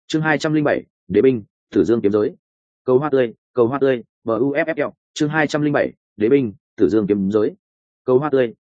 Chương 207, Đế binh, Tử Dương kiếm giới. Cầu hoa tươi, BUFFL, chương 207, Đế binh, Tử Dương kiếm giới. Cầu hoa tươi,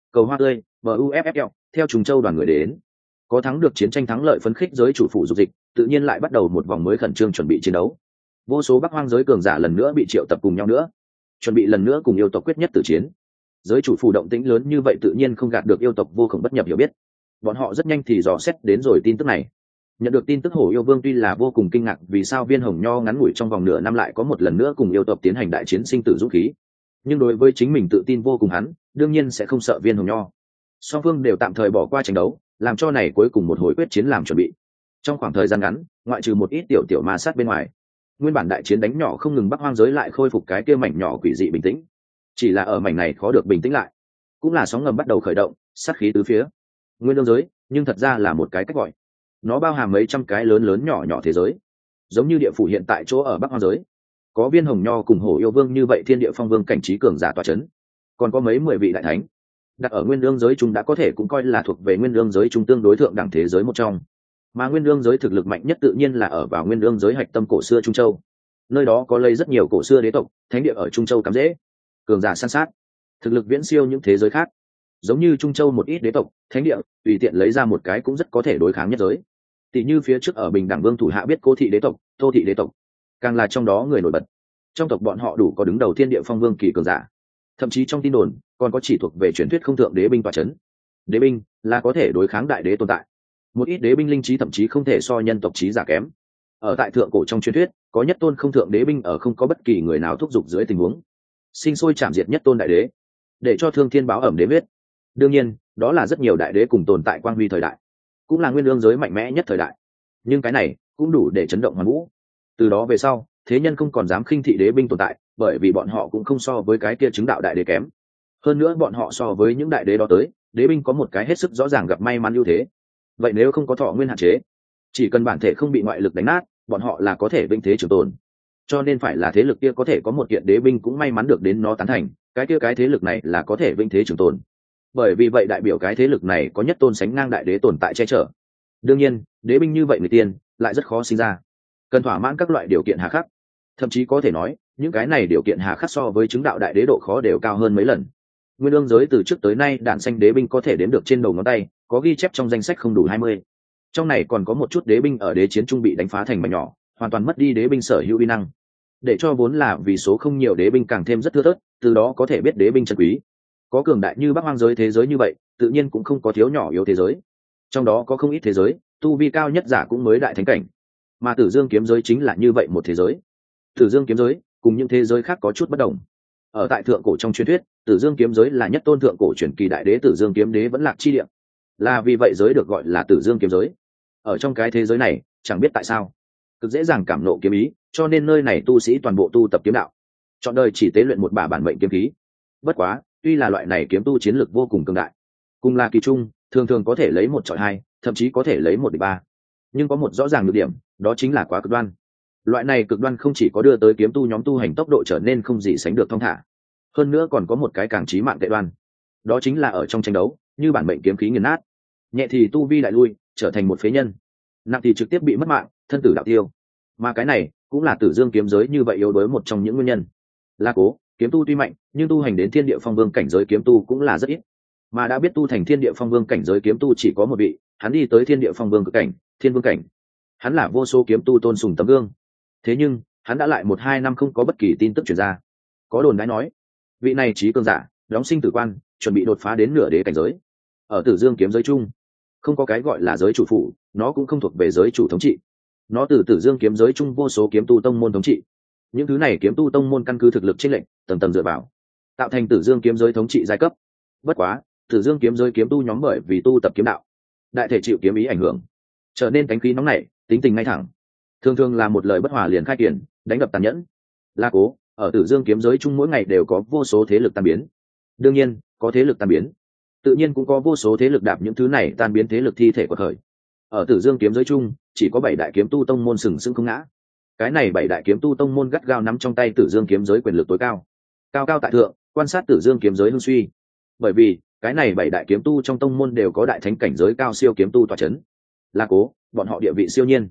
BUFFL, theo Trùng Châu đoàn người đến. Có thắng được chiến tranh thắng lợi phấn khích giới chủ phủ dục dịch, tự nhiên lại bắt đầu một vòng mới khẩn trương chuẩn bị chiến đấu. Vô số Bắc Hoang giới cường giả lần nữa bị triệu tập cùng nhau nữa, chuẩn bị lần nữa cùng yêu tộc quyết nhất tử chiến. Giới chủ phủ động tĩnh lớn như vậy tự nhiên không gạt được yêu tộc vô cùng bất nhập hiểu biết. Bọn họ rất nhanh thì dò xét đến rồi tin tức này. Nhận được tin tức Hổ Yêu Vương tuy là vô cùng kinh ngạc vì sao Viên Hồng Nho ngắn ngủi trong vòng nửa năm lại có một lần nữa cùng yêu tộc tiến hành đại chiến sinh tử dũng khí, nhưng đối với chính mình tự tin vô cùng hắn, đương nhiên sẽ không sợ Viên Hồng Nho. Song phương đều tạm thời bỏ qua tranh đấu, làm cho này cuối cùng một hồi quyết chiến làm chuẩn bị. Trong khoảng thời gian ngắn, ngoại trừ một ít tiểu ma sát bên ngoài, nguyên bản đại chiến đánh nhỏ không ngừng, Bắc Hoang giới lại khôi phục cái kia mảnh nhỏ quỷ dị bình tĩnh. Chỉ là ở mảnh này khó được bình tĩnh lại, cũng là sóng ngầm bắt đầu khởi động, sát khí tứ phía. Nguyên đương giới, nhưng thật ra là một cái cách gọi, nó bao hàm mấy trăm cái lớn lớn nhỏ nhỏ thế giới, giống như địa phủ hiện tại chỗ ở Bắc Hoang giới, có Viên Hồng Nho cùng Hổ Yêu Vương như vậy thiên địa phong vương cảnh trí cường giả tọa chấn, còn có mấy 10 vị đại thánh đặt ở nguyên đương giới chúng đã có thể cũng coi là thuộc về nguyên đương giới trung tương đối thượng đẳng thế giới một trong. Mà nguyên đương giới thực lực mạnh nhất tự nhiên là ở vào nguyên đương giới hạch tâm cổ xưa Trung Châu, nơi đó có lấy rất nhiều cổ xưa đế tộc, thánh địa ở Trung Châu cắm rễ, cường giả san sát, thực lực viễn siêu những thế giới khác. Giống như Trung Châu một ít đế tộc, thánh địa tùy tiện lấy ra một cái cũng rất có thể đối kháng nhất giới. Tỷ như phía trước ở Bình Đẳng Vương thủ hạ biết Cố thị đế tộc, Tô thị đế tộc, càng là trong đó người nổi bật. Trong tộc bọn họ đủ có đứng đầu thiên địa phong vương kỳ cường giả, thậm chí trong tin đồn còn có chỉ thuộc về truyền thuyết không thượng đế binh tọa chấn. Đế binh là có thể đối kháng đại đế tồn tại, một ít đế binh linh trí thậm chí không thể so nhân tộc trí giả kém. Ở tại thượng cổ trong truyền thuyết, có nhất tôn không thượng đế binh ở không có bất kỳ người nào thúc giục dưới tình huống, sinh sôi chạm diệt nhất tôn đại đế, để cho thương thiên báo ẩm đế huyết. Đương nhiên, đó là rất nhiều đại đế cùng tồn tại quang huy thời đại, cũng là nguyên đương giới mạnh mẽ nhất thời đại. Nhưng cái này cũng đủ để chấn động hoàn vũ. Từ đó về sau, thế nhân không còn dám khinh thị đế binh tồn tại, bởi vì bọn họ cũng không so với cái kia chứng đạo đại đế kém. Hơn nữa bọn họ so với những đại đế đó tới, đế binh có một cái hết sức rõ ràng gặp may mắn ưu thế. Vậy nếu không có thọ nguyên hạn chế, chỉ cần bản thể không bị ngoại lực đánh nát, bọn họ là có thể vinh thế trường tồn. Cho nên phải là thế lực kia có thể có một kiện đế binh cũng may mắn được đến nó tán thành, cái kia cái thế lực này là có thể vinh thế trường tồn. Bởi vì vậy đại biểu cái thế lực này có nhất tôn sánh ngang đại đế tồn tại che chở. Đương nhiên, đế binh như vậy người tiên lại rất khó sinh ra, cần thỏa mãn các loại điều kiện hà khắc. Thậm chí có thể nói, những cái này điều kiện hà khắc so với chứng đạo đại đế độ khó đều cao hơn mấy lần. Nguyên đương giới từ trước tới nay đạn xanh đế binh có thể đếm được trên đầu ngón tay, có ghi chép trong danh sách không đủ 20. Trong này còn có một chút đế binh ở đế chiến trung bị đánh phá thành mảnh nhỏ, hoàn toàn mất đi đế binh sở hữu uy năng, để cho vốn là vì số không nhiều đế binh càng thêm rất thưa thớt, từ đó có thể biết đế binh chân quý. Có cường đại như Bắc Hoang giới thế giới như vậy, tự nhiên cũng không có thiếu nhỏ yếu thế giới. Trong đó có không ít thế giới, tu vi cao nhất giả cũng mới đại thánh cảnh, mà Tử Dương kiếm giới chính là như vậy một thế giới. Tử Dương kiếm giới cùng những thế giới khác có chút bất đồng. Ở tại thượng cổ trong truyền thuyết, Tử Dương kiếm giới là nhất tôn thượng cổ truyền kỳ đại đế Tử Dương kiếm đế vẫn lạc chi địa, là vì vậy giới được gọi là Tử Dương kiếm giới. Ở trong cái thế giới này, chẳng biết tại sao, cực dễ dàng cảm nộ kiếm ý, cho nên nơi này tu sĩ toàn bộ tu tập kiếm đạo, chọn đời chỉ tế luyện một bả bản mệnh kiếm khí. Bất quá, tuy là loại này kiếm tu chiến lược vô cùng cường đại, cùng là kỳ trung, thường thường có thể lấy một chọi hai, thậm chí có thể lấy một địch ba. Nhưng có một rõ ràng nhược điểm, đó chính là quá cực đoan. Loại này cực đoan không chỉ có đưa tới kiếm tu nhóm tu hành tốc độ trở nên không gì sánh được thong thả, hơn nữa còn có một cái càng chí mạng tệ đoan, đó chính là ở trong tranh đấu, như bản mệnh kiếm khí nghiền nát, nhẹ thì tu vi đại lui, trở thành một phế nhân, nặng thì trực tiếp bị mất mạng, thân tử đạo tiêu. Mà cái này cũng là Tử Dương kiếm giới như vậy yếu đuối một trong những nguyên nhân. Là cố, kiếm tu tuy mạnh, nhưng tu hành đến thiên địa phong vương cảnh giới kiếm tu cũng là rất ít, mà đã biết tu thành thiên địa phong vương cảnh giới kiếm tu chỉ có một vị, hắn đi tới thiên địa phong vương cực cảnh, thiên vương cảnh, hắn là vô số kiếm tu tôn sùng tấm gương. Thế nhưng hắn đã lại 1-2 năm không có bất kỳ tin tức truyền ra. Có đồn đãi nói, vị này trí cường giả đóng sinh tử quan, chuẩn bị đột phá đến nửa đế cảnh giới. Ở Tử Dương kiếm giới chung, không có cái gọi là giới chủ phủ, nó cũng không thuộc về giới chủ thống trị, nó từ Tử Dương kiếm giới chung vô số kiếm tu tông môn thống trị. Những thứ này kiếm tu tông môn căn cứ thực lực chênh lệch, tầng tầng dựa vào, tạo thành Tử Dương kiếm giới thống trị giai cấp. Bất quá, Tử Dương kiếm giới kiếm tu nhóm bởi vì tu tập kiếm đạo, đại thể chịu kiếm ý ảnh hưởng, trở nên cánh khí nóng nảy, tính tình ngay thẳng, thường thường là một lời bất hòa liền khai kiển, đánh đập tàn nhẫn. La cố, ở Tử Dương kiếm giới chung mỗi ngày đều có vô số thế lực tan biến. Đương nhiên, có thế lực tan biến, tự nhiên cũng có vô số thế lực đạp những thứ này tan biến thế lực thi thể của khởi. Ở Tử Dương kiếm giới chung, chỉ có 7 đại kiếm tu tông môn sừng sững không ngã. Cái này 7 đại kiếm tu tông môn gắt gao nắm trong tay Tử Dương kiếm giới quyền lực tối cao, cao cao tại thượng, quan sát Tử Dương kiếm giới hưng suy. Bởi vì cái này 7 đại kiếm tu trong tông môn đều có đại thánh cảnh giới cao siêu kiếm tu tọa chấn. La cố, bọn họ địa vị siêu nhiên,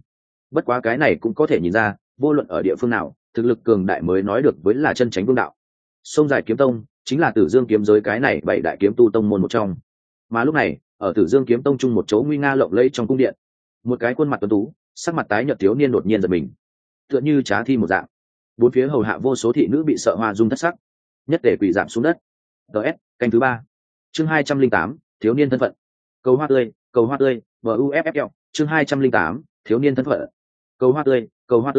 Bất quá cái này cũng có thể nhìn ra, vô luận ở địa phương nào, thực lực cường đại mới nói được với là chân chánh vương đạo. Sông Dài Kiếm Tông chính là Tử Dương kiếm giới cái này bảy đại kiếm tu tông môn một trong. Mà lúc này, ở Tử Dương kiếm tông chung một chỗ nguy nga lộng lẫy trong cung điện, một cái khuôn mặt tuấn tú, sắc mặt tái nhợt thiếu niên đột nhiên giật mình, tựa như trá thi một dạng. Bốn phía hầu hạ vô số thị nữ bị sợ hoa dung thất sắc, nhất tề quỳ giảm xuống đất. DS, canh thứ 3. Chương 208, thiếu niên thân phận. Cầu hoa tươi, BUFFL, chương 208, thiếu niên thân phận. Cầu hoa tươi,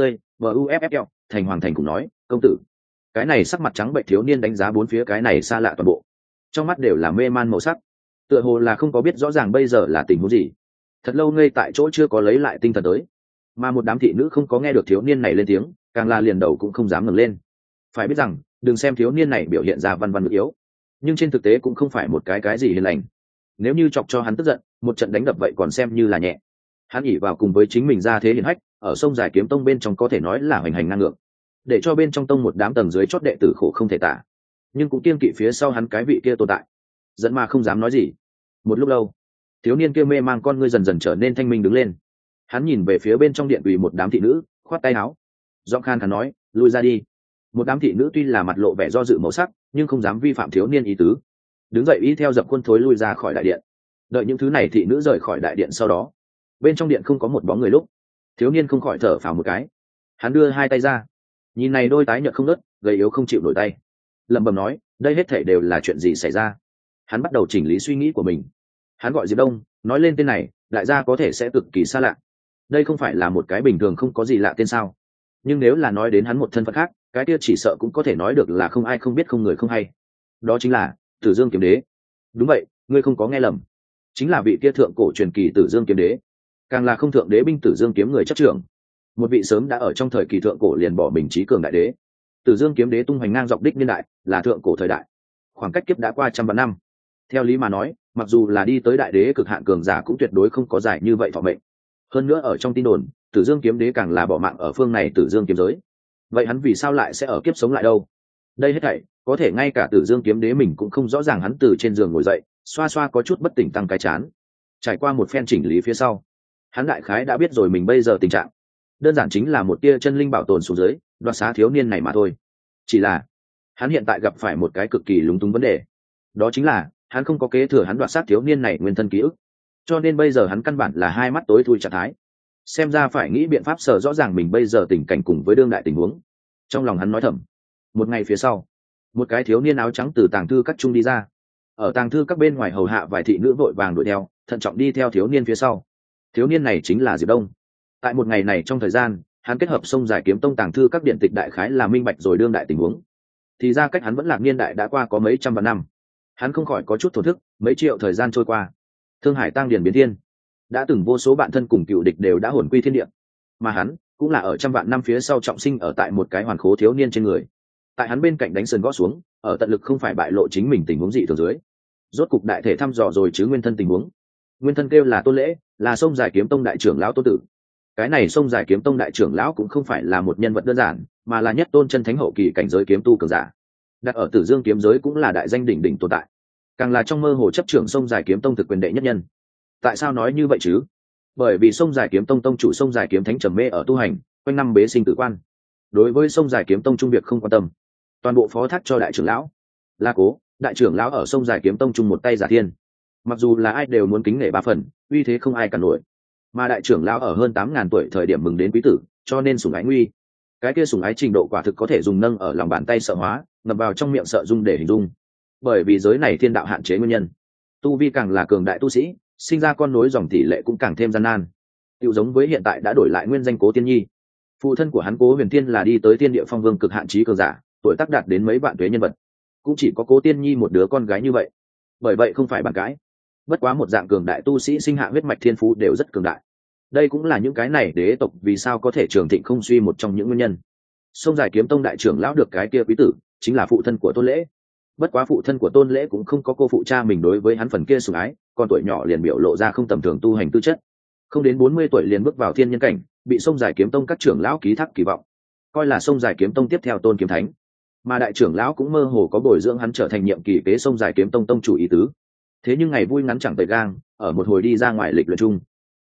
BUFFL, Thành Hoàng Thành cũng nói, công tử. Cái này sắc mặt trắng bệnh thiếu niên đánh giá bốn phía cái này xa lạ toàn bộ. Trong mắt đều là mê man màu sắc, tựa hồ là không có biết rõ ràng bây giờ là tình huống gì. Thật lâu ngây tại chỗ chưa có lấy lại tinh thần tới. Mà một đám thị nữ không có nghe được thiếu niên này lên tiếng, càng là liền đầu cũng không dám ngẩng lên. Phải biết rằng, đừng xem thiếu niên này biểu hiện ra văn văn ngữ yếu, nhưng trên thực tế cũng không phải một cái gì hiền lành. Nếu như chọc cho hắn tức giận, một trận đánh đập vậy còn xem như là nhẹ. Hắn ỷ vào cùng với chính mình ra thế hiển hách, ở sông Dài Kiếm Tông bên trong có thể nói là hoành hành ngang ngược, để cho bên trong tông một đám tầng dưới chót đệ tử khổ không thể tả. Nhưng cũng kiêng kỵ phía sau hắn cái vị kia tồn tại, dẫn mà không dám nói gì. Một lúc lâu, thiếu niên kia mê mang con ngươi dần dần trở nên thanh minh đứng lên. Hắn nhìn về phía bên trong điện quỳ một đám thị nữ, khoát tay áo, giọng khan khàn nói, lui ra đi. Một đám thị nữ tuy là mặt lộ vẻ do dự màu sắc, nhưng không dám vi phạm thiếu niên ý tứ, đứng dậy y theo dập khuôn thối lui ra khỏi đại điện. Đợi những thứ này thị nữ rời khỏi đại điện sau đó, bên trong điện không có một bóng người lúc, thiếu niên không khỏi thở phào một cái. Hắn đưa hai tay ra, nhìn này đôi tái nhợt không nớt, gầy yếu không chịu nổi tay, lẩm bẩm nói, đây hết thảy đều là chuyện gì xảy ra. Hắn bắt đầu chỉnh lý suy nghĩ của mình. Hắn gọi Diệp Đông, nói lên tên này, đại gia có thể sẽ cực kỳ xa lạ. Đây không phải là một cái bình thường không có gì lạ tên sao? Nhưng nếu là nói đến hắn một thân phận khác, cái kia chỉ sợ cũng có thể nói được là không ai không biết không người không hay. Đó chính là Tử Dương Kiếm Đế. Đúng vậy, ngươi không có nghe lầm, chính là vị kia thượng cổ truyền kỳ Tử Dương Kiếm Đế, càng là không thượng đế binh Tử Dương Kiếm người chấp trưởng, một vị sớm đã ở trong thời kỳ thượng cổ liền bỏ mình trí cường đại đế. Tử Dương Kiếm Đế tung hoành ngang dọc đích niên đại là thượng cổ thời đại, khoảng cách kiếp đã qua trăm vạn năm. Theo lý mà nói, mặc dù là đi tới đại đế cực hạn cường giả cũng tuyệt đối không có dài như vậy thọ mệnh. Hơn nữa ở trong tin đồn, Tử Dương Kiếm Đế càng là bỏ mạng ở phương này Tử Dương kiếm giới. Vậy hắn vì sao lại sẽ ở kiếp sống lại đâu? Đây hết thảy, có thể ngay cả Tử Dương Kiếm Đế mình cũng không rõ ràng. Hắn từ trên giường ngồi dậy, xoa xoa có chút bất tỉnh tăng cái chán. Trải qua một phen chỉnh lý phía sau, hắn đại khái đã biết rồi mình bây giờ tình trạng. Đơn giản chính là một tia chân linh bảo tồn xuống dưới, đoạt xá thiếu niên này mà thôi. Chỉ là, hắn hiện tại gặp phải một cái cực kỳ lúng túng vấn đề. Đó chính là, hắn không có kế thừa hắn đoạt sát thiếu niên này nguyên thân ký ức. Cho nên bây giờ hắn căn bản là hai mắt tối thui trạng thái. Xem ra phải nghĩ biện pháp sở rõ ràng mình bây giờ tình cảnh cùng với đương đại tình huống. Trong lòng hắn nói thầm. Một ngày phía sau, một cái thiếu niên áo trắng từ tàng thư các trung đi ra. Ở tàng thư các bên ngoài hầu hạ vài thị nữ vội vàng đuổi theo, thận trọng đi theo thiếu niên phía sau. Thiếu niên này chính là Diệp Đông. Tại một ngày này trong thời gian, hắn kết hợp sông Dài Kiếm Tông tàng thư các điện tịch đại khái là minh bạch rồi đương đại tình huống. Thì ra cách hắn vẫn lạc niên đại đã qua có mấy trăm vạn năm. Hắn không khỏi có chút thổ thức, mấy triệu thời gian trôi qua, Thương Hải tăng điển biến thiên, đã từng vô số bạn thân cùng cựu địch đều đã hồn quy thiên địa, mà hắn cũng là ở trăm vạn năm phía sau trọng sinh ở tại một cái hoàn khố thiếu niên trên người. Tại hắn bên cạnh đánh sườn gõ xuống, ở tận lực không phải bại lộ chính mình tình huống dị thường dưới, rốt cục đại thể thăm dò rồi chứ nguyên thân tình huống. Nguyên thân kêu là Tôn Lễ, là sông Dài Kiếm Tông đại trưởng lão Tôn Tử. Cái này sông Dài Kiếm Tông đại trưởng lão cũng không phải là một nhân vật đơn giản, mà là nhất tôn chân thánh hậu kỳ cảnh giới kiếm tu cường giả, đặt ở Tử Dương kiếm giới cũng là đại danh đỉnh đỉnh tồn tại, càng là trong mơ hồ chấp trưởng sông Dài Kiếm Tông thực quyền đệ nhất nhân. Tại sao nói như vậy chứ? Bởi vì sông Dài Kiếm Tông tông chủ sông Dài Kiếm Thánh trầm mê ở tu hành, quanh năm bế sinh tử quan, đối với sông Dài Kiếm Tông trung việc không quan tâm, toàn bộ phó thác cho đại trưởng lão. La Cố, đại trưởng lão ở sông Dài Kiếm Tông trung một tay giả thiên, mặc dù là ai đều muốn kính nể ba phần, uy thế không ai cản nổi. Mà đại trưởng lão ở hơn 8.000 tuổi thời điểm mừng đến quý tử, cho nên sủng ái nguy. Cái kia sủng ái trình độ quả thực có thể dùng nâng ở lòng bàn tay sợ hóa, ngập vào trong miệng sợ dung để hình dung. Bởi vì giới này thiên đạo hạn chế nguyên nhân, tu vi càng là cường đại tu sĩ, sinh ra con nối dòng tỷ lệ cũng càng thêm gian nan. Tựu giống với hiện tại đã đổi lại nguyên danh Cố Tiên Nhi. Phụ thân của hắn Cố Huyền Tiên là đi tới Tiên Địa Phong Vương cực hạn chí cường giả, tuổi tác đạt đến mấy vạn tuế nhân vật. Cũng chỉ có Cố Tiên Nhi một đứa con gái như vậy. Bởi vậy không phải bàn cãi. Bất quá một dạng cường đại tu sĩ sinh hạ huyết mạch thiên phú đều rất cường đại. Đây cũng là những cái này đế tộc vì sao có thể trường thịnh không suy một trong những nguyên nhân. Sông Dài Kiếm Tông đại trưởng lão được cái kia quý tử, chính là phụ thân của Tôn Lễ. Bất quá phụ thân của Tôn Lễ cũng không có cô phụ cha mình đối với hắn phần kia sủng ái, còn tuổi nhỏ liền biểu lộ ra không tầm thường tu hành tư chất. Không đến 40 tuổi liền bước vào thiên nhân cảnh, bị Sông Dài Kiếm Tông các trưởng lão ký thác kỳ vọng, coi là Sông Dài Kiếm Tông tiếp theo Tôn Kiếm Thánh. Mà đại trưởng lão cũng mơ hồ có bồi dưỡng hắn trở thành nhiệm kỳ kế Sông Dài Kiếm Tông tông chủ ý tứ. Thế nhưng ngày vui ngắn chẳng tời gang, ở một hồi đi ra ngoài lịch luyện chung,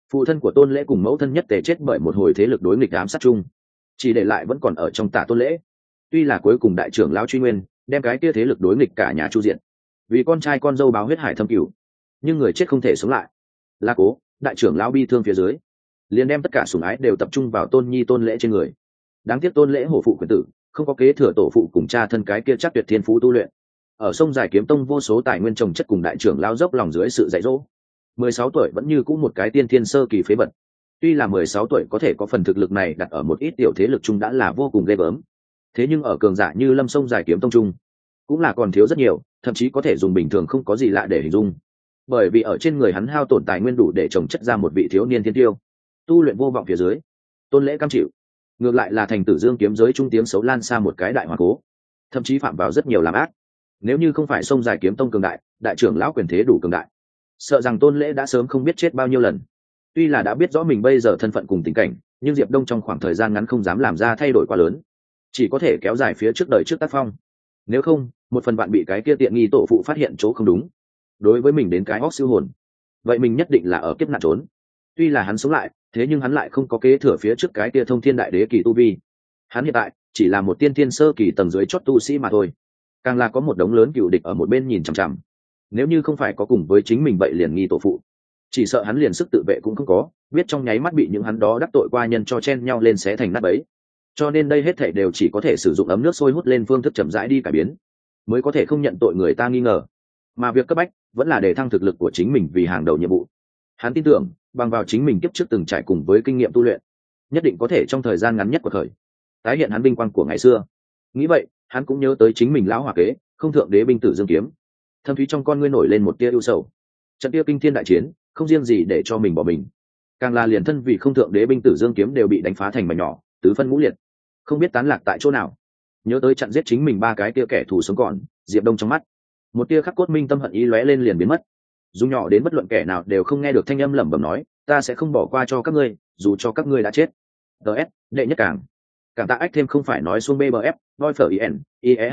Phụ thân của Tôn Lễ cùng mẫu thân Nhất Tề chết bởi một hồi thế lực đối nghịch ám sát chung, chỉ để lại vẫn còn ở trong Tả Tôn Lễ. Tuy là cuối cùng đại trưởng lão truy nguyên đem cái kia thế lực đối nghịch cả nhà chu diện, vì con trai con dâu báo huyết hải thâm cửu, nhưng người chết không thể sống lại. La Cố, đại trưởng lão bi thương phía dưới, liền đem tất cả sủng ái đều tập trung vào Tôn Nhi Tôn Lễ trên người. Đáng tiếc Tôn Lễ hổ phụ quyền tử, không có kế thừa tổ phụ cùng cha thân cái kia chắc tuyệt thiên phú tu luyện. Ở sông Dài Kiếm Tông vô số tài nguyên trồng chất cùng đại trưởng lão dốc lòng dưới sự dạy dỗ, 16 tuổi vẫn như cũ một cái tiên thiên sơ kỳ phế vật. Tuy là 16 tuổi có thể có phần thực lực này đặt ở một ít tiểu thế lực chung đã là vô cùng ghê gớm. Thế nhưng ở cường giả như Lâm Sông Dài Kiếm Tông chung, cũng là còn thiếu rất nhiều, thậm chí có thể dùng bình thường không có gì lạ để hình dung. Bởi vì ở trên người hắn hao tổn tài nguyên đủ để trồng chất ra một vị thiếu niên thiên tiêu. Tu luyện vô vọng phía dưới, Tôn Lễ cam chịu. Ngược lại là thành Tử Dương kiếm giới trung tiếng xấu lan xa một cái đại hoàng cố, thậm chí phạm vào rất nhiều làm ác. Nếu như không phải Sông Dài Kiếm Tông cường đại, đại trưởng lão quyền thế đủ cường đại, sợ rằng Tôn Lễ đã sớm không biết chết bao nhiêu lần. Tuy là đã biết rõ mình bây giờ thân phận cùng tình cảnh, nhưng Diệp Đông trong khoảng thời gian ngắn không dám làm ra thay đổi quá lớn, chỉ có thể kéo dài phía trước đời trước tác phong. Nếu không, một phần bạn bị cái kia tiện nghi tổ phụ phát hiện chỗ không đúng, đối với mình đến cái óc siêu hồn, vậy mình nhất định là ở kiếp nạn trốn. Tuy là hắn sống lại, thế nhưng hắn lại không có kế thừa phía trước cái kia thông thiên đại đế kỳ tu vi. Hắn hiện tại chỉ là một tiên thiên sơ kỳ tầng dưới chót tu sĩ mà thôi, càng là có một đống lớn cựu địch ở một bên nhìn chằm chằm. Nếu như không phải có cùng với chính mình vậy liền nghi tổ phụ, chỉ sợ hắn liền sức tự vệ cũng không có, biết trong nháy mắt bị những hắn đó đắc tội qua nhân cho chen nhau lên xé thành nát bấy. Cho nên đây hết thảy đều chỉ có thể sử dụng ấm nước sôi hút lên phương thức chậm rãi đi cải biến, mới có thể không nhận tội người ta nghi ngờ. Mà việc cấp bách vẫn là để thăng thực lực của chính mình vì hàng đầu nhiệm vụ. Hắn tin tưởng, bằng vào chính mình kiếp trước từng trải cùng với kinh nghiệm tu luyện, nhất định có thể trong thời gian ngắn nhất của thời tái hiện hắn vinh quang của ngày xưa. Nghĩ vậy, hắn cũng nhớ tới chính mình lão hòa kế, không thượng đế binh Tử Dương kiếm. Thâm thúy trong con ngươi nổi lên một tia ưu sầu. Trận kia kinh thiên đại chiến, không riêng gì để cho mình bỏ mình, càng là liền thân vì không thượng đế binh Tử Dương kiếm đều bị đánh phá thành mảnh nhỏ, tứ phân ngũ liệt, không biết tán lạc tại chỗ nào. Nhớ tới trận giết chính mình ba cái tia kẻ thù sống còn, Diệp Đông trong mắt một tia khắc cốt minh tâm hận ý lóe lên liền biến mất. Dùng nhỏ đến bất luận kẻ nào đều không nghe được thanh âm lẩm bẩm nói, ta sẽ không bỏ qua cho các ngươi, dù cho các ngươi đã chết. DS, đệ nhất cảng. Cảm tạ ách thêm không phải nói xuống BBF, voi phở IN, IEH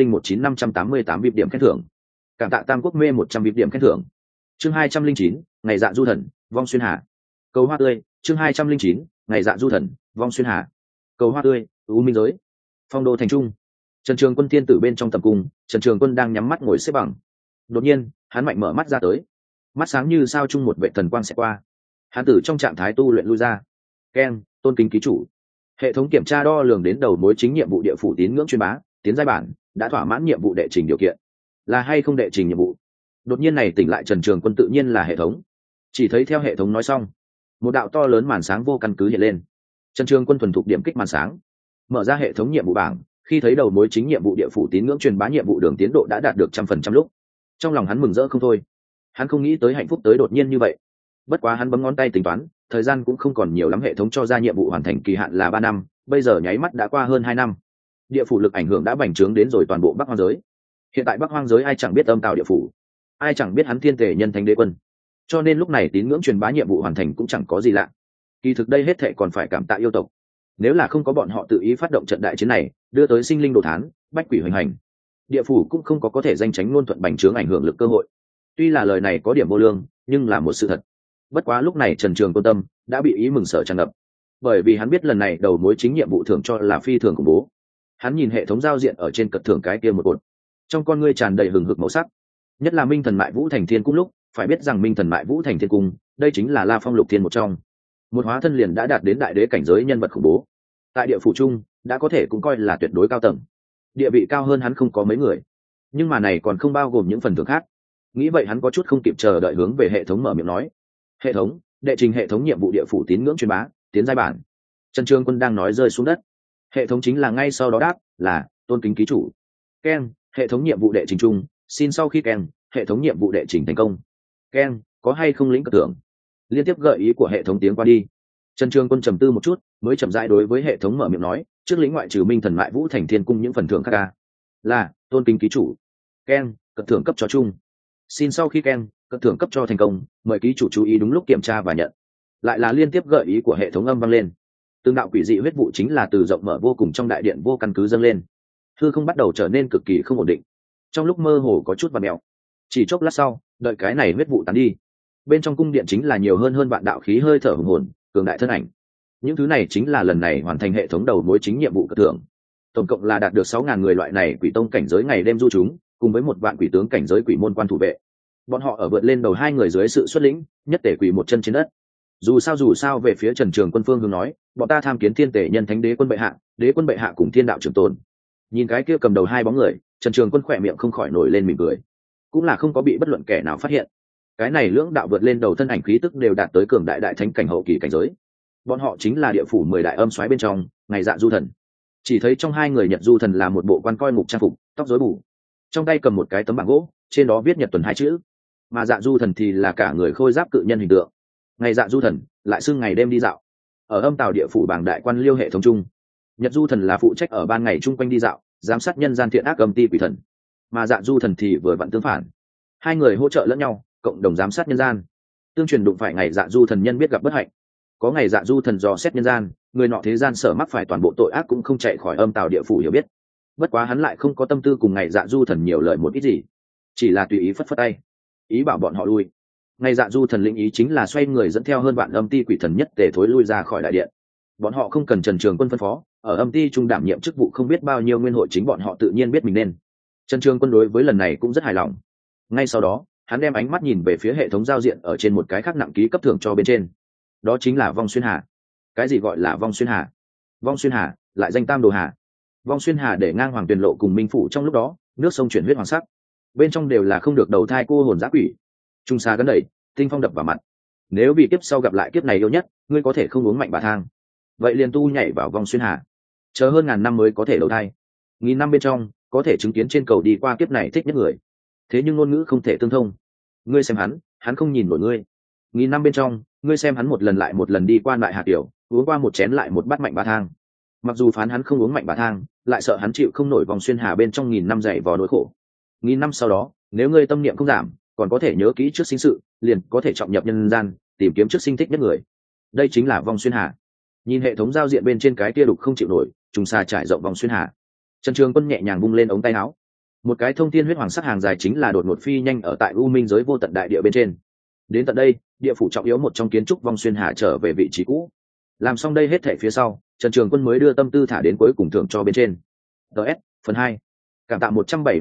2019588 VIP điểm khen thưởng. Cảm tạ Tam Quốc mê 100 VIP điểm khen thưởng. Chương 209, ngày dạ du thần, vong xuyên hà. Cầu hoa tươi, chương 209, ngày dạ du thần, vong xuyên hà. Cầu hoa tươi, u minh giới. Phong đô thành trung. Trần Trường Quân tiên tử bên trong tầm cung, Trần Trường Quân đang nhắm mắt ngồi xếp bằng. Đột nhiên, hắn mạnh mở mắt ra tới, mắt sáng như sao chung một vệ thần quang sẽ qua. Hắn tử trong trạng thái tu luyện lui ra. Keng, tôn kính ký chủ. Hệ thống kiểm tra đo lường đến đầu mối chính nhiệm vụ địa phủ tín ngưỡng truyền bá, tiến giai bản, đã thỏa mãn nhiệm vụ đệ trình điều kiện. Là hay không đệ trình nhiệm vụ? Đột nhiên này tỉnh lại Trần Trường Quân tự nhiên là hệ thống. Chỉ thấy theo hệ thống nói xong, một đạo to lớn màn sáng vô căn cứ hiện lên. Trần Trường Quân thuần thục điểm kích màn sáng, mở ra hệ thống nhiệm vụ bảng, khi thấy đầu mối chính nhiệm vụ địa phủ tín ngưỡng truyền bá nhiệm vụ đường tiến độ đã đạt được 100% lúc, trong lòng hắn mừng rỡ không thôi. Hắn không nghĩ tới hạnh phúc tới đột nhiên như vậy. Bất quá hắn bấm ngón tay tính toán, thời gian cũng không còn nhiều lắm, hệ thống cho ra nhiệm vụ hoàn thành kỳ hạn là 3 năm, bây giờ nháy mắt đã qua hơn 2 năm. Địa phủ lực ảnh hưởng đã bành trướng đến rồi toàn bộ Bắc Hoang giới. Hiện tại Bắc Hoang giới ai chẳng biết âm tào địa phủ, ai chẳng biết hắn thiên tể nhân thánh đế quân. Cho nên lúc này tín ngưỡng truyền bá nhiệm vụ hoàn thành cũng chẳng có gì lạ. Kỳ thực đây hết thệ còn phải cảm tạ yêu tộc. Nếu là không có bọn họ tự ý phát động trận đại chiến này, đưa tới sinh linh đồ thán, bách quỷ hoành hành, địa phủ cũng không có thể danh tránh luôn thuận bành trướng ảnh hưởng lực cơ hội. Tuy là lời này có điểm vô lương, nhưng là một sự thật. Bất quá lúc này Trần Trường Quân tâm đã bị ý mừng sở tràn ngập, bởi vì hắn biết lần này đầu mối chính nhiệm vụ thưởng cho là phi thường khủng bố. Hắn nhìn hệ thống giao diện ở trên cật thưởng cái kia một cột, trong con ngươi tràn đầy hừng hực màu sắc. Nhất là Minh Thần Mại Vũ Thành Thiên Cung lúc, phải biết rằng Minh Thần Mại Vũ Thành Thiên Cung, đây chính là La Phong Lục Thiên một trong, một hóa thân liền đã đạt đến đại đế cảnh giới nhân vật khủng bố. Tại địa phủ chung, đã có thể cũng coi là tuyệt đối cao tầng. Địa vị cao hơn hắn không có mấy người, nhưng mà này còn không bao gồm những phần thưởng khác. Nghĩ vậy hắn có chút không kịp chờ đợi hướng về hệ thống mở miệng nói, hệ thống, đệ trình hệ thống nhiệm vụ địa phủ tín ngưỡng truyền bá, tiến giai bản. Trần Trường Quân đang nói rơi xuống đất, hệ thống chính là ngay sau đó đáp là tôn kính ký chủ. Keng, hệ thống nhiệm vụ đệ trình chung, xin sau khi keng, hệ thống nhiệm vụ đệ trình thành công. Keng, có hay không lĩnh cật thưởng? Liên tiếp gợi ý của hệ thống tiếng qua đi. Trần Trường Quân trầm tư một chút, mới chậm rãi đối với hệ thống mở miệng nói, trước lĩnh ngoại trừ Minh Thần Mại Vũ Thành Thiên Cung những phần thưởng khác ca. Là tôn kính ký chủ. Keng, cật thưởng cấp cho chung. Xin sau khi keng, cật thưởng cấp cho thành công, mời ký chủ chú ý đúng lúc kiểm tra và nhận. Lại là liên tiếp gợi ý của hệ thống âm vang lên. Từng đạo quỷ dị huyết vụ chính là từ rộng mở vô cùng trong đại điện vô căn cứ dâng lên. Hư không bắt đầu trở nên cực kỳ không ổn định, trong lúc mơ hồ có chút vặn mèo. Chỉ chốc lát sau, đợi cái này huyết vụ tán đi, bên trong cung điện chính là nhiều hơn vạn đạo khí hơi thở hùng hồn cường đại thân ảnh. Những thứ này chính là lần này hoàn thành hệ thống đầu mối chính nhiệm vụ cất thưởng. Tổng cộng là đạt được 6.000 người loại này quỷ tông cảnh giới ngày đêm du chúng, cùng với 1 vạn quỷ tướng cảnh giới quỷ môn quan thủ vệ. Bọn họ ở vượt lên đầu 2 người dưới sự xuất lĩnh, nhất tể quỷ một chân trên đất. Dù sao về phía Trần Trường Quân phương hướng nói, bọn ta tham kiến thiên tể nhân thánh đế quân bệ hạ cùng thiên đạo trường tồn. Nhìn cái kia cầm đầu 2 bóng người, Trần Trường Quân khỏe miệng không khỏi nổi lên mỉm cười, cũng là không có bị bất luận kẻ nào phát hiện. Cái này lưỡng đạo vượt lên đầu thân ảnh khí tức đều đạt tới cường đại đại thánh cảnh hậu kỳ cảnh giới. Bọn họ chính là địa phủ 10 đại âm soái bên trong ngày Dạ Du Thần. Chỉ thấy trong 2 người Nhật Du Thần là một bộ quan coi ngục trang phục, tóc rối bù, trong tay cầm một cái tấm bảng gỗ, trên đó viết Nhật Tuần 2 chữ. Mà Dạ Du Thần thì là cả người khôi giáp cự nhân hình tượng. Ngày Dạ Du Thần lại xưng ngày đêm đi dạo. Ở âm tào địa phủ bảng đại quan liêu hệ thống chung, Nhật Du Thần là phụ trách ở ban ngày chung quanh đi dạo, giám sát nhân gian thiện ác âm ti quỷ thần, mà Dạ Du Thần thì vừa vặn tương phản. 2 người hỗ trợ lẫn nhau, cộng đồng giám sát nhân gian. Tương truyền đụng phải ngày Dạ Du Thần nhân biết gặp bất hạnh, có ngày Dạ Du Thần dò xét nhân gian, người nọ thế gian sở mắc phải toàn bộ tội ác cũng không chạy khỏi âm tào địa phủ hiểu biết. Bất quá hắn lại không có tâm tư cùng ngày Dạ Du Thần nhiều lời một ít gì, chỉ là tùy ý phất phất tay, ý bảo bọn họ lui. Ngày Dạ Du Thần lĩnh ý chính là xoay người dẫn theo hơn vạn âm ti quỷ thần nhất tề thối lui ra khỏi đại điện. Bọn họ không cần Trần Trường Quân phân phó, ở âm ti trung đảm nhiệm chức vụ không biết bao nhiêu nguyên hội chính bọn họ tự nhiên biết mình nên. Trần Trường Quân đối với lần này cũng rất hài lòng. Ngay sau đó, hắn đem ánh mắt nhìn về phía hệ thống giao diện ở trên một cái khác nặng ký cấp thưởng cho bên trên. Đó chính là Vong Xuyên Hà. Cái gì gọi là Vong Xuyên Hà? Vong Xuyên Hà lại danh Tam Đồ Hà. Vong Xuyên Hà để ngang Hoàng Tuyền Lộ cùng Minh Phủ trong lúc đó, nước sông chuyển huyết hoàng sắc. Bên trong đều là không được đầu thai cô hồn dã quỷ. Trung xa gần đẩy, tinh phong đập vào mặt. Nếu bị kiếp sau gặp lại kiếp này yêu nhất, ngươi có thể không uống mạnh bà thang. Vậy liền tu nhảy vào Vong Xuyên Hà, chờ hơn ngàn năm mới có thể đầu thai. Nghìn năm bên trong có thể chứng kiến trên cầu đi qua kiếp này thích nhất người. Thế nhưng ngôn ngữ không thể tương thông. Ngươi xem hắn không nhìn nổi ngươi. Nghìn năm bên trong, ngươi xem hắn một lần lại một lần đi qua lại Hà Tiểu, uống qua một chén lại một bát mạnh bà thang. Mặc dù phán hắn không uống mạnh bà thang, lại sợ hắn chịu không nổi Vong Xuyên Hà bên trong nghìn năm dày vò nỗi khổ. Nghìn năm sau đó, nếu ngươi tâm niệm không giảm, còn có thể nhớ kỹ trước sinh sự, liền có thể trọng nhập nhân gian, tìm kiếm trước sinh thích nhất người. Đây chính là Vong Xuyên Hà. Nhìn hệ thống giao diện bên trên cái kia đục không chịu nổi, trùng xa trải rộng Vong Xuyên Hà. Trần Trường Quân nhẹ nhàng vung lên ống tay áo, một cái thông thiên huyết hoàng sắc hàng dài chính là đột ngột phi nhanh ở tại u minh giới vô tận đại địa bên trên. Đến tận đây, địa phủ trọng yếu một trong kiến trúc Vong Xuyên Hà trở về vị trí cũ. Làm xong đây hết thảy phía sau, Trần Trường Quân mới đưa tâm tư thả đến cuối cùng thưởng cho bên trên. DS phần 2. Cảm tạ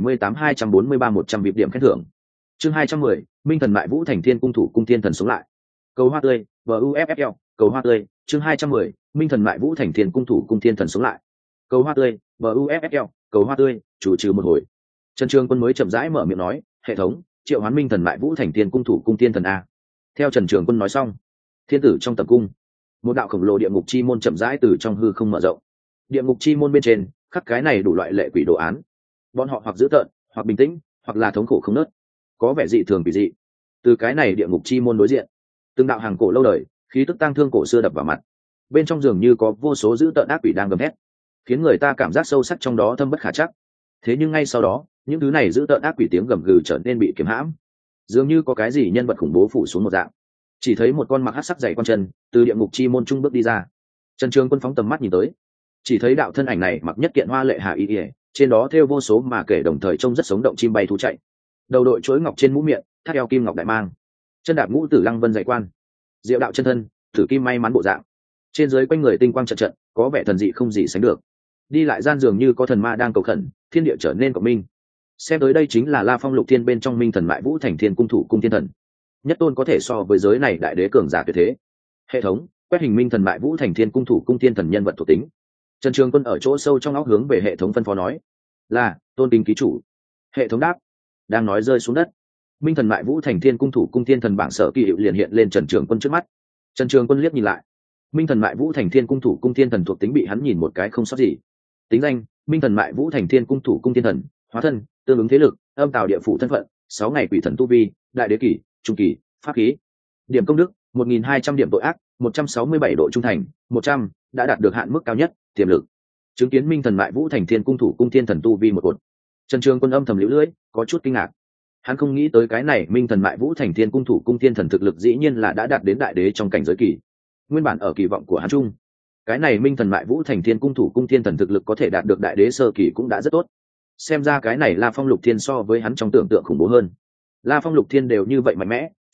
178-243 100 vịp điểm khen thưởng. Chương 210, Minh Thần Mại Vũ Thành Thiên Cung thủ cung thiên thần sống lại. Cầu hoa tươi, BUFFL, cầu hoa tươi, chương 210, Minh Thần Mại Vũ Thành Thiên Cung thủ cung thiên thần sống lại. Cầu hoa tươi, BUFFL, cầu hoa tươi, chủ trừ một hồi. Trần Trường Quân mới chậm rãi mở miệng nói, hệ thống, triệu hoán Minh Thần Mại Vũ Thành Thiên Cung thủ cung thiên thần a. Theo Trần Trường Quân nói xong, thiên tử trong tập cung, một đạo khổng lồ địa ngục chi môn chậm rãi từ trong hư không mở rộng. Địa ngục chi môn bên trên, khắc cái này đủ loại lệ quỷ đồ án. Bọn họ hoặc dữ tợn, hoặc bình tĩnh, hoặc là thống khổ không nớt, có vẻ dị thường kỳ dị. Từ cái này địa ngục chi môn đối diện, từng đạo hàng cổ lâu đời, khí tức tang thương cổ xưa đập vào mặt. Bên trong dường như có vô số dữ tợn ác quỷ đang gầm hét, khiến người ta cảm giác sâu sắc trong đó thâm bất khả trắc. Thế nhưng ngay sau đó, những thứ này dữ tợn ác quỷ tiếng gầm gừ trở nên bị kiềm hãm, dường như có cái gì nhân vật khủng bố phủ xuống một dạng. Chỉ thấy một con mặc hắc sắc dày con chân từ địa ngục chi môn trung bước đi ra. Trần Trường Quân phóng tầm mắt nhìn tới, chỉ thấy đạo thân ảnh này mặc nhất kiện hoa lệ hà y, trên đó thêu vô số mà kể đồng thời trông rất sống động chim bay thú chạy. Đầu đội chuỗi ngọc trên mũ miệng, thắt eo kim ngọc đại mang, chân đạp ngũ tử lăng vân dày quan, diệu đạo chân thân, thử kim may mắn bộ dạng. Trên dưới quanh người tinh quang trận trận, có vẻ thần dị không gì sánh được. Đi lại gian dường như có thần ma đang cầu khẩn, thiên địa trở nên cộng minh. Xem tới đây chính là La Phong Lục Thiên bên trong Minh Thần Mại Vũ Thành Thiên Cung thủ cung thiên thần, nhất tôn có thể so với giới này đại đế cường giả tuyệt thế. Hệ thống quét hình Minh Thần Mại Vũ Thành Thiên Cung thủ cung thiên thần nhân vật thuộc tính. Trần Trường Quân ở chỗ sâu trong óc hướng về hệ thống phân phó nói, là tôn kính ký chủ. Hệ thống đáp, đang nói rơi xuống đất, Minh Thần Mại Vũ Thành Thiên Cung thủ cung thiên thần bảng sở kỳ hiệu liền hiện lên Trần Trường Quân trước mắt. Trần Trường Quân liếc nhìn lại, Minh Thần Mại Vũ Thành Thiên Cung thủ cung thiên thần thuộc tính bị hắn nhìn một cái không sót gì. Tính danh: Minh Thần Mại Vũ Thành Thiên Cung thủ cung thiên thần, hóa thân: tương ứng thế lực, âm tào địa phủ thân phận, 6 ngày quỷ thần tu vi, đại đế kỳ, trung kỳ, pháp khí. Điểm công đức: 1.200 điểm tội ác, 167 độ trung thành, 100, đã đạt được hạn mức cao nhất, tiềm lực. Chứng kiến Minh Thần Mại Vũ Thành Thiên Cung thủ cung thiên thần tu vi một cột. Trần Trường Quân âm thầm liễu lưỡi, có chút kinh ngạc. Hắn không nghĩ tới cái này Minh Thần Mại Vũ Thành Thiên Cung thủ cung thiên thần thực lực dĩ nhiên là đã đạt đến đại đế trong cảnh giới kỳ. Nguyên bản ở kỳ vọng của hắn chung, cái này Minh Thần Mại Vũ Thành Thiên Cung thủ cung thiên thần thực lực có thể đạt được đại đế sơ kỳ cũng đã rất tốt. Xem ra cái này La Phong Lục Thiên so với hắn trong tưởng tượng khủng bố hơn. La Phong Lục Thiên đều như vậy mạnh mẽ,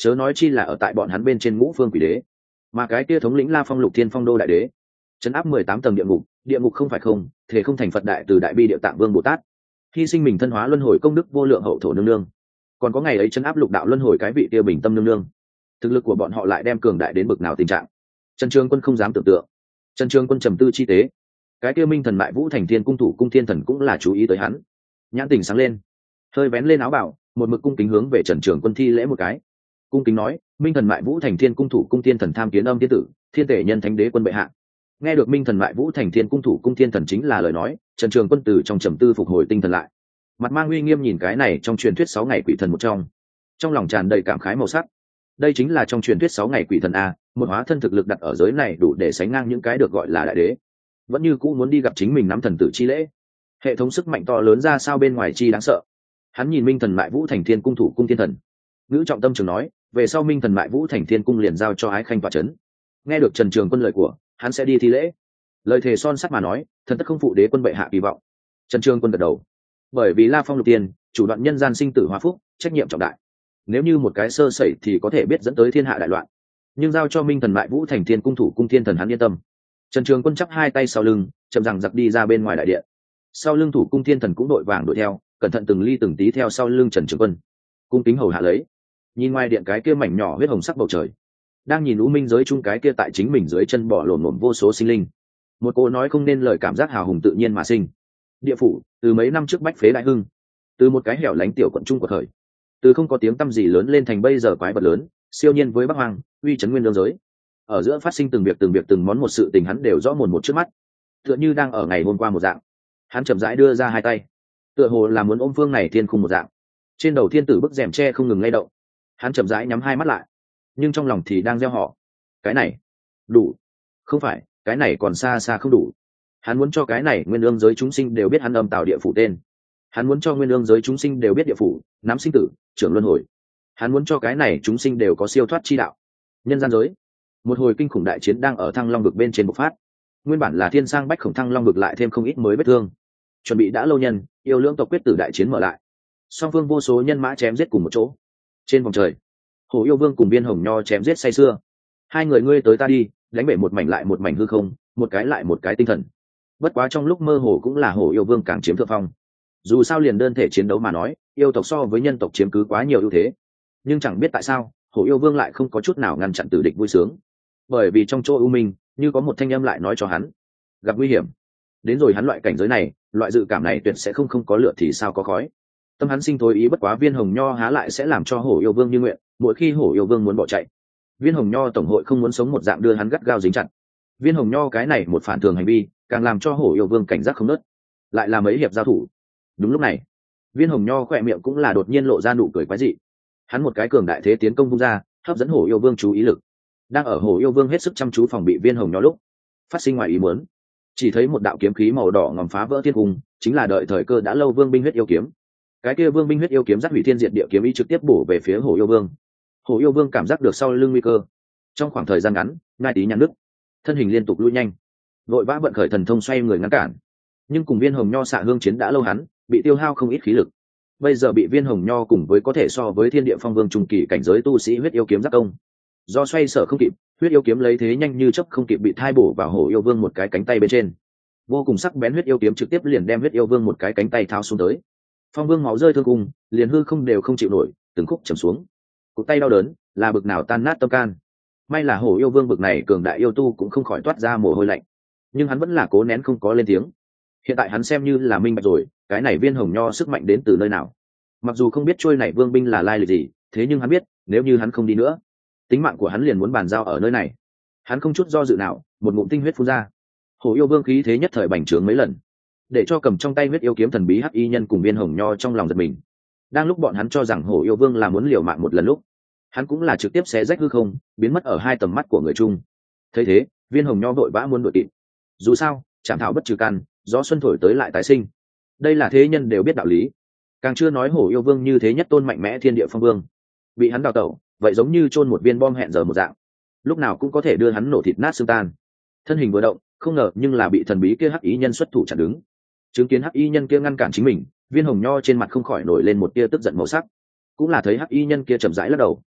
chớ nói chi là ở tại bọn hắn bên trên ngũ phương quỷ đế. Mà cái kia thống lĩnh La Phong Lục Thiên Phong Đô đại đế, trấn áp 18 tầng địa ngục không phải không, thể không thành Phật đại từ đại bi địa tạng vương Bồ Tát, hy sinh mình thân hóa luân hồi công đức vô lượng hậu thổ nương nương. Còn có ngày ấy trấn áp lục đạo luân hồi cái vị kia bình tâm nương nương, thực lực của bọn họ lại đem cường đại đến bực nào tình trạng. Trần Trường Quân không dám tưởng tượng. Trần Trường Quân trầm tư chi tế, cái kia Minh Thần Mại Vũ Thành Thiên cung thủ cung thiên thần cũng là chú ý tới hắn, nhãn tình sáng lên, hơi vén lên áo bảo, một mực cung kính hướng về Trần Trường Quân thi lễ một cái, cung kính nói: Minh Thần Mại Vũ Thành Thiên cung thủ cung thiên thần tham kiến âm thiên tử, thiên tể nhân thánh đế quân bệ hạ. Nghe được Minh Thần Mại Vũ Thành Thiên cung thủ cung thiên thần chính là lời nói, Trần Trường Quân từ trong trầm tư phục hồi tinh thần lại, mặt mang uy nghiêm nhìn cái này trong truyền thuyết 6 ngày quỷ thần một trong lòng tràn đầy cảm khái màu sắc. Đây chính là trong truyền thuyết 6 ngày quỷ thần a, một hóa thân thực lực đặt ở giới này đủ để sánh ngang những cái được gọi là đại đế, vẫn như cũ muốn đi gặp chính mình nắm thần tử chi lễ. Hệ thống sức mạnh to lớn ra sao bên ngoài chi đáng sợ. Hắn nhìn Minh Thần Mại Vũ Thành Thiên cung thủ cung thiên thần, ngữ trọng tâm trường nói: về sau Minh Thần Mại Vũ Thành Thiên cung liền giao cho Ái Khanh tọa chấn. Nghe được Trần Trường Quân lời của, hắn sẽ đi thi lễ. Lời thề son sắt mà nói, thần tất không phụ đế quân bệ hạ kỳ vọng. Trần Trường Quân gật đầu. Bởi vì La Phong Lục Tiên chủ đoạn nhân gian sinh tử hóa phúc, trách nhiệm trọng đại, nếu như một cái sơ sẩy thì có thể biết dẫn tới thiên hạ đại loạn, nhưng giao cho Minh Thần Mại Vũ Thành Thiên cung thủ cung thiên thần hắn yên tâm. Trần Trường Quân chắp hai tay sau lưng, chậm rằng giặc đi ra bên ngoài đại điện. Sau lưng thủ cung thiên thần cũng đội vàng đuổi theo, cẩn thận từng ly từng tí theo sau lưng Trần Trường Quân, cung kính hầu hạ lấy. Nhìn ngoài điện cái kia mảnh nhỏ huyết hồng sắc bầu trời, đang nhìn u minh giới chung cái kia tại chính mình dưới chân bỏ lổn lổn vô số sinh linh, một cô nói không nên lời cảm giác hào hùng tự nhiên mà sinh. Địa phủ từ mấy năm trước bách phế đại hưng, từ một cái hẻo lánh tiểu quận trung của thời, từ không có tiếng tăm gì lớn lên thành bây giờ quái vật lớn, siêu nhiên với Bắc Hoang, uy chấn nguyên lương giới. Ở giữa phát sinh từng việc từng món một sự tình hắn đều rõ mồn một trước mắt, tựa như đang ở ngày hôm qua một dạng. Hắn chậm rãi đưa ra hai tay, tựa hồ là muốn ôm phương này thiên khung một dạng. Trên đầu thiên tử bức rèm tre không ngừng lay động, hắn chậm rãi nhắm hai mắt lại, nhưng trong lòng thì đang gieo họ: cái này đủ, không phải, cái này còn xa xa không đủ. Hắn muốn cho cái này nguyên lương giới chúng sinh đều biết hắn âm tạo địa phủ tên. Hắn muốn cho nguyên lương giới chúng sinh đều biết địa phủ nắm sinh tử, trưởng luân hồi. Hắn muốn cho cái này chúng sinh đều có siêu thoát chi đạo. Nhân gian giới, một hồi kinh khủng đại chiến đang ở Thăng Long vực bên trên bộc phát. Nguyên bản là thiên sang bách khổng Thăng Long vực lại thêm không ít mới vết thương. Chuẩn bị đã lâu nhân, yêu lưỡng tộc quyết tử đại chiến mở lại. Song phương vô số nhân mã chém giết cùng một chỗ. Trên vòng trời, Hổ Yêu Vương cùng Viên Hồng Nho chém giết say sưa. Hai người ngươi tới ta đi, đánh bể một mảnh lại một mảnh hư không, một cái lại một cái tinh thần. Bất quá trong lúc mơ hồ cũng là Hổ Yêu Vương càng chiếm thượng phong. Dù sao liền đơn thể chiến đấu mà nói, yêu tộc so với nhân tộc chiếm cứ quá nhiều ưu thế. Nhưng chẳng biết tại sao, Hổ Yêu Vương lại không có chút nào ngăn chặn tử địch vui sướng. Bởi vì trong chỗ u minh, như có một thanh âm lại nói cho hắn, gặp nguy hiểm. Đến rồi hắn loại cảnh giới này, loại dự cảm này tuyệt sẽ không có lửa thì sao có khói. Tâm hắn sinh thối ý, bất quá Viên Hồng Nho há lại sẽ làm cho Hổ Yêu Vương như nguyện. Mỗi khi Hổ Yêu Vương muốn bỏ chạy, Viên Hồng Nho tổng hội không muốn sống một dạng đưa hắn gắt gao dính chặt. Viên Hồng Nho cái này một phản thường hành vi, càng làm cho Hổ Yêu Vương cảnh giác không nớt. Lại là mấy hiệp giao thủ. Đúng lúc này, Viên Hồng Nho khỏe miệng cũng là đột nhiên lộ ra nụ cười quái dị. Hắn một cái cường đại thế tiến công vung ra, hấp dẫn Hổ Yêu Vương chú ý lực. Đang ở Hổ Yêu Vương hết sức chăm chú phòng bị Viên Hồng Nho lúc, phát sinh ngoài ý muốn, chỉ thấy một đạo kiếm khí màu đỏ ngòm phá vỡ thiên cung, chính là đợi thời cơ đã lâu Vương binh huyết yêu kiếm. Cái kia Vương binh huyết yêu kiếm dắt hủy thiên diệt địa kiếm ý trực tiếp bổ về phía Hổ Yêu Vương. Hổ Yêu Vương cảm giác được sau lưng nguy cơ, trong khoảng thời gian ngắn, ngai tí nhăn nứt, thân hình liên tục lui nhanh, vội vã vận khởi thần thông xoay người ngăn cản. Nhưng cùng Viên Hồng Nho xạ hương chiến đã lâu hắn, bị tiêu hao không ít khí lực. Bây giờ bị Viên Hồng Nho cùng với có thể so với Thiên Địa Phong Vương trung kỳ cảnh giới tu sĩ huyết yêu kiếm giáp công. Do xoay sở không kịp, huyết yêu kiếm lấy thế nhanh như chớp không kịp bị thai bổ vào Hổ Yêu Vương một cái cánh tay bên trên. Vô cùng sắc bén huyết yêu kiếm trực tiếp liền đem huyết yêu vương một cái cánh tay tháo xuống tới. Phong Vương máu rơi thương cung, liền hư không đều không chịu nổi, từng khúc trầm xuống. Cụt tay đau đớn, là bực nào tan nát tâm can. May là Hổ Yêu Vương bực này cường đại yêu tu cũng không khỏi toát ra mồ hôi lạnh, nhưng hắn vẫn là cố nén không có lên tiếng. Hiện tại hắn xem như là minh bạch rồi, cái này Viên Hồng Nho sức mạnh đến từ nơi nào. Mặc dù không biết trôi này vương binh là lai lịch gì, thế nhưng hắn biết, nếu như hắn không đi nữa, tính mạng của hắn liền muốn bàn giao ở nơi này. Hắn không chút do dự nào, một ngụm tinh huyết phun ra. Hổ Yêu Vương khí thế nhất thời bành trướng mấy lần, để cho cầm trong tay huyết yêu kiếm thần bí hắc y nhân cùng Viên Hồng Nho trong lòng giật mình. Đang lúc bọn hắn cho rằng Hổ Yêu Vương là muốn liều mạng một lần lúc, hắn cũng là trực tiếp xé rách hư không, biến mất ở hai tầm mắt của người chung. Thấy thế, Viên Hồng Nho vội vã muốn đuổi kịp. Dù sao, chảm thảo bất trừ căn, gió xuân thổi tới lại tái sinh. Đây là thế nhân đều biết đạo lý. Càng chưa nói Hổ Yêu Vương như thế nhất tôn mạnh mẽ Thiên Địa Phong Vương, bị hắn đào tẩu, vậy giống như chôn một viên bom hẹn giờ một dạng, lúc nào cũng có thể đưa hắn nổ thịt nát xương tan. Thân hình vừa động, không ngờ nhưng là bị thần bí kia hắc y nhân xuất thủ chặn đứng. Chứng kiến hắc y nhân kia ngăn cản chính mình, Viên Hồng Nho trên mặt không khỏi nổi lên một tia tức giận màu sắc. Cũng là thấy hắc y nhân kia chậm rãi lắc đầu.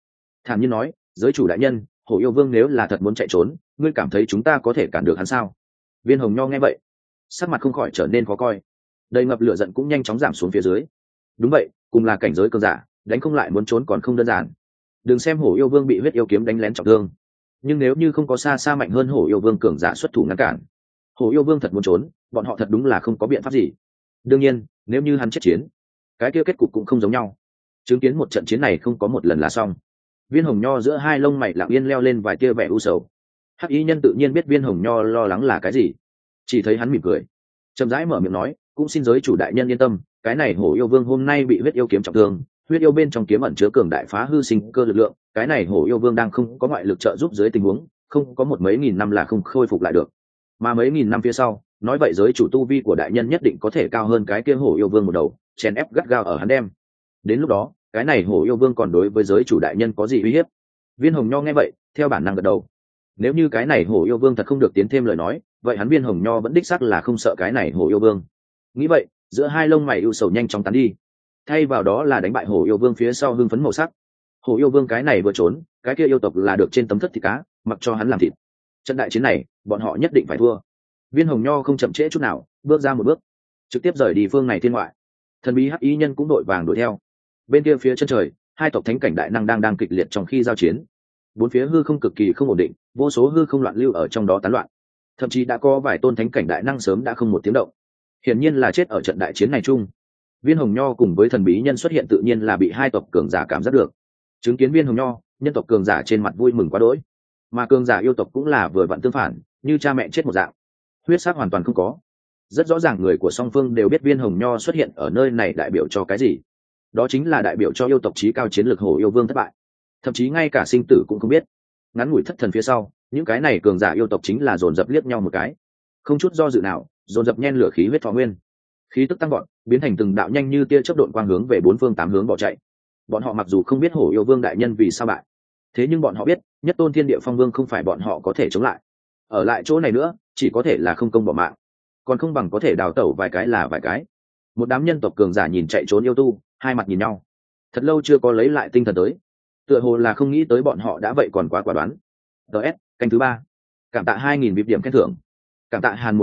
thản nhiên nói, giới chủ đại nhân, hổ yêu vương nếu là thật muốn chạy trốn, ngươi cảm thấy chúng ta có thể cản được hắn sao? Viên Hồng Nho nghe vậy, sắc mặt không khỏi trở nên khó coi, đầy ngập lửa giận cũng nhanh chóng giảm xuống phía dưới. Đúng vậy, cùng là cảnh giới cường giả, đánh không lại muốn trốn còn không đơn giản. Đừng xem hổ yêu vương bị huyết yêu kiếm đánh lén trọng thương, nhưng nếu như không có xa xa mạnh hơn hổ yêu vương cường giả xuất thủ ngăn cản, hổ yêu vương thật muốn trốn, bọn họ thật đúng là không có biện pháp gì. Đương nhiên, nếu như hắn chết chiến, cái kia kết cục cũng không giống nhau. Chứng kiến một trận chiến này không có một lần là xong. Viên Hồng Nho giữa hai lông mày lặng yên leo lên vài tia vẻ u sầu. Hắc Y Nhân tự nhiên biết Viên Hồng Nho lo lắng là cái gì, chỉ thấy hắn mỉm cười, chậm rãi mở miệng nói, cũng xin giới chủ đại nhân yên tâm, cái này hổ yêu vương hôm nay bị huyết yêu kiếm trọng thương, huyết yêu bên trong kiếm ẩn chứa cường đại phá hư sinh cơ lực lượng, cái này hổ yêu vương đang không có ngoại lực trợ giúp dưới tình huống, không có một mấy nghìn năm là không khôi phục lại được, mà mấy nghìn năm phía sau, nói vậy giới chủ tu vi của đại nhân nhất định có thể cao hơn cái kia hổ yêu vương một đầu, chèn ép gắt gao ở hắn đem. Đến lúc đó, cái này hổ yêu vương còn đối với giới chủ đại nhân có gì uy hiếp? Viên Hồng Nho nghe vậy, theo bản năng gật đầu. Nếu như cái này hổ yêu vương thật không được tiến thêm lời nói, vậy hắn Viên Hồng Nho vẫn đích xác là không sợ cái này hổ yêu vương. Nghĩ vậy, giữa hai lông mày ưu sầu nhanh chóng tán đi, thay vào đó là đánh bại hổ yêu vương phía sau hưng phấn màu sắc. Hổ yêu vương cái này vừa trốn, cái kia yêu tộc là được trên tấm thất thịt cá, mặc cho hắn làm thịt. Trận đại chiến này, bọn họ nhất định phải thua. Viên Hồng Nho không chậm trễ chút nào, bước ra một bước, trực tiếp rời đi phương này thiên ngoại. Thần bí Hắc Y Nhân cũng đội vàng đuổi theo. Bên kia phía chân trời, hai tộc thánh cảnh đại năng đang kịch liệt trong khi giao chiến. Bốn phía hư không cực kỳ không ổn định, vô số hư không loạn lưu ở trong đó tán loạn. Thậm chí đã có vài tôn thánh cảnh đại năng sớm đã không một tiếng động. Hiển nhiên là chết ở trận đại chiến này chung. Viên Hồng Nho cùng với thần bí nhân xuất hiện tự nhiên là bị hai tộc cường giả cảm giác được. Chứng kiến Viên Hồng Nho, nhân tộc cường giả trên mặt vui mừng quá đỗi, mà cường giả yêu tộc cũng là vừa vặn tương phản, như cha mẹ chết một dạng, huyết sắc hoàn toàn không có. Rất rõ ràng người của song phương đều biết Viên Hồng Nho xuất hiện ở nơi này đại biểu cho cái gì. Đó chính là đại biểu cho yêu tộc chí cao chiến lược hổ yêu vương thất bại, thậm chí ngay cả sinh tử cũng không biết. Ngắn ngủi thất thần phía sau, những cái này cường giả yêu tộc chính là dồn dập liếc nhau một cái, không chút do dự nào, dồn dập nhen lửa khí huyết thọ nguyên, khí tức tăng gọn, biến thành từng đạo nhanh như tia chớp độn quang hướng về bốn phương tám hướng bỏ chạy. Bọn họ mặc dù không biết hổ yêu vương đại nhân vì sao bại, thế nhưng bọn họ biết nhất tôn thiên địa phong vương không phải bọn họ có thể chống lại. Ở lại chỗ này nữa chỉ có thể là không công bỏ mạng, còn không bằng có thể đào tẩu vài cái là vài cái. Một đám nhân tộc cường giả nhìn chạy trốn yêu tu, hai mặt nhìn nhau, thật lâu chưa có lấy lại tinh thần tới, tựa hồ là không nghĩ tới bọn họ đã vậy còn quá quả đoán. ts canh thứ 3, cảm tạ 2.000 vip điểm khen thưởng, cảm tạ Hàn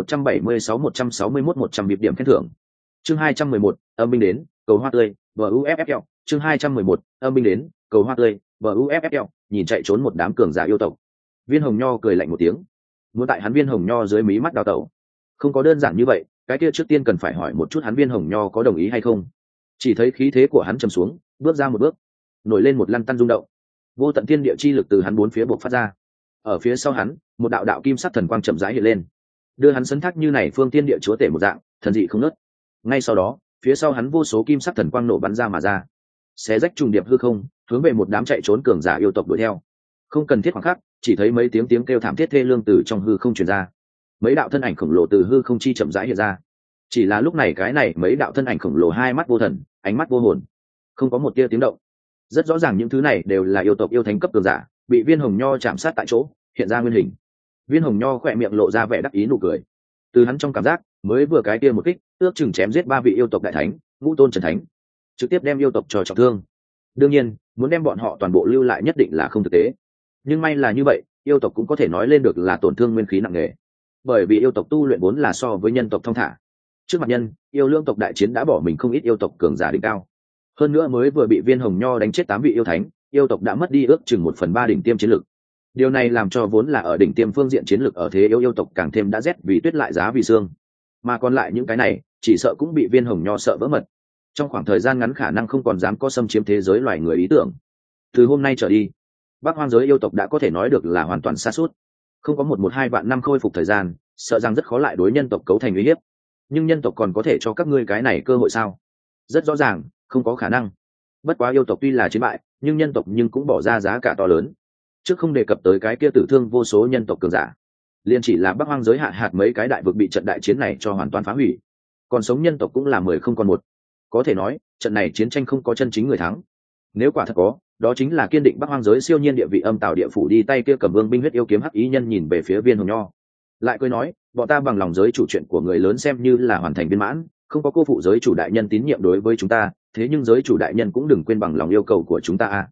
176-161-100 vip điểm khen thưởng. Chương 211, âm binh đến, cầu hoa tươi, BUFFL. Chương 211, âm binh đến, cầu hoa tươi, BUFFL. Nhìn chạy trốn một đám cường giả yêu tộc, Viên Hồng Nho cười lạnh một tiếng, muốn tại hắn Viên Hồng Nho dưới mí mắt đào tẩu, không có đơn giản như vậy. Cái kia trước tiên cần phải hỏi một chút hắn Viên Hồng Nho có đồng ý hay không. Chỉ thấy khí thế của hắn trầm xuống, bước ra một bước, nổi lên một lăn tăn rung động, vô tận thiên địa chi lực từ hắn bốn phía bộc phát ra. Ở phía sau hắn, một đạo đạo kim sắc thần quang chậm rãi hiện lên, đưa hắn sấn thác như này phương thiên địa chúa tể một dạng, thần dị không nớt. Ngay sau đó, phía sau hắn vô số kim sắc thần quang nổ bắn ra mà ra, xé rách trùng điệp hư không, hướng về một đám chạy trốn cường giả yêu tộc đuổi theo. Không cần thiết khoảng khắc, chỉ thấy mấy tiếng kêu thảm thiết thê lương từ trong hư không truyền ra. Mấy đạo thân ảnh khổng lồ từ hư không chi chậm rãi hiện ra. Chỉ là lúc này cái này mấy đạo thân ảnh khổng lồ hai mắt vô thần, ánh mắt vô hồn, không có một tia tiếng động. Rất rõ ràng những thứ này đều là yêu tộc yêu thánh cấp cường giả, bị Viên Hồng Nho chạm sát tại chỗ, hiện ra nguyên hình. Viên Hồng Nho khỏe miệng lộ ra vẻ đắc ý nụ cười. Từ hắn trong cảm giác, mới vừa cái kia một kích, ước chừng chém giết 3 vị yêu tộc đại thánh, ngũ tôn trần thánh, trực tiếp đem yêu tộc cho trọng thương. Đương nhiên, muốn đem bọn họ toàn bộ lưu lại nhất định là không thực tế. Nhưng may là như vậy, yêu tộc cũng có thể nói lên được là tổn thương nguyên khí nặng nề. Bởi vì yêu tộc tu luyện vốn là so với nhân tộc thông thả. Trước mặt nhân, yêu lương tộc đại chiến đã bỏ mình không ít yêu tộc cường giả đỉnh cao. Hơn nữa mới vừa bị Viên Hồng Nho đánh chết 8 vị yêu thánh, yêu tộc đã mất đi ước chừng 1/3 đỉnh tiêm chiến lực. Điều này làm cho vốn là ở đỉnh tiêm phương diện chiến lực ở thế yêu tộc càng thêm đã rét vì tuyết lại giá vì xương. Mà còn lại những cái này, chỉ sợ cũng bị Viên Hồng Nho sợ vỡ mật. Trong khoảng thời gian ngắn khả năng không còn dám có xâm chiếm thế giới loài người ý tưởng. Từ hôm nay trở đi, Bắc Hoang giới yêu tộc đã có thể nói được là hoàn toàn sa sút, không có 1-2 vạn năm khôi phục thời gian, sợ rằng rất khó lại đối nhân tộc cấu thành uy hiếp. Nhưng nhân tộc còn có thể cho các ngươi cái này cơ hội sao? Rất rõ ràng, không có khả năng. Bất quá yêu tộc tuy là chiến bại, nhưng nhân tộc nhưng cũng bỏ ra giá cả to lớn. Trước không đề cập tới cái kia tử thương vô số nhân tộc cường giả, liền chỉ là Bắc Hoang giới hạ hạt mấy cái đại vực bị trận đại chiến này cho hoàn toàn phá hủy, còn sống nhân tộc cũng là 10 không còn 1. Có thể nói, trận này chiến tranh không có chân chính người thắng. Nếu quả thật có, đó chính là kiên định Bắc Hoang giới siêu nhiên địa vị âm tào địa phủ đi tay kia cầm vương binh huyết yêu kiếm Hắc Y Nhân nhìn về phía Viên Hồng Nho, lại cười nói, bọn ta bằng lòng giới chủ chuyện của người lớn xem như là hoàn thành viên mãn, không có cô phụ giới chủ đại nhân tín nhiệm đối với chúng ta, thế nhưng giới chủ đại nhân cũng đừng quên bằng lòng yêu cầu của chúng ta a.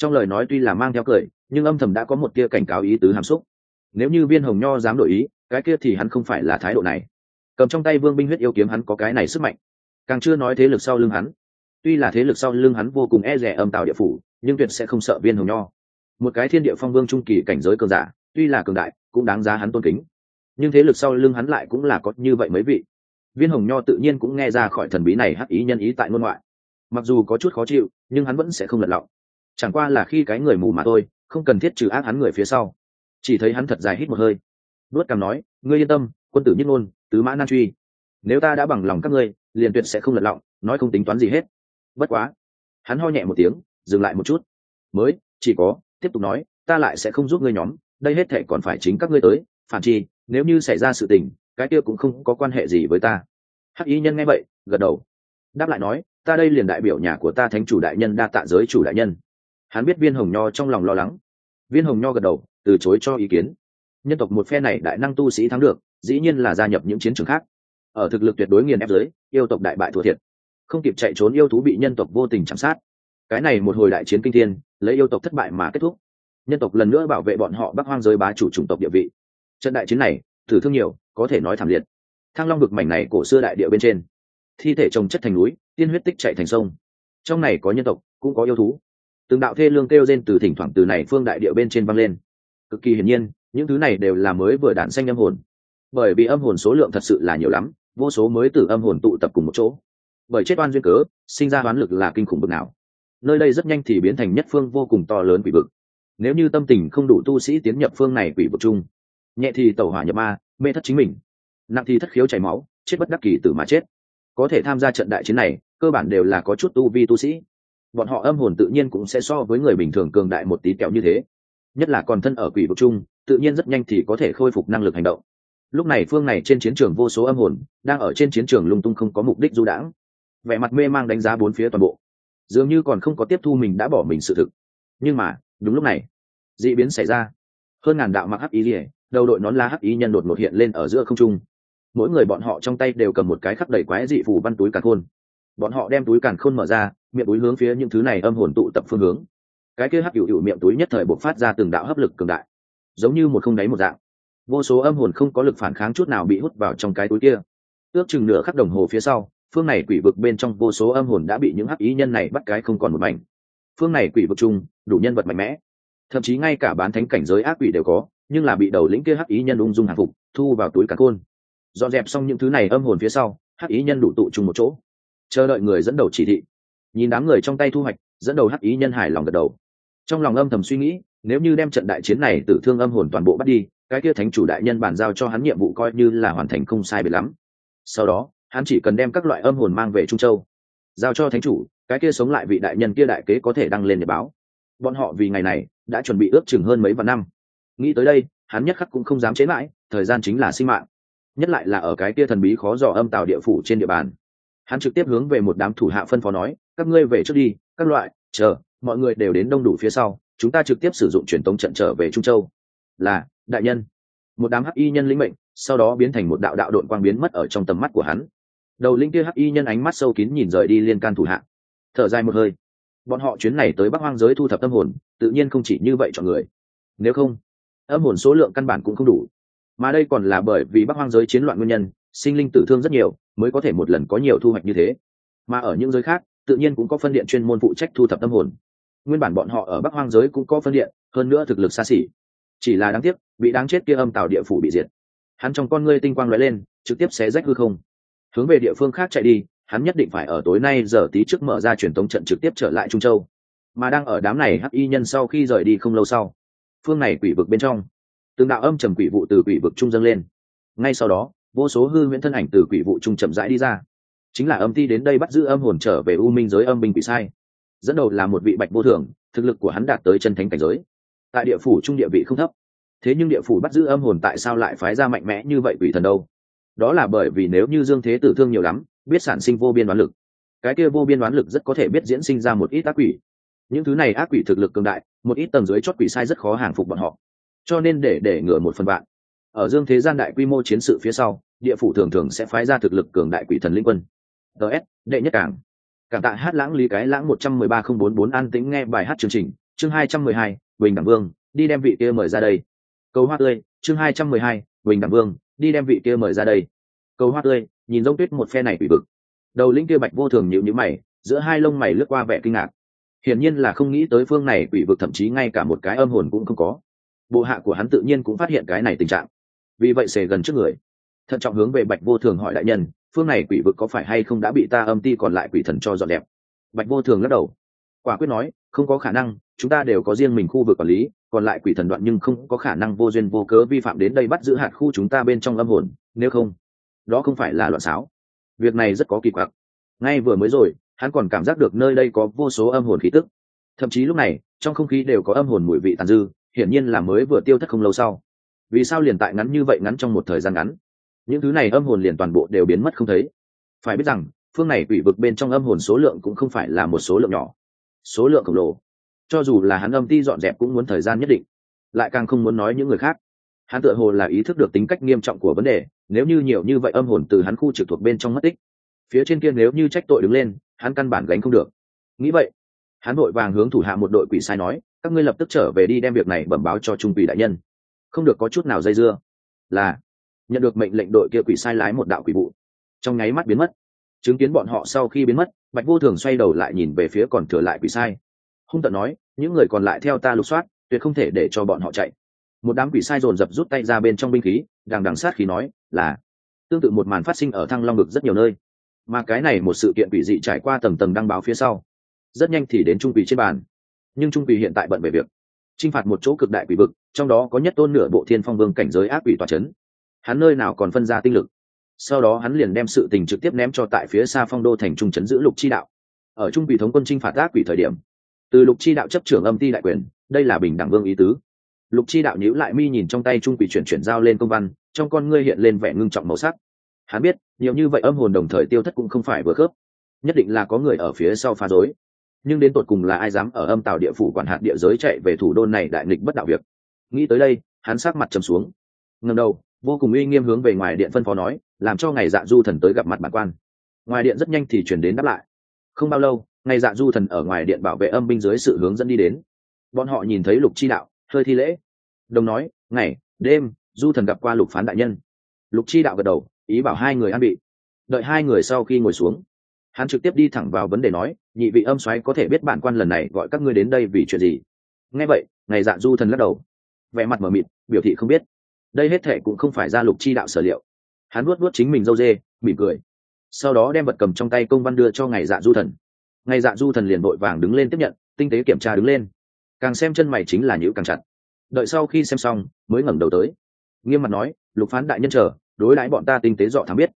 trong lời nói tuy là mang theo cười nhưng âm thầm đã có một tia cảnh cáo ý tứ hàm xúc. Nếu như Viên Hồng Nho dám đổi ý, cái kia thì hắn không phải là thái độ này. Cầm trong tay Vương binh huyết yêu kiếm hắn có cái này sức mạnh, càng chưa nói thế lực sau lưng hắn. Tuy là thế lực sau lưng hắn vô cùng e dè Âm Tào địa phủ, nhưng tuyệt sẽ không sợ Viên Hồng Nho. Một cái thiên địa phong vương trung kỳ cảnh giới cường giả, tuy là cường đại cũng đáng giá hắn tôn kính, nhưng thế lực sau lưng hắn lại cũng là có như vậy mấy vị. Viên Hồng Nho tự nhiên cũng nghe ra khỏi thần bí này hắc ý nhân ý tại ngôn ngoại, mặc dù có chút khó chịu nhưng hắn vẫn sẽ không lật lọng. Chẳng qua là khi cái người mù mà thôi, không cần thiết trừ ác hắn người phía sau. Chỉ thấy hắn thật dài hít một hơi, nuốt cằm nói, ngươi yên tâm, quân tử nhất ngôn, tứ mã nan truy. Nếu ta đã bằng lòng các ngươi, liền tuyệt sẽ không lật lọng, nói không tính toán gì hết. Bất quá, hắn ho nhẹ một tiếng, dừng lại một chút, mới chỉ có tiếp tục nói, ta lại sẽ không giúp ngươi nhóm, đây hết thảy còn phải chính các ngươi tới. Phản chi, nếu như xảy ra sự tình, cái kia cũng không có quan hệ gì với ta. Hắc y nhân nghe vậy, gật đầu, đáp lại nói, ta đây liền đại biểu nhà của ta thánh chủ đại nhân đa tạ giới chủ đại nhân. Hắn biết Viên Hồng Nho trong lòng lo lắng. Viên Hồng Nho gật đầu, từ chối cho ý kiến. Nhân tộc một phe này đại năng tu sĩ thắng được, dĩ nhiên là gia nhập những chiến trường khác. Ở thực lực tuyệt đối nghiền ép dưới, yêu tộc đại bại thua thiệt, không kịp chạy trốn yêu thú bị nhân tộc vô tình chạm sát. Cái này một hồi đại chiến kinh thiên, lấy yêu tộc thất bại mà kết thúc. Nhân tộc lần nữa bảo vệ bọn họ Bắc Hoang giới bá chủ chủng tộc địa vị. Trận đại chiến này, tử thương nhiều, có thể nói thảm liệt. Thăng Long vực mảnh này cổ xưa đại địa bên trên, thi thể chồng chất thành núi, tiên huyết tích chảy thành sông. Trong này có nhân tộc, cũng có yêu thú. Từng đạo thê lương kêu rên từ thỉnh thoảng từ này phương đại địa bên trên vang lên. Cực kỳ hiển nhiên, những thứ này đều là mới vừa đản sinh âm hồn. Bởi vì âm hồn số lượng thật sự là nhiều lắm, vô số mới từ âm hồn tụ tập cùng một chỗ. Bởi chết oan duyên cớ, sinh ra oán lực là kinh khủng bậc nào. Nơi đây rất nhanh thì biến thành nhất phương vô cùng to lớn quỷ vực. Nếu như tâm tình không đủ tu sĩ tiến nhập phương này quỷ vực chung, nhẹ thì tẩu hỏa nhập ma, mê thất chính mình, nặng thì thất khiếu chảy máu, chết bất đắc kỳ tử mà chết. Có thể tham gia trận đại chiến này, cơ bản đều là có chút tu vi tu sĩ. Bọn họ âm hồn tự nhiên cũng sẽ so với người bình thường cường đại một tí kẹo như thế. Nhất là còn thân ở quỷ vực chung, tự nhiên rất nhanh thì có thể khôi phục năng lực hành động. Lúc này phương này trên chiến trường vô số âm hồn đang ở trên chiến trường lung tung không có mục đích du đãng, vẻ mặt mê mang đánh giá bốn phía toàn bộ, dường như còn không có tiếp thu mình đã bỏ mình sự thực. Nhưng mà đúng lúc này, dị biến xảy ra. Hơn ngàn đạo mặc hắc ý liễu, đầu đội nón lá hắc ý nhân đột ngột hiện lên ở giữa không trung. Mỗi người bọn họ trong tay đều cầm một cái khắc đầy quái dị phù văn túi càn khôn. Bọn họ đem túi càn khôn mở ra, miệng túi hướng phía những thứ này âm hồn tụ tập phương hướng. Cái kia hắc hữu miệng túi nhất thời bộc phát ra từng đạo hấp lực cường đại, giống như một không đáy một dạng. Vô số âm hồn không có lực phản kháng chút nào bị hút vào trong cái túi kia. Ước chừng nửa khắc đồng hồ phía sau, phương này quỷ vực bên trong vô số âm hồn đã bị những hắc ý nhân này bắt cái không còn một mảnh. Phương này quỷ vực chung đủ nhân vật mạnh mẽ, thậm chí ngay cả bán thánh cảnh giới ác quỷ đều có, nhưng là bị đầu lĩnh kia hắc ý nhân ung dung hàng phục, thu vào túi càn khôn. Dọn dẹp xong những thứ này âm hồn phía sau, hắc ý nhân đủ tụ chung một chỗ, chờ đợi người dẫn đầu chỉ thị. Nhìn đám người trong tay thu hoạch, dẫn đầu hắc ý nhân hài lòng gật đầu, trong lòng âm thầm suy nghĩ, nếu như đem trận đại chiến này tử thương âm hồn toàn bộ bắt đi, cái kia thánh chủ đại nhân bàn giao cho hắn nhiệm vụ coi như là hoàn thành không sai biệt lắm. Sau đó hắn chỉ cần đem các loại âm hồn mang về Trung Châu, giao cho thánh chủ, cái kia sống lại vị đại nhân kia đại kế có thể đăng lên để báo. Bọn họ vì ngày này đã chuẩn bị ước chừng hơn mấy vạn năm. Nghĩ tới đây, hắn nhất khắc cũng không dám chế mãi, thời gian chính là sinh mạng, nhất lại là ở cái kia thần bí khó dò âm tào địa phủ trên địa bàn. Hắn trực tiếp hướng về một đám thủ hạ phân phó nói, các ngươi về trước đi, các loại, chờ mọi người đều đến đông đủ phía sau, chúng ta trực tiếp sử dụng truyền tống trận trở về Trung Châu. Là đại nhân. Một đám hắc y nhân lĩnh mệnh, sau đó biến thành một đạo đạo độn quang biến mất ở trong tầm mắt của hắn. Đầu linh kia hắc y nhân ánh mắt sâu kín nhìn rời đi liên can thủ hạ, thở dài một hơi. Bọn họ chuyến này tới Bắc Hoang giới thu thập tâm hồn, tự nhiên không chỉ như vậy chọn người. Nếu không, âm hồn số lượng căn bản cũng không đủ. Mà đây còn là bởi vì Bắc Hoang giới chiến loạn nguyên nhân, sinh linh tử thương rất nhiều, mới có thể một lần có nhiều thu hoạch như thế. Mà ở những giới khác, tự nhiên cũng có phân điện chuyên môn phụ trách thu thập tâm hồn. Nguyên bản bọn họ ở Bắc Hoang giới cũng có phân điện, hơn nữa thực lực xa xỉ. Chỉ là đáng tiếc, bị đáng chết kia âm tào địa phủ bị diệt. Hắn trong con ngươi tinh quang lóe lên, trực tiếp xé rách hư không, hướng về địa phương khác chạy đi. Hắn nhất định phải ở tối nay giờ tí trước mở ra truyền tống trận trực tiếp trở lại Trung Châu. Mà đang ở đám này hắc y nhân sau khi rời đi không lâu sau, phương này quỷ vực bên trong, từng đạo âm trầm quỷ vụ từ quỷ vực trung dâng lên. Ngay sau đó, vô số hư huyễn thân ảnh từ quỷ vụ trung chậm rãi đi ra, chính là âm ti đến đây bắt giữ âm hồn trở về u minh giới âm binh quỷ sai. Dẫn đầu là một vị bạch vô thường, thực lực của hắn đạt tới chân thánh cảnh giới, tại địa phủ trung địa vị không thấp. Thế nhưng địa phủ bắt giữ âm hồn tại sao lại phái ra mạnh mẽ như vậy quỷ thần đâu? Đó là bởi vì nếu như Dương Thế tử thương nhiều lắm, biết sản sinh vô biên đoán lực, cái kia vô biên đoán lực rất có thể biết diễn sinh ra một ít ác quỷ. Những thứ này ác quỷ thực lực cường đại, một ít tầng dưới chót quỷ sai rất khó hàng phục bọn họ. Cho nên để ngừa một phần vạn, ở Dương Thế gian đại quy mô chiến sự phía sau, địa phủ thường thường sẽ phái ra thực lực cường đại quỷ thần linh quân. DS, đệ nhất cảng. Cảm tạ Hát Lãng Lý Cái Lãng 113.044 an tĩnh nghe bài hát chương trình, chương 212, Bình Đẳng Vương đi đem vị kia mời ra đây. Cầu hoa tươi chương 212, Bình Đẳng Vương đi đem vị kia mời ra đây. Cầu hoa tươi nhìn Giống Tuyết một phe này quỷ vực. Đầu lĩnh kia Bạch Vô Thường nhíu nhíu mày, giữa hai lông mày lướt qua vẻ kinh ngạc. Hiển nhiên là không nghĩ tới phương này quỷ vực thậm chí ngay cả một cái âm hồn cũng không có. Bộ hạ của hắn tự nhiên cũng phát hiện cái này tình trạng, vì vậy xề gần trước người, thận trọng hướng về Bạch Vô Thường hỏi: đại nhân, phương này quỷ vực có phải hay không đã bị ta âm ti còn lại quỷ thần cho dọn đẹp? Bạch Vô Thường lắc đầu, quả quyết nói: không có khả năng, chúng ta đều có riêng mình khu vực quản lý, còn lại quỷ thần đoạn nhưng không có khả năng vô duyên vô cớ vi phạm đến đây bắt giữ hạt khu chúng ta bên trong âm hồn, nếu không, đó không phải là loạn xáo. Việc này rất có kỳ quặc. Ngay vừa mới rồi, hắn còn cảm giác được nơi đây có vô số âm hồn khí tức, thậm chí lúc này trong không khí đều có âm hồn mùi vị tàn dư, hiển nhiên là mới vừa tiêu thất không lâu sau. Vì sao liền tại ngắn như vậy, ngắn trong một thời gian ngắn, những thứ này âm hồn liền toàn bộ đều biến mất không thấy? Phải biết rằng phương này quỷ vực bên trong âm hồn số lượng cũng không phải là một số lượng nhỏ, số lượng khổng lồ. Cho dù là hắn âm ti dọn dẹp cũng muốn thời gian nhất định, lại càng không muốn nói những người khác. Hắn tựa hồ là ý thức được tính cách nghiêm trọng của vấn đề, nếu như nhiều như vậy âm hồn từ hắn khu trực thuộc bên trong mất tích, phía trên kia nếu như trách tội đứng lên, hắn căn bản gánh không được. Nghĩ vậy, hắn vội vàng hướng thủ hạ một đội quỷ sai nói: các ngươi lập tức trở về đi đem việc này bẩm báo cho trung quỷ đại nhân, không được có chút nào dây dưa. Là. Nhận được mệnh lệnh, đội kia quỷ sai lái một đạo quỷ vụ trong nháy mắt biến mất. Chứng kiến bọn họ sau khi biến mất, Bạch Vô Thường xoay đầu lại nhìn về phía còn thừa lại quỷ sai, hung tợn nói: những người còn lại theo ta lục soát, tuyệt không thể để cho bọn họ chạy. Một đám quỷ sai dồn dập rút tay ra bên trong binh khí, đằng đằng sát khí nói: là. Tương tự một màn phát sinh ở Thăng Long vực rất nhiều nơi, mà cái này một sự kiện quỷ dị trải qua tầng tầng đăng báo phía sau, rất nhanh thì đến trung quỷ trên bàn. Nhưng trung quỷ hiện tại bận về việc chinh phạt một chỗ cực đại quỷ vực, trong đó có nhất tôn nửa bộ Thiên Phong Vương cảnh giới ác quỷ tọa chấn. Hắn nơi nào còn phân ra tinh lực. Sau đó hắn liền đem sự tình trực tiếp ném cho tại phía xa Phong Đô thành trung chấn giữ Lục Chi Đạo. Ở trung quỷ thống quân chinh phạt ác quỷ thời điểm, từ Lục Chi Đạo chấp trưởng âm ti đại quyền, đây là Bình Đẳng Vương ý tứ. Lục Chi Đạo nhíu lại mi nhìn trong tay trung quỷ chuyển giao lên công văn, trong con ngươi hiện lên vẻ ngưng trọng màu sắc. Hắn biết, nhiều như vậy âm hồn đồng thời tiêu thất cũng không phải vừa khớp, nhất định là có người ở phía sau phá rối. Nhưng đến tột cùng là ai dám ở Âm Tào địa phủ quản hạt địa giới chạy về thủ đô này đại nghịch bất đạo việc? Nghĩ tới đây, hắn sắc mặt trầm xuống, ngẩng đầu, vô cùng uy nghiêm hướng về ngoài điện phân phó nói: làm cho ngày Dạ Du Thần tới gặp mặt bản quan. Ngoài điện rất nhanh thì truyền đến đáp lại. Không bao lâu, ngày Dạ Du Thần ở ngoài điện bảo vệ âm binh dưới sự hướng dẫn đi đến. Bọn họ nhìn thấy Lục Chi Đạo, hơi thi lễ, đồng nói: ngày đêm Du Thần gặp qua Lục Phán đại nhân. Lục Chi Đạo gật đầu, ý bảo hai người an bị. Đợi hai người sau khi ngồi xuống, hắn trực tiếp đi thẳng vào vấn đề nói: nhị vị âm soái có thể biết bản quan lần này gọi các ngươi đến đây vì chuyện gì? Nghe vậy, ngày Dạ Du Thần lắc đầu, vẻ mặt mờ mịt, biểu thị không biết. Đây hết thệ cũng không phải ra Lục Chi Đạo sở liệu. Hắn nuốt chính mình râu dê, mỉm cười, sau đó đem vật cầm trong tay công văn đưa cho ngày Dạ Du Thần. Ngày Dạ Du Thần liền vội vàng đứng lên tiếp nhận, tinh tế kiểm tra đứng lên, càng xem chân mày chính là nhíu càng chặt. Đợi sau khi xem xong, mới ngẩng đầu tới, nghiêm mặt nói: Lục Phán đại nhân chờ đối đãi bọn ta tinh tế dọ thám biết.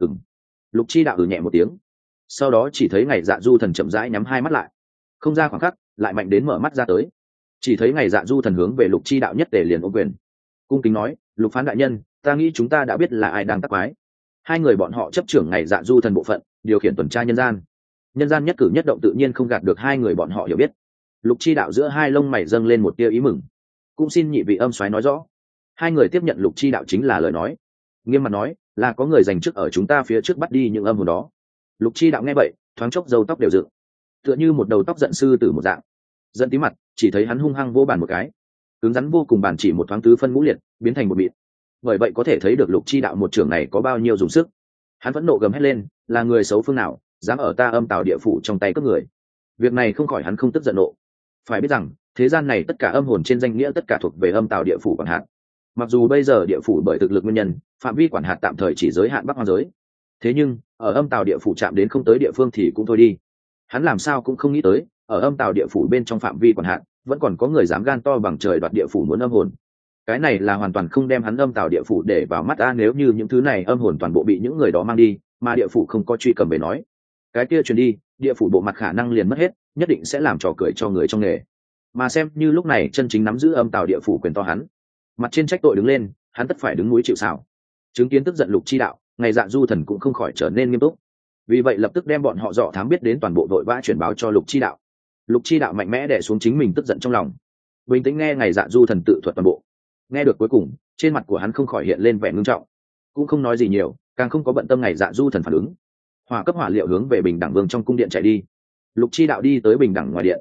Lục Chi Đạo nhẹ một tiếng, sau đó chỉ thấy ngày Dạ Du Thần chậm rãi nhắm hai mắt lại, không ra khoảng khắc lại mạnh đến mở mắt ra tới. Chỉ thấy ngày Dạ Du Thần hướng về Lục Chi Đạo nhất tề liền ôm quyền, cung kính nói: Lục Phán đại nhân, ta nghĩ chúng ta đã biết là ai đang tác quái. Hai người bọn họ chấp trưởng ngày Dạ Du Thần bộ phận, điều khiển tuần tra nhân gian. Nhân gian nhất cử nhất động tự nhiên không gạt được hai người bọn họ hiểu biết. Lục Chi Đạo giữa hai lông mày dâng lên một tia ý mừng, cũng xin nhị vị âm soái nói rõ. Hai người tiếp nhận Lục Chi Đạo chính là lời nói, nghiêm mặt nói: là có người giành chức ở chúng ta phía trước bắt đi những âm hồn đó. Lục Chi Đạo nghe vậy, thoáng chốc râu tóc đều dựng, tựa như một đầu tóc giận sư tử một dạng, giận tí mặt. Chỉ thấy hắn hung hăng vỗ bàn một cái, cứng rắn vô cùng, bàn chỉ một thoáng tứ phân ngũ liệt, biến thành một mịn. Bởi vậy có thể thấy được Lục Chi Đạo một trưởng này có bao nhiêu dùng sức. Hắn vẫn nộ gầm hét lên: là người xấu phương nào dám ở ta Âm Tào địa phủ trong tay cướp người? Việc này không khỏi hắn không tức giận nộ. Phải biết rằng thế gian này tất cả âm hồn trên danh nghĩa tất cả thuộc về Âm Tào địa phủ quản hạt. Mặc dù bây giờ địa phủ bởi thực lực nguyên nhân, phạm vi quản hạt tạm thời chỉ giới hạn Bắc Hoang giới, thế nhưng ở Âm Tào địa phủ chạm đến không tới địa phương thì cũng thôi đi. Hắn làm sao cũng không nghĩ tới, ở Âm Tào địa phủ bên trong phạm vi quản hạt vẫn còn có người dám gan to bằng trời đoạt địa phủ muốn âm hồn. Cái này là hoàn toàn không đem hắn Âm Tào địa phủ để vào mắt. Nếu như những thứ này âm hồn toàn bộ bị những người đó mang đi, mà địa phủ không có truy cầm về nói, cái kia truyền đi, địa phủ bộ mặt khả năng liền mất hết, nhất định sẽ làm trò cười cho người trong nghề. Mà xem như lúc này chân chính nắm giữ Âm Tào địa phủ quyền to hắn, mặt trên trách tội đứng lên, hắn tất phải đứng núi chịu sào. Chứng kiến tức giận Lục Chi Đạo, ngày Dạ Du Thần cũng không khỏi trở nên nghiêm túc. Vì vậy lập tức đem bọn họ dọ thám biết đến toàn bộ vội vã chuyển báo cho Lục Chi Đạo. Lục Chi Đạo mạnh mẽ đè xuống chính mình tức giận trong lòng, bình tĩnh nghe ngày Dạ Du Thần tự thuật toàn bộ. Nghe được cuối cùng, trên mặt của hắn không khỏi hiện lên vẻ ngưng trọng, cũng không nói gì nhiều, càng không có bận tâm ngày Dạ Du Thần phản ứng. Hỏa cấp hỏa liệu hướng về Bình Đẳng Vương trong cung điện chạy đi. Lục Chi Đạo đi tới Bình Đẳng ngoài điện,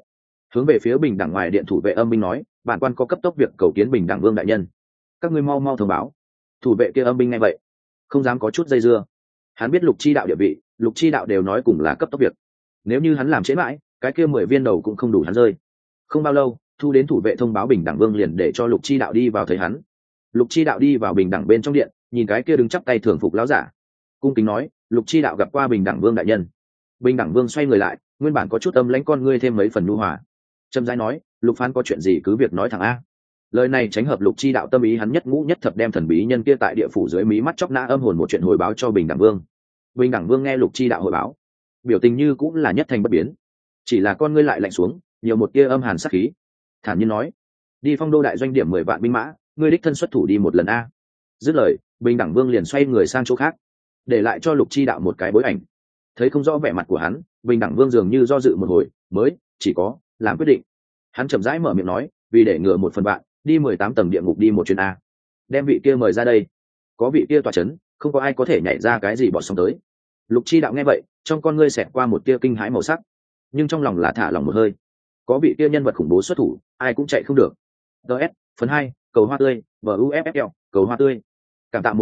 hướng về phía bình đẳng ngoài điện thủ vệ âm binh nói, bản quan có cấp tốc việc cầu kiến bình đẳng vương đại nhân, các ngươi mau mau thông báo. Thủ vệ kia âm binh nghe vậy không dám có chút dây dưa, hắn biết Lục Chi Đạo địa vị, Lục Chi Đạo đều nói cùng là cấp tốc việc, nếu như hắn làm trễ mãi cái kia 10 viên đầu cũng không đủ hắn rơi. Không bao lâu thu đến thủ vệ thông báo bình đẳng vương liền để cho Lục Chi Đạo đi vào thấy hắn. Lục Chi Đạo đi vào bình đẳng bên trong điện, nhìn cái kia đứng chắp tay thường phục lão giả, cung kính nói, Lục Chi Đạo gặp qua bình đẳng vương đại nhân. Bình đẳng vương xoay người lại, nguyên bản có chút âm lãnh con ngươi thêm mấy phần nhu hòa, chậm rãi nói, Lục phán có chuyện gì cứ việc nói thẳng a. Lời này tránh hợp Lục Chi Đạo tâm ý, hắn nhất ngũ nhất thập đem thần bí nhân kia tại địa phủ dưới mí mắt chóc nã âm hồn một chuyện hồi báo cho bình đẳng vương. Bình đẳng vương nghe Lục Chi Đạo hồi báo, biểu tình như cũng là nhất thành bất biến, chỉ là con ngươi lại lạnh xuống, nhiều một tia âm hàn sát khí, thản nhiên nói, đi Phong Đô đại doanh điểm 10 vạn binh mã, ngươi đích thân xuất thủ đi một lần a. Dứt lời bình đẳng vương liền xoay người sang chỗ khác, để lại cho Lục Chi Đạo một cái bối ảnh. Thấy không rõ vẻ mặt của hắn, bình đẳng vương dường như do dự một hồi mới chỉ có làm quyết định. Hắn chậm rãi mở miệng nói, vì để ngừa 1 phần vạn, đi 18 tầng địa ngục đi một chuyến a, đem vị kia mời ra đây. Có vị kia tọa chấn, không có ai có thể nhảy ra cái gì bọn sóng tới. Lục Chi Đạo nghe vậy, trong con ngươi xẹt qua một tia kinh hãi màu sắc, nhưng trong lòng là thả lòng một hơi. Có vị kia nhân vật khủng bố xuất thủ, ai cũng chạy không được. DS phần 2, cầu hoa tươi, BUFFL, cầu hoa tươi. Cảm tạ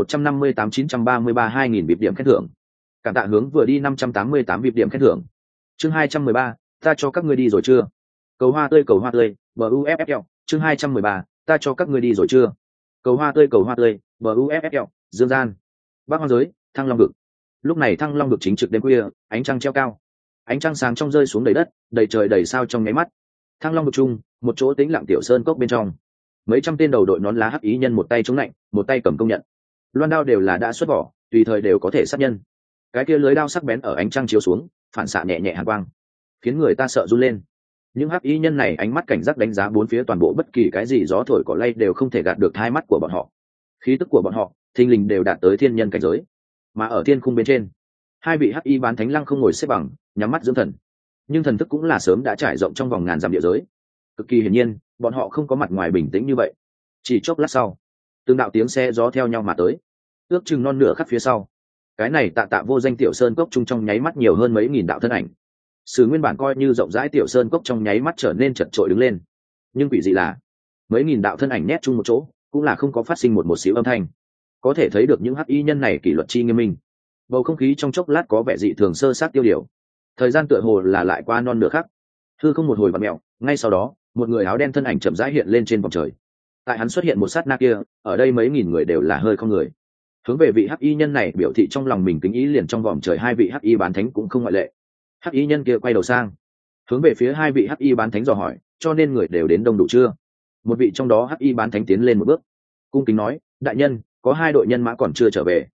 158.933.2000 bịp điểm khen thưởng. Cảm tạ hướng vừa đi 588 bịp điểm khen thưởng. Chương 213, ta cho các ngươi đi rồi chưa? Cầu hoa tươi, BUFFL, chương 213, ta cho các ngươi đi rồi chưa? Cầu hoa tươi, BUFFL, Dương Gian. Bắc Hoang giới, Thăng Long vực. Lúc này Thăng Long vực chính trực đêm khuya, ánh trăng treo cao. Ánh trăng sáng trong rơi xuống đầy đất, đầy trời đầy sao trong nháy mắt. Thăng Long vực trung, một chỗ tĩnh lặng tiểu sơn cốc bên trong, mấy trăm tên đầu đội nón lá hắc ý nhân một tay chống lạnh, một tay cầm công nhận. Loan đao đều là đã xuất vỏ, tùy thời đều có thể sát nhân. Cái kia lưới đao sắc bén ở ánh trăng chiếu xuống, phản xạ nhẹ nhẹ hàn quang, khiến người ta sợ run lên. Những hắc ý nhân này ánh mắt cảnh giác đánh giá bốn phía, toàn bộ bất kỳ cái gì gió thổi cỏ lay đều không thể gạt được hai mắt của bọn họ. Khí tức của bọn họ thình lình đều đạt tới thiên nhân cảnh giới. Mà ở thiên khung bên trên, hai vị hắc y bán thánh lăng không ngồi xếp bằng, nhắm mắt dưỡng thần, nhưng thần thức cũng là sớm đã trải rộng trong vòng ngàn dặm địa giới. Cực kỳ hiển nhiên bọn họ không có mặt ngoài bình tĩnh như vậy. Chỉ chốc lát sau, từng đạo tiếng xe gió theo nhau mà tới, ước chừng non nửa khắc phía sau, cái này tạ tạ vô danh tiểu sơn cốc trung trong nháy mắt nhiều hơn mấy nghìn đạo thân ảnh. Sự nguyên bản coi như rộng rãi tiểu sơn cốc trong nháy mắt trở nên chật trội đứng lên, nhưng quỷ dị là mấy nghìn đạo thân ảnh nét chung một chỗ cũng là không có phát sinh một xíu âm thanh. Có thể thấy được những hắc y nhân này kỷ luật chi nghiêm minh. Bầu không khí trong chốc lát có vẻ dị thường sơ sát tiêu điều. Thời gian tựa hồ là lại qua non nửa khắc, hư không một hồi vặn mèo, ngay sau đó một người áo đen thân ảnh chậm rãi hiện lên trên vòng trời. Tại hắn xuất hiện một sát na kia, ở đây mấy nghìn người đều là hơi không người, hướng về vị hắc y nhân này biểu thị trong lòng mình kính ý. Liền trong vòng trời hai vị hắc y bán thánh cũng không ngoại lệ. Hắc y nhân kia quay đầu sang, hướng về phía hai vị hắc y bán thánh dò hỏi, cho nên người đều đến đông đủ chưa? Một vị trong đó hắc y bán thánh tiến lên một bước, cung kính nói, đại nhân, có 2 đội nhân mã còn chưa trở về.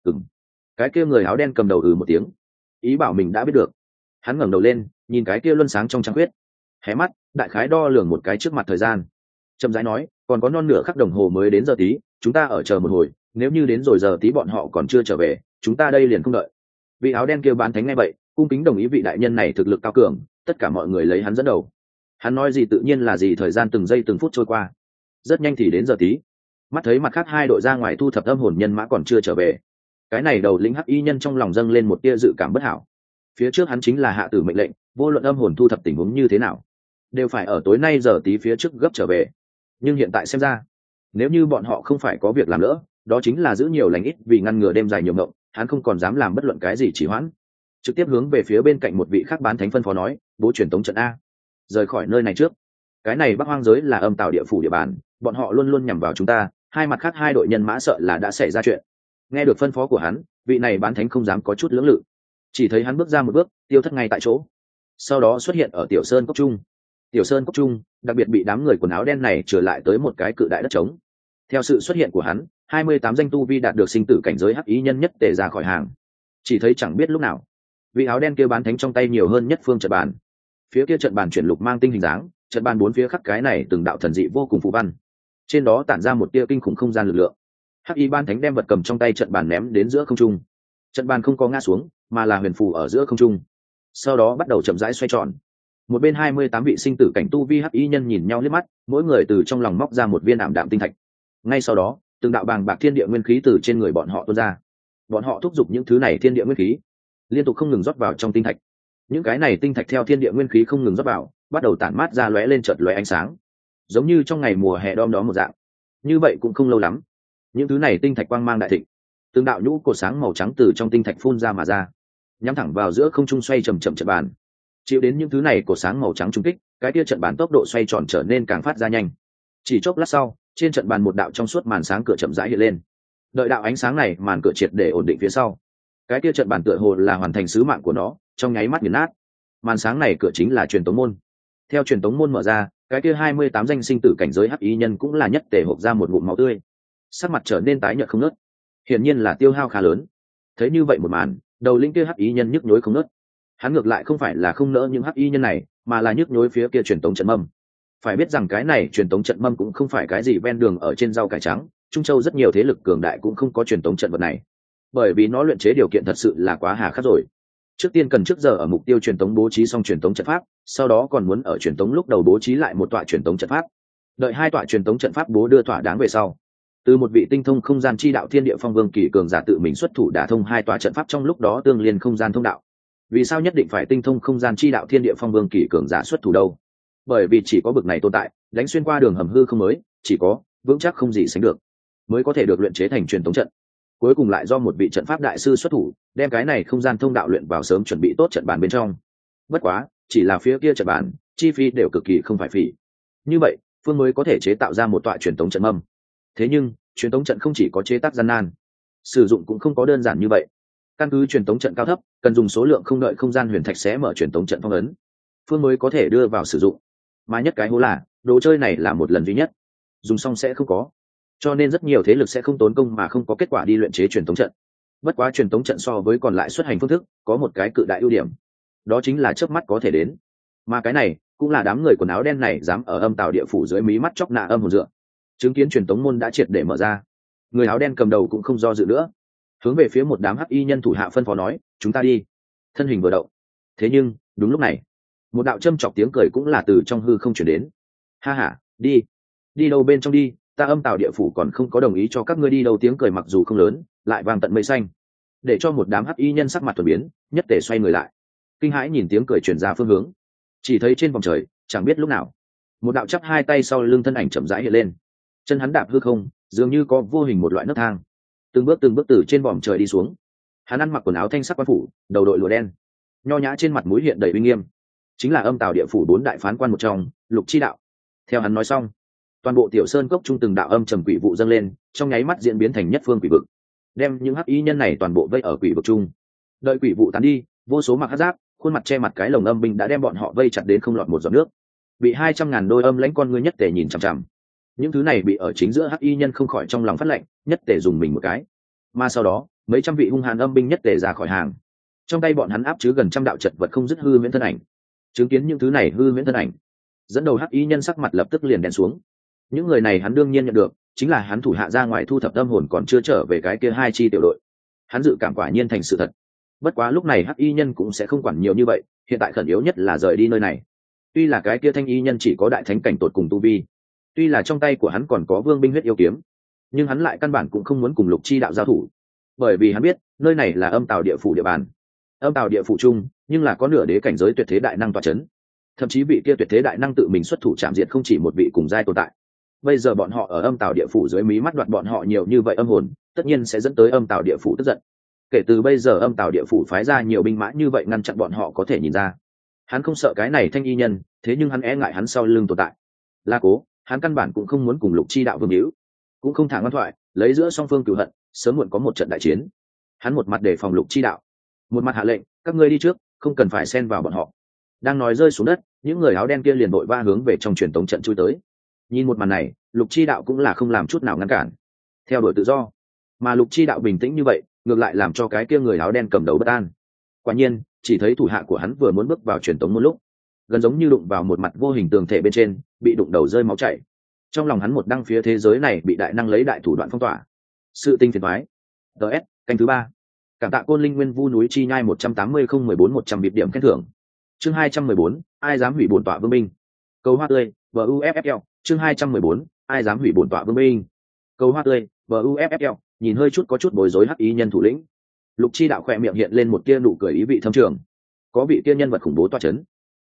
Cái kia người áo đen cầm đầu một tiếng, ý bảo mình đã biết được. Hắn ngẩng đầu lên, nhìn cái kia luân sáng trong trăng khuyết, hé mắt đại khái đo lường một cái trước mặt thời gian, chậm rãi nói, còn có non nửa khắc đồng hồ mới đến giờ tí, chúng ta ở chờ một hồi, nếu như đến rồi giờ tí bọn họ còn chưa trở về, chúng ta đây liền không đợi. Vị áo đen kia bán thánh nghe vậy, cung kính đồng ý vị đại nhân này thực lực cao cường, tất cả mọi người lấy hắn dẫn đầu. Hắn nói gì tự nhiên là gì, thời gian từng giây từng phút trôi qua, rất nhanh thì đến giờ tí. Mắt thấy mặt khác 2 đội ra ngoài thu thập âm hồn nhân mã còn chưa trở về, cái này đầu lĩnh hắc y nhân trong lòng dâng lên một tia dự cảm bất hảo. Phía trước hắn chính là hạ tử mệnh lệnh, vô luận âm hồn thu thập tình huống như thế nào, đều phải ở tối nay giờ tí phía trước gấp trở về. Nhưng hiện tại xem ra, nếu như bọn họ không phải có việc làm nữa, đó chính là giữ nhiều lành ít, vì ngăn ngừa đêm dài nhiều mộng, hắn không còn dám làm bất luận cái gì trì hoãn, trực tiếp hướng về phía bên cạnh một vị khác bán thánh phân phó nói, bố truyền tống trận a, rời khỏi nơi này trước. Cái này Bắc Hoang giới là âm tào địa phủ địa bàn, bọn họ luôn luôn nhằm vào chúng ta, hai mặt khác 2 đội nhân mã sợ là đã xảy ra chuyện. Nghe được phân phó của hắn, vị này bán thánh không dám có chút lưỡng lự, chỉ thấy hắn bước ra một bước, tiêu thất ngay tại chỗ, sau đó xuất hiện ở tiểu sơn cốc trung. Tiểu sơn cốc trung đặc biệt bị đám người quần áo đen này trở lại tới một cái cự đại đất trống. Theo sự xuất hiện của hắn, 28 danh tu vi đạt được sinh tử cảnh giới hắc ý nhân nhất tề ra khỏi hàng. Chỉ thấy chẳng biết lúc nào, vị áo đen kia bán thánh trong tay nhiều hơn nhất phương trận bàn. Phía kia trận bàn chuyển lục mang tinh hình dáng, trận bàn bốn phía khắc cái này từng đạo thần dị vô cùng phù văn, trên đó tản ra một tia kinh khủng không gian lực lượng. Hắc y ban thánh đem vật cầm trong tay trận bàn ném đến giữa không trung. Trận bàn không có ngã xuống, mà là huyền phù ở giữa không trung, sau đó bắt đầu chậm rãi xoay tròn. Một bên 28 vị sinh tử cảnh tu vi hắc y nhân nhìn nhau liếc mắt, mỗi người từ trong lòng móc ra một viên ảm đạm tinh thạch. Ngay sau đó, từng đạo bàng bạc thiên địa nguyên khí từ trên người bọn họ tuôn ra. Bọn họ thúc giục những thứ này thiên địa nguyên khí liên tục không ngừng rót vào trong tinh thạch. Những cái này tinh thạch theo thiên địa nguyên khí không ngừng rót vào, bắt đầu tản mát ra lóe lên chợt lóe ánh sáng, giống như trong ngày mùa hè đom đóm một dạng. Như vậy cũng không lâu lắm, những thứ này tinh thạch quang mang đại thịnh, từng đạo nhũ cột sáng màu trắng từ trong tinh thạch phun ra mà ra, nhắm thẳng vào giữa không trung xoay chậm chậm trận bàn. Chịu đến những thứ này cột sáng màu trắng trung kích, cái kia trận bàn tốc độ xoay tròn trở nên càng phát ra nhanh. Chỉ chốc lát sau, trên trận bàn một đạo trong suốt màn sáng cửa chậm rãi hiện lên. Đợi đạo ánh sáng này màn cửa triệt để ổn định phía sau, cái kia trận bàn tựa hồ là hoàn thành sứ mạng của nó, trong nháy mắt nghiền nát. Màn sáng này cửa chính là truyền tống môn. Theo truyền tống môn mở ra, cái kia 28 danh sinh tử cảnh giới hắc ý nhân cũng là nhất tề hộc ra một ngụm máu tươi, sắc mặt trở nên tái nhợt không ngớt, hiển nhiên là tiêu hao khá lớn. Thấy như vậy một màn, đầu lĩnh kia hắc ý nhân nhức nhối không ngớt. Hắn ngược lại không phải là không nỡ những hắc ý nhân này, mà là nhức nhối phía kia truyền tống trận mâm. Phải biết rằng cái này truyền tống trận mâm cũng không phải cái gì ven đường ở trên rau cải trắng, Trung Châu rất nhiều thế lực cường đại cũng không có truyền tống trận vật này, bởi vì nó luyện chế điều kiện thật sự là quá hà khắc rồi. Trước tiên cần trước giờ ở mục tiêu truyền tống bố trí xong truyền tống trận pháp, sau đó còn muốn ở truyền tống lúc đầu bố trí lại một tọa truyền tống trận pháp. Đợi hai tọa truyền tống trận pháp bố đưa thỏa đáng về sau, từ một vị tinh thông không gian chi đạo thiên địa phong vương kỳ cường giả tự mình xuất thủ đả thông hai tọa trận pháp trong lúc đó tương liên không gian thông đạo. Vì sao nhất định phải tinh thông không gian chi đạo thiên địa phong vương kỳ cường giả xuất thủ đâu? Bởi vì chỉ có bực này tồn tại, đánh xuyên qua đường hầm hư không mới, chỉ có vững chắc không gì sánh được, mới có thể được luyện chế thành truyền tống trận. Cuối cùng lại do một vị trận pháp đại sư xuất thủ, đem cái này không gian thông đạo luyện vào sớm chuẩn bị tốt trận bàn bên trong. Bất quá, chỉ là phía kia trận bàn, chi phí đều cực kỳ không phải phỉ. Như vậy, phương mới có thể chế tạo ra một tọa truyền tống trận mâm. Thế nhưng, truyền tống trận không chỉ có chế tác gian nan, sử dụng cũng không có đơn giản như vậy. Căn cứ truyền tống trận cao thấp, cần dùng số lượng không đợi không gian huyền thạch sẽ mở truyền tống trận phong ấn, phương mới có thể đưa vào sử dụng. Mà nhất cái hố là, đồ chơi này là một lần duy nhất, dùng xong sẽ không có, cho nên rất nhiều thế lực sẽ không tốn công mà không có kết quả đi luyện chế truyền tống trận. Bất quá truyền tống trận so với còn lại xuất hành phương thức có một cái cự đại ưu điểm, đó chính là chớp mắt có thể đến. Mà cái này cũng là đám người quần áo đen này dám ở Âm Tào địa phủ dưới mí mắt chóc nạ âm hồn dựa. Chứng kiến truyền tống môn đã triệt để mở ra, người áo đen cầm đầu cũng không do dự nữa, hướng về phía một đám hắc y nhân thủ hạ phân phó nói, chúng ta đi. Thân hình vừa động. Thế nhưng đúng lúc này, một đạo châm chọc tiếng cười cũng là từ trong hư không chuyển đến. Ha ha, đi. Đi đâu bên trong đi, ta Âm Tào địa phủ còn không có đồng ý cho các ngươi đi đâu. Tiếng cười mặc dù không lớn, lại vang tận mây xanh, để cho một đám hắc y nhân sắc mặt thuần biến, nhất tề xoay người lại, kinh hãi nhìn tiếng cười truyền ra phương hướng. Chỉ thấy trên vòng trời, chẳng biết lúc nào, một đạo chắp hai tay sau lưng thân ảnh chậm rãi hiện lên, chân hắn đạp hư không, dường như có vô hình một loại nấc thang, từng bước từ trên vòm trời đi xuống. Hắn ăn mặc quần áo thanh sắc quan phủ, đầu đội lụa đen, nho nhã, trên mặt mũi hiện đầy uy nghiêm, chính là Âm Tào địa phủ 4 đại phán quan một trong, Lục Chi Đạo. Theo hắn nói xong, toàn bộ tiểu sơn cốc trung từng đạo âm trầm quỷ vụ dâng lên, trong nháy mắt diễn biến thành nhất phương quỷ vực, đem những hắc y nhân này toàn bộ vây ở quỷ vực chung. Đợi quỷ vụ tán đi, vô số mặc hắc giáp, khuôn mặt che mặt cái lồng âm binh đã đem bọn họ vây chặt đến không lọt một giọt nước, bị 200.000 đôi âm lãnh con ngươi nhất tề nhìn chằm chằm. Những thứ này bị ở chính giữa hắc y nhân không khỏi trong lòng phát lệnh, nhất tề dùng mình một cái. Mà sau đó, mấy trăm vị hung hãn âm binh nhất tề ra khỏi hàng, trong tay bọn hắn áp chứa gần trăm đạo chật vật không dứt hư huyễn thân ảnh. Chứng kiến những thứ này hư huyễn thân ảnh, dẫn đầu hắc y nhân sắc mặt lập tức liền đen xuống. Những người này hắn đương nhiên nhận được, chính là hắn thủ hạ ra ngoài thu thập âm hồn còn chưa trở về cái kia hai chi tiểu đội. Hắn dự cảm quả nhiên thành sự thật. Bất quá lúc này hắc y nhân cũng sẽ không quản nhiều như vậy, hiện tại khẩn yếu nhất là rời đi nơi này. Tuy là cái kia thanh y nhân chỉ có đại thánh cảnh tột cùng tu vi, tuy là trong tay của hắn còn có vương binh huyết yêu kiếm, nhưng hắn lại căn bản cũng không muốn cùng Lục Chi Đạo giao thủ, bởi vì hắn biết nơi này là Âm Tào địa phủ địa bàn. Âm Tào địa phủ chung nhưng là có nửa đế cảnh giới tuyệt thế đại năng tọa chấn, thậm chí vị kia tuyệt thế đại năng tự mình xuất thủ chạm diệt không chỉ một vị cùng giai tồn tại. Bây giờ bọn họ ở Âm Tào địa phủ dưới mí mắt đoạt bọn họ nhiều như vậy âm hồn, tất nhiên sẽ dẫn tới Âm Tào địa phủ tức giận. Kể từ bây giờ Âm Tào địa phủ phái ra nhiều binh mã như vậy ngăn chặn bọn họ có thể nhìn ra, hắn không sợ cái này thanh y nhân, thế nhưng hắn e ngại hắn sau lưng tồn tại La Cố. Hắn căn bản cũng không muốn cùng Lục Chi Đạo vương hữu, cũng không thả ngoan thoại, lấy giữa song phương cửu hận, sớm muộn có một trận đại chiến. Hắn một mặt đề phòng Lục Chi Đạo, một mặt hạ lệnh, các ngươi đi trước, không cần phải xen vào bọn họ. Đang nói rơi xuống đất, những người áo đen kia liền vội va hướng về trong truyền tống trận chui tới. Nhìn một màn này, Lục Chi Đạo cũng là không làm chút nào ngăn cản, theo đuổi tự do. Mà Lục Chi Đạo bình tĩnh như vậy, ngược lại làm cho cái kia người áo đen cầm đầu bất an. Quả nhiên, chỉ thấy thủ hạ của hắn vừa muốn bước vào truyền tống một lúc, gần giống như đụng vào một mặt vô hình tường thể bên trên, bị đụng đầu rơi máu chảy. Trong lòng hắn một đăng phía thế giới này bị đại năng lấy đại thủ đoạn phong tỏa. Sự tinh phiền toái. DS, canh thứ 3. Cảm tạ Côn Linh Nguyên Vu núi chi nhai 180-014-100 bịp điểm khen thưởng. Chương 214, ai dám hủy bổn tọa vương binh. Cầu hoa tươi, BUFFL, chương 214, ai dám hủy bổn tọa vương binh. Cầu hoa tươi, BUFFL, nhìn hơi chút có chút bối rối hắc ý nhân thủ lĩnh. Lục Chi Đạo khẽ miệng hiện lên một tia nụ cười ý vị thâm trường. Có vị kia nhân vật khủng bố tọa chấn,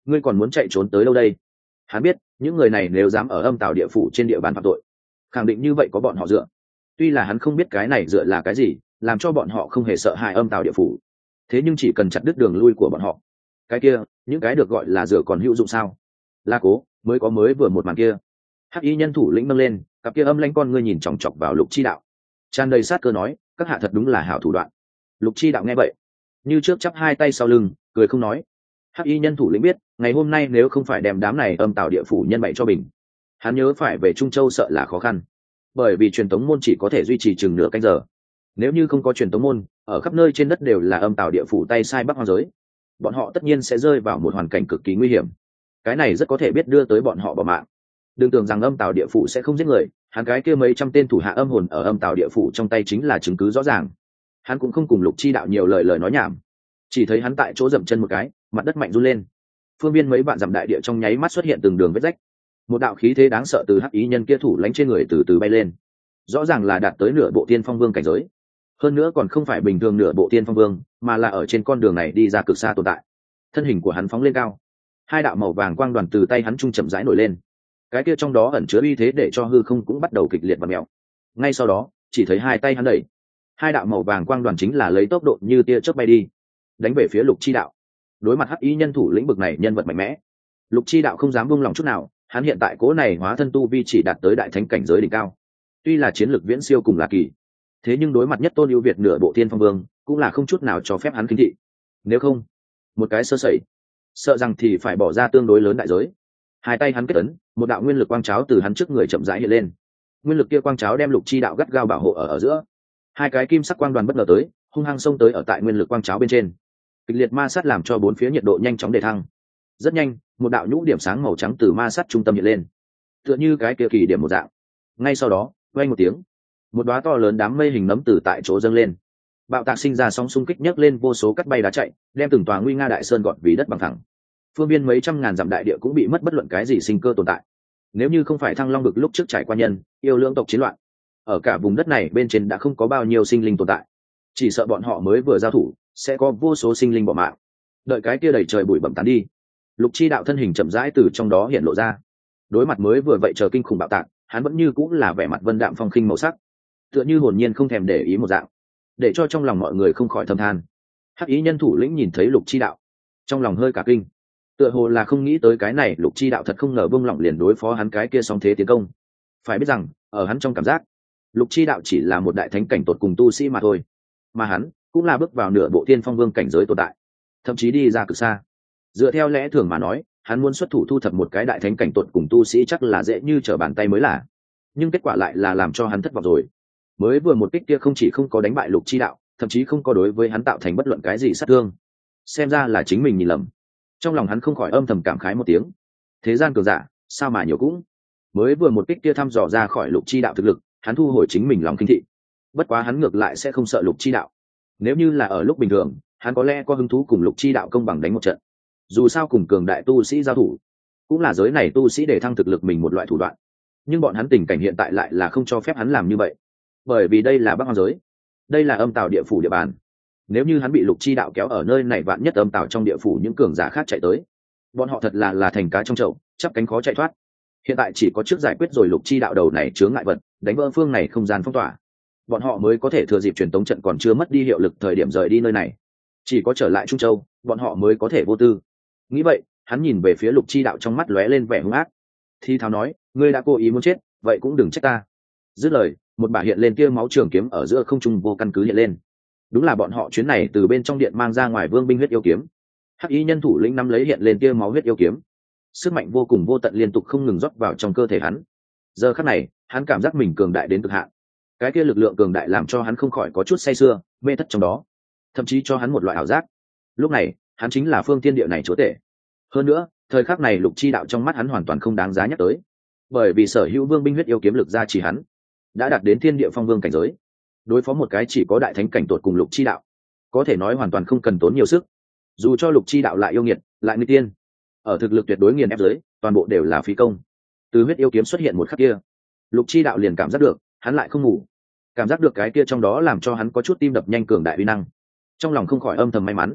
ngươi còn muốn chạy trốn tới đâu đây? Hắn biết những người này nếu dám ở âm tào địa phủ trên địa bàn phạm tội, khẳng định như vậy có bọn họ dựa. Tuy là hắn không biết cái này dựa là cái gì làm cho bọn họ không hề sợ hãi âm tào địa phủ, thế nhưng chỉ cần chặt đứt đường lui của bọn họ, cái kia những cái được gọi là dựa còn hữu dụng sao? La Cố mới có mới vừa một màn kia. Hắc y nhân thủ lĩnh nâng lên cặp kia âm lãnh con ngươi nhìn chòng chọc vào Lục Chi Đạo, tràn đầy sát cơ nói, các hạ thật đúng là hảo thủ đoạn. Lục Chi Đạo nghe vậy như trước chắp hai tay sau lưng cười không nói. Hắc y nhân thủ lĩnh biết ngày hôm nay nếu không phải đem đám này âm tào địa phủ nhân bậy cho bình, hắn nhớ phải về Trung Châu sợ là khó khăn, bởi vì truyền tống môn chỉ có thể duy trì chừng nửa canh giờ. Nếu như không có truyền tống môn, ở khắp nơi trên đất đều là âm tào địa phủ tay sai bắc hoang giới, bọn họ tất nhiên sẽ rơi vào một hoàn cảnh cực kỳ nguy hiểm. Cái này rất có thể biết đưa tới bọn họ bỏ mạng. Đừng tưởng rằng âm tào địa phủ sẽ không giết người, hắn cái kia mấy trăm tên thủ hạ âm hồn ở âm tào địa phủ trong tay chính là chứng cứ rõ ràng. Hắn cũng không cùng Lục Chi Đạo nhiều lời nói nhảm, chỉ thấy hắn tại chỗ dậm chân một cái, mặt đất mạnh run lên, phương viên mấy vạn dặm đại địa trong nháy mắt xuất hiện từng đường vết rách. Một đạo khí thế đáng sợ từ hắc ý nhân kia thủ lánh trên người từ từ bay lên, rõ ràng là đạt tới nửa bộ tiên phong vương cảnh giới, hơn nữa còn không phải bình thường nửa bộ tiên phong vương, mà là ở trên con đường này đi ra cực xa tồn tại. Thân hình của hắn phóng lên cao, hai đạo màu vàng quang đoàn từ tay hắn trung chậm rãi nổi lên, cái kia trong đó ẩn chứa uy thế để cho hư không cũng bắt đầu kịch liệt và mèo. Ngay sau đó chỉ thấy hai tay hắn đẩy, hai đạo màu vàng quang đoàn chính là lấy tốc độ như tia chớp bay đi, đánh về phía Lục Chi Đạo. Đối mặt hắc ý nhân thủ lĩnh bực này nhân vật mạnh mẽ, Lục Chi Đạo không dám buông lòng chút nào. Hắn hiện tại cố này hóa thân tu vi chỉ đạt tới đại thánh cảnh giới đỉnh cao, tuy là chiến lược viễn siêu cùng là kỳ, thế nhưng đối mặt nhất tôn ưu việt nửa bộ tiên phong vương cũng là không chút nào cho phép hắn khinh thị. Nếu không, một cái sơ sẩy sợ rằng thì phải bỏ ra tương đối lớn đại giới. Hai tay hắn kết ấn, một đạo nguyên lực quang cháo từ hắn trước người chậm rãi hiện lên. Nguyên lực kia quang cháo đem Lục Chi Đạo gắt gao bảo hộ ở giữa. Hai cái kim sắc quang đoàn bất ngờ tới, hung hăng xông tới ở tại nguyên lực quang cháo bên trên. Kịch liệt ma sát làm cho bốn phía nhiệt độ nhanh chóng đề thăng. Rất nhanh, một đạo nhũ điểm sáng màu trắng từ ma sát trung tâm hiện lên, tựa như cái kia kỳ điểm một dạng. Ngay sau đó, vang một tiếng, một đóa to lớn đám mây hình nấm từ tại chỗ dâng lên, bạo tạc sinh ra sóng xung kích nhấc lên vô số cắt bay đá chạy, đem từng tòa nguy nga đại sơn gọt vì đất bằng thẳng. Phương biên mấy trăm ngàn dặm đại địa cũng bị mất bất luận cái gì sinh cơ tồn tại. Nếu như không phải Thăng Long Bực lúc trước trải qua nhân yêu lưỡng tộc chiến loạn, ở cả vùng đất này bên trên đã không có bao nhiêu sinh linh tồn tại, chỉ sợ bọn họ mới vừa giao thủ sẽ có vô số sinh linh bỏ mạng. Đợi cái kia đầy trời bụi bặm tán đi, Lục Chi Đạo thân hình chậm rãi từ trong đó hiện lộ ra. Đối mặt mới vừa vậy chờ kinh khủng bạo tạc, hắn vẫn như cũng là vẻ mặt vân đạm phong khinh màu sắc, tựa như hồn nhiên không thèm để ý một dạng, để cho trong lòng mọi người không khỏi thầm than. Hắc ý nhân thủ lĩnh nhìn thấy Lục Chi Đạo, trong lòng hơi cả kinh, tựa hồ là không nghĩ tới cái này Lục Chi Đạo thật không ngờ buông lỏng liền đối phó hắn cái kia song thế tiến công. Phải biết rằng ở hắn trong cảm giác, Lục Chi Đạo chỉ là một đại thánh cảnh tột cùng tu sĩ mà thôi, mà hắn cũng là bước vào nửa bộ tiên phong vương cảnh giới tồn tại, thậm chí đi ra cực xa. Dựa theo lẽ thường mà nói, hắn muốn xuất thủ thu thập một cái đại thánh cảnh tột cùng tu sĩ chắc là dễ như trở bàn tay mới là, nhưng kết quả lại là làm cho hắn thất vọng rồi. Mới vừa một kích kia không chỉ không có đánh bại Lục Chi Đạo, thậm chí không có đối với hắn tạo thành bất luận cái gì sát thương. Xem ra là chính mình nhìn lầm. Trong lòng hắn không khỏi âm thầm cảm khái một tiếng. Thế gian cường giả, sao mà nhiều cũng. Mới vừa một kích kia thăm dò ra khỏi Lục Chi Đạo thực lực, hắn thu hồi chính mình lòng kinh thị. Bất quá hắn ngược lại sẽ không sợ Lục Chi Đạo. Nếu như là ở lúc bình thường, hắn có lẽ có hứng thú cùng Lục Chi Đạo công bằng đánh một trận. Dù sao cùng cường đại tu sĩ giao thủ, cũng là giới này tu sĩ để thăng thực lực mình một loại thủ đoạn. Nhưng bọn hắn tình cảnh hiện tại lại là không cho phép hắn làm như vậy, bởi vì đây là Bắc Hoang giới, đây là âm tào địa phủ địa bàn. Nếu như hắn bị Lục Chi Đạo kéo ở nơi này, vạn nhất âm tào trong địa phủ những cường giả khác chạy tới, bọn họ thật là thành cá trong chậu, chắp cánh khó chạy thoát. Hiện tại chỉ có trước giải quyết rồi Lục Chi Đạo đầu này chướng ngại vật, đánh vỡ phương này không gian phong tỏa, bọn họ mới có thể thừa dịp truyền tống trận còn chưa mất đi hiệu lực thời điểm rời đi nơi này. Chỉ có trở lại Trung Châu, bọn họ mới có thể vô tư. Nghĩ vậy, hắn nhìn về phía Lục Chi Đạo trong mắt lóe lên vẻ hung ác, thi tháo nói, ngươi đã cố ý muốn chết, vậy cũng đừng trách ta. Dứt lời, một bả hiện lên kia máu trường kiếm ở giữa không trung vô căn cứ hiện lên. Đúng là bọn họ chuyến này từ bên trong điện mang ra ngoài vương binh huyết yêu kiếm. Hắc y nhân thủ lĩnh nắm lấy hiện lên kia máu huyết yêu kiếm, sức mạnh vô cùng vô tận liên tục không ngừng rót vào trong cơ thể hắn. Giờ khắc này, hắn cảm giác mình cường đại đến cực hạn. Cái kia lực lượng cường đại làm cho hắn không khỏi có chút say sưa, mê thất trong đó, thậm chí cho hắn một loại ảo giác. Lúc này, hắn chính là phương thiên địa này chúa tể. Hơn nữa, thời khắc này Lục Chi Đạo trong mắt hắn hoàn toàn không đáng giá nhắc tới, bởi vì sở hữu vương binh huyết yêu kiếm lực gia trì hắn đã đạt đến thiên địa phong vương cảnh giới. Đối phó một cái chỉ có đại thánh cảnh tuột cùng Lục Chi Đạo, có thể nói hoàn toàn không cần tốn nhiều sức. Dù cho Lục Chi Đạo lại yêu nghiệt, lại nguy tiên, ở thực lực tuyệt đối nghiền ép dưới, toàn bộ đều là phí công. Từ huyết yêu kiếm xuất hiện một khắc kia, Lục Chi Đạo liền cảm giác được, hắn lại không ngủ, cảm giác được cái kia trong đó làm cho hắn có chút tim đập nhanh cường đại uy năng. Trong lòng không khỏi âm thầm may mắn,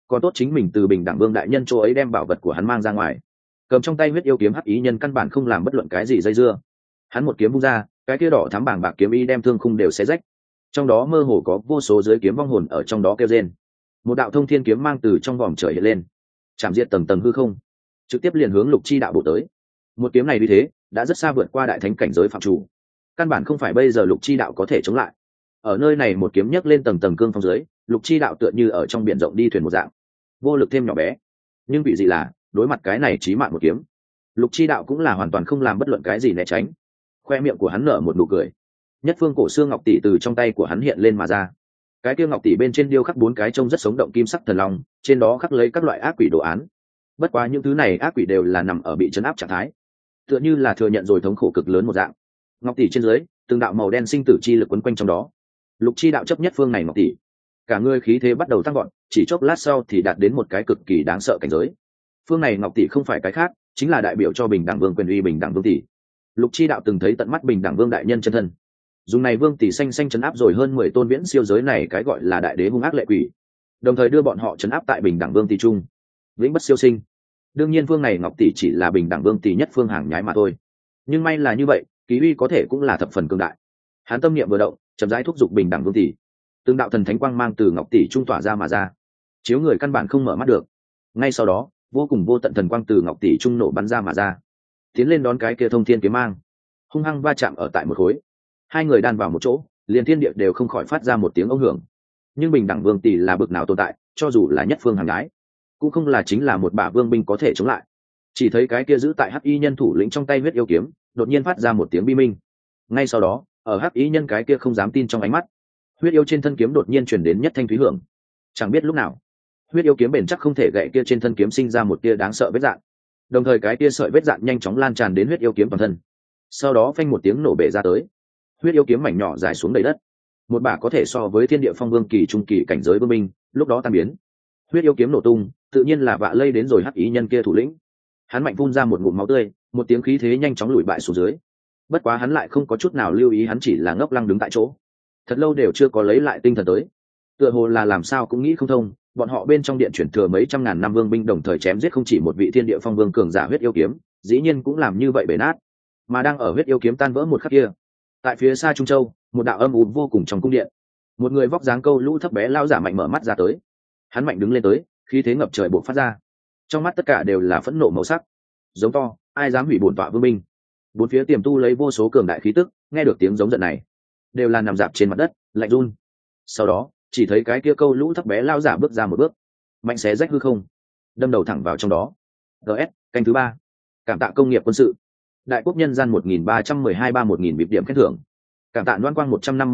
còn tốt chính mình từ bình đẳng vương đại nhân chỗ ấy đem bảo vật của hắn mang ra ngoài, cầm trong tay huyết yêu kiếm hắc ý nhân căn bản không làm bất luận cái gì dây dưa. Hắn một kiếm vung ra, cái kia đỏ thắm bảng bạc kiếm ý đem thương khung đều xé rách, trong đó mơ hồ có vô số dưới kiếm vong hồn ở trong đó kêu rên. Một đạo thông thiên kiếm mang từ trong vòm trời hiện lên, chạm diệt tầng tầng hư không, trực tiếp liền hướng Lục Chi đạo bổ tới. Một kiếm này như thế đã rất xa vượt qua đại thánh cảnh giới phạm chủ, căn bản không phải bây giờ Lục Chi đạo có thể chống lại. Ở nơi này một kiếm nhấc lên tầng tầng cương phong dưới, Lục Chi đạo tựa như ở trong biển rộng đi thuyền một dạng, vô lực thêm nhỏ bé. Nhưng vị gì là đối mặt cái này chí mạng một kiếm, Lục Chi đạo cũng là hoàn toàn không làm bất luận cái gì né tránh. Khoe miệng của hắn nở một nụ cười, nhất phương cổ xương ngọc tỷ từ trong tay của hắn hiện lên mà ra. Cái kia ngọc tỷ bên trên điêu khắc 4 cái trông rất sống động kim sắc thần long, trên đó khắc lấy các loại ác quỷ đồ án. Bất quá những thứ này ác quỷ đều là nằm ở bị trấn áp trạng thái, tựa như là thừa nhận rồi thống khổ cực lớn một dạng. Ngọc tỷ trên dưới, từng đạo màu đen sinh tử chi lực quấn quanh trong đó. Lục Chi đạo chấp nhất phương này ngọc tỷ, cả người khí thế bắt đầu tăng vọt, chỉ chốc lát sau thì đạt đến một cái cực kỳ đáng sợ cảnh giới. Phương này ngọc tỷ không phải cái khác, chính là đại biểu cho bình đẳng vương quyền uy bình đẳng vương tỷ. Lục Chi đạo từng thấy tận mắt bình đẳng vương đại nhân chân thân, dùng này vương tỷ xanh xanh chấn áp rồi hơn 10 tôn viễn siêu giới này cái gọi là đại đế hung ác lệ quỷ, đồng thời đưa bọn họ chấn áp tại bình đẳng vương tỷ trung, vĩnh bất siêu sinh. Đương nhiên phương này ngọc tỷ chỉ là bình đẳng vương tỷ nhất phương hàng nhái mà thôi, nhưng may là như vậy, ký uy có thể cũng là thập phần cường đại. Hắn tâm niệm vừa động, chậm rãi thúc giục bình đẳng vương tỷ, từng đạo thần thánh quang mang từ ngọc tỷ trung tỏa ra mà ra, chiếu người căn bản không mở mắt được. Ngay sau đó, vô cùng vô tận thần quang từ ngọc tỷ trung nổ bắn ra mà ra, tiến lên đón cái kia thông thiên kiếm mang, hung hăng va chạm ở tại một khối. Hai người đan vào một chỗ, liền thiên địa đều không khỏi phát ra một tiếng ống hưởng. Nhưng bình đẳng vương tỷ là bực nào tồn tại, cho dù là nhất phương hàng gái, cũng không là chính là một bả vương binh có thể chống lại. Chỉ thấy cái kia giữ tại hắc y nhân thủ lĩnh trong tay huyết yêu kiếm đột nhiên phát ra một tiếng bi minh. Ngay sau đó, ở hắc y nhân cái kia không dám tin trong ánh mắt, huyết yêu trên thân kiếm đột nhiên truyền đến nhất thanh thúy hưởng. Chẳng biết lúc nào, huyết yêu kiếm bền chắc không thể gậy kia trên thân kiếm sinh ra một tia đáng sợ vết dạn, đồng thời cái tia sợi vết dạn nhanh chóng lan tràn đến huyết yêu kiếm toàn thân. Sau đó phanh một tiếng nổ bể ra tới, huyết yêu kiếm mảnh nhỏ dài xuống đầy đất. Một bả có thể so với thiên địa phong vương kỳ trung kỳ cảnh giới vương minh lúc đó tan biến. Huyết yêu kiếm nổ tung, tự nhiên là vạ lây đến rồi hắc ý nhân kia thủ lĩnh. Hắn mạnh phun ra một ngụm máu tươi, một tiếng khí thế nhanh chóng lùi bại xuống dưới. Bất quá hắn lại không có chút nào lưu ý, hắn chỉ là ngốc lăng đứng tại chỗ, thật lâu đều chưa có lấy lại tinh thần tới, tựa hồ là làm sao cũng nghĩ không thông. Bọn họ bên trong điện chuyển thừa mấy trăm ngàn năm vương binh đồng thời chém giết không chỉ một vị thiên địa phong vương cường giả huyết yêu kiếm, dĩ nhiên cũng làm như vậy bể nát. Mà đang ở huyết yêu kiếm tan vỡ một khắc kia, tại phía xa Trung Châu, một đạo âm u vô cùng trong cung điện, một người vóc dáng câu lũ thấp bé lao giả mạnh mở mắt ra tới. Hắn mạnh đứng lên tới, khí thế ngập trời bộc phát ra, trong mắt tất cả đều là phẫn nộ màu sắc, giống to: ai dám hủy bổn tọa vương binh? Bốn phía tiềm tu lấy vô số cường đại khí tức, nghe được tiếng giống giận này, đều là nằm dạp trên mặt đất, lạnh run. Sau đó, chỉ thấy cái kia câu lũ thấp bé lao giả bước ra một bước, mạnh xé rách hư không, đâm đầu thẳng vào trong đó. gs canh thứ 3. Cảm tạ công nghiệp quân sự đại quốc nhân gian 1312-3000 bịp điểm khen thưởng. Cảm tạ Loan Quang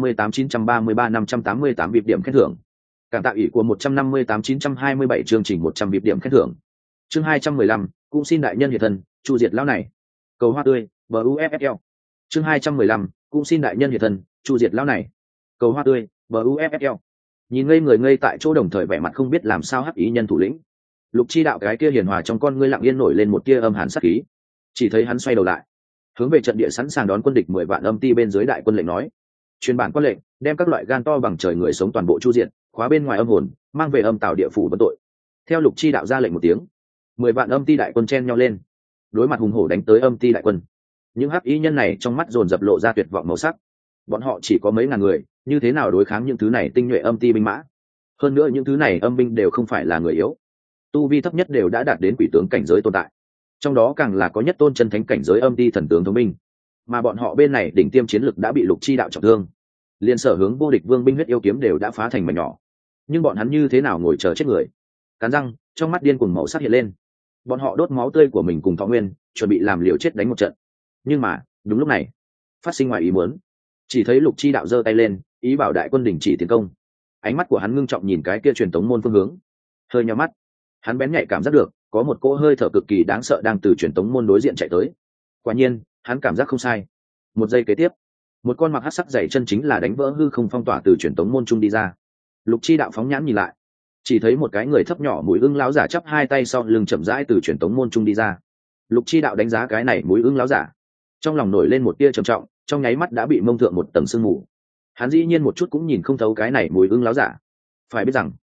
158-933-588 bịp điểm khen thưởng. Cảm tạ ủy của 158-927 chương trình 100 bịp điểm khen thưởng. Chương 215, cũng xin đại nhân hiện thân, chu diệt lão này. Cầu hoa tươi, BUFFL. Chương 215, cũng xin đại nhân hiện thân, chu diệt lão này. Cầu hoa tươi, BUFFL. Nhìn ngây người ngây tại chỗ, đồng thời vẻ mặt không biết làm sao hắc ý nhân thủ lĩnh. Lục Chi đạo cái kia hiền hòa trong con ngươi lặng yên nổi lên một tia âm hàn sát khí. Chỉ thấy hắn xoay đầu lại, hướng về trận địa sẵn sàng đón quân địch 10 vạn âm ti bên dưới đại quân lệnh nói: truyền bản quân lệnh, đem các loại gan to bằng trời người sống toàn bộ chu diệt, khóa bên ngoài âm hồn, mang về âm tào địa phủ vấn tội. Theo Lục Chi đạo ra lệnh một tiếng, 10 vạn âm ti đại quân chen nhau lên, đối mặt hùng hổ đánh tới âm ti đại quân. Những hắc ý nhân này trong mắt dồn dập lộ ra tuyệt vọng màu sắc. Bọn họ chỉ có mấy ngàn người, như thế nào đối kháng những thứ này tinh nhuệ âm ti binh mã? Hơn nữa những thứ này âm binh đều không phải là người yếu, tu vi thấp nhất đều đã đạt đến quỷ tướng cảnh giới tồn tại, trong đó càng là có nhất tôn chân thánh cảnh giới âm ti thần tướng thống binh. Mà bọn họ bên này đỉnh tiêm chiến lực đã bị Lục Chi đạo trọng thương, liên sở hướng vô địch vương binh huyết yêu kiếm đều đã phá thành mảnh nhỏ. Nhưng bọn hắn như thế nào ngồi chờ chết người? Cắn răng, trong mắt điên cuồng màu sắc hiện lên. Bọn họ đốt máu tươi của mình cùng thọ nguyên, chuẩn bị làm liều chết đánh một trận. Nhưng mà đúng lúc này, phát sinh ngoài ý muốn. Chỉ thấy Lục Chi đạo giơ tay lên, ý bảo đại quân đình chỉ tiến công. Ánh mắt của hắn ngưng trọng nhìn cái kia truyền tống môn phương hướng, hơi nhắm mắt. Hắn bén nhạy cảm giác được có một cỗ hơi thở cực kỳ đáng sợ đang từ truyền tống môn đối diện chạy tới. Quả nhiên, hắn cảm giác không sai. Một giây kế tiếp, một con mặc hắc sắc dày chân chính là đánh vỡ hư không phong tỏa từ truyền tống môn trung đi ra. Lục Chi đạo phóng nhãn nhìn lại, chỉ thấy một cái người thấp nhỏ mũi ưng láo giả chắp hai tay sau lưng chậm rãi từ truyền tống môn trung đi ra. Lục Chi đạo đánh giá cái này mũi ưng láo giả, trong lòng nổi lên một tia trầm trọng, trong nháy mắt đã bị mông thượng một tầng sương mù. Hắn dĩ nhiên một chút cũng nhìn không thấu cái này mũi ưng láo giả. Phải biết rằng,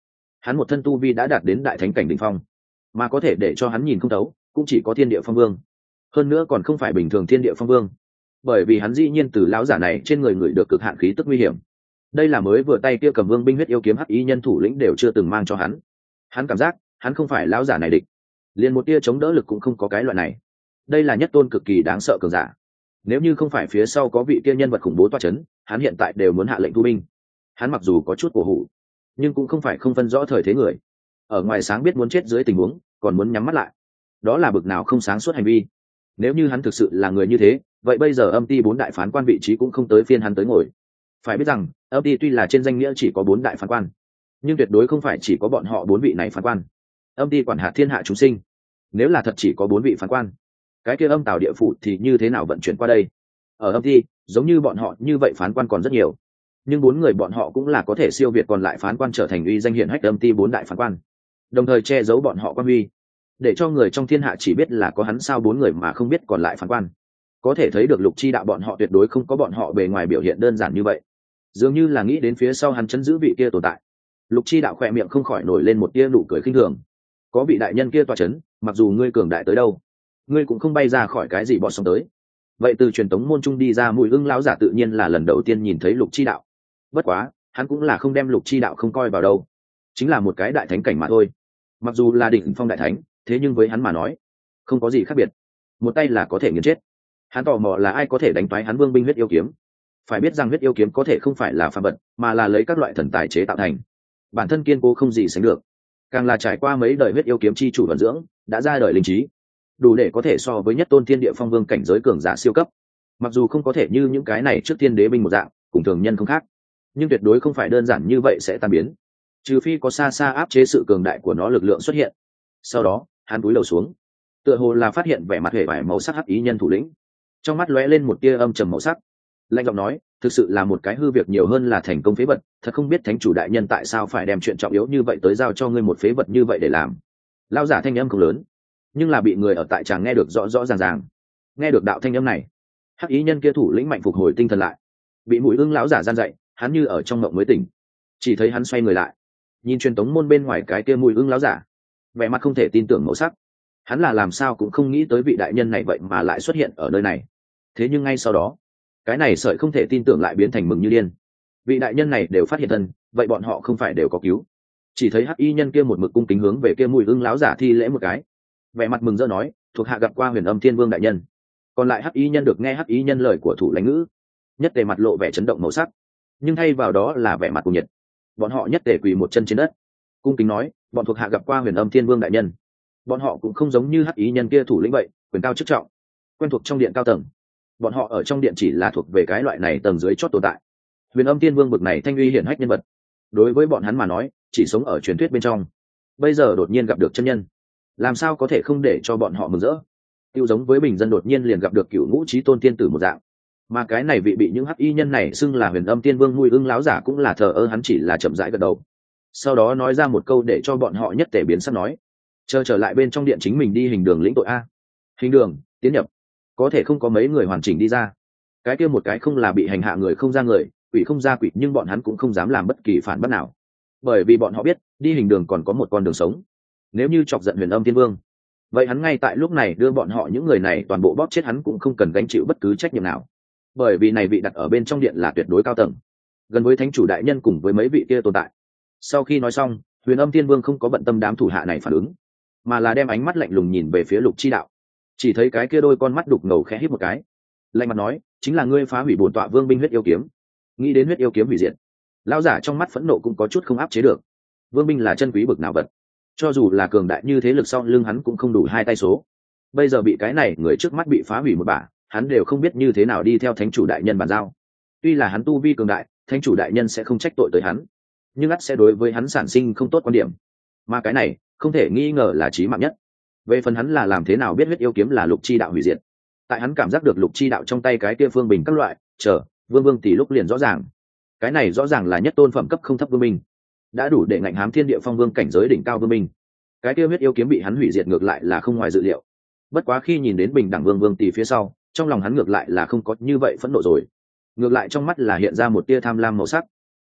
hắn một thân tu vi đã đạt đến đại thánh cảnh đỉnh phong, mà có thể để cho hắn nhìn không thấu cũng chỉ có thiên địa phong vương, hơn nữa còn không phải bình thường thiên địa phong vương, bởi vì hắn dĩ nhiên từ lão giả này trên người người được cực hạn khí tức nguy hiểm. Đây là mới vừa tay kia cầm vương binh huyết yêu kiếm hắc ý nhân thủ lĩnh đều chưa từng mang cho hắn. Hắn cảm giác hắn không phải lão giả này địch, liền một tia chống đỡ lực cũng không có cái loại này. Đây là nhất tôn cực kỳ đáng sợ cường giả, nếu như không phải phía sau có vị kia nhân vật khủng bố toa chấn, hắn hiện tại đều muốn hạ lệnh thu binh. Hắn mặc dù có chút cổ hủ, nhưng cũng không phải không phân rõ thời thế người, ở ngoài sáng biết muốn chết dưới tình huống còn muốn nhắm mắt lại, đó là bực nào không sáng suốt hành vi. Nếu như hắn thực sự là người như thế, vậy bây giờ âm ty 4 đại phán quan vị trí cũng không tới phiên hắn tới ngồi. Phải biết rằng âm ty tuy là trên danh nghĩa chỉ có 4 đại phán quan, nhưng tuyệt đối không phải chỉ có bọn họ 4 vị này phán quan. Âm ty quản hạt thiên hạ chúng sinh, nếu là thật chỉ có 4 vị phán quan, cái kia âm tào địa phủ thì như thế nào vận chuyển qua đây? Ở âm ty giống như bọn họ như vậy phán quan còn rất nhiều, nhưng 4 người bọn họ cũng là có thể siêu việt còn lại phán quan, trở thành uy danh hiển hách âm ty 4 đại phán quan, đồng thời che giấu bọn họ quan uy, để cho người trong thiên hạ chỉ biết là có hắn sao 4 người mà không biết còn lại phán quan. Có thể thấy được Lục Chi Đạo bọn họ tuyệt đối không có bọn họ bề ngoài biểu hiện đơn giản như vậy, dường như là nghĩ đến phía sau hắn chấn giữ vị kia tồn tại. Lục Chi Đạo khỏe miệng không khỏi nổi lên một tia nụ cười khinh thường. Có vị đại nhân kia tọa chấn, mặc dù ngươi cường đại tới đâu, ngươi cũng không bay ra khỏi cái gì bọt sóng tới. Vậy từ truyền tống môn trung đi ra Mùi Ưng lão giả tự nhiên là lần đầu tiên nhìn thấy Lục Chi Đạo. Bất quá hắn cũng là không đem Lục Chi Đạo không coi vào đâu, chính là một cái đại thánh cảnh mà thôi. Mặc dù là đỉnh phong đại thánh, thế nhưng với hắn mà nói không có gì khác biệt, một tay là có thể nghiền chết. Hắn tò mò là ai có thể đánh toái hắn vương binh huyết yêu kiếm. Phải biết rằng huyết yêu kiếm có thể không phải là phàm vật, mà là lấy các loại thần tài chế tạo thành, bản thân kiên cố không gì sánh được, càng là trải qua mấy đời huyết yêu kiếm chi chủ vận dưỡng, đã ra đời linh trí, đủ để có thể so với nhất tôn thiên địa phong vương cảnh giới cường giả siêu cấp. Mặc dù không có thể như những cái này trước tiên đế binh một dạng cùng thường nhân không khác, nhưng tuyệt đối không phải đơn giản như vậy sẽ tan biến, trừ phi có xa xa áp chế sự cường đại của nó lực lượng xuất hiện. Sau đó hắn cúi đầu xuống, tựa hồ là phát hiện vẻ mặt hề vải màu sắc hắc ý nhân thủ lĩnh, trong mắt lóe lên một tia âm trầm màu sắc, lạnh giọng nói, thực sự là một cái hư việc nhiều hơn là thành công phế vật, thật không biết thánh chủ đại nhân tại sao phải đem chuyện trọng yếu như vậy tới giao cho ngươi một phế vật như vậy để làm. Lao giả thanh âm không lớn, nhưng là bị người ở tại tràng nghe được rõ rõ ràng ràng. Nghe được đạo thanh âm này, hắc ý nhân kia thủ lĩnh mạnh phục hồi tinh thần lại, bị Mùi Ưng lão giả gian dậy, hắn như ở trong mộng mới tỉnh, chỉ thấy hắn xoay người lại, nhìn truyền tống môn bên ngoài cái kia Mùi Ưng lão giả, vẻ mặt không thể tin tưởng màu sắc. Hắn là làm sao cũng không nghĩ tới vị đại nhân này vậy mà lại xuất hiện ở nơi này. Thế nhưng ngay sau đó, cái này sợi không thể tin tưởng lại biến thành mừng như điên. Vị đại nhân này đều phát hiện thân, vậy bọn họ không phải đều có cứu? Chỉ thấy hắc y nhân kia một mực cung kính hướng về kia Mùi Ưng lão giả thi lễ một cái, vẻ mặt mừng rỡ nói, thuộc hạ gặp qua Huyền Âm Thiên Vương đại nhân. Còn lại hắc y nhân được nghe hắc y nhân lời của thủ lãnh ngữ, nhất tề mặt lộ vẻ chấn động màu sắc, nhưng thay vào đó là vẻ mặt cuồng nhiệt. Bọn họ nhất tề quỳ một chân trên đất, cung kính nói, bọn thuộc hạ gặp qua Huyền Âm Thiên Vương đại nhân. Bọn họ cũng không giống như hắc y nhân kia thủ lĩnh vậy, quyền cao chức trọng, quen thuộc trong điện cao tầng. Bọn họ ở trong điện chỉ là thuộc về cái loại này tầng dưới chót tồn tại. Huyền Âm Tiên Vương bực này thanh uy hiển hách nhân vật, đối với bọn hắn mà nói chỉ sống ở truyền thuyết bên trong, bây giờ đột nhiên gặp được chân nhân, làm sao có thể không để cho bọn họ mừng rỡ. Tiêu giống với bình dân đột nhiên liền gặp được cựu ngũ chí tôn tiên tử một dạng, mà cái này vị bị những hắc y nhân này xưng là Huyền Âm Tiên Vương Mùi Ưng lão giả cũng là thờ ơ, hắn chỉ là chậm rãi gật đầu, sau đó nói ra một câu để cho bọn họ nhất tề biến sắc, nói, chờ trở lại bên trong điện chính mình đi hình đường lĩnh tội a. Hình đường tiến nhập, có thể không có mấy người hoàn chỉnh đi ra. Cái kia một cái không là bị hành hạ người không ra người, quỷ không ra quỷ, nhưng bọn hắn cũng không dám làm bất kỳ phản bác nào, bởi vì bọn họ biết đi hình đường còn có một con đường sống. Nếu như chọc giận Huyền Âm Thiên Vương, vậy hắn ngay tại lúc này đưa bọn họ những người này toàn bộ bóp chết, hắn cũng không cần gánh chịu bất cứ trách nhiệm nào, bởi vì này vị đặt ở bên trong điện là tuyệt đối cao tầng, gần với thánh chủ đại nhân cùng với mấy vị kia tồn tại. Sau khi nói xong, Huyền Âm Thiên Vương không có bận tâm đám thủ hạ này phản ứng, mà là đem ánh mắt lạnh lùng nhìn về phía Lục Chi Đạo. Chỉ thấy cái kia đôi con mắt đục ngầu khẽ híp một cái, lạnh mặt nói, chính là ngươi phá hủy bổn tọa vương binh huyết yêu kiếm. Nghĩ đến huyết yêu kiếm hủy diệt, lão giả trong mắt phẫn nộ cũng có chút không áp chế được. Vương binh là chân quý bực nào vật, cho dù là cường đại như thế lực sau lưng hắn cũng không đủ 2 tay số. Bây giờ bị cái này người trước mắt bị phá hủy một bả, hắn đều không biết như thế nào đi theo thánh chủ đại nhân bàn giao. Tuy là hắn tu vi cường đại, thánh chủ đại nhân sẽ không trách tội tới hắn, nhưng ắt sẽ đối với hắn sản sinh không tốt quan điểm, mà cái này không thể nghi ngờ là chí mạng nhất. Về phần hắn là làm thế nào biết huyết yêu kiếm là Lục Chi Đạo hủy diệt, tại hắn cảm giác được Lục Chi Đạo trong tay cái kia phương bình các loại vương tỷ lúc liền rõ ràng. Cái này rõ ràng là nhất tôn phẩm cấp không thấp vương binh, đã đủ để ngạnh hám thiên địa phong vương cảnh giới đỉnh cao vương binh. Cái kia huyết yêu kiếm bị hắn hủy diệt ngược lại là không ngoài dự liệu. Bất quá khi nhìn đến bình đẳng vương tỷ phía sau, trong lòng hắn ngược lại là không có như vậy phẫn nộ rồi, ngược lại trong mắt là hiện ra một tia tham lam màu sắc.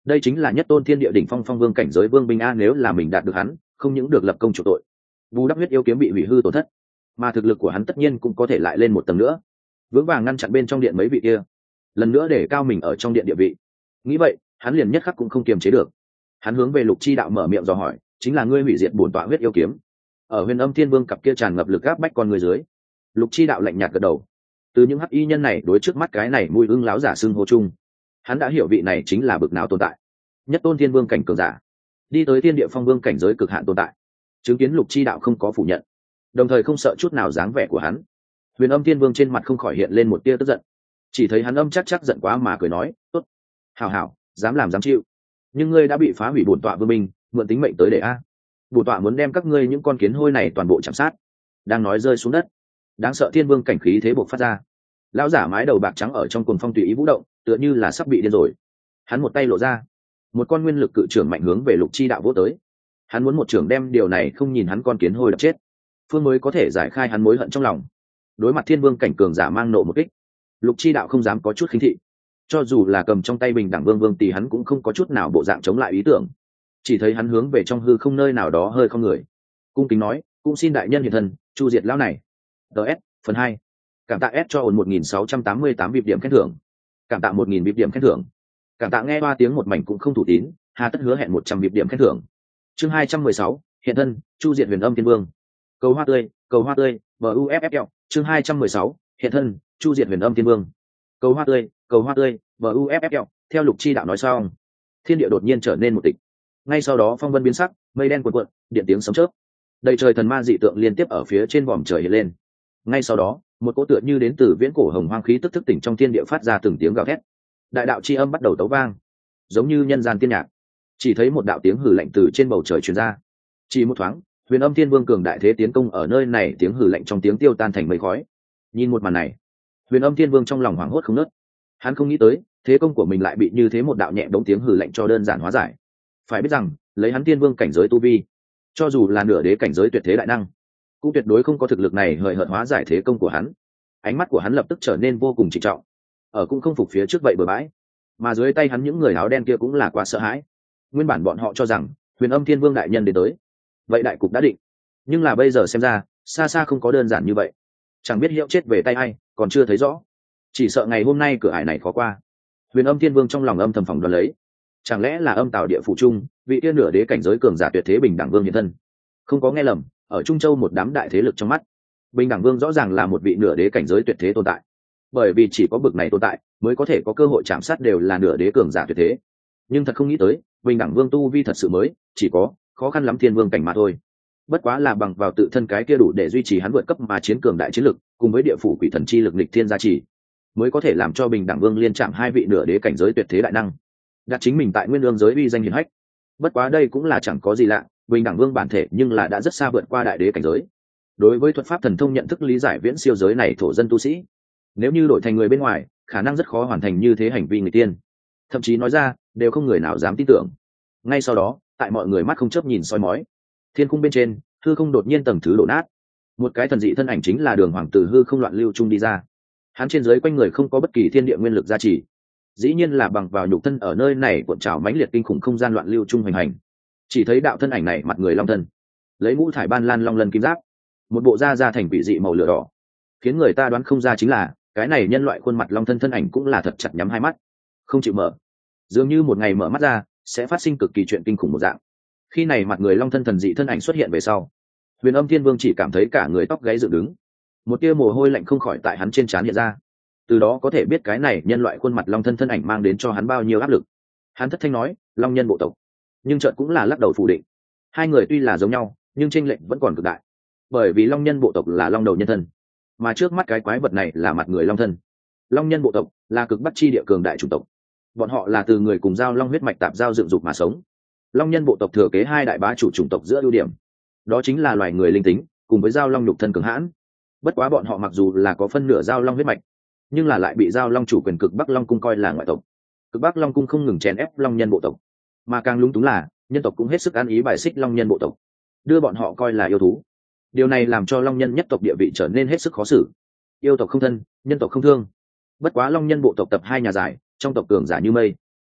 đây chính là nhất tôn thiên địa đỉnh phong phong vương cảnh giới vương binh a, nếu là mình đạt được hắn, không những được lập công chủ tội, bù đắp huyết yêu kiếm bị hủy hư tổn thất, mà thực lực của hắn tất nhiên cũng có thể lại lên một tầng nữa, vững vàng ngăn chặn bên trong điện mấy vị kia, lần nữa để cao mình ở trong điện địa vị. Nghĩ vậy, hắn liền nhất khắc cũng không kiềm chế được, hắn hướng về Lục Chi Đạo mở miệng dò hỏi, chính là ngươi hủy diệt bổn tọa huyết yêu kiếm? Ở Huyền Âm Thiên Vương cặp kia tràn ngập lực áp bách con người dưới, Lục Chi Đạo lạnh nhạt gật đầu. Từ những hắc y nhân này đối trước mắt cái này mùi ưng láo giả xưng hô chung, hắn đã hiểu vị này chính là bực nào tồn tại, nhất tôn thiên vương cảnh cường giả, đi tới thiên địa phong vương cảnh giới cực hạn tồn tại. Chứng kiến Lục Chi Đạo không có phủ nhận, đồng thời không sợ chút nào dáng vẻ của hắn, Huyền Âm Thiên Vương trên mặt không khỏi hiện lên một tia tức giận. Chỉ thấy hắn âm chắc giận quá mà cười nói, tốt, hảo hảo, dám làm dám chịu, nhưng ngươi đã bị phá hủy bổn tọa vương minh, mượn tính mệnh tới để a. Bổn tọa muốn đem các ngươi những con kiến hôi này toàn bộ chạm sát. Đang nói rơi xuống đất, đáng sợ thiên vương cảnh khí thế bộc phát ra, lão giả mái đầu bạc trắng ở trong cuồng phong tùy ý vũ động, tựa như là sắp bị điên rồi. Hắn một tay lộ ra, một con nguyên lực cự trưởng mạnh hướng về Lục Chi Đạo vỗ tới. Hắn muốn một trưởng đem điều này không nhìn hắn con kiến hôi đập chết, phương mới có thể giải khai hắn mối hận trong lòng. Đối mặt thiên vương cảnh cường giả mang nộ một kích, Lục Chi Đạo không dám có chút khinh thị, cho dù là cầm trong tay bình đẳng vương vương tỷ hắn cũng không có chút nào bộ dạng chống lại ý tưởng. Chỉ thấy hắn hướng về trong hư không nơi nào đó hơi không người, cung kính nói, cũng xin đại nhân hiện thân chu diệt lão này. DS phần 2. Cảm tạ S cho ổn 1688 VIP điểm khen thưởng, cảm tạ 1000 VIP điểm khen thưởng, cảm tạ nghe ba tiếng một mảnh cũng không thủ tín, hà tất hứa hẹn 100 VIP điểm khen thưởng. Chương 216, hiện thân chu diệt Huyền Âm Thiên Vương. Cầu hoa tươi buffl. Chương 216, hiện thân chu diệt Huyền Âm Thiên Vương. Cầu hoa tươi buffl. Theo Lục Chi Đạo nói xong, thiên địa đột nhiên trở nên một tịch. Ngay sau đó phong vân biến sắc, mây đen cuộn cuộn, điện tiếng sấm chớp, đầy trời thần ma dị tượng liên tiếp ở phía trên vòm trời hiện lên. Ngay sau đó, một cỗ tựa như đến từ viễn cổ hồng hoang khí tức thức tỉnh trong thiên địa phát ra từng tiếng gào thét. Đại đạo chi âm bắt đầu tấu vang, giống như nhân gian tiên nhạc. Chỉ thấy một đạo tiếng hừ lạnh từ trên bầu trời truyền ra. Chỉ một thoáng, Huyền Âm Thiên Vương cường đại thế tiến công ở nơi này, tiếng hừ lạnh trong tiếng tiêu tan thành mây khói. Nhìn một màn này, Huyền Âm Thiên Vương trong lòng hoảng hốt không nớt. Hắn không nghĩ tới, thế công của mình lại bị như thế một đạo nhẹ đống tiếng hừ lạnh cho đơn giản hóa giải. Phải biết rằng, lấy hắn Thiên Vương cảnh giới tu vi, cho dù là nửa đế cảnh giới tuyệt thế đại năng, cũng tuyệt đối không có thực lực này hời hợt hóa giải thế công của hắn. Ánh mắt của hắn lập tức trở nên vô cùng trịnh trọng, ở cũng không phục phía trước vậy bừa bãi, mà dưới tay hắn những người áo đen kia cũng là quá sợ hãi. Nguyên bản bọn họ cho rằng Huyền Âm Thiên Vương đại nhân đến tới, vậy đại cục đã định, nhưng là bây giờ xem ra xa xa không có đơn giản như vậy. Chẳng biết hiệu chết về tay ai còn chưa thấy rõ, chỉ sợ ngày hôm nay cửa ải này khó qua. Huyền Âm Thiên Vương trong lòng âm thầm phỏng đoán lấy, chẳng lẽ là Âm Tào địa phủ trung vị tiên nửa đế cảnh giới cường giả tuyệt thế bình đẳng vương hiện thân? Không có nghe lầm, ở Trung Châu một đám đại thế lực trong mắt, bình đẳng vương rõ ràng là một vị nửa đế cảnh giới tuyệt thế tồn tại, bởi vì chỉ có bực này tồn tại mới có thể có cơ hội chạm sát đều là nửa đế cường giả tuyệt thế. Nhưng thật không nghĩ tới, bình đẳng vương tu vi thật sự mới chỉ có khó khăn lắm thiên vương cảnh mà thôi. Bất quá là bằng vào tự thân cái kia đủ để duy trì hắn vượt cấp mà chiến cường đại chiến lực, cùng với địa phủ quỷ thần chi lực nghịch thiên gia trì, mới có thể làm cho bình đẳng vương liên chạm hai vị nửa đế cảnh giới tuyệt thế đại năng, đặt chính mình tại nguyên lương giới uy danh hiển hách. Bất quá đây cũng là chẳng có gì lạ, bình đẳng vương bản thể nhưng là đã rất xa vượt qua đại đế cảnh giới. Đối với thuật pháp thần thông nhận thức lý giải viễn siêu giới này thổ dân tu sĩ, nếu như đổi thành người bên ngoài, khả năng rất khó hoàn thành như thế hành vi người tiên, thậm chí nói ra đều không người nào dám tin tưởng. Ngay sau đó, tại mọi người mắt không chớp nhìn soi mói, thiên khung bên trên hư không đột nhiên tầng thứ đổ nát, một cái thần dị thân ảnh chính là Đường Hoàng từ hư không loạn lưu trung đi ra. Hắn trên dưới quanh người không có bất kỳ thiên địa nguyên lực gia trì, dĩ nhiên là bằng vào nhục thân ở nơi này cuộn trào mãnh liệt kinh khủng không gian loạn lưu trung hoành hành. Chỉ thấy đạo thân ảnh này mặt người long thân, lấy mũ thải ban lan long lân kim giáp, một bộ da thành vị dị màu lửa đỏ, khiến người ta đoán không ra chính là cái này nhân loại khuôn mặt long thân thân ảnh cũng là thật chặt nhắm hai mắt, không chịu mở, dường như một ngày mở mắt ra sẽ phát sinh cực kỳ chuyện kinh khủng một dạng. Khi này mặt người long thân thần dị thân ảnh xuất hiện về sau, Huyền Âm Thiên Vương chỉ cảm thấy cả người tóc gáy dựng đứng, một tia mồ hôi lạnh không khỏi tại hắn trên trán hiện ra. Từ đó có thể biết cái này nhân loại khuôn mặt long thân thân ảnh mang đến cho hắn bao nhiêu áp lực. Hắn thất thanh nói, long nhân bộ tộc, nhưng chợt cũng là lắc đầu phủ định. Hai người tuy là giống nhau, nhưng chênh lệch vẫn còn cực đại, bởi vì long nhân bộ tộc là long đầu nhân thân, mà trước mắt cái quái vật này là mặt người long thân. Long nhân bộ tộc là cực bắc chi địa cường đại chủng tộc, bọn họ là từ người cùng giao long huyết mạch tạp giao dựng dục mà sống. Long nhân bộ tộc thừa kế hai đại bá chủ chủng tộc giữa ưu điểm, đó chính là loài người linh tính cùng với giao long nhục thân cường hãn. Bất quá bọn họ mặc dù là có phân nửa giao long huyết mạch, nhưng là lại bị giao long chủ quyền cực bắc long cung coi là ngoại tộc. Cực bắc long cung không ngừng chèn ép long nhân bộ tộc, mà càng lúng túng là nhân tộc cũng hết sức ăn ý bài xích long nhân bộ tộc, đưa bọn họ coi là yêu thú. Điều này làm cho long nhân nhất tộc địa vị trở nên hết sức khó xử. Yêu tộc không thân, nhân tộc không thương. Bất quá long nhân bộ tộc tập hai nhà giải, trong tộc cường giả như mây,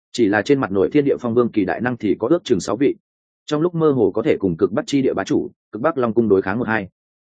chỉ là trên mặt nội thiên địa phong vương kỳ đại năng thì có ước chừng 6 vị, trong lúc mơ hồ có thể cùng cực bắc chi địa bá chủ cực bắc long cung đối kháng 1-2.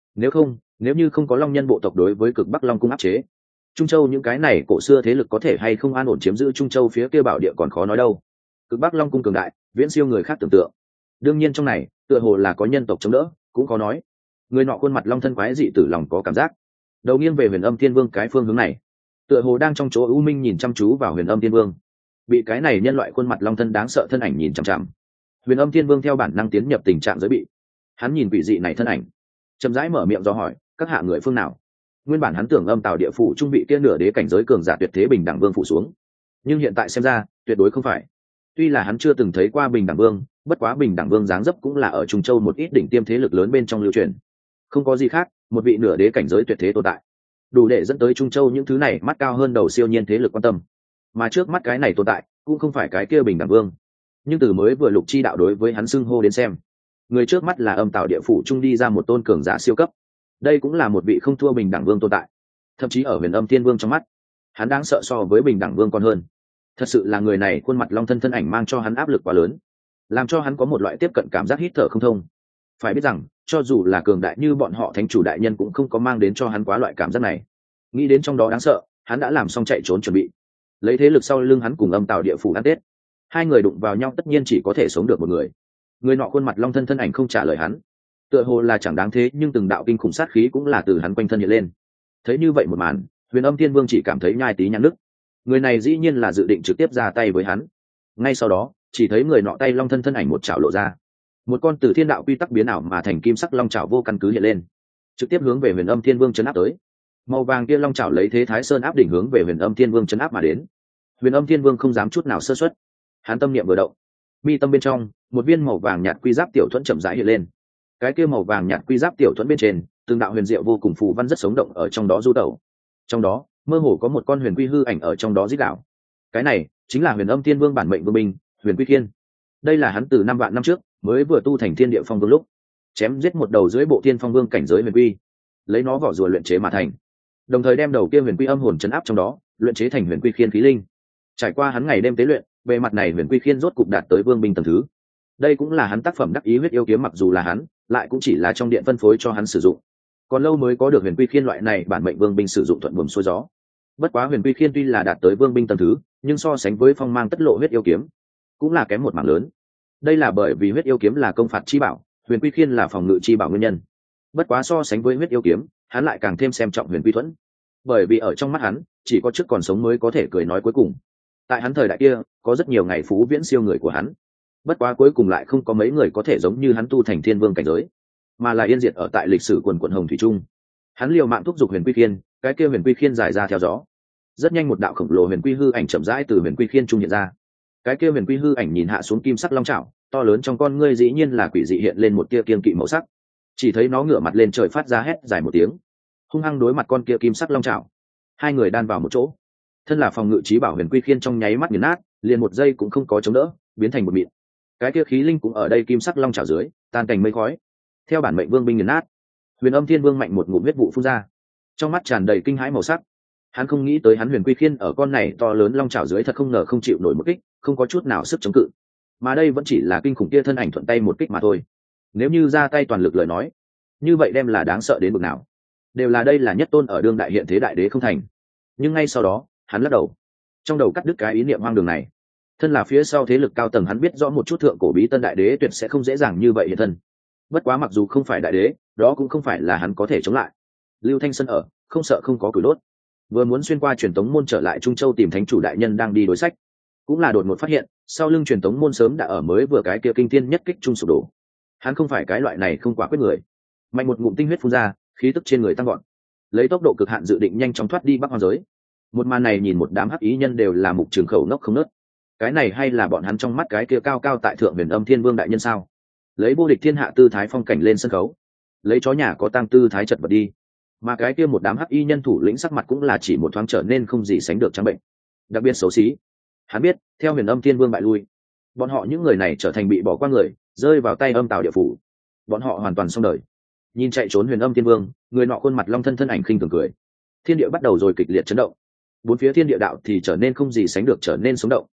Nếu như không có long nhân bộ tộc đối với cực bắc long cung áp chế, Trung Châu những cái này cổ xưa thế lực có thể hay không an ổn chiếm giữ Trung Châu phía kia bảo địa còn khó nói đâu. Cực bắc long cung cường đại viễn siêu người khác tưởng tượng, đương nhiên trong này tựa hồ là có nhân tộc chống đỡ cũng có nói. Người nọ khuôn mặt long thân quái dị tử lòng có cảm giác đầu nghiêng về Huyền Âm Thiên Vương cái phương hướng này, tựa hồ đang trong chỗ u minh nhìn chăm chú vào Huyền Âm Thiên Vương. Bị cái này nhân loại khuôn mặt long thân đáng sợ thân ảnh nhìn chằm chằm, Huyền Âm Thiên Vương theo bản năng tiến nhập tình trạng giới bị. Hắn nhìn quỷ dị này thân ảnh, chậm rãi mở miệng do hỏi, các hạ người phương nào? Nguyên bản hắn tưởng Âm Tào địa phủ trung vị kia nửa đế cảnh giới cường giả tuyệt thế bình đẳng vương phủ xuống, nhưng hiện tại xem ra tuyệt đối không phải. Tuy là hắn chưa từng thấy qua bình đẳng vương, bất quá bình đẳng vương dáng dấp cũng là ở Trung Châu một ít đỉnh tiêm thế lực lớn bên trong lưu truyền, không có gì khác, một vị nửa đế cảnh giới tuyệt thế tồn tại, đủ để dẫn tới Trung Châu những thứ này mắt cao hơn đầu siêu nhiên thế lực quan tâm. Mà trước mắt cái này tồn tại cũng không phải cái kia bình đẳng vương, nhưng từ mới vừa Lục Chi đạo đối với hắn xưng hô đến xem, người trước mắt là Âm Tào địa phủ trung đi ra một tôn cường giả siêu cấp. Đây cũng là một vị không thua bình đẳng vương tồn tại, thậm chí ở Huyền Âm Thiên Vương trong mắt, hắn đáng sợ so với bình đẳng vương còn hơn. Thật sự là người này khuôn mặt long thân thân ảnh mang cho hắn áp lực quá lớn, làm cho hắn có một loại tiếp cận cảm giác hít thở không thông. Phải biết rằng cho dù là cường đại như bọn họ thánh chủ đại nhân cũng không có mang đến cho hắn quá loại cảm giác này. Nghĩ đến trong đó đáng sợ, hắn đã làm xong chạy trốn chuẩn bị, lấy thế lực sau lưng hắn cùng Âm Tào địa phủ ăn tết. Hai người đụng vào nhau tất nhiên chỉ có thể sống được một người. Người nọ khuôn mặt long thân thân ảnh không trả lời hắn, tựa hồ là chẳng đáng thế, nhưng từng đạo kinh khủng sát khí cũng là từ hắn quanh thân hiện lên. Thấy như vậy một màn, Huyền Âm Thiên Vương chỉ cảm thấy nhai tí nhăn nức. Người này dĩ nhiên là dự định trực tiếp ra tay với hắn. Ngay sau đó chỉ thấy người nọ tay long thân thân ảnh một chảo lộ ra, một con từ thiên đạo quy tắc biến ảo mà thành kim sắc long chảo vô căn cứ hiện lên, trực tiếp hướng về Huyền Âm Thiên Vương chấn áp tới. Màu vàng kia long chảo lấy thế Thái Sơn áp đỉnh hướng về Huyền Âm Thiên Vương chấn áp mà đến. Huyền Âm Thiên Vương không dám chút nào sơ suất, hắn tâm niệm vừa động, mi tâm bên trong một viên màu vàng nhạt quy giáp tiểu thuẫn chậm rãi hiện lên. Cái kia màu vàng nhạt quy giáp tiểu thuẫn bên trên từng đạo huyền diệu vô cùng phù văn rất sống động ở trong đó du tẩu, trong đó mơ hồ có một con huyền quy hư ảnh ở trong đó rít đảo. Cái này chính là Huyền Âm Thiên Vương bản mệnh vương binh Huyền Quy Khiên. Đây là hắn từ 5 vạn năm trước mới vừa tu thành Thiên Địa Phong Vương lúc chém giết một đầu dưới bộ Thiên Phong Vương cảnh giới huyền quy, lấy nó vỏ rùa luyện chế mà thành, đồng thời đem đầu kia huyền quy âm hồn chấn áp trong đó, luyện chế thành Huyền Quy Khiên khí linh. Trải qua hắn ngày đêm tế luyện, bề mặt này Huyền Quy Khiên rốt cục đạt tới vương binh tầng thứ. Đây cũng là hắn tác phẩm đắc ý huyết yêu kiếm, mặc dù là hắn, lại cũng chỉ là trong điện phân phối cho hắn sử dụng. Còn lâu mới có được Huyền Quy Khiên loại này bản mệnh vương binh sử dụng thuận buồm xuôi gió. Bất quá Huyền Quy Khiên tuy là đạt tới vương binh tầng thứ, nhưng so sánh với phong mang tất lộ huyết yêu kiếm, cũng là kém một mảng lớn. Đây là bởi vì huyết yêu kiếm là công phạt chi bảo, Huyền Quy Khiên là phòng ngự chi bảo nguyên nhân. Bất quá so sánh với huyết yêu kiếm, hắn lại càng thêm xem trọng Huyền Quy Thuẫn, bởi vì ở trong mắt hắn, chỉ có trước còn sống mới có thể cười nói cuối cùng. Tại hắn thời đại kia, có rất nhiều ngày phú viễn siêu người của hắn, bất quá cuối cùng lại không có mấy người có thể giống như hắn tu thành thiên vương cảnh giới, mà là yên diệt ở tại lịch sử quần quận hồng thủy trung. Hắn liều mạng thúc giục Huyền Quy Khiên, cái kia Huyền Quy Khiên dài ra theo gió. Rất nhanh một đạo khổng lồ huyền quy hư ảnh chậm rãi từ Huyền Quy Khiên trung hiện ra. Cái kia huyền quy hư ảnh nhìn hạ xuống kim sắc long chảo, to lớn trong con ngươi dĩ nhiên là quỷ dị hiện lên một tia kiên kỵ màu sắc. Chỉ thấy nó ngửa mặt lên trời phát ra hét dài một tiếng, hung hăng đối mặt con kia kim sắc long chảo. Hai người đan vào một chỗ, thân là phòng ngự trí bảo Huyền Quy Khiên trong nháy mắt nghiền nát, liền một giây cũng không có chống đỡ, biến thành một mịn. Cái kia khí linh cũng ở đây kim sắc long chảo dưới tan thành mây khói. Theo bản mệnh vương binh nghiền nát, Huyền Âm Thiên Vương mạnh một ngụm huyết vụ phun ra, trong mắt tràn đầy kinh hãi màu sắc. Hắn không nghĩ tới hắn Huyền Quy Khiên ở con này to lớn long chảo dưới thật không ngờ không chịu nổi một kích, không có chút nào sức chống cự, mà đây vẫn chỉ là kinh khủng kia thân ảnh thuận tay một kích mà thôi. Nếu như ra tay toàn lực lời nói, như vậy đem là đáng sợ đến mức nào. Đều là đây là nhất tôn ở đương đại hiện thế đại đế không thành. Nhưng ngay sau đó hắn lắc đầu, trong đầu cắt đứt cái ý niệm hoang đường này. Thân là phía sau thế lực cao tầng, hắn biết rõ một chút thượng cổ bí tân đại đế tuyệt sẽ không dễ dàng như vậy hiện thân. Bất quá mặc dù không phải đại đế, đó cũng không phải là hắn có thể chống lại. Lưu Thanh Sơn ở, không sợ không có củi đốt. Vừa muốn xuyên qua truyền tống môn trở lại Trung Châu tìm thánh chủ đại nhân đang đi đối sách, cũng là đột ngột phát hiện sau lưng truyền tống môn sớm đã ở mới vừa cái kia kinh thiên nhất kích trung sụp đổ. Hắn không phải cái loại này không quả quyết người, mạnh một ngụm tinh huyết phun ra, khí tức trên người tăng gọn, lấy tốc độ cực hạn dự định nhanh chóng thoát đi Bắc Hoang giới. Một màn này nhìn một đám hắc ý nhân đều là mục trường khẩu ngốc không nớt. Cái này hay là bọn hắn trong mắt cái kia cao cao tại thượng Huyền Âm Thiên Vương đại nhân sao? Lấy vô địch thiên hạ tư thái phong cảnh lên sân khấu, lấy chó nhà có tang tư thái chật vật đi. Mà cái kia một đám hắc y nhân thủ lĩnh sắc mặt cũng là chỉ một thoáng trở nên không gì sánh được trắng bệnh, đặc biệt xấu xí. Hắn biết theo Huyền Âm Thiên Vương bại lui, bọn họ những người này trở thành bị bỏ qua người, rơi vào tay Âm Tào địa phủ, bọn họ hoàn toàn xong đời. Nhìn chạy trốn Huyền Âm Thiên Vương, người nọ khuôn mặt long thân thân ảnh khinh thường cười. Thiên địa bắt đầu rồi kịch liệt chấn động, bốn phía thiên địa đạo thì trở nên không gì sánh được trở nên sống động.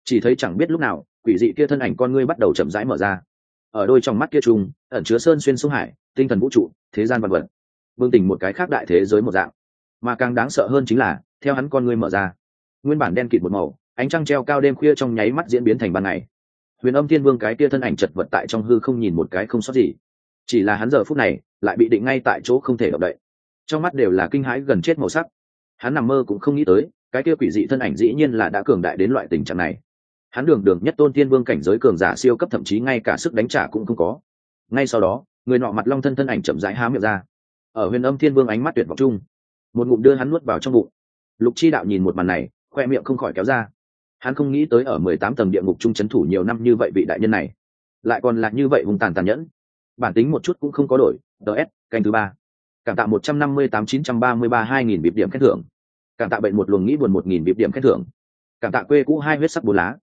chỉ thấy chẳng biết lúc nào quỷ dị kia thân ảnh con ngươi bắt đầu chậm rãi mở ra. Ở đôi trong mắt kia trung ẩn chứa sơn xuyên sông hải, tinh thần vũ trụ, thế gian vật vật, vương tỉnh một cái khác đại thế giới một dạng. Mà càng đáng sợ hơn chính là theo hắn con ngươi mở ra, nguyên bản đen kịt một màu, ánh trăng treo cao đêm khuya trong nháy mắt diễn biến thành ban ngày. Huyền Âm Thiên Vương cái kia thân ảnh chật vật tại trong hư không nhìn một cái không sót gì, chỉ là hắn giờ phút này lại bị định ngay tại chỗ không thể động đậy, trong mắt đều là kinh hãi gần chết màu sắc. Hắn nằm mơ cũng không nghĩ tới cái kia quỷ dị thân ảnh dĩ nhiên là đã cường đại đến loại tình trạng này. Hắn đường đường nhất tôn thiên vương cảnh giới cường giả siêu cấp, thậm chí ngay cả sức đánh trả cũng không có. Ngay sau đó người nọ mặt long thân ảnh chậm rãi há miệng ra, ở Huyền Âm Thiên Vương ánh mắt tuyệt vọng chung một ngụm đưa hắn nuốt vào trong bụng. Lục Chi Đạo nhìn một màn này khoe miệng không khỏi kéo ra. Hắn không nghĩ tới ở 18 tầng địa ngục chung trấn thủ nhiều năm như vậy vị đại nhân này lại còn là như vậy hung tàn tàn nhẫn, bản tính một chút cũng không có đổi. DS canh thứ 3. Cảm tạ 158.933.2000 bịp điểm khen thưởng. Cảm tạ bệnh một luồng nghĩ buồn 1000 bịp điểm khen thưởng. Cảm tạ quê cũ 2 huyết sắc 4 lá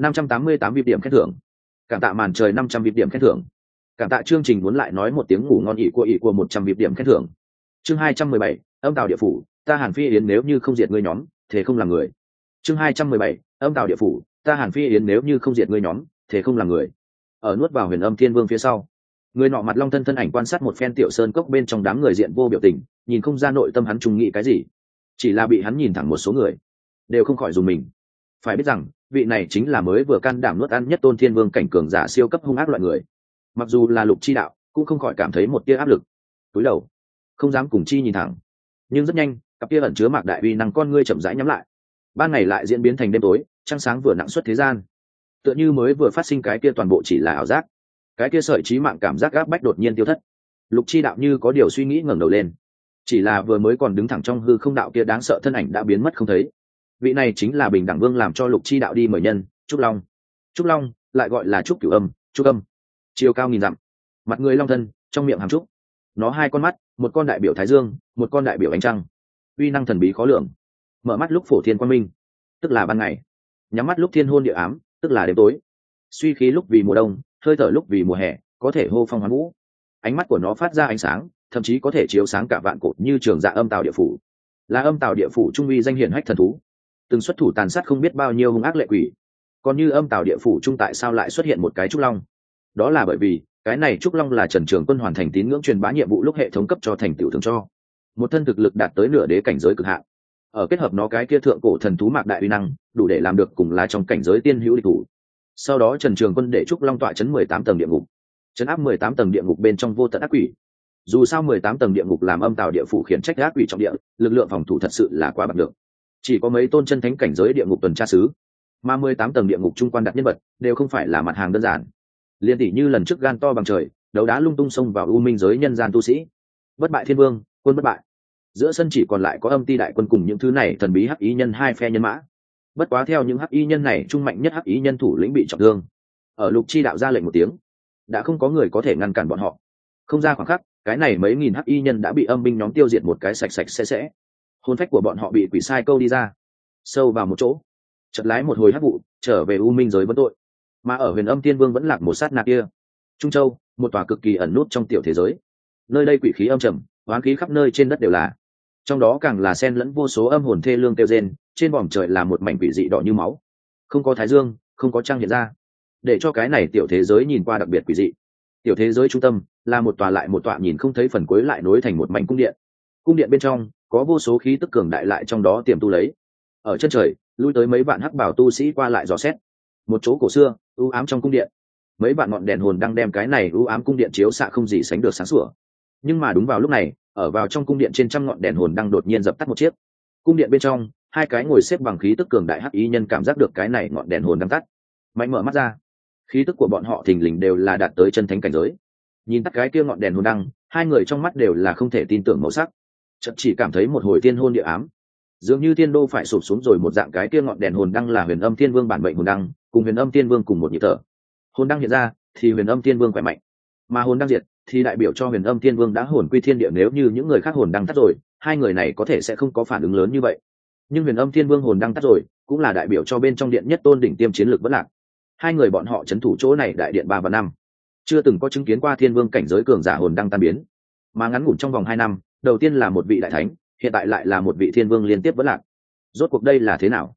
588 bịp điểm khen thưởng. Cảm tạ màn trời 500 bịp điểm khen thưởng. Cảm tạ chương trình muốn lại nói một tiếng ngủ ngon ỉ của 100 bịp điểm khen thưởng. Chương 217, âm tào địa phủ, ta Hàn Phi Yến nếu như không diệt ngươi nhóm, thế không làm người. Chương 217, âm tào địa phủ, ta Hàn Phi Yến nếu như không diệt ngươi nhóm, thế không làm người. Ở nuốt vào Huyền Âm Thiên Vương phía sau, người nọ mặt long thân ảnh quan sát một phen tiểu sơn cốc bên trong đám người diện vô biểu tình, nhìn không ra nội tâm hắn trùng nghĩ cái gì, chỉ là bị hắn nhìn thẳng một số người đều không khỏi dùng mình. Phải biết rằng vị này chính là mới vừa can đảm nuốt ăn nhất tôn thiên vương cảnh cường giả siêu cấp hung ác loại người. Mặc dù là Lục Chi Đạo cũng không khỏi cảm thấy một tia áp lực, cúi đầu không dám cùng chi nhìn thẳng. Nhưng rất nhanh cặp kia ẩn chứa mạc đại uy năng con ngươi chậm rãi nhắm lại, ban ngày lại diễn biến thành đêm tối, trăng sáng vừa nặng xuất thế gian, tựa như mới vừa phát sinh cái kia toàn bộ chỉ là ảo giác. Cái kia sợi trí mạng cảm giác áp bách đột nhiên tiêu thất. Lục Chi Đạo như có điều suy nghĩ ngẩng đầu lên, chỉ là vừa mới còn đứng thẳng trong hư không đạo kia đáng sợ thân ảnh đã biến mất không thấy. Vị này chính là Bình Đẳng Vương làm cho Lục Chi Đạo đi mời nhân, Trúc Long. Trúc Long lại gọi là Trúc Cửu Âm, Trúc Âm, chiều cao nghìn dặm, mặt người long thân, trong miệng hàm trúc. Nó hai con mắt, một con đại biểu thái dương, một con đại biểu ánh trăng, uy năng thần bí khó lường. Mở mắt lúc phổ thiên quang minh, tức là ban ngày; nhắm mắt lúc thiên hôn địa ám, tức là đêm tối. Suy khí lúc vì mùa đông, hơi thở lúc vì mùa hè, có thể hô phong hoán vũ. Ánh mắt của nó phát ra ánh sáng, thậm chí có thể chiếu sáng cả vạn cột, như trường dạ âm tào địa phủ, là âm tào địa phủ trung uy danh hiển hách thần thú, từng xuất thủ tàn sát không biết bao nhiêu hung ác lệ quỷ. Còn như âm tào địa phủ trung tại sao lại xuất hiện một cái trúc long? Đó là bởi vì cái này trúc long là Trần Trường Quân hoàn thành tín ngưỡng truyền bá nhiệm vụ lúc hệ thống cấp cho thành tựu thường cho một thân thực lực đạt tới nửa đế cảnh giới cực hạn, ở kết hợp nó cái kia thượng cổ thần thú mạc đại uy năng, đủ để làm được cùng là trong cảnh giới tiên hữu địch thủ. Sau đó Trần Trường Quân để trúc long tọa chấn 18 tầng địa ngục, chấn áp 18 tầng địa ngục bên trong vô tận ác quỷ. Dù sao 18 tầng địa ngục làm âm tào địa phủ khiển trách ác quỷ trọng địa, lực lượng phòng thủ thật sự là quá bằng được, chỉ có mấy tôn chân thánh cảnh giới địa ngục tuần tra sứ, mà 18 tầng địa ngục trung quan đặt nhân vật đều không phải là mặt hàng đơn giản. Liên tỷ như lần trước gan to bằng trời, đấu đá lung tung xông vào u minh giới nhân gian tu sĩ, bất bại thiên vương, quân bất bại. Giữa sân chỉ còn lại có âm ti đại quân cùng những thứ này thần bí hắc ý nhân hai phe nhân mã. Bất quá theo những hắc ý nhân này, trung mạnh nhất hắc ý nhân thủ lĩnh bị trọng thương. Ở Lục Chi Đạo ra lệnh một tiếng, đã không có người có thể ngăn cản bọn họ. Không ra khoảng khắc, cái này mấy nghìn hắc y nhân đã bị âm binh nhóm tiêu diệt một cái sạch sạch sẽ sẽ. Hồn phách của bọn họ bị quỷ sai câu đi ra, sâu vào một chỗ, chợt lái một hồi hắc vụ trở về u minh giới vấn tội. Mà ở Huyền Âm Tiên Vương vẫn lạc một sát na kia, Trung Châu, một tòa cực kỳ ẩn nút trong tiểu thế giới, nơi đây quỷ khí âm trầm, oán khí khắp nơi trên đất đều là, trong đó càng là xen lẫn vô số âm hồn thê lương kêu rên. Trên bòm trời là một mảnh quỷ dị đỏ như máu, không có thái dương, không có trăng hiện ra, để cho cái này tiểu thế giới nhìn qua đặc biệt quỷ dị. Tiểu thế giới trung tâm là một tòa lại một tòa nhìn không thấy phần cuối lại nối thành một mảnh cung điện. Cung điện bên trong có vô số khí tức cường đại lại trong đó tiềm tu lấy. Ở chân trời lui tới mấy vạn hắc bảo tu sĩ qua lại dò xét. Một chỗ cổ xưa u ám trong cung điện, mấy vạn ngọn đèn hồn đang đem cái này u ám cung điện chiếu xạ không gì sánh được sáng sủa. Nhưng mà đúng vào lúc này, ở vào trong cung điện trên trăm ngọn đèn hồn đang đột nhiên dập tắt một chiếc. Cung điện bên trong, hai cái ngồi xếp bằng khí tức cường đại hắc ý nhân cảm giác được cái này ngọn đèn hồn đang tắt, mạnh mở mắt ra. Khí tức của bọn họ thình lình đều là đạt tới chân thánh cảnh giới. Nhìn tắt cái kia ngọn đèn hồn đăng, hai người trong mắt đều là không thể tin tưởng màu sắc, chợt chỉ cảm thấy một hồi tiên hôn địa ám, dường như tiên đô phải sụp xuống rồi một dạng. Cái kia ngọn đèn hồn đăng là Huyền Âm Thiên Vương bản mệnh hồn đăng, cùng Huyền Âm Thiên Vương cùng một nhịp thở. Hồn đăng hiện ra thì Huyền Âm Thiên Vương khỏe mạnh, mà hồn đăng diệt thì đại biểu cho Huyền Âm Thiên Vương đã hồn quy thiên địa. Nếu như những người khác hồn đăng tắt rồi, hai người này có thể sẽ không có phản ứng lớn như vậy, nhưng Huyền Âm Thiên Vương hồn đăng tắt rồi, cũng là đại biểu cho bên trong điện nhất tôn đỉnh tiêm chiến lược vẫn lạc. Hai người bọn họ trấn thủ chỗ này đại điện 3 và 5, chưa từng có chứng kiến qua thiên vương cảnh giới cường giả hồn đăng tan biến, mà ngắn ngủn trong vòng 2 năm, đầu tiên là một vị đại thánh, hiện tại lại là một vị thiên vương liên tiếp vẫn lạc. Rốt cuộc đây là thế nào?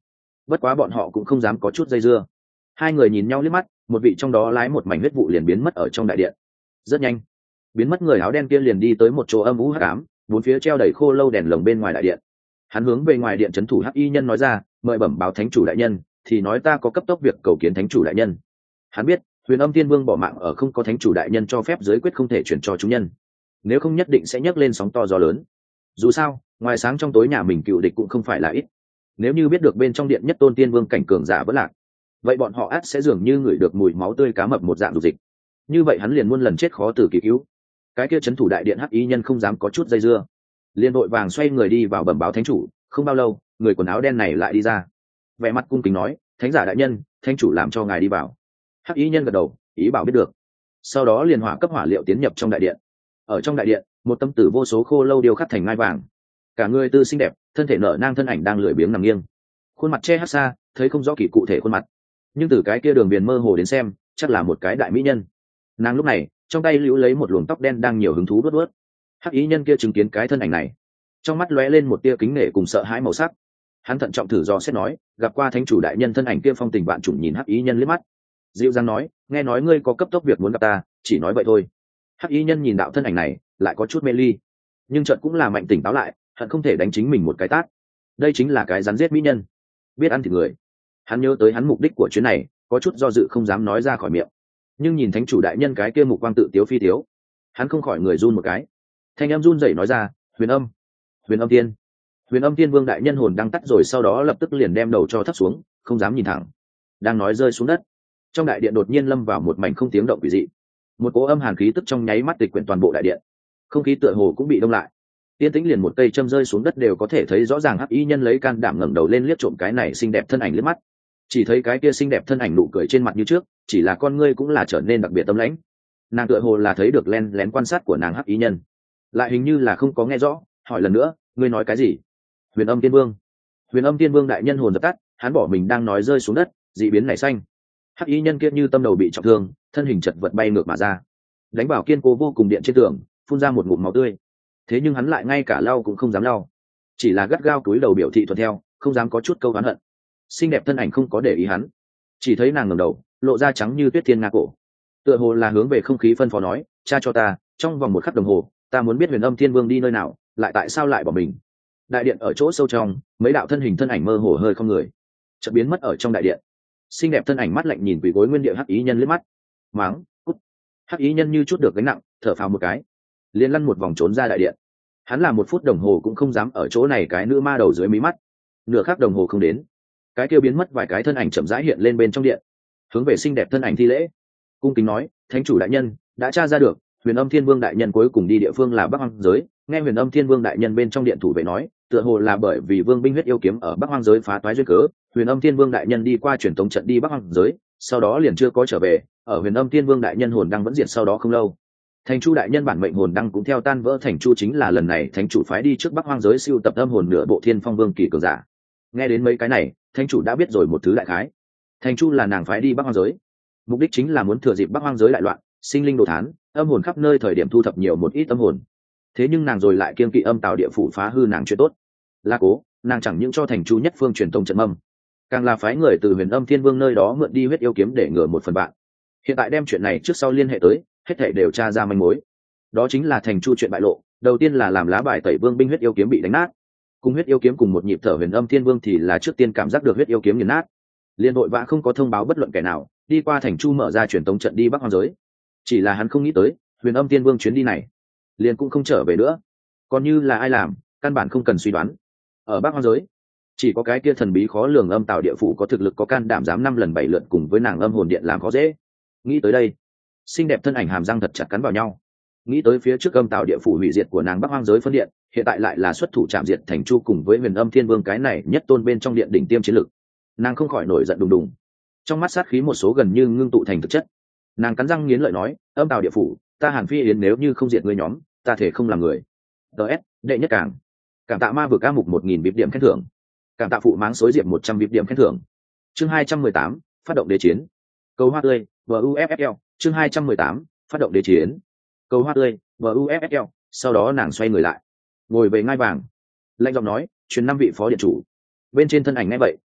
bất quá bọn họ cũng không dám có chút dây dưa. Hai người nhìn nhau liếc mắt, một vị trong đó lái một mảnh huyết vụ liền biến mất ở trong đại điện. Rất nhanh, biến mất người áo đen kia liền đi tới một chỗ âm u hắc ám, bốn phía treo đầy khô lâu đèn lồng bên ngoài đại điện. Hắn hướng về ngoài điện trấn thủ hắc y nhân nói ra, mời bẩm báo thánh chủ đại nhân, thì nói ta có cấp tốc việc cầu kiến thánh chủ đại nhân. Hắn biết Huyền Âm Thiên Vương bỏ mạng ở không có thánh chủ đại nhân cho phép giới quyết không thể chuyển cho chúng nhân, nếu không nhất định sẽ nhấc lên sóng to gió lớn. Dù sao ngoài sáng trong tối nhà mình cựu địch cũng không phải là ít, nếu như biết được bên trong điện nhất tôn tiên vương cảnh cường giả vẫn lạc, vậy bọn họ ắt sẽ dường như ngửi được mùi máu tươi cá mập một dạng dục dịch, như vậy hắn liền muôn lần chết khó từ kỳ cứu. Cái kia trấn thủ đại điện hắc y nhân không dám có chút dây dưa, liền vội vàng xoay người đi vào bẩm báo thánh chủ. Không bao lâu người quần áo đen này lại đi ra, vẻ mặt cung kính nói, thánh giả đại nhân, thánh chủ làm cho ngài đi vào. Hắc y nhân gật đầu ý bảo biết được, sau đó liền hỏa cấp hỏa liệu tiến nhập trong đại điện. Ở trong đại điện, một tâm tử vô số khô lâu điêu khắc thành ngai vàng, cả người tư xinh đẹp, thân thể nở nang thân ảnh đang lười biếng nằm nghiêng, khuôn mặt che hắt xa, thấy không rõ kỳ cụ thể khuôn mặt, nhưng từ cái kia đường viền mơ hồ đến xem chắc là một cái đại mỹ nhân. Nàng lúc này trong tay lưu lấy một luồng tóc đen đang nhiều hứng thú đuốt đuốt. Hắc ý nhân kia chứng kiến cái thân ảnh này, trong mắt lóe lên một tia kính nể cùng sợ hãi màu sắc. Hắn thận trọng thử do xét nói, gặp qua thánh chủ đại nhân. Thân ảnh kia phong tình vạn trùng nhìn hắc ý nhân liếc mắt, dịu dàng nói, nghe nói ngươi có cấp tốc việc muốn gặp ta, chỉ nói vậy thôi. Hắc ý nhân nhìn đạo thân ảnh này lại có chút mê ly, nhưng chợt cũng là mạnh tỉnh táo lại, hận không thể đánh chính mình một cái tát. Đây chính là cái rắn giết mỹ nhân, biết ăn thịt người. Hắn nhớ tới hắn mục đích của chuyến này, có chút do dự không dám nói ra khỏi miệng, nhưng nhìn thánh chủ đại nhân cái kia mục quang tự tiếu phi tiếu, hắn không khỏi người run một cái. Thanh em run rẩy nói ra, huyền âm, huyền âm tiên. Huyền âm tiên vương đại nhân hồn đang tắt rồi, sau đó lập tức liền đem đầu cho thấp xuống, không dám nhìn thẳng. Đang nói rơi xuống đất, trong đại điện đột nhiên lâm vào một mảnh không tiếng động quỷ dị, một cỗ âm hàn khí tức trong nháy mắt tịch quyển toàn bộ đại điện, không khí tựa hồ cũng bị đông lại. Tiên tĩnh liền một cây châm rơi xuống đất đều có thể thấy rõ ràng. Hắc y nhân lấy can đảm ngẩng đầu lên liếc trộm cái này xinh đẹp thân ảnh liếc mắt, chỉ thấy cái kia xinh đẹp thân ảnh nụ cười trên mặt như trước, chỉ là con ngươi cũng là trở nên đặc biệt tâm lãnh. Nàng tựa hồ là thấy được lén lén quan sát của nàng hắc y nhân, lại hình như là không có nghe rõ, hỏi lần nữa, ngươi nói cái gì? Huyền âm tiên vương. Huyền âm tiên vương đại nhân hồn dập tắt, hắn bỏ mình đang nói rơi xuống đất, dị biến nảy xanh. Hắc y nhân kia như tâm đầu bị trọng thương, thân hình chật vật bay ngược mà ra, đánh vào kiên cố vô cùng điện trên tường, phun ra một ngụm máu tươi. Thế nhưng hắn lại ngay cả lau cũng không dám lau, chỉ là gắt gao túi đầu biểu thị thuận theo, không dám có chút câu oán hận. Xinh đẹp thân ảnh không có để ý hắn, chỉ thấy nàng ngẩng đầu, lộ ra trắng như tuyết thiên nga cổ, tựa hồ là hướng về không khí phân phó nói, cha cho ta, trong vòng 1 khắc đồng hồ, ta muốn biết huyền âm thiên vương đi nơi nào, lại tại sao lại bỏ mình. Đại điện ở chỗ sâu trong, mấy đạo thân hình thân ảnh mơ hồ hơi không người, chợt biến mất ở trong đại điện. Xinh đẹp thân ảnh mắt lạnh nhìn quỳ gối nguyên địa hắc ý nhân liếc mắt, mắng, cút. Hắc ý nhân như chút được gánh nặng, thở phào một cái, liền lăn một vòng trốn ra đại điện. Hắn làm 1 phút đồng hồ cũng không dám ở chỗ này cái nữ ma đầu dưới mí mắt. Nửa khắc đồng hồ không đến, cái kia biến mất vài cái thân ảnh chậm rãi hiện lên bên trong điện, hướng về xinh đẹp thân ảnh thi lễ, cung kính nói, thánh chủ đại nhân, đã tra ra được huyền âm thiên vương đại nhân cuối cùng đi địa phương là bắc hoang giới. Nghe huyền âm thiên vương đại nhân bên trong điện thủ vệ nói, tựa hồ là bởi vì vương binh huyết yêu kiếm ở bắc hoang giới phá toái duyên cớ, huyền âm thiên vương đại nhân đi qua truyền tống trận đi bắc hoang giới, sau đó liền chưa có trở về. Ở huyền âm thiên vương đại nhân hồn đăng vẫn diệt sau đó không lâu, thành chu đại nhân bản mệnh hồn đăng cũng theo tan vỡ. Thành chu chính là lần này thánh chủ phái đi trước bắc hoang giới siêu tập âm hồn nửa bộ thiên phong vương kỳ cường giả. Nghe đến mấy cái này, thánh chủ đã biết rồi một thứ đại khái. Thành chu là nàng phái đi bắc hoang giới, mục đích chính là muốn thừa dịp bắc hoang giới đại loạn, sinh linh đồ thán, âm hồn khắp nơi thời điểm thu thập nhiều một ít âm hồn. Thế nhưng nàng rồi lại kiêng kỵ âm tào địa phủ phá hư nàng chuyện tốt, là cố nàng chẳng những cho thành chu nhất phương truyền tông trận mâm, càng là phái người từ huyền âm thiên vương nơi đó mượn đi huyết yêu kiếm để ngừa 1 phần bạn. Hiện tại đem chuyện này trước sau liên hệ tới, hết thảy đều tra ra manh mối. Đó chính là thành chu chuyện bại lộ, đầu tiên là làm lá bài tẩy vương binh huyết yêu kiếm bị đánh nát, cùng huyết yêu kiếm cùng một nhịp thở huyền âm thiên vương thì là trước tiên cảm giác được huyết yêu kiếm nghiền nát, liên đội vã không có thông báo bất luận kẻ nào, đi qua thành chu mở ra truyền tống trận đi bắc hoang giới. Chỉ là hắn không nghĩ tới huyền âm thiên vương chuyến đi này liền cũng không trở về nữa, còn như là ai làm căn bản không cần suy đoán. Ở bắc hoang giới chỉ có cái kia thần bí khó lường âm tào địa phủ có thực lực có can đảm dám 5 lần 7 lượt cùng với nàng âm hồn điện làm khó dễ. Nghĩ tới đây, xinh đẹp thân ảnh hàm răng thật chặt cắn vào nhau, nghĩ tới phía trước âm tào địa phủ hủy diệt của nàng bắc hoang giới phân điện, hiện tại lại là xuất thủ chạm diệt thành chu cùng với huyền âm thiên vương cái này nhất tôn bên trong điện đỉnh tiêm chiến lực. Nàng không khỏi nổi giận đùng đùng, trong mắt sát khí một số gần như ngưng tụ thành thực chất. Nàng cắn răng nghiến lợi nói, âm tào địa phủ, ta Hàn Phi Yến nếu như không diệt ngươi nhóm, ta thể không làm người. ts đệ nhất cảng, cảm tạ ma vực ca mục 1000 bịp điểm khen thưởng, cảm tạ phụ máng xối diệp 100 bịp điểm khen thưởng. Chương 218, phát động đế chiến. Cầu hoa tươi, buffl. Chương 218, phát động đế chiến. Cầu hoa tươi, buffl. Sau đó nàng xoay người lại, ngồi về ngai vàng, lạnh giọng nói, truyền 5 vị phó điện chủ. Bên trên thân ảnh ngay vậy,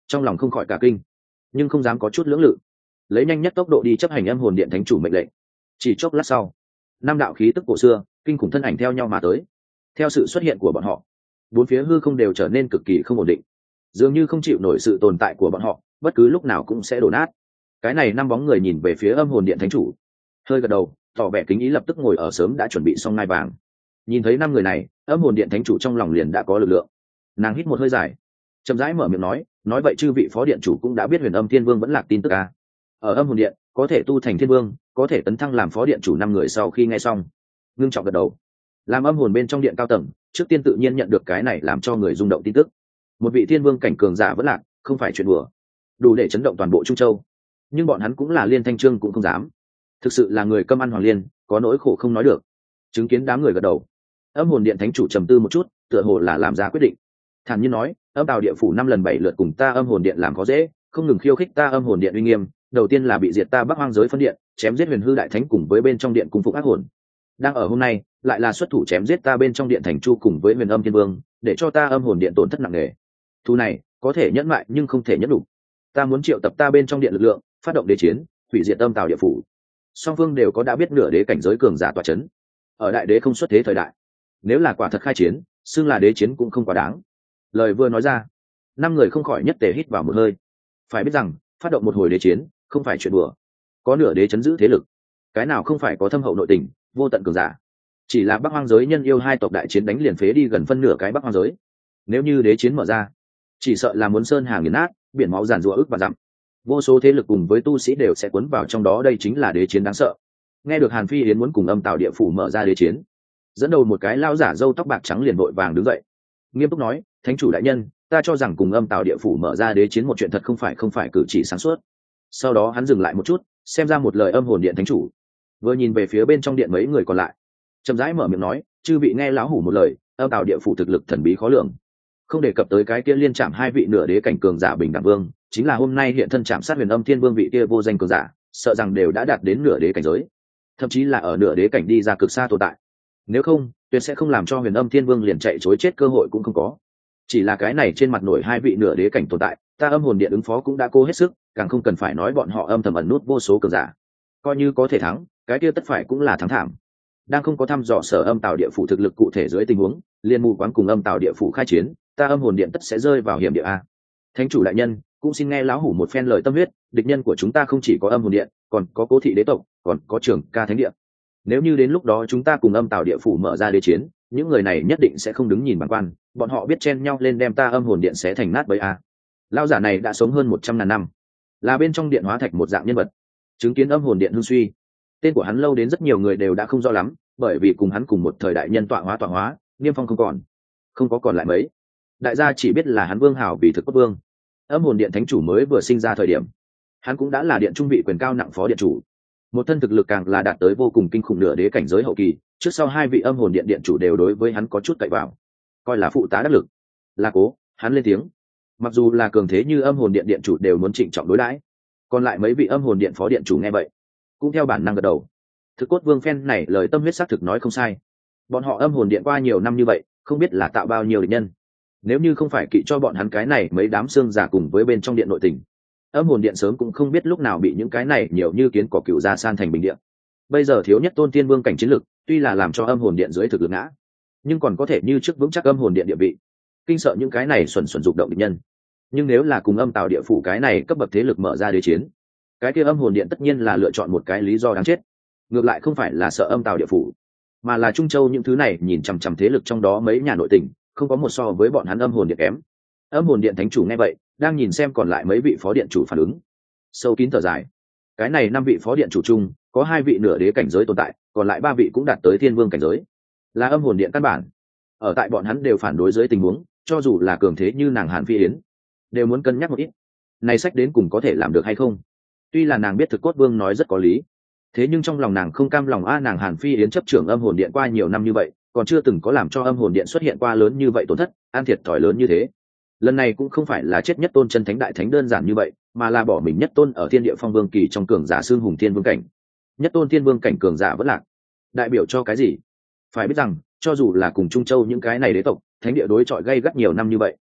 trong lòng không khỏi cả kinh, nhưng không dám có chút lưỡng lự, lấy nhanh nhất tốc độ đi chấp hành âm hồn điện thánh chủ mệnh lệnh. Chỉ chốc lát sau, năm đạo khí tức cổ xưa kinh khủng thân ảnh theo nhau mà tới. Theo sự xuất hiện của bọn họ, bốn phía hư không đều trở nên cực kỳ không ổn định, dường như không chịu nổi sự tồn tại của bọn họ, bất cứ lúc nào cũng sẽ đổ nát. Cái này năm bóng người nhìn về phía âm hồn điện thánh chủ, hơi gật đầu tỏ vẻ kính ý, lập tức ngồi ở sớm đã chuẩn bị xong ngai vàng. Nhìn thấy năm người này, âm hồn điện thánh chủ trong lòng liền đã có lực lượng. Nàng hít một hơi dài, chậm rãi mở miệng nói vậy chư vị phó điện chủ cũng đã biết huyền âm thiên vương vẫn lạc tin tức à? Ở âm hồn điện có thể tu thành thiên vương, có thể tấn thăng làm phó điện chủ năm người sau khi nghe xong ngưng trọng gật đầu. Làm âm hồn bên trong điện cao tầng, trước tiên tự nhiên nhận được cái này làm cho người rung động tin tức. Một vị thiên vương cảnh cường giả vẫn lạc, không phải chuyện đùa, đủ để chấn động toàn bộ Trung Châu. Nhưng bọn hắn cũng là Liên Thanh Trương cũng không dám, thực sự là người câm ăn hoàng liên, có nỗi khổ không nói được. Chứng kiến đám người gật đầu, âm hồn điện thánh chủ trầm tư một chút, tựa hồ là làm ra quyết định, thản nhiên nói: âm tào địa phủ 5 lần 7 lượt cùng ta âm hồn điện làm khó dễ, không ngừng khiêu khích ta âm hồn điện uy nghiêm. Đầu tiên là bị diệt ta Bắc Hoang giới phân điện, chém giết huyền hư đại thánh cùng với bên trong điện cung phục ác hồn. Đang ở hôm nay lại là xuất thủ chém giết ta bên trong điện thành chu cùng với huyền âm thiên vương, để cho ta âm hồn điện tổn thất nặng nề. Thu này có thể nhẫn mại nhưng không thể nhẫn đủ. Ta muốn triệu tập ta bên trong điện lực lượng, phát động đế chiến, hủy diệt âm tào địa phủ. Song phương đều có đã biết nửa đế cảnh giới cường giả tọa chấn. Ở đại đế không xuất thế thời đại, nếu là quả thật khai chiến, xưng là đế chiến cũng không quá đáng. Lời vừa nói ra, năm người không khỏi nhất tề hít vào một hơi. Phải biết rằng phát động một hồi đế chiến không phải chuyện đùa, có nửa đế chấn giữ thế lực, cái nào không phải có thâm hậu nội tình, vô tận cường giả. Chỉ là Bắc Hoang giới nhân yêu hai tộc đại chiến đánh liền phế đi gần phân nửa cái Bắc Hoang giới. Nếu như đế chiến mở ra, chỉ sợ là muốn sơn hà nghiền nát, biển máu giàn rủa ức và dặm. Vô số thế lực cùng với tu sĩ đều sẽ cuốn vào trong đó, đây chính là đế chiến đáng sợ. Nghe được Hàn Phi Yến muốn cùng âm tào địa phủ mở ra đế chiến, dẫn đầu một cái lao giả râu tóc bạc trắng liền vội vàng đứng dậy, nghiêm túc nói: thánh chủ đại nhân, ta cho rằng cùng âm tào địa phủ mở ra đế chiến một chuyện thật không phải cử chỉ sáng suốt. Sau đó hắn dừng lại một chút, xem ra một lời âm hồn điện thánh chủ, vừa nhìn về phía bên trong điện mấy người còn lại, chậm rãi mở miệng nói: chư vị nghe lão hủ một lời, âm tào địa phủ thực lực thần bí khó lường, không đề cập tới cái kia liên chạm hai vị nửa đế cảnh cường giả bình đẳng vương, chính là hôm nay hiện thân chạm sát huyền âm thiên vương vị kia vô danh cường giả, sợ rằng đều đã đạt đến nửa đế cảnh giới, thậm chí là ở nửa đế cảnh đi ra cực xa tồn tại. Nếu không, tuyệt sẽ không làm cho huyền âm thiên vương liền chạy chối chết cơ hội cũng không có. Chỉ là cái này trên mặt nổi hai vị nửa đế cảnh tồn tại, ta âm hồn điện ứng phó cũng đã cố hết sức, càng không cần phải nói bọn họ âm thầm ẩn nút vô số cường giả. Coi như có thể thắng, cái kia tất phải cũng là thắng thảm. Đang không có thăm dò sở âm tào địa phủ thực lực cụ thể dưới tình huống, liên mù quán cùng âm tào địa phủ khai chiến, ta âm hồn điện tất sẽ rơi vào hiểm địa a. Thánh chủ đại nhân, cũng xin nghe lão hủ một phen lời tâm huyết, địch nhân của chúng ta không chỉ có âm hồn điện, còn có Cố thị đế tộc, còn có Trường Ca thánh địa. Nếu như đến lúc đó chúng ta cùng âm tào địa phủ mở ra đế chiến, những người này nhất định sẽ không đứng nhìn bàng quan, bọn họ biết chen nhau lên đem ta âm hồn điện xé thành nát bấy a. Lão giả này đã sống hơn 100.000 năm, là bên trong điện hóa thạch một dạng nhân vật, chứng kiến âm hồn điện hưng suy, tên của hắn lâu đến rất nhiều người đều đã không rõ lắm, bởi vì cùng hắn cùng một thời đại nhân tọa hóa, Niêm Phong không có còn lại mấy. Đại gia chỉ biết là hắn Vương Hảo vì thực cốt vương. Âm hồn điện thánh chủ mới vừa sinh ra thời điểm, hắn cũng đã là điện trung vị quyền cao nặng phó điện chủ, một thân thực lực càng là đạt tới vô cùng kinh khủng nửa đế cảnh giới hậu kỳ. Trước sau hai vị âm hồn điện điện chủ đều đối với hắn có chút cậy vào, coi là phụ tá đắc lực. Là Cố, hắn lên tiếng. Mặc dù là cường thế như âm hồn điện điện chủ đều muốn trịnh trọng đối đãi, còn lại mấy vị âm hồn điện phó điện chủ nghe vậy cũng theo bản năng gật đầu. Thực cốt vương phen này lời tâm huyết xác thực nói không sai, bọn họ âm hồn điện qua nhiều năm như vậy, không biết là tạo bao nhiêu địch nhân. Nếu như không phải kỵ cho bọn hắn cái này mấy đám xương giả cùng với bên trong điện nội tình, âm hồn điện sớm cũng không biết lúc nào bị những cái này nhiều như kiến cỏ cựu ra san thành bình điện. Bây giờ thiếu nhất tôn tiên vương cảnh chiến lực, tuy là làm cho âm hồn điện dưới thực lực ngã, nhưng còn có thể như trước vững chắc âm hồn điện địa vị, kinh sợ những cái này xuẩn dục động địch nhân. Nhưng nếu là cùng âm tào địa phủ cái này cấp bậc thế lực mở ra đế chiến, cái kia âm hồn điện tất nhiên là lựa chọn một cái lý do đáng chết. Ngược lại không phải là sợ âm tào địa phủ, mà là Trung Châu những thứ này nhìn chằm chằm thế lực trong đó mấy nhà nội tình, không có một so với bọn hắn âm hồn điện kém. Âm hồn điện thánh chủ nghe vậy, đang nhìn xem còn lại mấy vị phó điện chủ phản ứng, sâu kín thở dài. Cái này 5 vị phó điện chủ chung, có 2 vị nửa đế cảnh giới tồn tại, còn lại 3 vị cũng đạt tới thiên vương cảnh giới, là âm hồn điện căn bản. Ở tại bọn hắn đều phản đối dưới tình huống, cho dù là cường thế như nàng Hàn Phi Yến, đều muốn cân nhắc một ít, này sách đến cùng có thể làm được hay không. Tuy là nàng biết thực cốt vương nói rất có lý, thế nhưng trong lòng nàng không cam lòng nàng Hàn Phi Yến chấp trưởng âm hồn điện qua nhiều năm như vậy, còn chưa từng có làm cho âm hồn điện xuất hiện qua lớn như vậy tổn thất, an thiệt thòi lớn như thế. Lần này cũng không phải là chết nhất tôn chân thánh đại thánh đơn giản như vậy, mà là bỏ mình nhất tôn ở thiên địa phong vương kỳ trong cường giả xương hùng thiên vương cảnh. Nhất tôn thiên vương cảnh cường giả vẫn lạc, đại biểu cho cái gì? Phải biết rằng cho dù là cùng Trung Châu những cái này đế tộc thánh địa đối chọi gay gắt nhiều năm như vậy,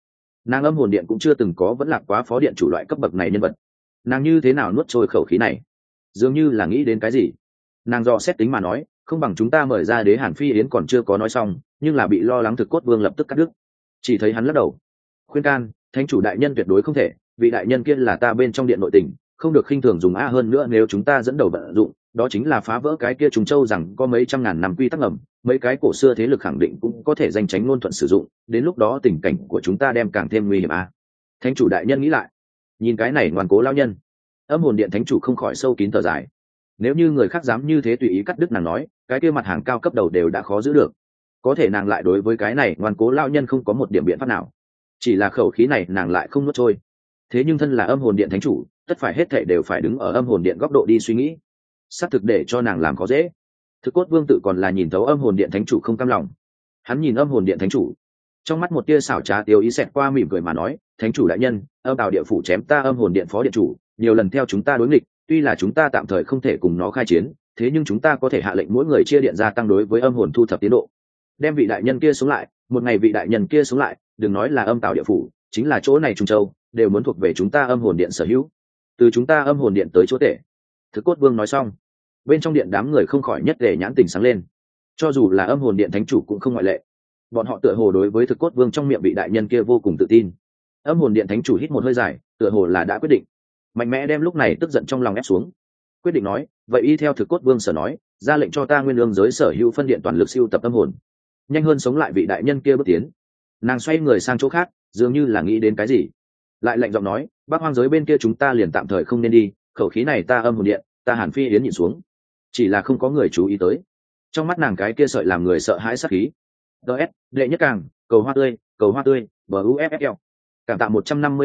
nàng âm hồn điện cũng chưa từng có vẫn lạc quá phó điện chủ loại cấp bậc này nhân vật, nàng như thế nào nuốt trôi khẩu khí này? Dường như là nghĩ đến cái gì, nàng dò xét tính mà nói, không bằng chúng ta mời ra đế Hàn Phi Yến. Còn chưa có nói xong, nhưng là bị lo lắng Thực Cốt Vương lập tức cắt đứt. Chỉ thấy hắn lắc đầu khuyên can, thánh chủ đại nhân tuyệt đối không thể, vị đại nhân kia là ta bên trong điện nội tình, không được khinh thường dùng a. Hơn nữa nếu chúng ta dẫn đầu vận dụng, đó chính là phá vỡ cái kia Trùng Châu rằng có mấy trăm ngàn năm quy tắc ngầm, mấy cái cổ xưa thế lực khẳng định cũng có thể danh tránh ngôn thuận sử dụng, đến lúc đó tình cảnh của chúng ta đem càng thêm nguy hiểm a. Thánh chủ đại nhân nghĩ lại, nhìn cái này ngoan cố lao nhân, âm hồn điện thánh chủ không khỏi sâu kín thở dài. Nếu như người khác dám như thế tùy ý cắt đứt nàng nói, cái kia mặt hàng cao cấp đầu đều đã khó giữ được, có thể nàng lại đối với cái này ngoan cố lao nhân không có một điểm biện pháp nào, chỉ là khẩu khí này nàng lại không nuốt trôi. Thế nhưng thân là âm hồn điện thánh chủ, tất phải hết thảy đều phải đứng ở âm hồn điện góc độ đi suy nghĩ, xác thực để cho nàng làm khó dễ. Thực Cốt Vương tự còn là nhìn thấu âm hồn điện thánh chủ không cam lòng, hắn nhìn âm hồn điện thánh chủ, trong mắt một tia xảo trá tiêu ý xẹt qua, mỉm cười mà nói, thánh chủ đại nhân, âm tào địa phủ chém ta âm hồn điện phó điện chủ, nhiều lần theo chúng ta đối nghịch, tuy là chúng ta tạm thời không thể cùng nó khai chiến, thế nhưng chúng ta có thể hạ lệnh mỗi người chia điện gia tăng đối với âm hồn thu thập tiến độ, đem vị đại nhân kia xuống lại, một ngày vị đại nhân kia xuống lại, đừng nói là âm tào địa phủ, chính là chỗ này Trung Châu đều muốn thuộc về chúng ta âm hồn điện sở hữu, từ chúng ta âm hồn điện tới chỗ tể. Thực Cốt Vương nói xong, bên trong điện đám người không khỏi nhất để nhãn tình sáng lên, cho dù là âm hồn điện thánh chủ cũng không ngoại lệ. Bọn họ tựa hồ đối với Thực Cốt Vương trong miệng vị đại nhân kia vô cùng tự tin. Âm hồn điện thánh chủ hít một hơi dài, tựa hồ là đã quyết định, mạnh mẽ đem lúc này tức giận trong lòng ép xuống, quyết định nói, vậy y theo Thực Cốt Vương sở nói, ra lệnh cho ta nguyên lương giới sở hữu phân điện toàn lực siêu tập âm hồn, nhanh hơn sống lại vị đại nhân kia bước tiến. Nàng xoay người sang chỗ khác, dường như là nghĩ đến cái gì, lại lạnh giọng nói, Bắc Hoang giới bên kia chúng ta liền tạm thời không nên đi, khẩu khí này ta âm hồn điện, ta Hàn Phi Yến nhìn xuống, chỉ là không có người chú ý tới. Trong mắt nàng cái kia sợi làm người sợ hãi sát khí. DS, đệ nhất càng, cầu hoa tươi, BUFFL. Cảm tạ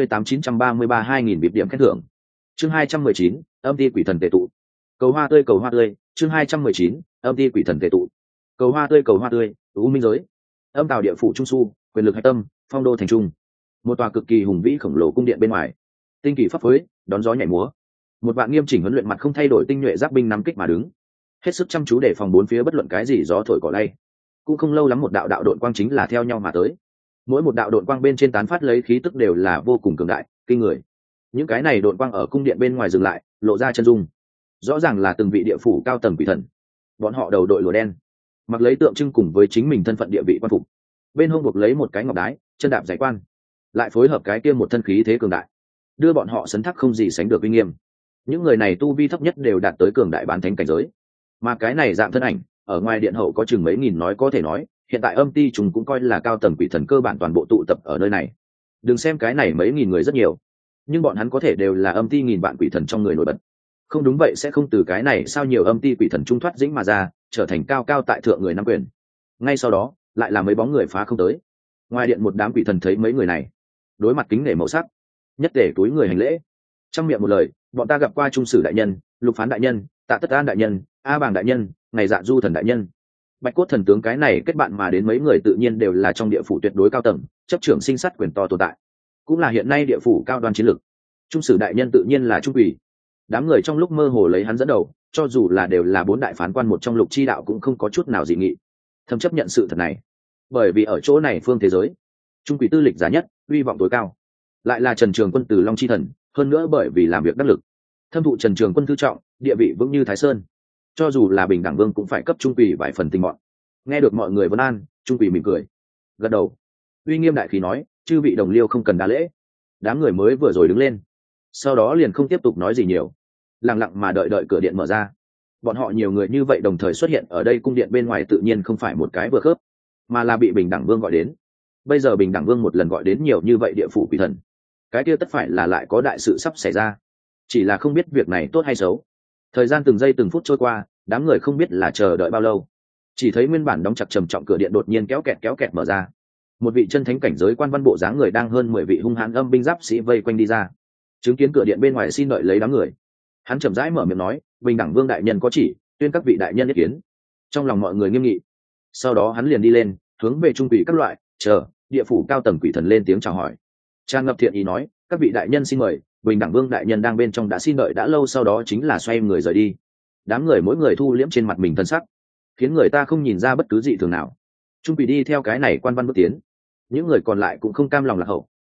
158-933-2000 bịp điểm khen thưởng. Chương 219, âm ti quỷ thần tề tụ. Cầu hoa tươi, chương 219, âm ti quỷ thần tề tụ. Cầu hoa tươi, U Minh giới. Âm tào địa phủ trung su, quyền lực hạch tâm, phong đô thành trung. Một tòa cực kỳ hùng vĩ khổng lồ cung điện bên ngoài, tinh kỳ pháp phối, đón gió nhảy múa. Một vạn nghiêm chỉnh huấn luyện mặt không thay đổi tinh nhuệ giáp binh nắm kích mà đứng, hết sức chăm chú để phòng bốn phía bất luận cái gì gió thổi cỏ lay. Cũng không lâu lắm một đạo đạo độn quang chính là theo nhau mà tới, mỗi một đạo độn quang bên trên tán phát lấy khí tức đều là vô cùng cường đại kinh người. Những cái này độn quang ở cung điện bên ngoài dừng lại, lộ ra chân dung, rõ ràng là từng vị địa phủ cao tầng quỷ thần. Bọn họ đầu đội lụa đen, mặc lấy tượng trưng cùng với chính mình thân phận địa vị quan phục, bên hông buộc lấy một cái ngọc đái, chân đạp giải quan, lại phối hợp cái kia một thân khí thế cường đại, đưa bọn họ sấn thác không gì sánh được uy nghiêm. Những người này tu vi thấp nhất đều đạt tới cường đại bán thánh cảnh giới, mà cái này dạng thân ảnh ở ngoài điện hậu có chừng mấy nghìn nói có thể nói, hiện tại âm ti chúng cũng coi là cao tầng quỷ thần cơ bản toàn bộ tụ tập ở nơi này. Đừng xem cái này mấy nghìn người rất nhiều, nhưng bọn hắn có thể đều là âm ti nghìn vạn quỷ thần trong người nổi bật. Không đúng vậy sẽ không từ cái này sao nhiều âm ti quỷ thần trung thoát dĩnh mà ra, trở thành cao cao tại thượng người nắm quyền. Ngay sau đó lại là mấy bóng người phá không tới. Ngoài điện một đám quỷ thần thấy mấy người này, đối mặt kính nể màu sắc, nhất để túi người hành lễ, trong miệng một lời, bọn ta gặp qua trung sử đại nhân, lục phán đại nhân, tạ tất an đại nhân, a bàng đại nhân, ngày dạ du thần đại nhân. Bạch cốt thần tướng cái này kết bạn mà đến mấy người tự nhiên đều là trong địa phủ tuyệt đối cao tầng, chấp trưởng sinh sát quyền to tồn tại, cũng là hiện nay địa phủ cao đoan chiến lược. Trung sử đại nhân tự nhiên là trung quỷ. Đám người trong lúc mơ hồ lấy hắn dẫn đầu, cho dù là đều là bốn đại phán quan một trong lục chi đạo cũng không có chút nào dị nghị, thâm chấp nhận sự thật này. Bởi vì ở chỗ này phương thế giới, trung quỷ tư lịch giá nhất, uy vọng tối cao, lại là Trần Trường Quân từ Long chi thần, hơn nữa bởi vì làm việc đắc lực, thâm thụ Trần Trường Quân thư trọng, địa vị vững như Thái Sơn. Cho dù là Bình Đẳng Vương cũng phải cấp trung quỷ vài phần tình mọn. Nghe được mọi người vấn an, trung quỷ mỉm cười, gật đầu, uy nghiêm đại khí nói, chư vị đồng liêu không cần đa lễ. Đám người mới vừa rồi đứng lên, sau đó liền không tiếp tục nói gì nhiều, lặng lặng mà đợi cửa điện mở ra. Bọn họ nhiều người như vậy đồng thời xuất hiện ở đây cung điện bên ngoài tự nhiên không phải một cái vừa khớp, mà là bị Bình Đẳng Vương gọi đến. Bây giờ Bình Đẳng Vương một lần gọi đến nhiều như vậy địa phủ quỷ thần, cái kia tất phải là lại có đại sự sắp xảy ra, chỉ là không biết việc này tốt hay xấu. Thời gian từng giây từng phút trôi qua, đám người không biết là chờ đợi bao lâu, chỉ thấy nguyên bản đóng chặt trầm trọng cửa điện đột nhiên kéo kẹt mở ra. Một vị chân thánh cảnh giới quan văn bộ dáng người đang hơn 10 vị hung hãn âm binh giáp sĩ vây quanh đi ra, chứng kiến cửa điện bên ngoài xin đợi lấy đám người. Hắn chậm rãi mở miệng nói, Bình Đẳng Vương đại nhân có chỉ, tuyên các vị đại nhân ý kiến. Trong lòng mọi người nghiêm nghị. Sau đó hắn liền đi lên, hướng về trung quỷ các loại, chờ địa phủ cao tầng quỷ thần lên tiếng chào hỏi. Tràn ngập thiện ý nói, các vị đại nhân xin mời, Bình Đẳng Vương đại nhân đang bên trong đã xin đợi đã lâu. Sau đó chính là xoay người rời đi. Đám người mỗi người thu liễm trên mặt mình thân sắc, khiến người ta không nhìn ra bất cứ dị thường nào. Trung quỷ đi theo cái này quan văn bước tiến, những người còn lại cũng không cam lòng lạc hậu,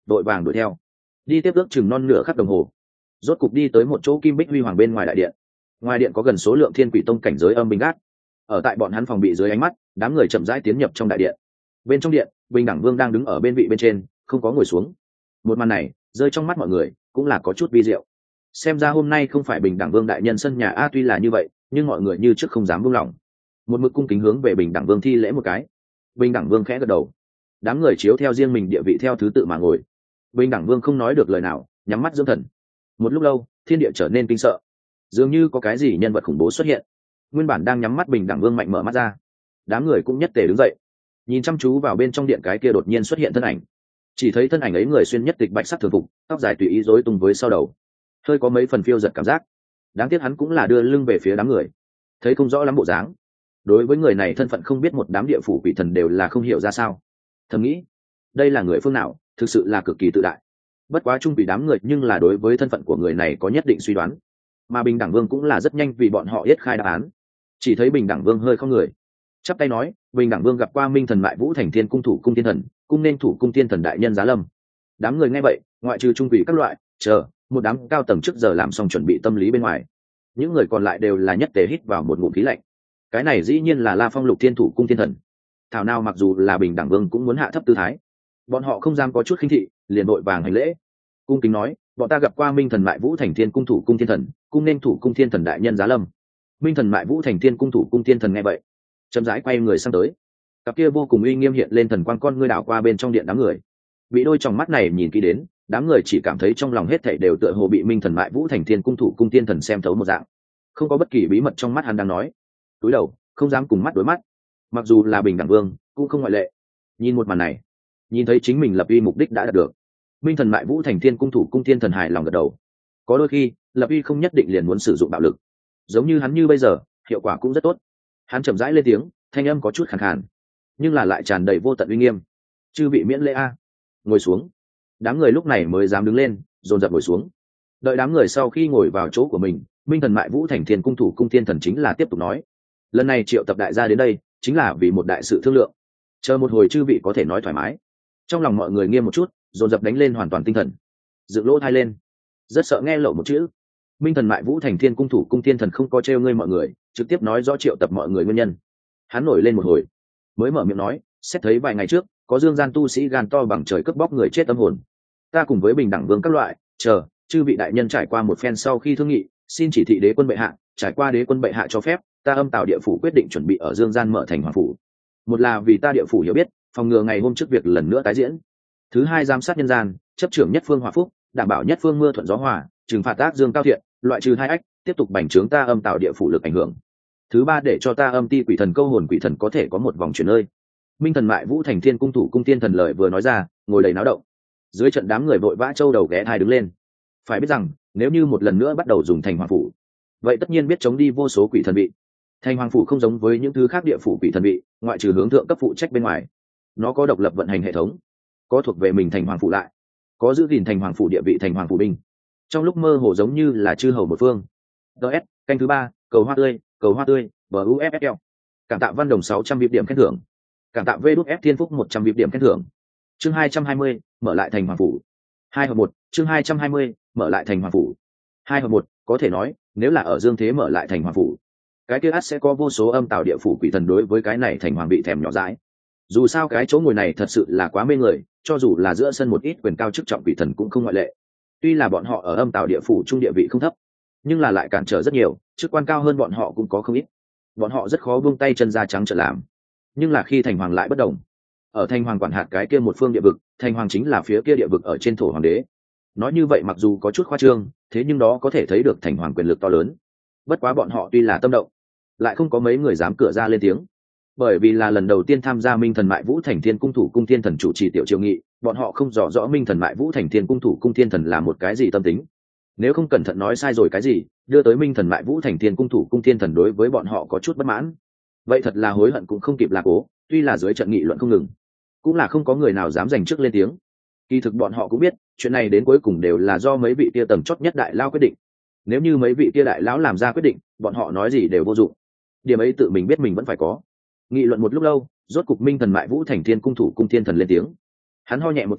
đội vàng đuổi theo đi tiếp ước chừng non nửa khắc đồng hồ, rốt cục đi tới một chỗ kim bích huy hoàng bên ngoài đại điện. Ngoài điện có gần số lượng thiên quỷ tông cảnh giới âm binh gác. Ở tại bọn hắn phòng bị dưới ánh mắt, đám người chậm rãi tiến nhập trong đại điện. Bên trong điện, Bình Đẳng Vương đang đứng ở bên vị bên trên, không có ngồi xuống. Một màn này rơi trong mắt mọi người cũng là có chút vi diệu. Xem ra hôm nay không phải Bình Đẳng Vương đại nhân sân nhà a, tuy là như vậy nhưng mọi người như trước không dám buông lỏng, một mực cung kính hướng về Bình Đẳng Vương thi lễ một cái. Bình Đẳng Vương khẽ gật đầu, đám người chiếu theo riêng mình địa vị theo thứ tự mà ngồi. Bình Đẳng Vương không nói được lời nào, nhắm mắt dưỡng thần. Một lúc lâu, thiên địa trở nên kinh sợ, dường như có cái gì nhân vật khủng bố xuất hiện. Nguyên bản đang nhắm mắt Bình Đẳng Vương mạnh mở mắt ra, đám người cũng nhất tề đứng dậy, nhìn chăm chú vào bên trong điện cái kia đột nhiên xuất hiện thân ảnh. Chỉ thấy thân ảnh ấy người xuyên nhất tịch bạch sắc thường phục, tóc dài tùy ý rối tung với sau đầu, hơi có mấy phần phiêu giật cảm giác. Đáng tiếc hắn cũng là đưa lưng về phía đám người, thấy không rõ lắm bộ dáng. Đối với người này thân phận không biết, một đám địa phủ quỷ thần đều là không hiểu ra sao. Thầm nghĩ, đây là người phương nào, thực sự là cực kỳ tự đại. Bất quá chung vì đám người nhưng là đối với thân phận của người này có nhất định suy đoán, mà Bình Đẳng Vương cũng là rất nhanh vì bọn họ yết khai đáp án. Chỉ thấy Bình Đẳng Vương hơi không người, chắp tay nói: Bình Đẳng Vương gặp qua Minh Thần Mại Vũ Thành Thiên cung thủ cung thiên thần, cung nên thủ cung thiên thần đại nhân giá lâm. Đám người nghe vậy, ngoại trừ trung quỷ các loại, chờ một đám cao tầng trước giờ làm xong chuẩn bị tâm lý bên ngoài, những người còn lại đều là nhất tề hít vào một ngụm khí lạnh. Cái này dĩ nhiên là La Phong Lục Thiên thủ cung thiên thần. Thảo nào mặc dù là Bình Đẳng Vương cũng muốn hạ thấp tư thái, bọn họ không dám có chút khinh thị, liền vội vàng hành lễ, cung kính nói: bọn ta gặp qua Minh Thần Mại Vũ Thành Thiên cung thủ cung thiên thần, cung nên thủ cung thiên thần đại nhân giá lâm. Minh Thần Mại Vũ Thành Thiên cung thủ cung thiên thần nghe vậy, chậm rãi quay người sang tới, cặp kia vô cùng uy nghiêm hiện lên thần quang con ngươi đảo qua bên trong điện đám người. Bị đôi tròng mắt này nhìn kỹ đến, đám người chỉ cảm thấy trong lòng hết thảy đều tựa hồ bị Minh Thần Mại Vũ Thành Thiên cung thủ cung thiên thần xem thấu một dạng, không có bất kỳ bí mật trong mắt hắn đang nói. Túi đầu không dám cùng mắt đối mắt, mặc dù là Bình Đẳng Vương cũng không ngoại lệ. Nhìn một màn này, nhìn thấy chính mình lập uy mục đích đã đạt được, Minh Thần Mại Vũ Thành Thiên cung thủ cung thiên thần hài lòng gật đầu. Có đôi khi lập uy không nhất định liền muốn sử dụng bạo lực, giống như hắn như bây giờ, hiệu quả cũng rất tốt. Hắn chậm rãi lên tiếng, thanh âm có chút khàn khàn, nhưng là lại tràn đầy vô tận uy nghiêm: chư vị miễn lễ a. Ngồi xuống. Đám người lúc này mới dám đứng lên, dồn dập ngồi xuống. Đợi đám người sau khi ngồi vào chỗ của mình, Minh Thần Mại Vũ Thành Thiên cung thủ cung thiên thần chính là tiếp tục nói: lần này triệu tập đại gia đến đây chính là vì một đại sự thương lượng, chờ một hồi chư vị có thể nói thoải mái. Trong lòng mọi người nghiêm một chút, dồn dập đánh lên hoàn toàn tinh thần, dựng lỗ thai lên, rất sợ nghe lậu một chữ. Minh Thần Mại Vũ Thành Thiên cung thủ cung thiên thần không có trêu ngươi mọi người, trực tiếp nói rõ triệu tập mọi người nguyên nhân. Hắn nổi lên một hồi, mới mở miệng nói: xét thấy vài ngày trước có dương gian tu sĩ gan to bằng trời cướp bóc người chết tâm hồn, ta cùng với Bình Đẳng Vương các loại, chờ chư vị đại nhân trải qua một phen sau khi thương nghị, xin chỉ thị đế quân bệ hạ, trải qua đế quân bệ hạ cho phép, ta Âm Tào địa phủ quyết định chuẩn bị ở dương gian mở thành hoàng phủ. Một là vì ta địa phủ hiểu biết, phòng ngừa ngày hôm trước việc lần nữa tái diễn. Thứ hai, giám sát nhân gian, chấp trưởng nhất phương hòa phúc, đảm bảo nhất phương mưa thuận gió hòa, trừng phạt ác dương cao thiện, loại trừ hai ách, tiếp tục bành trướng ta Âm Tào địa phủ lực ảnh hưởng. Thứ ba, để cho ta âm ti quỷ thần câu hồn quỷ thần có thể có một vòng chuyển nơi. Minh Thần Mại Vũ Thành Thiên cung thủ cung tiên thần lời vừa nói ra, ngồi đầy náo động. Dưới trận đám người vội vã châu đầu ghé thai đứng lên. Phải biết rằng, nếu như một lần nữa bắt đầu dùng thành hoàng phủ, vậy tất nhiên biết chống đi vô số quỷ thần vị. Thành hoàng phủ không giống với những thứ khác địa phủ quỷ thần vị, ngoại trừ hướng thượng cấp phụ trách bên ngoài, nó có độc lập vận hành hệ thống, có thuộc về mình thành hoàng phủ lại, có giữ gìn thành hoàng phủ địa vị thành hoàng phủ binh. Trong lúc mơ hồ giống như là chư hầu một phương. DS canh thứ 3, cầu hoa tươi, BUFFL. Cảm tạ Văn Đồng 600 VIP điểm khen thưởng. Cảm tạ VF Thiên Phúc 100 VIP điểm khen thưởng. Chương 220, mở lại thành hoàng phủ. 2 hợp 1, chương 220, mở lại thành hoàng phủ. 2 hợp 1, có thể nói, nếu là ở dương thế mở lại thành hoàng phủ, cái kia ắt sẽ có vô số âm tào địa phủ quỷ thần đối với cái này thành hoàng bị thèm nhỏ dãi. Dù sao cái chỗ ngồi này thật sự là quá mê người, cho dù là giữa sân một ít quyền cao chức trọng quỷ thần cũng không ngoại lệ. Tuy là bọn họ ở âm tào địa phủ trung địa vị không thấp, nhưng là lại cản trở rất nhiều, chức quan cao hơn bọn họ cũng có không ít. Bọn họ rất khó buông tay chân ra trắng trợn làm. Nhưng là khi thành hoàng lại bất đồng. Ở thành hoàng quản hạt cái kia một phương địa vực, thành hoàng chính là phía kia địa vực ở trên thổ hoàng đế. Nói như vậy mặc dù có chút khoa trương, thế nhưng đó có thể thấy được thành hoàng quyền lực to lớn. Bất quá bọn họ tuy là tâm động, lại không có mấy người dám cửa ra lên tiếng. Bởi vì là lần đầu tiên tham gia Minh Thần Mại Vũ Thành Thiên cung thủ cung thiên thần chủ trì tiểu triều nghị, bọn họ không rõ rõ Minh Thần Mại Vũ Thành Thiên cung thủ cung thiên thần là một cái gì tâm tính. Nếu không cẩn thận nói sai rồi cái gì, đưa tới Minh Thần Mại Vũ Thành Thiên cung thủ cung thiên thần đối với bọn họ có chút bất mãn, vậy thật là hối hận cũng không kịp là cố. Tuy là dưới trận nghị luận không ngừng, cũng là không có người nào dám giành trước lên tiếng. Kỳ thực bọn họ cũng biết, chuyện này đến cuối cùng đều là do mấy vị kia tầng chót nhất đại lao quyết định. Nếu như mấy vị kia đại lão làm ra quyết định, bọn họ nói gì đều vô dụng. Điểm ấy tự mình biết mình vẫn phải có. Nghị luận một lúc lâu, rốt cục Minh Thần Mại Vũ Thành Thiên cung thủ cung thiên thần lên tiếng. Hắn ho nhẹ một tiếng,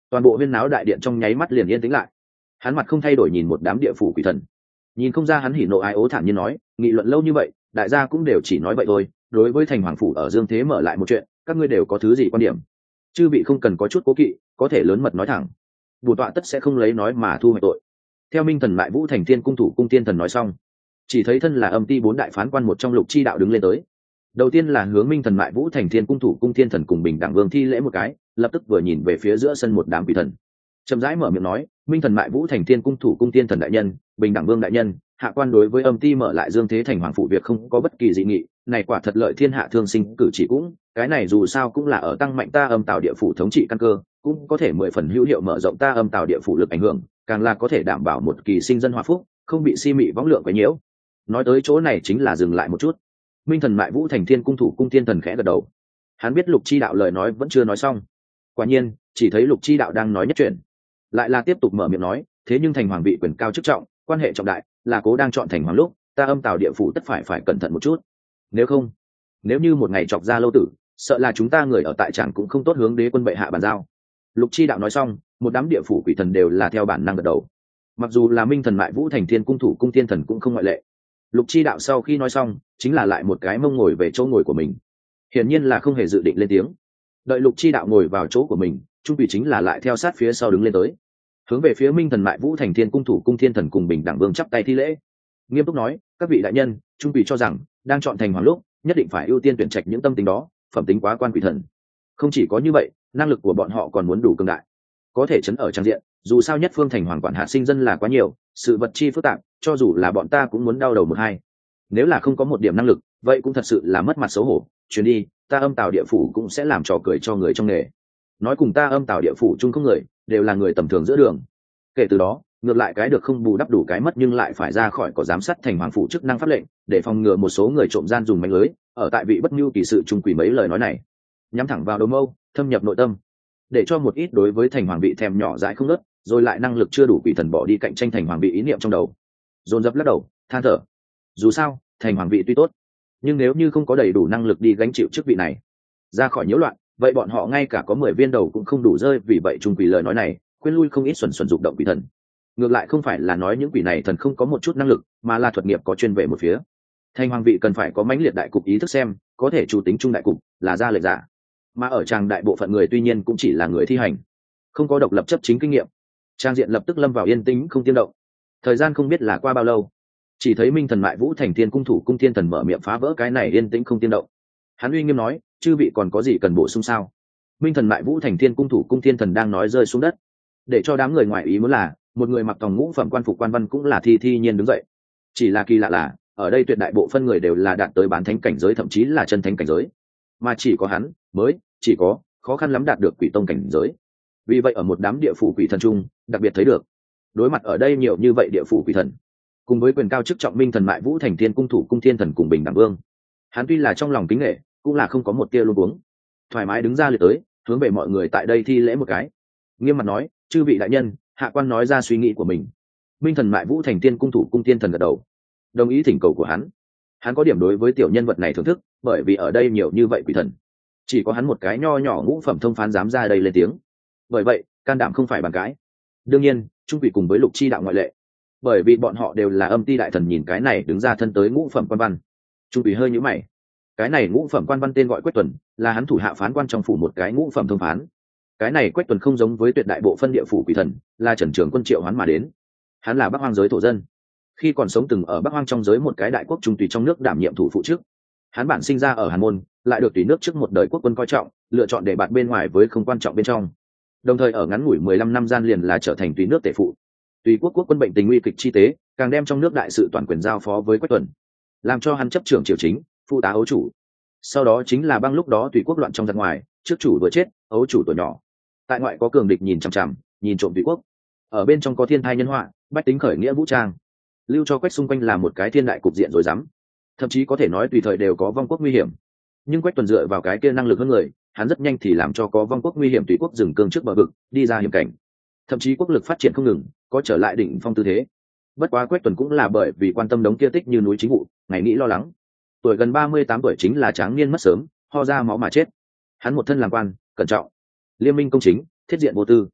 toàn bộ huyên náo đại điện trong nháy mắt liền yên tĩnh lại. Hắn mặt không thay đổi nhìn một đám địa phủ quỷ thần, nhìn không ra hắn hỉ nộ ái ố, thản nhiên nói, nghị luận lâu như vậy đại gia cũng đều chỉ nói vậy thôi, đối với thành hoàng phủ ở dương thế mở lại một chuyện, các ngươi đều có thứ gì quan điểm? Chư vị không cần có chút cố kỵ, có thể lớn mật nói thẳng, bổn tọa tất sẽ không lấy nói mà thu hoạch tội. Theo Minh Thần Mại Vũ Thành Thiên cung thủ cung tiên thần nói xong, chỉ thấy thân là âm ti 4 đại phán quan một trong Lục Chi Đạo đứng lên tới. Đầu tiên là hướng Minh Thần Mại Vũ Thành Thiên cung thủ cung tiên thần cùng Bình Đẳng Vương thi lễ một cái, lập tức vừa nhìn về phía giữa sân một đám quỷ thần, chậm rãi mở miệng nói, Minh Thần Mại Vũ Thành Thiên cung thủ cung tiên thần đại nhân, Bình Đẳng Vương đại nhân, hạ quan đối với âm ti mở lại dương thế thành hoàng phủ việc không có bất kỳ dị nghị, này quả thật lợi thiên hạ thương sinh cử chỉ, cũng cái này dù sao cũng là ở tăng mạnh ta âm tào địa phủ thống trị căn cơ, cũng có thể 10 phần hữu hiệu mở rộng ta âm tào địa phủ lực ảnh hưởng, càng là có thể đảm bảo một kỳ sinh dân hòa phúc, không bị si mị võng lượng quấy nhiễu. Nói tới chỗ này chính là dừng lại một chút. Minh Thần Mại Vũ Thành Thiên cung thủ cung tiên thần khẽ gật đầu. Hắn biết Lục Chi Đạo lời nói vẫn chưa nói xong. Quả nhiên, chỉ thấy Lục Chi Đạo đang nói nhất chuyện, lại là tiếp tục mở miệng nói, thế nhưng thành hoàng vị quyền cao chức trọng, quan hệ trọng đại, là cố đang chọn thành hoàng lúc, ta âm tào địa phủ tất phải cẩn thận một chút. Nếu không, nếu như một ngày chọc ra lâu tử, sợ là chúng ta người ở tại tràng cũng không tốt hướng đế quân bệ hạ bàn giao. Lục Chi Đạo nói xong, một đám địa phủ quỷ thần đều là theo bản năng gật đầu. Mặc dù là Minh Thần Mại Vũ Thành Thiên cung thủ cung tiên thần cũng không ngoại lệ. Lục Chi Đạo sau khi nói xong, chính là lại một cái mông ngồi về chỗ ngồi của mình, hiển nhiên là không hề dự định lên tiếng. Đợi Lục Chi Đạo ngồi vào chỗ của mình, trung vị chính là lại theo sát phía sau đứng lên tới, hướng về phía Minh Thần Mại Vũ Thành Thiên cung thủ cung thiên thần cùng Bình Đẳng Vương chắp tay thi lễ, nghiêm túc nói, các vị đại nhân, trung vị cho rằng đang chọn thành hoàng lúc, nhất định phải ưu tiên tuyển trạch những tâm tính đó, phẩm tính quá quan quỷ thần. Không chỉ có như vậy, năng lực của bọn họ còn muốn đủ cường đại, có thể chấn ở trang diện, dù sao nhất phương thành hoàng quản hạt sinh dân là quá nhiều, sự vật chi phức tạp, cho dù là bọn ta cũng muốn đau đầu một hai. Nếu là không có một điểm năng lực, vậy cũng thật sự là mất mặt xấu hổ, chuyến đi ta âm tào địa phủ cũng sẽ làm trò cười cho người trong nghề. Nói cùng ta âm tào địa phủ chung không người, đều là người tầm thường giữa đường. Kể từ đó, ngược lại cái được không bù đắp đủ cái mất, nhưng lại phải ra khỏi có giám sát thành hoàng phủ chức năng pháp lệnh, để phòng ngừa một số người trộm gian dùng mánh lưới, ở tại vị bất nhu kỳ sự trung quỷ. Mấy lời nói này nhắm thẳng vào đầu mâu, thâm nhập nội tâm, để cho một ít đối với thành hoàng vị thèm nhỏ dãi không ngớt, rồi lại năng lực chưa đủ quỷ thần bỏ đi cạnh tranh thành hoàng vị ý niệm trong đầu, dồn dập lắc đầu than thở. Dù sao thành hoàng vị tuy tốt, nhưng nếu như không có đầy đủ năng lực đi gánh chịu chức vị này, ra khỏi nhiễu loạn, vậy bọn họ ngay cả có 10 viên đầu cũng không đủ rơi. Vì vậy trung quỷ lời nói này khuyên lui không ít xuẩn dục động quỷ thần. Ngược lại không phải là nói những quỷ này thần không có một chút năng lực, mà là thuật nghiệp có chuyên về một phía. Thành hoàng vị cần phải có mãnh liệt đại cục ý thức xem, có thể chủ tính trung đại cục, là ra lệch giả. Mà ở tràng đại bộ phận người tuy nhiên cũng chỉ là người thi hành, không có độc lập chấp chính kinh nghiệm. Trang diện lập tức lâm vào yên tĩnh không tiếng động. Thời gian không biết là qua bao lâu, chỉ thấy Minh Thần Mại Vũ Thành Thiên cung thủ cung thiên thần mở miệng phá vỡ cái này yên tĩnh không tiếng động. Hắn uy nghiêm nói, chư vị còn có gì cần bổ sung sao? Minh Thần Mại Vũ Thành Thiên cung thủ cung thiên thần đang nói rơi xuống đất, để cho đám người ngoài ý muốn là một người mặc tòng ngũ phẩm quan phục quan văn cũng là thi nhiên đứng dậy. Chỉ là kỳ lạ là ở đây tuyệt đại bộ phân người đều là đạt tới bán thánh cảnh giới, thậm chí là chân thánh cảnh giới, mà chỉ có hắn mới chỉ có khó khăn lắm đạt được quỷ tông cảnh giới. Vì vậy ở một đám địa phủ quỷ thần chung đặc biệt thấy được, đối mặt ở đây nhiều như vậy địa phủ quỷ thần, cùng với quyền cao chức trọng Minh Thần Mại Vũ Thành Thiên cung thủ cung thiên thần cùng Bình Đẳng Vương, hắn tuy là trong lòng kính nể, cũng là không có một tia luống cuống, thoải mái đứng ra liệt tới, hướng về mọi người tại đây thi lễ một cái, nghiêm mặt nói, chư vị đại nhân, hạ quan nói ra suy nghĩ của mình. Minh Thần Mại Vũ Thành Thiên cung thủ cung thiên thần gật đầu, đồng ý thỉnh cầu của hắn. Hắn có điểm đối với tiểu nhân vật này thưởng thức, bởi vì ở đây nhiều như vậy quỷ thần, chỉ có hắn một cái nho nhỏ ngũ phẩm thông phán dám ra đây lên tiếng, bởi vậy can đảm không phải bàn cãi. Đương nhiên trung quỷ cùng với Lục Chi Đạo ngoại lệ, bởi vì bọn họ đều là âm ti đại thần. Nhìn cái này đứng ra thân tới ngũ phẩm quan văn, trung quỷ hơi nhíu mày. Cái này ngũ phẩm quan văn tên gọi Quách Tuần, là hắn thủ hạ phán quan trong phủ một cái ngũ phẩm thông phán. Cái này Quách Tuần không giống với tuyệt đại bộ phân địa phủ quỷ thần, là Trần Trường Quân triệu hoán mà đến. Hắn là Bắc Hoang giới thổ dân, khi còn sống từng ở Bắc Hoang trong giới một cái đại quốc trung tùy trong nước đảm nhiệm thủ phụ trước. Hắn bản sinh ra ở Hàn Môn, lại được tùy nước trước một đời quốc quân coi trọng, lựa chọn để bạt bên ngoài với không quan trọng bên trong. Đồng thời ở ngắn ngủi 15 năm gian liền là trở thành tùy nước tể phụ. Tùy quốc quốc quân bệnh tình nguy kịch chi tế, càng đem trong nước đại sự toàn quyền giao phó với Quách Tuần, làm cho hắn chấp trưởng triều chính, phụ tá ấu chủ. Sau đó chính là băng lúc đó tùy quốc loạn trong giặc ngoài, trước chủ vừa chết, ấu chủ tuổi nhỏ. Tại ngoại có cường địch nhìn chằm chằm, nhìn trộm tùy quốc, ở bên trong có thiên thai nhân họa, bách tính khởi nghĩa vũ trang, lưu cho Quách xung quanh là một cái thiên đại cục diện rồi dám, thậm chí có thể nói tùy thời đều có vong quốc nguy hiểm. Nhưng Quách Tuần dựa vào cái kia năng lực hơn người, hắn rất nhanh thì làm cho có vong quốc nguy hiểm tùy quốc dừng cương trước bờ vực, đi ra hiểm cảnh, thậm chí quốc lực phát triển không ngừng, có trở lại đỉnh phong tư thế. Bất quá Quách Tuần cũng là bởi vì quan tâm đống kia tích như núi chính vụ, ngày nghĩ lo lắng. Tuổi gần 38 tuổi chính là tráng niên mất sớm, ho ra máu mà chết. Hắn một thân làm quan, cẩn trọng, liêm minh công chính, thiết diện vô tư,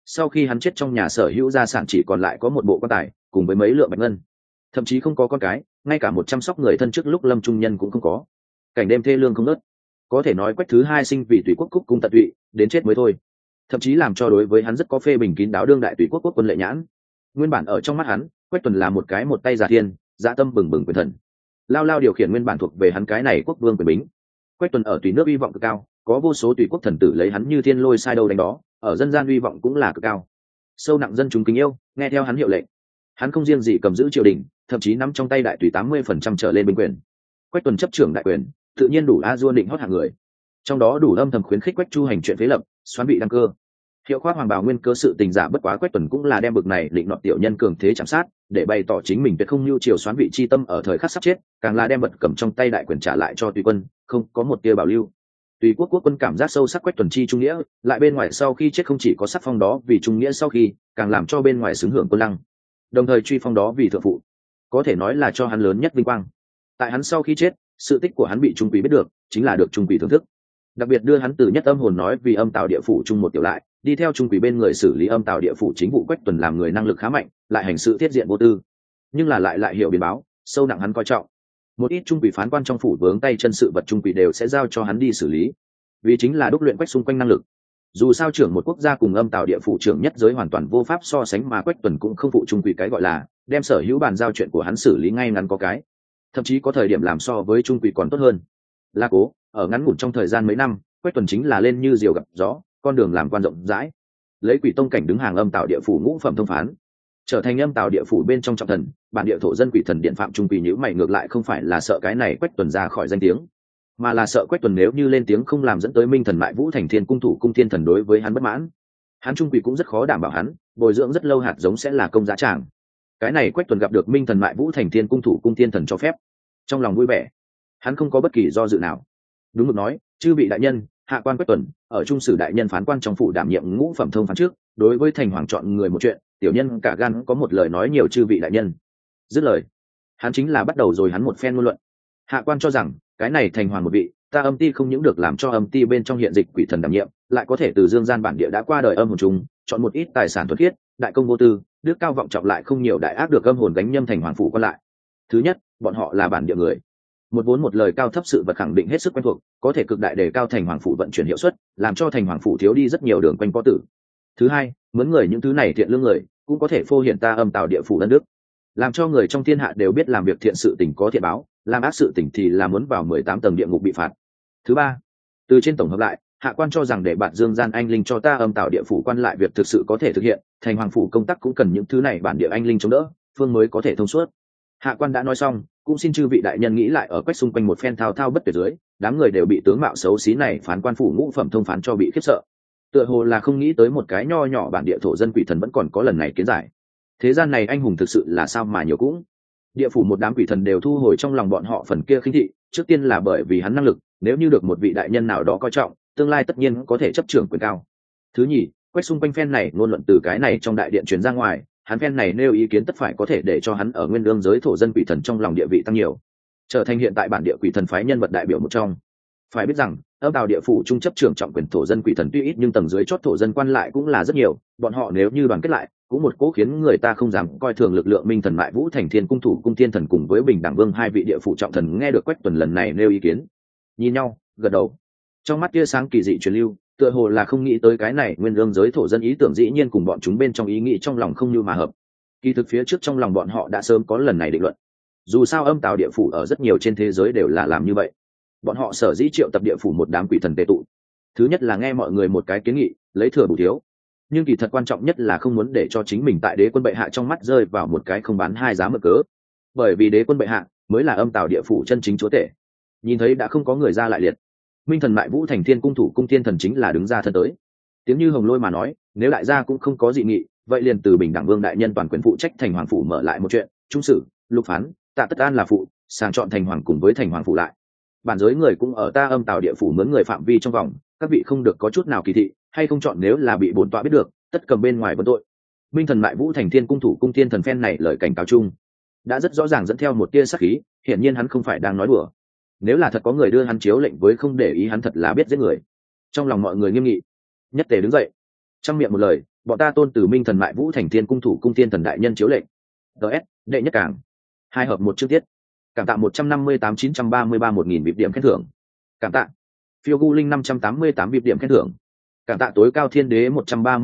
sau khi hắn chết trong nhà sở hữu gia sản chỉ còn lại có một bộ quan tài cùng với mấy lượng bạch ngân, thậm chí không có con cái, ngay cả một chăm sóc người thân trước lúc lâm trung nhân cũng không có. Cảnh đêm thê lương không nớt, có thể nói Quách thứ hai sinh vì Tùy quốc cúc cung tận tụy đến chết mới thôi, thậm chí làm cho đối với hắn rất có phê bình kín đáo đương đại Tùy quốc quốc quân Lệ Nhãn. Nguyên bản ở trong mắt hắn, Quách Tuần là một cái một tay giả thiên, dạ tâm bừng bừng quyền thần, lao lao điều khiển nguyên bản thuộc về hắn cái này quốc vương quyền bính. Quách Tuần ở Tùy nước uy vọng cực cao, có vô số Tùy quốc thần tử lấy hắn như thiên lôi sai đâu đánh đó, ở dân gian uy vọng cũng là cực cao, sâu nặng dân chúng kính yêu, nghe theo hắn hiệu lệnh. Hắn không riêng gì cầm giữ triều đình, thậm chí nắm trong tay đại tùy 80% trở lên binh quyền. Quách Tuần chấp trưởng đại quyền, tự nhiên đủ a dua định hót hạng người, trong đó đủ âm thầm khuyến khích Quách Chu hành chuyện phế lập, xoán vị đăng cơ. Hiệu khoác hoàng bào nguyên cơ sự tình giả bất quá Quách Tuần cũng là đem bực này định nọt tiểu nhân cường thế chạm sát, để bày tỏ chính mình tuyệt không lưu triều xoán vị chi tâm ở thời khắc sắp chết, càng là đem bật cầm trong tay đại quyền trả lại cho tùy quân, không có một tia bảo lưu. Tùy quốc quốc quân cảm giác sâu sắc Quách Tuần chi trung nghĩa, lại bên ngoài sau khi chết không chỉ có sắc phong đó vì trung nghĩa sau khi, càng làm cho bên ngoài xứng hưởng quân lăng, đồng thời truy phong đó vì thượng phụ, có thể nói là cho hắn lớn nhất vinh quang. Tại hắn sau khi chết, sự tích của hắn bị trung quỷ biết được, chính là được trung quỷ thưởng thức, đặc biệt đưa hắn từ nhất âm hồn nói vì âm tào địa phủ chung một tiểu lại, đi theo trung quỷ bên người xử lý âm tào địa phủ chính vụ. Quách Tuần làm người năng lực khá mạnh, lại hành sự thiết diện vô tư, nhưng là lại hiểu biến báo, sâu nặng hắn coi trọng. Một ít trung quỷ phán quan trong phủ vướng tay chân sự vật trung quỷ đều sẽ giao cho hắn đi xử lý, vì chính là đúc luyện Quách xung quanh năng lực. Dù sao trưởng một quốc gia cùng âm tào địa phủ trưởng nhất giới hoàn toàn vô pháp so sánh, mà Quách Tuần cũng không phụ trung quỷ cái gọi là đem sở hữu bàn giao chuyện của hắn xử lý ngay ngắn có cái, thậm chí có thời điểm làm so với trung quỷ còn tốt hơn. La cố ở ngắn ngủn trong thời gian mấy năm, Quách Tuần chính là lên như diều gặp gió, con đường làm quan rộng rãi, lấy quỷ tông cảnh đứng hàng âm tào địa phủ ngũ phẩm thông phán, trở thành âm tào địa phủ bên trong trọng thần. Bản địa thổ dân quỷ thần điện phạm trung quỷ nhữ mày ngược lại không phải là sợ cái này Quách Tuần ra khỏi danh tiếng, mà là sợ Quách Tuần nếu như lên tiếng không làm dẫn tới Minh Thần Mại Vũ Thành Thiên cung thủ cung thiên thần đối với hắn bất mãn. Hắn trung quỷ cũng rất khó đảm bảo hắn bồi dưỡng rất lâu hạt giống sẽ là công giá tràng. Cái này Quách Tuần gặp được Minh Thần Mại Vũ Thành Thiên cung thủ cung thiên thần cho phép, trong lòng vui vẻ, hắn không có bất kỳ do dự nào. Đúng mực nói, chư vị đại nhân, hạ quan Quách Tuần ở trung sử đại nhân phán quan trong phủ đảm nhiệm ngũ phẩm thông phán trước, đối với thành hoàng chọn người một chuyện, tiểu nhân cả gan có một lời nói nhiều chư vị đại nhân. Dứt lời, hắn chính là bắt đầu rồi hắn một phen ngôn luận. Hạ quan cho rằng cái này thành hoàng một vị, ta âm ti không những được làm cho âm ti bên trong hiện dịch quỷ thần đảm nhiệm, lại có thể từ dương gian bản địa đã qua đời âm hồn chúng chọn một ít tài sản thuần khiết, đại công vô tư, đức cao vọng trọng lại không nhiều đại ác được âm hồn gánh nhâm thành hoàng phủ quan lại. Thứ nhất, bọn họ là bản địa người, một vốn một lời cao thấp sự vật khẳng định hết sức quen thuộc, có thể cực đại đề cao thành hoàng phủ vận chuyển hiệu suất, làm cho thành hoàng phủ thiếu đi rất nhiều đường quanh có tử. Thứ hai, mướn người những thứ này thiện lương người, cũng có thể phô hiện ta âm tào địa phủ đất nước, làm cho người trong thiên hạ đều biết làm việc thiện sự tình có thiện báo, làm ác sự tình thì là muốn vào 18 tầng địa ngục bị phạt. Thứ ba, từ trên tổng hợp lại, hạ quan cho rằng để bạn dương gian anh linh cho ta âm tào địa phủ quan lại việc thực sự có thể thực hiện, thành hoàng phủ công tác cũng cần những thứ này bản địa anh linh chống đỡ, phương mới có thể thông suốt. Hạ quan đã nói xong, cũng xin chư vị đại nhân nghĩ lại ở Quách xung quanh một phen thao thao bất tuyệt dưới, đám người đều bị tướng mạo xấu xí này phán quan phủ ngũ phẩm thông phán cho bị khiếp sợ, tựa hồ là không nghĩ tới một cái nho nhỏ bản địa thổ dân quỷ thần vẫn còn có lần này kiến giải. Thế gian này anh hùng thực sự là sao mà nhiều cũng. Địa phủ một đám quỷ thần đều thu hồi trong lòng bọn họ phần kia khinh thị, trước tiên là bởi vì hắn năng lực, nếu như được một vị đại nhân nào đó coi trọng, tương lai tất nhiên có thể chấp trưởng quyền cao. Thứ nhì, Quách xung quanh phen này ngôn luận từ cái này trong đại điện truyền ra ngoài, hắn phen này nêu ý kiến tất phải có thể để cho hắn ở nguyên đương giới thổ dân quỷ thần trong lòng địa vị tăng nhiều, trở thành hiện tại bản địa quỷ thần phái nhân vật đại biểu một trong. Phải biết rằng âm tào địa phủ trung chấp trưởng trọng quyền thổ dân quỷ thần tuy ít, nhưng tầng dưới chót thổ dân quan lại cũng là rất nhiều, bọn họ nếu như đoàn kết lại, cũng một cố khiến người ta không dám coi thường lực lượng Minh Thần Mại Vũ Thành Thiên cung thủ cung thiên thần cùng với Bình Đẳng Vương hai vị địa phủ trọng thần. Nghe được Quách Tuần lần này nêu ý kiến, nhìn nhau gật đầu, trong mắt tia sáng kỳ dị truyền lưu, tựa hồ là không nghĩ tới cái này nguyên lương giới thổ dân ý tưởng dĩ nhiên cùng bọn chúng bên trong ý nghĩ trong lòng không như mà hợp. Kỳ thực phía trước trong lòng bọn họ đã sớm có lần này định luận, dù sao âm tào địa phủ ở rất nhiều trên thế giới đều là làm như vậy. Bọn họ sở dĩ triệu tập địa phủ một đám quỷ thần tề tụ, thứ nhất là nghe mọi người một cái kiến nghị, lấy thừa bù thiếu, nhưng kỳ thật quan trọng nhất là không muốn để cho chính mình tại đế quân bệ hạ trong mắt rơi vào một cái không bán hai giá mở cớ, bởi vì đế quân bệ hạ mới là âm tào địa phủ chân chính chúa tể. Nhìn thấy đã không có người ra lại liệt, Minh Thần Mại Vũ Thành Thiên cung thủ cung thiên thần chính là đứng ra thân tới. Tiếng như hồng lôi mà nói, nếu đại gia cũng không có dị nghị, vậy liền từ Bình Đẳng Vương đại nhân toàn quyền phụ trách thành hoàng phủ mở lại một chuyện, trung sử lục phán Tạ Tất An là phụ, sàng chọn thành hoàng cùng với thành hoàng phủ lại. Bản giới người cũng ở ta âm tào địa phủ mướn người phạm vi trong vòng, các vị không được có chút nào kỳ thị hay không chọn, nếu là bị bổn tọa biết được, tất cầm bên ngoài vấn tội. Minh Thần Mại Vũ Thành Thiên cung thủ cung thiên thần phen này lời cảnh cáo chung đã rất rõ ràng dẫn theo một tia sắc khí, hiển nhiên hắn không phải đang nói đùa. Nếu là thật có người đưa hắn chiếu lệnh với không để ý, hắn thật là biết giết người. Trong lòng mọi người nghiêm nghị, nhất tề đứng dậy, trong miệng một lời, bọn ta tôn từ minh thần mại vũ thành thiên cung thủ cung thiên thần đại nhân chiếu lệnh. ts đệ nhất cảng 2 hợp 1 chương tiết. Cảm tạ 158.933 1.000 bịp điểm khen thưởng. Cảm tạ phiêu gu linh 588 bịp điểm khen thưởng. Cảm tạ tối cao thiên đế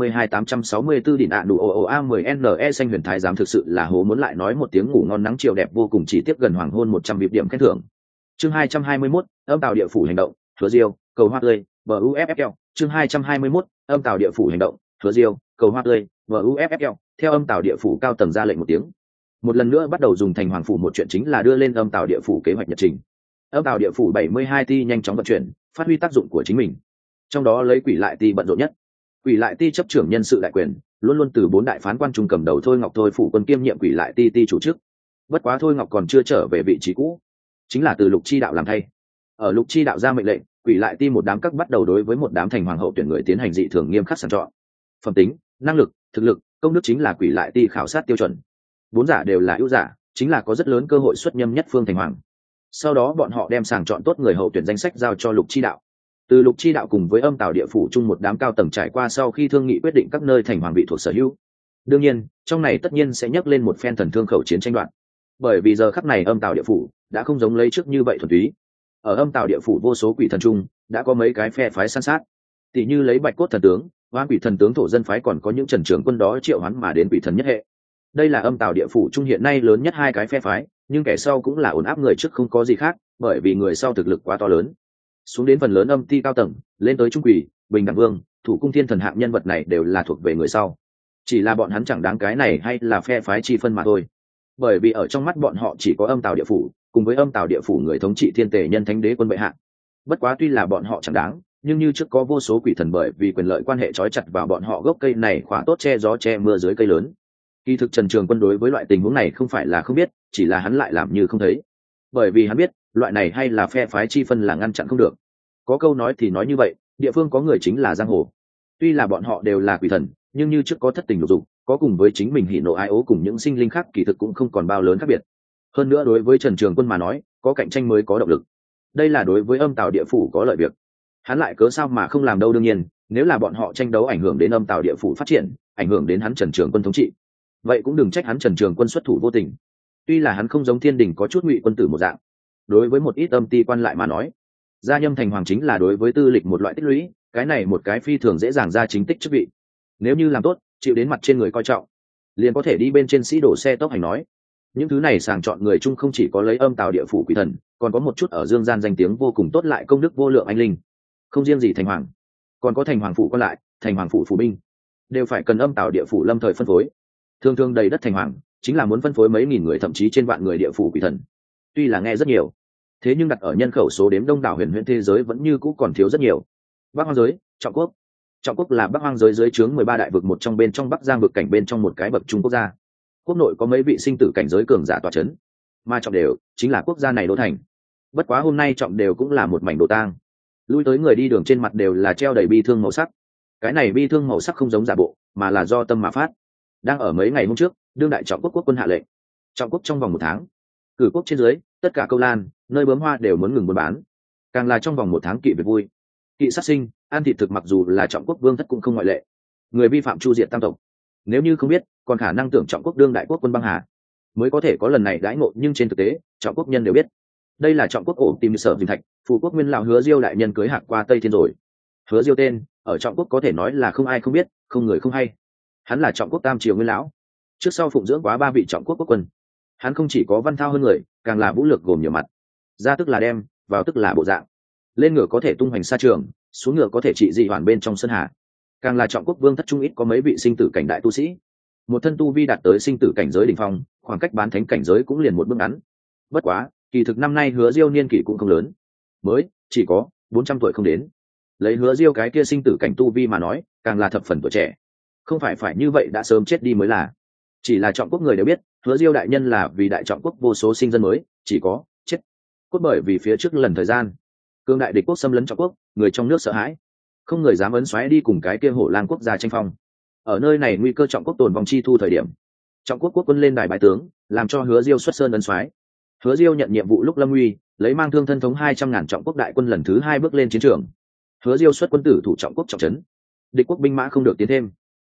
132.864 đỉnh ạ đủ OOA 10NE xanh huyền thái giám thực sự là hố, muốn lại nói một tiếng ngủ ngon nắng chiều đẹp vô cùng, chỉ tiếp gần hoàng hôn 100 bịp điểm khen thưởng. Chương 221, âm tào địa phủ hành động, Hứa Diêu, cầu hoa tươi, BUFFL, chương 221, âm tào địa phủ hành động, Hứa Diêu, cầu hoa tươi, BUFFL, theo âm tào địa phủ cao tầng ra lệnh một tiếng. Một lần nữa bắt đầu dùng thành hoàng phủ một chuyện chính là đưa lên âm tào địa phủ kế hoạch nhật trình. Âm tào địa phủ 72 ti nhanh chóng vận chuyển, phát huy tác dụng của chính mình. Trong đó lấy Quỷ Lại ti bận rộn nhất. Quỷ Lại ti chấp trưởng nhân sự đại quyền, luôn luôn từ 4 đại phán quan trung cầm đầu Thôi Ngọc Thôi phủ quân kiêm nhiệm Quỷ Lại ti chủ chức. Bất quá Thôi Ngọc còn chưa trở về vị trí cũ, chính là từ Lục Chi đạo làm thay. Ở Lục Chi đạo ra mệnh lệnh, Quỷ Lại ti một đám các bắt đầu đối với một đám thành hoàng hậu tuyển người tiến hành dị thường nghiêm khắc sàng chọn. Phẩm tính, năng lực, thực lực, công đức chính là Quỷ Lại ti khảo sát tiêu chuẩn. 4 giả đều là ưu giả, chính là có rất lớn cơ hội xuất nhâm nhất phương thành hoàng. Sau đó bọn họ đem sàng chọn tốt người hậu tuyển danh sách giao cho Lục Chi đạo. Từ Lục Chi đạo cùng với âm tào địa phủ chung một đám cao tầng trải qua sau khi thương nghị quyết định các nơi thành hoàng vị thuộc sở hữu. Đương nhiên, trong này tất nhiên sẽ nhắc lên một phen thần thương khẩu chiến tranh đoạn. Bởi vì giờ khắc này âm tào địa phủ đã không giống lấy trước như vậy thuần túy. Ở âm tào địa phủ vô số quỷ thần chung đã có mấy cái phe phái san sát. Tỷ như lấy Bạch Cốt thần tướng, Hoán Quỷ thần tướng thổ dân phái, còn có những Trần Trường Quân đó triệu hoán mà đến quỷ thần nhất hệ. Đây là âm tào địa phủ trung hiện nay lớn nhất 2 cái phe phái, nhưng kẻ sau cũng là ổn áp người trước không có gì khác, bởi vì người sau thực lực quá to lớn. Xuống đến phần lớn âm ti cao tầng, lên tới trung quỷ, bình đẳng vương, thủ cung thiên thần hạng nhân vật này đều là thuộc về người sau. Chỉ là bọn hắn chẳng đáng cái này hay là phe phái chi phân mà thôi. Bởi vì ở trong mắt bọn họ chỉ có âm tào địa phủ, cùng với âm tào địa phủ người thống trị thiên tề nhân thánh đế quân bệ hạ. Bất quá tuy là bọn họ chẳng đáng, nhưng như trước có vô số quỷ thần bởi vì quyền lợi quan hệ trói chặt vào bọn họ gốc cây này khỏa tốt che gió che mưa dưới cây lớn. Kỳ thực Trần Trường Quân đối với loại tình huống này không phải là không biết, chỉ là hắn lại làm như không thấy. Bởi vì hắn biết, loại này hay là phe phái chi phân là ngăn chặn không được. Có câu nói thì nói như vậy, địa phương có người chính là giang hồ. Tuy là bọn họ đều là quỷ thần, nhưng như trước có thất tình lục dục, có cùng với chính mình hỉ nộ ái ố cùng những sinh linh khác, kỳ thực cũng không còn bao lớn khác biệt. Hơn nữa đối với Trần Trường Quân mà nói, có cạnh tranh mới có động lực. Đây là đối với âm tào địa phủ có lợi việc. Hắn lại cớ sao mà không làm đâu, đương nhiên, nếu là bọn họ tranh đấu ảnh hưởng đến âm tào địa phủ phát triển, ảnh hưởng đến hắn Trần Trường Quân thống trị, vậy cũng đừng trách hắn Trần Trường Quân xuất thủ vô tình. Tuy là hắn không giống Thiên Đình có chút ngụy quân tử một dạng, đối với một ít âm ti quan lại mà nói, gia nhâm thành hoàng chính là đối với tư lịch một loại tích lũy, cái này một cái phi thường dễ dàng ra chính tích chức vị. Nếu như làm tốt, chịu đến mặt trên người coi trọng, liền có thể đi bên trên sĩ đổ xe tốc hành nói. Những thứ này sàng chọn người chung không chỉ có lấy âm tào địa phủ quỷ thần, còn có một chút ở dương gian danh tiếng vô cùng tốt lại công đức vô lượng anh linh. Không riêng gì thành hoàng, còn có thành hoàng phủ quan lại, thành hoàng phủ phủ binh, đều phải cần âm tào địa phủ lâm thời phân phối. Thường thường đầy đất thành hoàng chính là muốn phân phối mấy nghìn người, thậm chí trên vạn người địa phủ quỷ thần. Tuy là nghe rất nhiều, thế nhưng đặt ở nhân khẩu số đếm đông đảo huyền huyễn thế giới vẫn như cũ còn thiếu rất nhiều. Bắc hoang giới, trọng quốc. Trọng quốc là Bắc hoang giới dưới trướng 13 đại vực một trong, bên trong Bắc Giang vực cảnh bên trong một cái bậc trung quốc gia. Quốc nội có mấy vị sinh tử cảnh giới cường giả tọa chấn, mà trọng đều chính là quốc gia này đô thành. Bất quá hôm nay trọng đều cũng là một mảnh đồ tang. Lui tới người đi đường trên mặt đều là treo đầy bi thương màu sắc. Cái này bi thương màu sắc không giống giả bộ, mà là do tâm mà phát. Đang ở mấy ngày hôm trước, đương đại trọng quốc quốc quân hạ lệnh, trọng quốc trong vòng 1 tháng, cử quốc trên dưới tất cả câu lan nơi bướm hoa đều muốn ngừng buôn bán, càng là trong vòng 1 tháng kỵ việc vui, kỵ sát sinh, ăn thịt thực, mặc dù là trọng quốc vương thất cũng không ngoại lệ. Người vi phạm chu diệt tam tộc. Nếu như không biết, còn khả năng tưởng trọng quốc đương đại quốc quân băng hà mới có thể có lần này đãi ngộ, nhưng trên thực tế trọng quốc nhân đều biết đây là trọng quốc ổ tìm Sở Dinh Thạch, phụ quốc nguyên lão Hứa Diêu đại nhân cưới hạc qua Tây Thiên rồi. Hứa Diêu tên ở trọng quốc có thể nói là không ai không biết, không người không hay. Hắn là trọng quốc tam triều nguyên lão, trước sau phụng dưỡng quá 3 vị trọng quốc quốc quân. Hắn không chỉ có văn thao hơn người, càng là vũ lực gồm nhiều mặt. Ra tức là đem, vào tức là bộ dạng. Lên ngựa có thể tung hoành xa trường, xuống ngựa có thể trị dị hoàn bên trong sơn hà. Càng là trọng quốc vương thất trung ít có mấy vị sinh tử cảnh đại tu sĩ. Một thân tu vi đạt tới sinh tử cảnh giới đỉnh phong, khoảng cách bán thánh cảnh giới cũng liền một bước ngắn. Bất quá, kỳ thực năm nay Hứa Diêu niên kỷ cũng không lớn, mới chỉ có 400 tuổi không đến. Lấy Hứa Diêu cái kia sinh tử cảnh tu vi mà nói, càng là thập phần tuổi trẻ. Không phải như vậy đã sớm chết đi mới là. Chỉ là trọng quốc người đều biết, Hứa Diêu đại nhân là vì đại trọng quốc vô số sinh dân mới, chỉ có chết cốt, bởi vì phía trước lần thời gian cương đại địch quốc xâm lấn trọng quốc, người trong nước sợ hãi, không người dám ấn xoáy đi cùng cái kia hổ lang quốc gia tranh phong. Ở nơi này nguy cơ trọng quốc tồn vong chi thu thời điểm, trọng quốc quốc quân lên đài bái tướng, làm cho Hứa Diêu xuất sơn ấn xoáy. Hứa Diêu nhận nhiệm vụ lúc lâm uy, lấy mang thương thân thống 200.000 trọng quốc đại quân lần thứ 2 bước lên chiến trường. Hứa Diêu xuất quân tử thủ trọng quốc trọng trấn, địch quốc binh mã không được tiến thêm.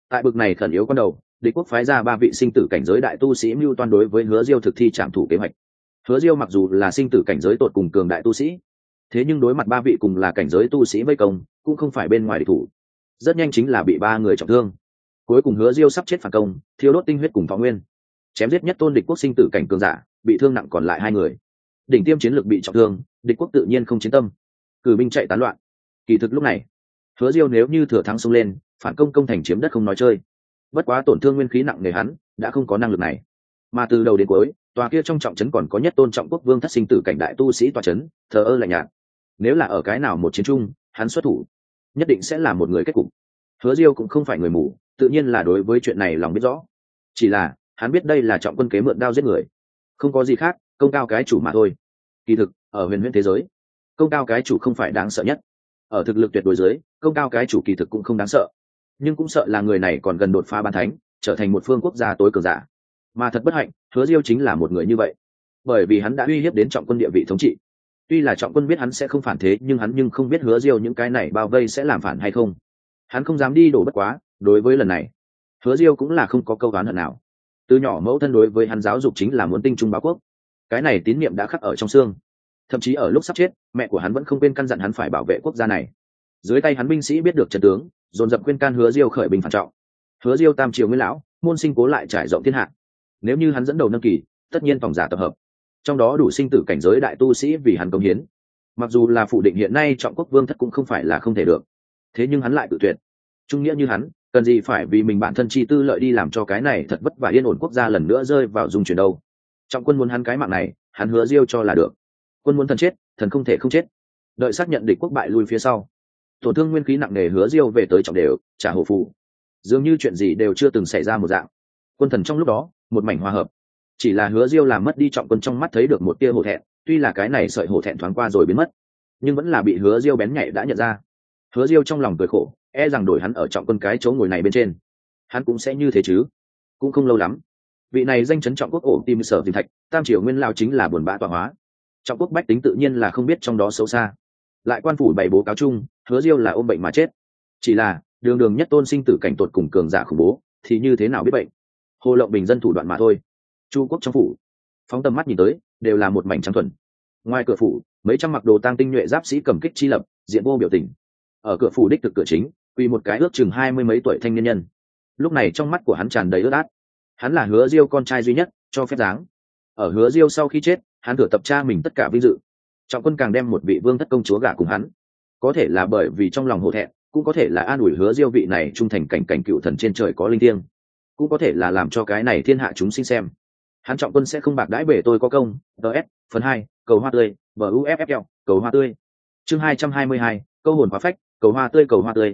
Tại bực này khẩn yếu con đầu, địch quốc phái ra 3 vị sinh tử cảnh giới đại tu sĩ mưu toan đối với Hứa Diêu thực thi trảm thủ kế hoạch. Hứa Diêu mặc dù là sinh tử cảnh giới tột cùng cường đại tu sĩ, thế nhưng đối mặt 3 vị cùng là cảnh giới tu sĩ vây công, cũng không phải bên ngoài địch thủ. Rất nhanh chính là bị 3 người trọng thương. Cuối cùng Hứa Diêu sắp chết phản công, thiêu đốt tinh huyết cùng thọ nguyên, chém giết nhất tôn địch quốc sinh tử cảnh cường giả, bị thương nặng còn lại 2 người. Đỉnh tiêm chiến lược bị trọng thương, địch quốc tự nhiên không chiến tâm, cử binh chạy tán loạn. Kỳ thực lúc này, Hứa Diêu nếu như thừa thắng xông lên, phản công công thành chiếm đất không nói chơi. Bất quá tổn thương nguyên khí nặng nề hắn, đã không có năng lực này. Mà từ đầu đến cuối, tòa kia trong trọng trấn còn có nhất tôn trọng quốc vương thất sinh tử cảnh đại tu sĩ tòa trấn, thờ ơ lạnh nhạt. Nếu là ở cái nào một chiến chung, hắn xuất thủ, nhất định sẽ là một người kết cục. Hứa Diêu cũng không phải người mù, tự nhiên là đối với chuyện này lòng biết rõ. Chỉ là, hắn biết đây là trọng quân kế mượn đao giết người, không có gì khác, công cao cái chủ mà thôi. Kỳ thực, ở huyền huyễn thế giới, công cao cái chủ không phải đáng sợ nhất. Ở thực lực tuyệt đối dưới, công cao cái chủ kỳ thực cũng không đáng sợ, nhưng cũng sợ là người này còn gần đột phá bán thánh, trở thành một phương quốc gia tối cường giả. Mà thật bất hạnh, Hứa Diêu chính là một người như vậy, bởi vì hắn đã uy hiếp đến trọng quân địa vị thống trị. Tuy là trọng quân biết hắn sẽ không phản thế, nhưng hắn không biết Hứa Diêu những cái này bao vây sẽ làm phản hay không. Hắn không dám đi đổ bất quá, đối với lần này, Hứa Diêu cũng là không có câu oán hận nào. Từ nhỏ mẫu thân đối với hắn giáo dục chính là muốn tinh trung báo quốc, cái này tín niệm đã khắc ở trong xương. Thậm chí ở lúc sắp chết, mẹ của hắn vẫn không quên căn dặn hắn phải bảo vệ quốc gia này. Dưới tay hắn binh sĩ biết được trận tướng, dồn dập khuyên can Hứa Diêu khởi binh phản trọng. Hứa Diêu tam triều nguyên lão, môn sinh cố lại trải rộng thiên hạ. Nếu như hắn dẫn đầu nâng kỳ, tất nhiên tổng giả tập hợp, trong đó đủ sinh tử cảnh giới đại tu sĩ vì hắn công hiến. Mặc dù là phủ định hiện nay trọng quốc vương thất cũng không phải là không thể được, thế nhưng hắn lại tự tuyệt. Trung nghĩa như hắn, cần gì phải vì mình bản thân chi tư lợi đi làm cho cái này thật vất vả yên ổn quốc gia lần nữa rơi vào dung chuyển đâu. Trọng quân muốn hắn cái mạng này, hắn Hứa Diêu cho là được. Quân muốn thần chết, thần không thể không chết. Đợi xác nhận địch quốc bại lui phía sau, tổn thương nguyên khí nặng nề Hứa Diêu về tới trọng đều trả hộ phụ, dường như chuyện gì đều chưa từng xảy ra một dạng. Quân thần trong lúc đó một mảnh hòa hợp, chỉ là Hứa Diêu làm mất đi trọng quân trong mắt thấy được một tia hổ thẹn. Tuy là cái này sợi hổ thẹn thoáng qua rồi biến mất, nhưng vẫn là bị Hứa Diêu bén nhạy đã nhận ra. Hứa Diêu trong lòng cười khổ, e rằng đổi hắn ở trọng quân cái chỗ ngồi này bên trên, hắn cũng sẽ như thế chứ. Cũng không lâu lắm, vị này danh chấn trọng quốc ổ tim sở tìm thạch tam triều nguyên lao chính là buồn bã tọa hóa. Trọng quốc bách tính tự nhiên là không biết trong đó xấu xa, lại quan phủ bày bố cáo chung Hứa Diêu là ôm bệnh mà chết. Chỉ là đường đường nhất tôn sinh tử cảnh tột cùng cường giả khủng bố thì như thế nào biết bệnh, hồ lộng bình dân thủ đoạn mà thôi. Chu quốc trong phủ, phóng tầm mắt nhìn tới đều là một mảnh trắng thuần. Ngoài cửa phủ, mấy trăm mặc đồ tang tinh nhuệ giáp sĩ cầm kích chi lập, diện vô biểu tình. Ở cửa phủ đích thực cửa chính, quỳ một cái ước chừng 20 mấy tuổi thanh niên nhân. Lúc này trong mắt của hắn tràn đầy ướt át. Hắn là Hứa Diêu con trai duy nhất, cho phép dáng. Ở Hứa Diêu sau khi chết, hắn thừa tập cha mình tất cả vinh dự. Trọng quân càng đem một vị vương thất công chúa gả cùng hắn. Có thể là bởi vì trong lòng hổ thẹn, cũng có thể là an ủi Hứa Diêu vị này trung thành cảnh cảnh cựu thần trên trời có linh thiêng, cũng có thể là làm cho cái này thiên hạ chúng sinh xem. Hắn Trọng quân sẽ không bạc đãi bể tôi có công. DS phần 2, cầu hoa tươi, BUFFL, cầu hoa tươi. Chương 222, câu hồn hóa phách, cầu hoa tươi,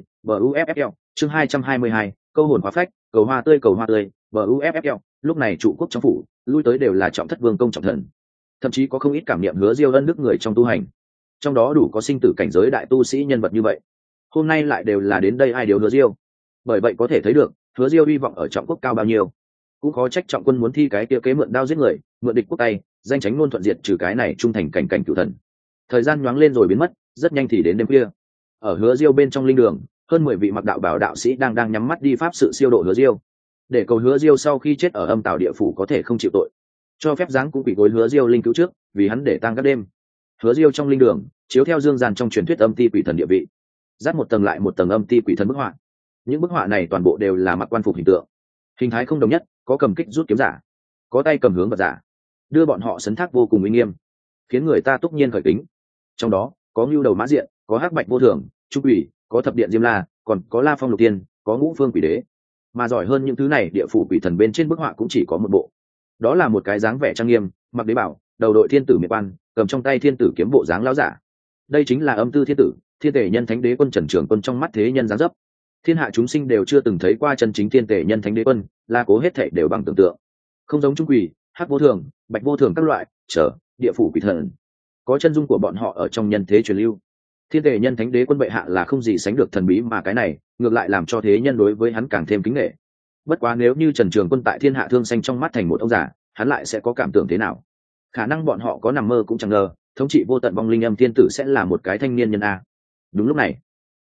BUFFL, chương 222, câu hồn hóa phách, cầu hoa tươi, BUFFL. Lúc này trụ quốc trong phủ, lui tới đều là trọng thất vương công trọng thần, thậm chí có không ít cảm niệm Hứa Diêu ân đức người trong tu hành, trong đó đủ có sinh tử cảnh giới đại tu sĩ nhân vật như vậy. Hôm nay lại đều là đến đây ai điều Hứa Diêu. Bởi vậy có thể thấy được Hứa Diêu hy vọng ở trọng quốc cao bao nhiêu. Cũng khó trách trọng quân muốn thi cái kia kế mượn đao giết người, mượn địch quốc tay, danh tránh luôn thuận diệt trừ cái này trung thành cảnh cảnh cửu thần. Thời gian nhoáng lên rồi biến mất, rất nhanh thì đến đêm khuya. Ở Hứa Diêu bên trong linh đường, hơn 10 vị mặc đạo bảo đạo sĩ đang nhắm mắt đi pháp sự siêu độ Hứa Diêu, để cầu Hứa Diêu sau khi chết ở âm tào địa phủ có thể không chịu tội, cho phép dáng cũng quỳ gối Hứa Diêu linh cứu trước, vì hắn để tang các đêm. Hứa Diêu trong linh đường, chiếu theo dương gian trong truyền thuyết âm ti quỷ thần địa vị, dắt một tầng lại một tầng âm ti quỷ thần bức họa. Những bức họa này toàn bộ đều là mặc quan phục hình tượng, hình thái không đồng nhất, có cầm kích rút kiếm giả, có tay cầm hướng vật giả, đưa bọn họ sấn thác vô cùng uy nghiêm, khiến người ta túc nhiên khởi kính. Trong đó có ngưu đầu mã diện, có hắc bạch vô thường, trung quỷ, có thập điện diêm la, còn có la phong lục tiên, có ngũ phương quỷ đế. Mà giỏi hơn những thứ này, địa phủ quỷ thần bên trên bức họa cũng chỉ có một bộ, đó là một cái dáng vẻ trang nghiêm, mặc đế bảo, đầu đội thiên tử miệt quan, cầm trong tay thiên tử kiếm bộ dáng lão giả. Đây chính là âm tư thiên tử, thiên tể nhân thánh đế quân Trần Trường Quân trong mắt thế nhân dáng dấp. Thiên hạ chúng sinh đều chưa từng thấy qua chân chính thiên tể nhân thánh đế quân, la cố hết thảy đều bằng tưởng tượng. Không giống trung quỷ, hắc vô thường, bạch vô thường các loại trở địa phủ quỷ thần, có chân dung của bọn họ ở trong nhân thế truyền lưu. Thiên tể nhân thánh đế quân bệ hạ là không gì sánh được thần bí, mà cái này ngược lại làm cho thế nhân đối với hắn càng thêm kính nể. Bất quá nếu như Trần Trường Quân tại thiên hạ thương xanh trong mắt thành một ông già, hắn lại sẽ có cảm tưởng thế nào? Khả năng bọn họ có nằm mơ cũng chẳng ngờ thống trị vô tận vong linh âm thiên tử sẽ là một cái thanh niên nhân a. Đúng lúc này,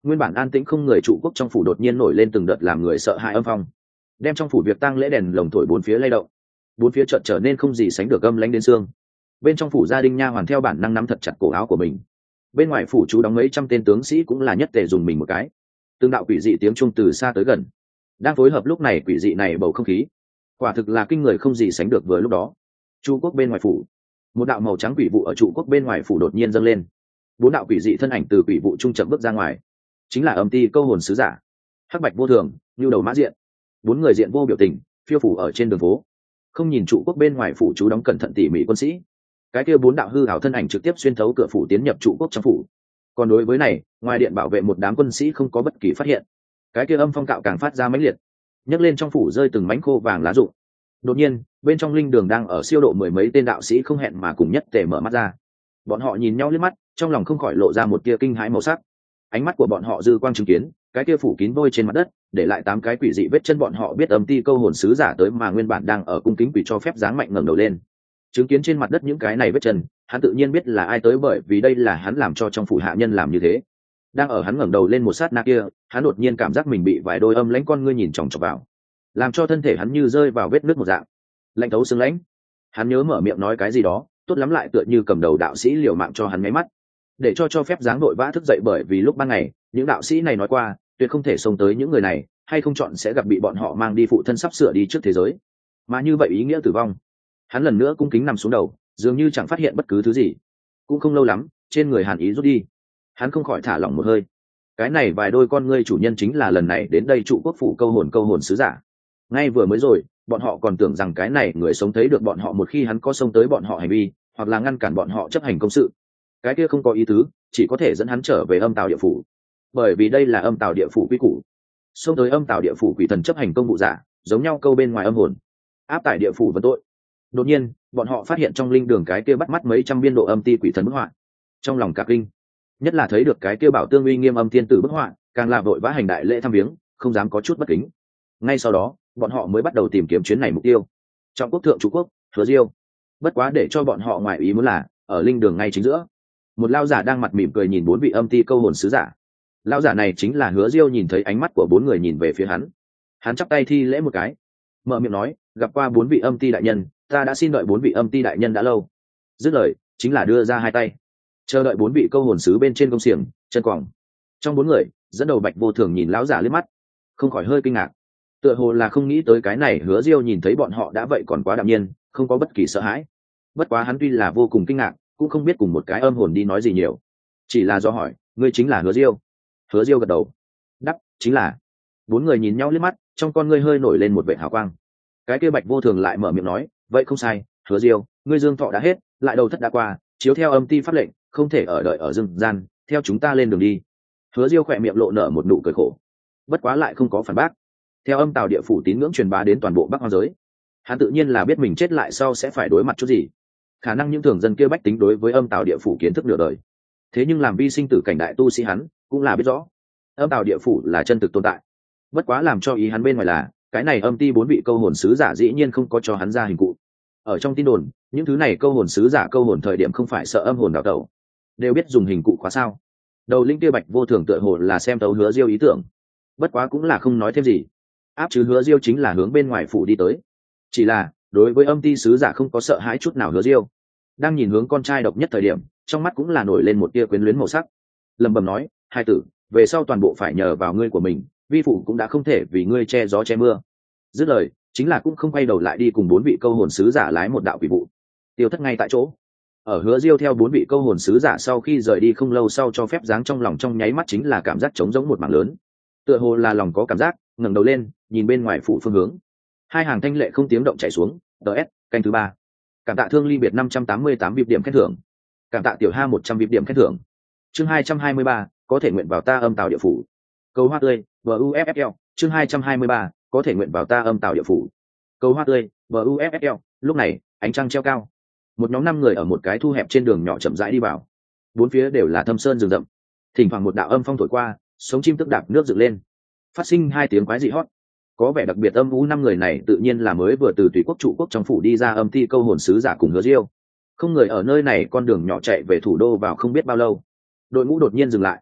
Nguyên bản an tĩnh không người trụ quốc trong phủ đột nhiên nổi lên từng đợt làm người sợ hãi âm phong, đem trong phủ việc tang lễ đèn lồng thổi bốn phía lay động, bốn phía chợt trở nên không gì sánh được âm lãnh đến xương. Bên trong phủ gia đình nha hoàn theo bản năng nắm thật chặt cổ áo của mình. Bên ngoài phủ chú đóng mấy trăm tên tướng sĩ cũng là nhất tề dùng mình một cái. Từng đạo quỷ dị tiếng chuông từ xa tới gần, đang phối hợp lúc này quỷ dị này bầu không khí, quả thực là kinh người không gì sánh được. Vừa lúc đó, trụ quốc bên ngoài phủ, một đạo màu trắng quỷ vụ ở trụ quốc bên ngoài phủ đột nhiên dâng lên. Bốn đạo quỷ dị thân ảnh từ quỷ vụ trung chậm bước ra ngoài, chính là âm ti câu hồn sứ giả, hắc bạch vô thường, nhu đầu mã diện. Bốn người diện vô biểu tình, phiêu phủ ở trên đường phố, không nhìn trụ quốc bên ngoài phủ chú đóng cẩn thận tỉ mỉ quân sĩ. Cái kia bốn đạo hư ảo thân ảnh trực tiếp xuyên thấu cửa phủ tiến nhập trụ quốc trong phủ. Còn đối với này, ngoài điện bảo vệ một đám quân sĩ không có bất kỳ phát hiện. Cái kia âm phong cạo càng phát ra mãnh liệt, nhấc lên trong phủ rơi từng mảnh khô vàng lá rụng. Đột nhiên, bên trong linh đường đang ở siêu độ mười mấy tên đạo sĩ không hẹn mà cùng nhất tề mở mắt ra. Bọn họ nhìn nhau liếc mắt, trong lòng không khỏi lộ ra một tia kinh hãi màu sắc. Ánh mắt của bọn họ dư quang chứng kiến cái kia phủ kín vôi trên mặt đất, để lại 8 cái quỷ dị vết chân. Bọn họ biết âm ti câu hồn sứ giả tới mà nguyên bản đang ở cung kính quỷ cho phép dáng mạnh ngẩng đầu lên, chứng kiến trên mặt đất những cái này vết chân, hắn tự nhiên biết là ai tới, bởi vì đây là hắn làm cho trong phủ hạ nhân làm như thế. Đang ở hắn ngẩng đầu lên một sát na kia, hắn đột nhiên cảm giác mình bị vài đôi âm lãnh con ngươi nhìn chòng chọc vào, làm cho thân thể hắn như rơi vào vết nước một dạng, lạnh thấu xương lãnh. Hắn nhớ mở miệng nói cái gì đó, tốt lắm lại tựa như cầm đầu đạo sĩ liều mạng cho hắn nháy mắt, để cho phép dáng đội vã thức dậy, bởi vì lúc ban ngày những đạo sĩ này nói qua tuyệt không thể xông tới những người này, hay không chọn sẽ gặp bị bọn họ mang đi phụ thân sắp sửa đi trước thế giới, mà như vậy ý nghĩa tử vong. Hắn lần nữa cung kính nằm xuống đầu, dường như chẳng phát hiện bất cứ thứ gì. Cũng không lâu lắm, trên người hàn ý rút đi, hắn không khỏi thả lỏng một hơi. Cái này vài đôi con ngươi chủ nhân chính là lần này đến đây trụ quốc phủ câu hồn sứ giả. Ngay vừa mới rồi, bọn họ còn tưởng rằng cái này người sống thấy được bọn họ một khi hắn có xông tới bọn họ hành vi, hoặc là ngăn cản bọn họ chấp hành công sự. Cái kia không có ý tứ, chỉ có thể dẫn hắn trở về âm tào địa phủ, bởi vì đây là âm tào địa phủ quy củ. Xông tới âm tào địa phủ quỷ thần chấp hành công vụ giả, giống nhau câu bên ngoài âm hồn, áp tải địa phủ vấn tội. Đột nhiên, bọn họ phát hiện trong linh đường cái kia bắt mắt mấy trăm biên độ âm ti quỷ thần bức họa, trong lòng cả kinh, nhất là thấy được cái kia bảo tương uy nghiêm âm thiên tử bức họa, càng là vội vã hành đại lễ thăm viếng, không dám có chút bất kính. Ngay sau đó, bọn họ mới bắt đầu tìm kiếm chuyến này mục tiêu, trong quốc thượng trụ quốc Hứa Diêu. Bất quá để cho bọn họ ngoài ý muốn là, ở linh đường ngay chính giữa, một lão giả đang mặt mỉm cười nhìn bốn vị âm ti câu hồn sứ giả. Lão giả này chính là Hứa Diêu. Nhìn thấy ánh mắt của bốn người nhìn về phía hắn, hắn chắp tay thi lễ một cái, mở miệng nói, gặp qua bốn vị âm ti đại nhân, ta đã xin đợi bốn vị âm ti đại nhân đã lâu. Dứt lời chính là đưa ra hai tay, chờ đợi bốn vị câu hồn sứ bên trên công xiềng chân quòng. Trong bốn người, dẫn đầu Bạch Vô Thường nhìn lão giả liếc mắt, không khỏi hơi kinh ngạc, tựa hồ là không nghĩ tới cái này Hứa Diêu nhìn thấy bọn họ đã vậy còn quá đạm nhiên, không có bất kỳ sợ hãi. Bất quá hắn tuy là vô cùng kinh ngạc, cũng không biết cùng một cái âm hồn đi nói gì nhiều, chỉ là do hỏi, ngươi chính là Hứa Diêu? Hứa Diêu gật đầu đáp, chính là. Bốn người nhìn nhau liếc mắt, trong con ngươi hơi nổi lên một vệ hào quang. Cái kia Bạch Vô Thường lại mở miệng nói, vậy không sai, Hứa Diêu, ngươi dương thọ đã hết, lại đầu thất đã qua, chiếu theo âm ti pháp lệnh, không thể ở đợi ở rừng gian, theo chúng ta lên đường đi. Hứa Diêu khỏe miệng lộ nở một nụ cười khổ, bất quá lại không có phản bác. Theo âm tào địa phủ tín ngưỡng truyền bá đến toàn bộ Bắc Hoang giới, hắn tự nhiên là biết mình chết lại sau sẽ phải đối mặt chút gì. Khả năng những thường dân kia bách tính đối với âm tào địa phủ kiến thức nửa đời, thế nhưng làm vi sinh tử cảnh đại tu sĩ hắn cũng là biết rõ âm tào địa phủ là chân thực tồn tại. Bất quá làm cho ý hắn bên ngoài là, cái này âm ti bốn vị câu hồn sứ giả dĩ nhiên không có cho hắn ra hình cụ. Ở trong tin đồn, những thứ này câu hồn sứ giả câu hồn thời điểm không phải sợ âm hồn đào tẩu, đều biết dùng hình cụ khóa sao. Đầu linh kia Bạch Vô Thường tựa hồ là xem tấu Hứa Diêu ý tưởng, bất quá cũng là không nói thêm gì, áp chứ Hứa Diêu chính là hướng bên ngoài phủ đi tới. Chỉ là đối với âm ti sứ giả không có sợ hãi chút nào. Hứa Diêu đang nhìn hướng con trai độc nhất thời điểm, trong mắt cũng là nổi lên một tia quyến luyến màu sắc, lẩm bẩm nói, hai tử, về sau toàn bộ phải nhờ vào ngươi của mình, vi phụ cũng đã không thể vì ngươi che gió che mưa. Dứt lời chính là cũng không quay đầu lại đi cùng bốn vị câu hồn sứ giả lái một đạo quỷ vụ tiêu thất ngay tại chỗ. Ở Hứa Diêu theo bốn vị câu hồn sứ giả sau khi rời đi không lâu sau, cho phép dáng trong lòng trong nháy mắt chính là cảm giác trống rỗng một mảng lớn, tựa hồ là lòng có cảm giác, ngẩng đầu lên nhìn bên ngoài phủ phương hướng, hai hàng thanh lệ không tiếng động chảy xuống. DS canh thứ 3. Cảm tạ Thương Ly Biệt 588 VIP điểm khen thưởng. Cảm tạ Tiểu Ha 100 VIP điểm khen thưởng. Chương 223, có thể nguyện vào ta âm tào địa phủ. Cầu hoa tươi, BUFFL, chương 223, có thể nguyện vào ta âm tào địa phủ. Cầu hoa tươi, BUFFL. Lúc này, ánh trăng treo cao. Một nhóm 5 người ở một cái thu hẹp trên đường nhỏ chậm rãi đi vào. Bốn phía đều là thâm sơn rừng rậm. Thỉnh thoảng một đạo âm phong thổi qua, sống chim tức đạp nước dựng lên, phát sinh hai tiếng quái dị hót. Có vẻ đặc biệt âm u. 5 người này tự nhiên là mới vừa từ Tùy Quốc trụ quốc trong phủ đi ra âm ti câu hồn sứ giả cùng Hứa Diêu. Không người ở nơi này con đường nhỏ chạy về thủ đô vào không biết bao lâu. Đội ngũ đột nhiên dừng lại.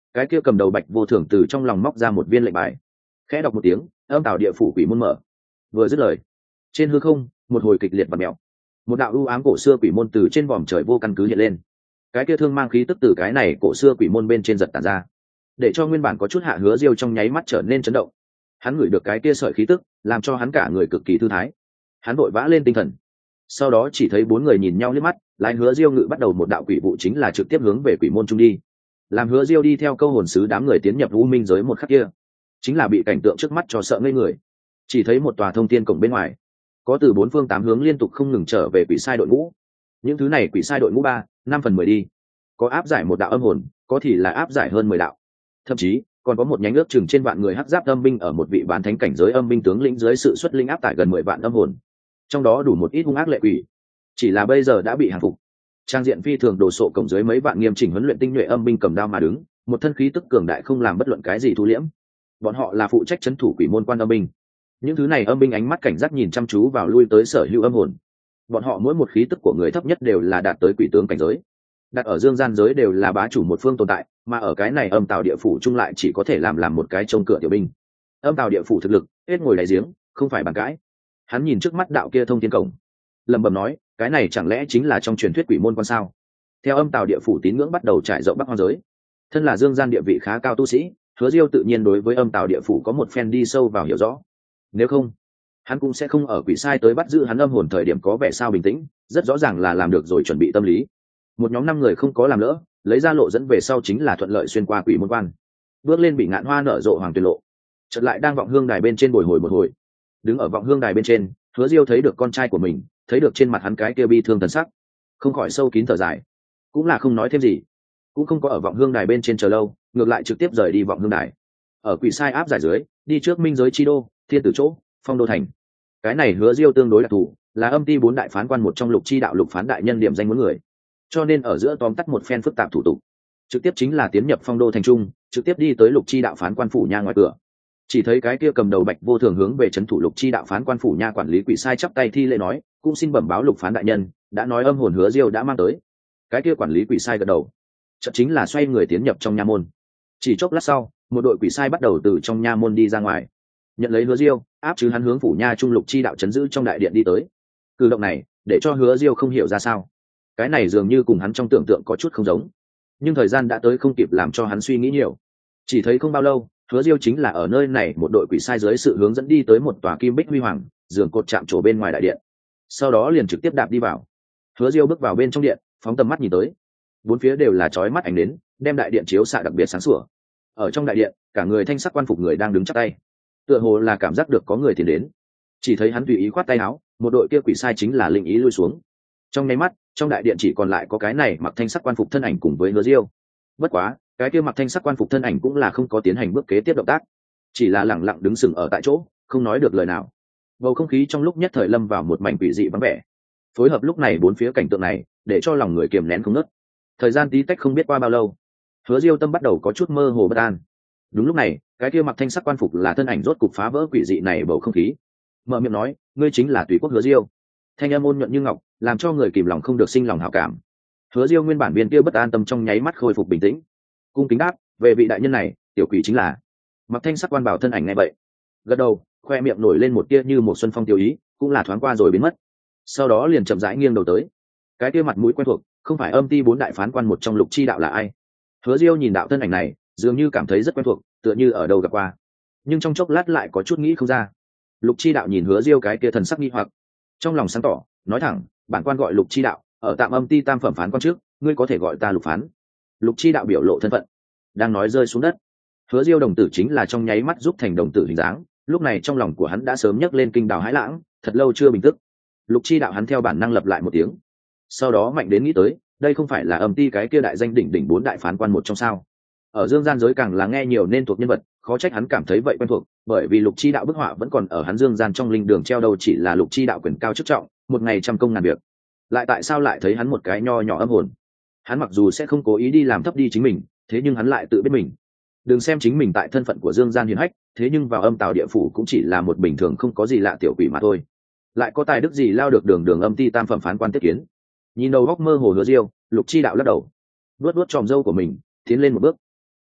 cái kia cầm đầu bạch vô thường từ trong lòng móc ra một viên lệnh bài, khẽ đọc một tiếng, âm tào địa phủ quỷ môn mở. Vừa dứt lời, trên hư không một hồi kịch liệt và mèo, một đạo ưu ám cổ xưa quỷ môn từ trên vòm trời vô căn cứ hiện lên. Cái kia thương mang khí tức từ cái này cổ xưa quỷ môn bên trên giật tản ra, để cho nguyên bản có chút Hạ Hứa Diêu trong nháy mắt trở nên chấn động. Hắn ngửi được cái kia sợi khí tức, làm cho hắn cả người cực kỳ thư thái. Hắn vội vã lên tinh thần, sau đó chỉ thấy bốn người nhìn nhau liếc mắt, lại Hứa Diêu ngự bắt đầu một đạo quỷ vụ chính là trực tiếp hướng về quỷ môn trung đi. Làm Hứa Diêu đi theo câu hồn sứ đám người tiến nhập u minh giới một khắc kia, chính là bị cảnh tượng trước mắt cho sợ ngây người. Chỉ thấy một tòa thông thiên cổng bên ngoài, có từ bốn phương tám hướng liên tục không ngừng trở về quỷ sai đội ngũ. Những thứ này quỷ sai đội ngũ 3-5 phần 10 đi, có áp giải một đạo âm hồn, có thì là áp giải hơn 10 đạo, thậm chí còn có một nhánh ước chừng trên vạn người hắc giáp âm binh ở một vị bán thánh cảnh giới âm binh tướng lĩnh dưới sự xuất linh áp tải gần 10 vạn âm hồn, trong đó đủ một ít hung ác lệ quỷ, chỉ là bây giờ đã bị hàng phục. Trang diện phi thường đồ sộ cổng dưới mấy vạn nghiêm chỉnh huấn luyện tinh nhuệ âm binh cầm đao mà đứng, một thân khí tức cường đại không làm bất luận cái gì thu liễm. Bọn họ là phụ trách trấn thủ quỷ môn quan âm binh. Những thứ này âm binh ánh mắt cảnh giác nhìn chăm chú vào lui tới sở hữu âm hồn. Bọn họ mỗi một khí tức của người thấp nhất đều là đạt tới quỷ tướng cảnh giới, đặt ở dương gian giới đều là bá chủ một phương tồn tại, mà ở cái này âm tào địa phủ chung lại chỉ có thể làm một cái trông cửa tiểu binh. Âm tào địa phủ thực lực hết ngồi đáy giếng, không phải bàn cãi. Hắn nhìn trước mắt đạo kia thông thiên cổng, lẩm bẩm nói, cái này chẳng lẽ chính là trong truyền thuyết quỷ môn quan sao? Theo âm tào địa phủ tín ngưỡng bắt đầu trải rộng bắc hoang giới, thân là dương gian địa vị khá cao tu sĩ, Hứa Diêu tự nhiên đối với âm tào địa phủ có một phen đi sâu vào hiểu rõ. Nếu không, hắn cũng sẽ không ở quỷ sai tới bắt giữ hắn âm hồn thời điểm có vẻ sao bình tĩnh, rất rõ ràng là làm được rồi chuẩn bị tâm lý. Một nhóm 5 người không có làm lỡ, lấy ra lộ dẫn về sau chính là thuận lợi xuyên qua quỷ môn quan, bước lên bị ngạn hoa nở rộ hoàng tuyền lộ. Chợt lại đang vọng hương đài bên trên bồi hồi một hồi. Đứng ở vọng hương đài bên trên, Hứa Diêu thấy được con trai của mình, thấy được trên mặt hắn cái kia bi thương thần sắc, không khỏi sâu kín thở dài, cũng là không nói thêm gì, cũng không có ở vọng hương đài bên trên chờ lâu, ngược lại trực tiếp rời đi vọng hương đài, ở quỷ sai áp giải dưới đi trước minh giới chi đô thiên tử chỗ phong đô thành. Cái này Hứa Diêu tương đối đặc thù, là âm ti 4 đại phán quan một trong lục chi đạo lục phán đại nhân điểm danh muốn người, cho nên ở giữa tóm tắt một phen phức tạp thủ tục, trực tiếp chính là tiến nhập phong đô thành trung, trực tiếp đi tới lục chi đạo phán quan phủ nha ngoài cửa. Chỉ thấy cái kia cầm đầu bạch vô thường hướng về trấn thủ lục chi đạo phán quan phủ nha quản lý quỷ sai chắp tay thi lễ nói, cũng xin bẩm báo lục phán đại nhân, đã nói âm hồn Hứa Diêu đã mang tới. Cái kia quản lý quỷ sai gật đầu, chợt chính là xoay người tiến nhập trong nha môn. Chỉ chốc lát sau, một đội quỷ sai bắt đầu từ trong nha môn đi ra ngoài, nhận lấy Hứa Diêu, áp chứ hắn hướng phủ nha trung lục chi đạo trấn giữ trong đại điện đi tới. Cử động này để cho Hứa Diêu không hiểu ra sao, cái này dường như cùng hắn trong tưởng tượng có chút không giống, nhưng thời gian đã tới không kịp làm cho hắn suy nghĩ nhiều. Chỉ thấy không bao lâu, Hứa Diêu chính là ở nơi này một đội quỷ sai dưới sự hướng dẫn đi tới một tòa kim bích huy hoàng, giường cột chạm trổ bên ngoài đại điện, sau đó liền trực tiếp đạp đi vào. Hứa Diêu bước vào bên trong điện, phóng tầm mắt nhìn tới, bốn phía đều là chói mắt ánh nến, đem đại điện chiếu xạ đặc biệt sáng sủa. Ở trong đại điện, cả người thanh sắc quan phục người đang đứng chắp tay, tựa hồ là cảm giác được có người tiến đến. Chỉ thấy hắn tùy ý khoát tay áo, một đội kia quỷ sai chính là linh ý lui xuống. Trong nháy mắt, trong đại điện chỉ còn lại có cái này mặc thanh sắc quan phục thân ảnh cùng với Hứa Diêu. Bất quá, cái kia mặc thanh sắc quan phục thân ảnh cũng là không có tiến hành bước kế tiếp động tác, chỉ là lẳng lặng đứng sừng ở tại chỗ, không nói được lời nào. Bầu không khí trong lúc nhất thời lâm vào một mảnh quỷ dị vắng vẻ. Phối hợp lúc này bốn phía cảnh tượng này, để cho lòng người kiềm nén không ngớt. Thời gian tí tách không biết qua bao lâu, Hứa Diêu tâm bắt đầu có chút mơ hồ bất an. Đúng lúc này, cái kia mặc thanh sắc quan phục là thân ảnh rốt cục phá vỡ quỷ dị này bầu không khí, mở miệng nói, ngươi chính là Tùy Quốc Hứa Diêu. Thanh âm ôn nhuận như ngọc, làm cho người kìm lòng không được sinh lòng hảo cảm. Hứa Diêu nguyên bản viên kia bất an tâm trong nháy mắt khôi phục bình tĩnh, cung kính đáp, về vị đại nhân này, tiểu quỷ chính là. Mặc thanh sắc quan bảo thân ảnh ngay vậy, gật đầu, khoe miệng nổi lên một tia như một xuân phong tiêu ý, cũng là thoáng qua rồi biến mất. Sau đó liền chậm rãi nghiêng đầu tới, cái kia mặt mũi quen thuộc, không phải âm ti 4 đại phán quan một trong lục chi đạo là ai? Hứa Diêu nhìn đạo thân ảnh này, dường như cảm thấy rất quen thuộc, tựa như ở đâu gặp qua, nhưng trong chốc lát lại có chút nghĩ không ra. Lục chi đạo nhìn Hứa Diêu cái kia thần sắc nghi hoặc, trong lòng sáng tỏ, nói thẳng, bản quan gọi Lục chi đạo, ở tạm âm ti tam phẩm phán quan trước, ngươi có thể gọi ta Lục phán. Lục chi đạo biểu lộ thân phận, đang nói rơi xuống đất. Hứa Diêu đồng tử chính là trong nháy mắt giúp thành đồng tử hình dáng, lúc này trong lòng của hắn đã sớm nhấc lên kinh đào hãi lãng, thật lâu chưa bình tức. Lục chi đạo hắn theo bản năng lập lại một tiếng, sau đó mạnh đến nghĩ tới, đây không phải là âm ti cái kia đại danh đỉnh đỉnh 4 đại phán quan một trong sao? Ở dương gian giới càng là nghe nhiều nên thuộc nhân vật, khó trách hắn cảm thấy vậy quen thuộc, bởi vì lục chi đạo bức họa vẫn còn ở hắn dương gian trong linh đường treo đầu, chỉ là lục chi đạo quyền cao chức trọng, một ngày trăm công ngàn việc, lại tại sao lại thấy hắn một cái nho nhỏ âm hồn? Hắn mặc dù sẽ không cố ý đi làm thấp đi chính mình, thế nhưng hắn lại tự biết mình, đừng xem chính mình tại thân phận của dương gian hiền hách, thế nhưng vào âm tào địa phủ cũng chỉ là một bình thường không có gì lạ tiểu quỷ mà thôi, lại có tài đức gì lao được đường đường âm ti tam phẩm phán quan tiếp kiến? Nhìn đầu góc mơ hồ Hứa Diêu, Lục chi đạo lắc đầu, vuốt vuốt tròm râu của mình, tiến lên một bước,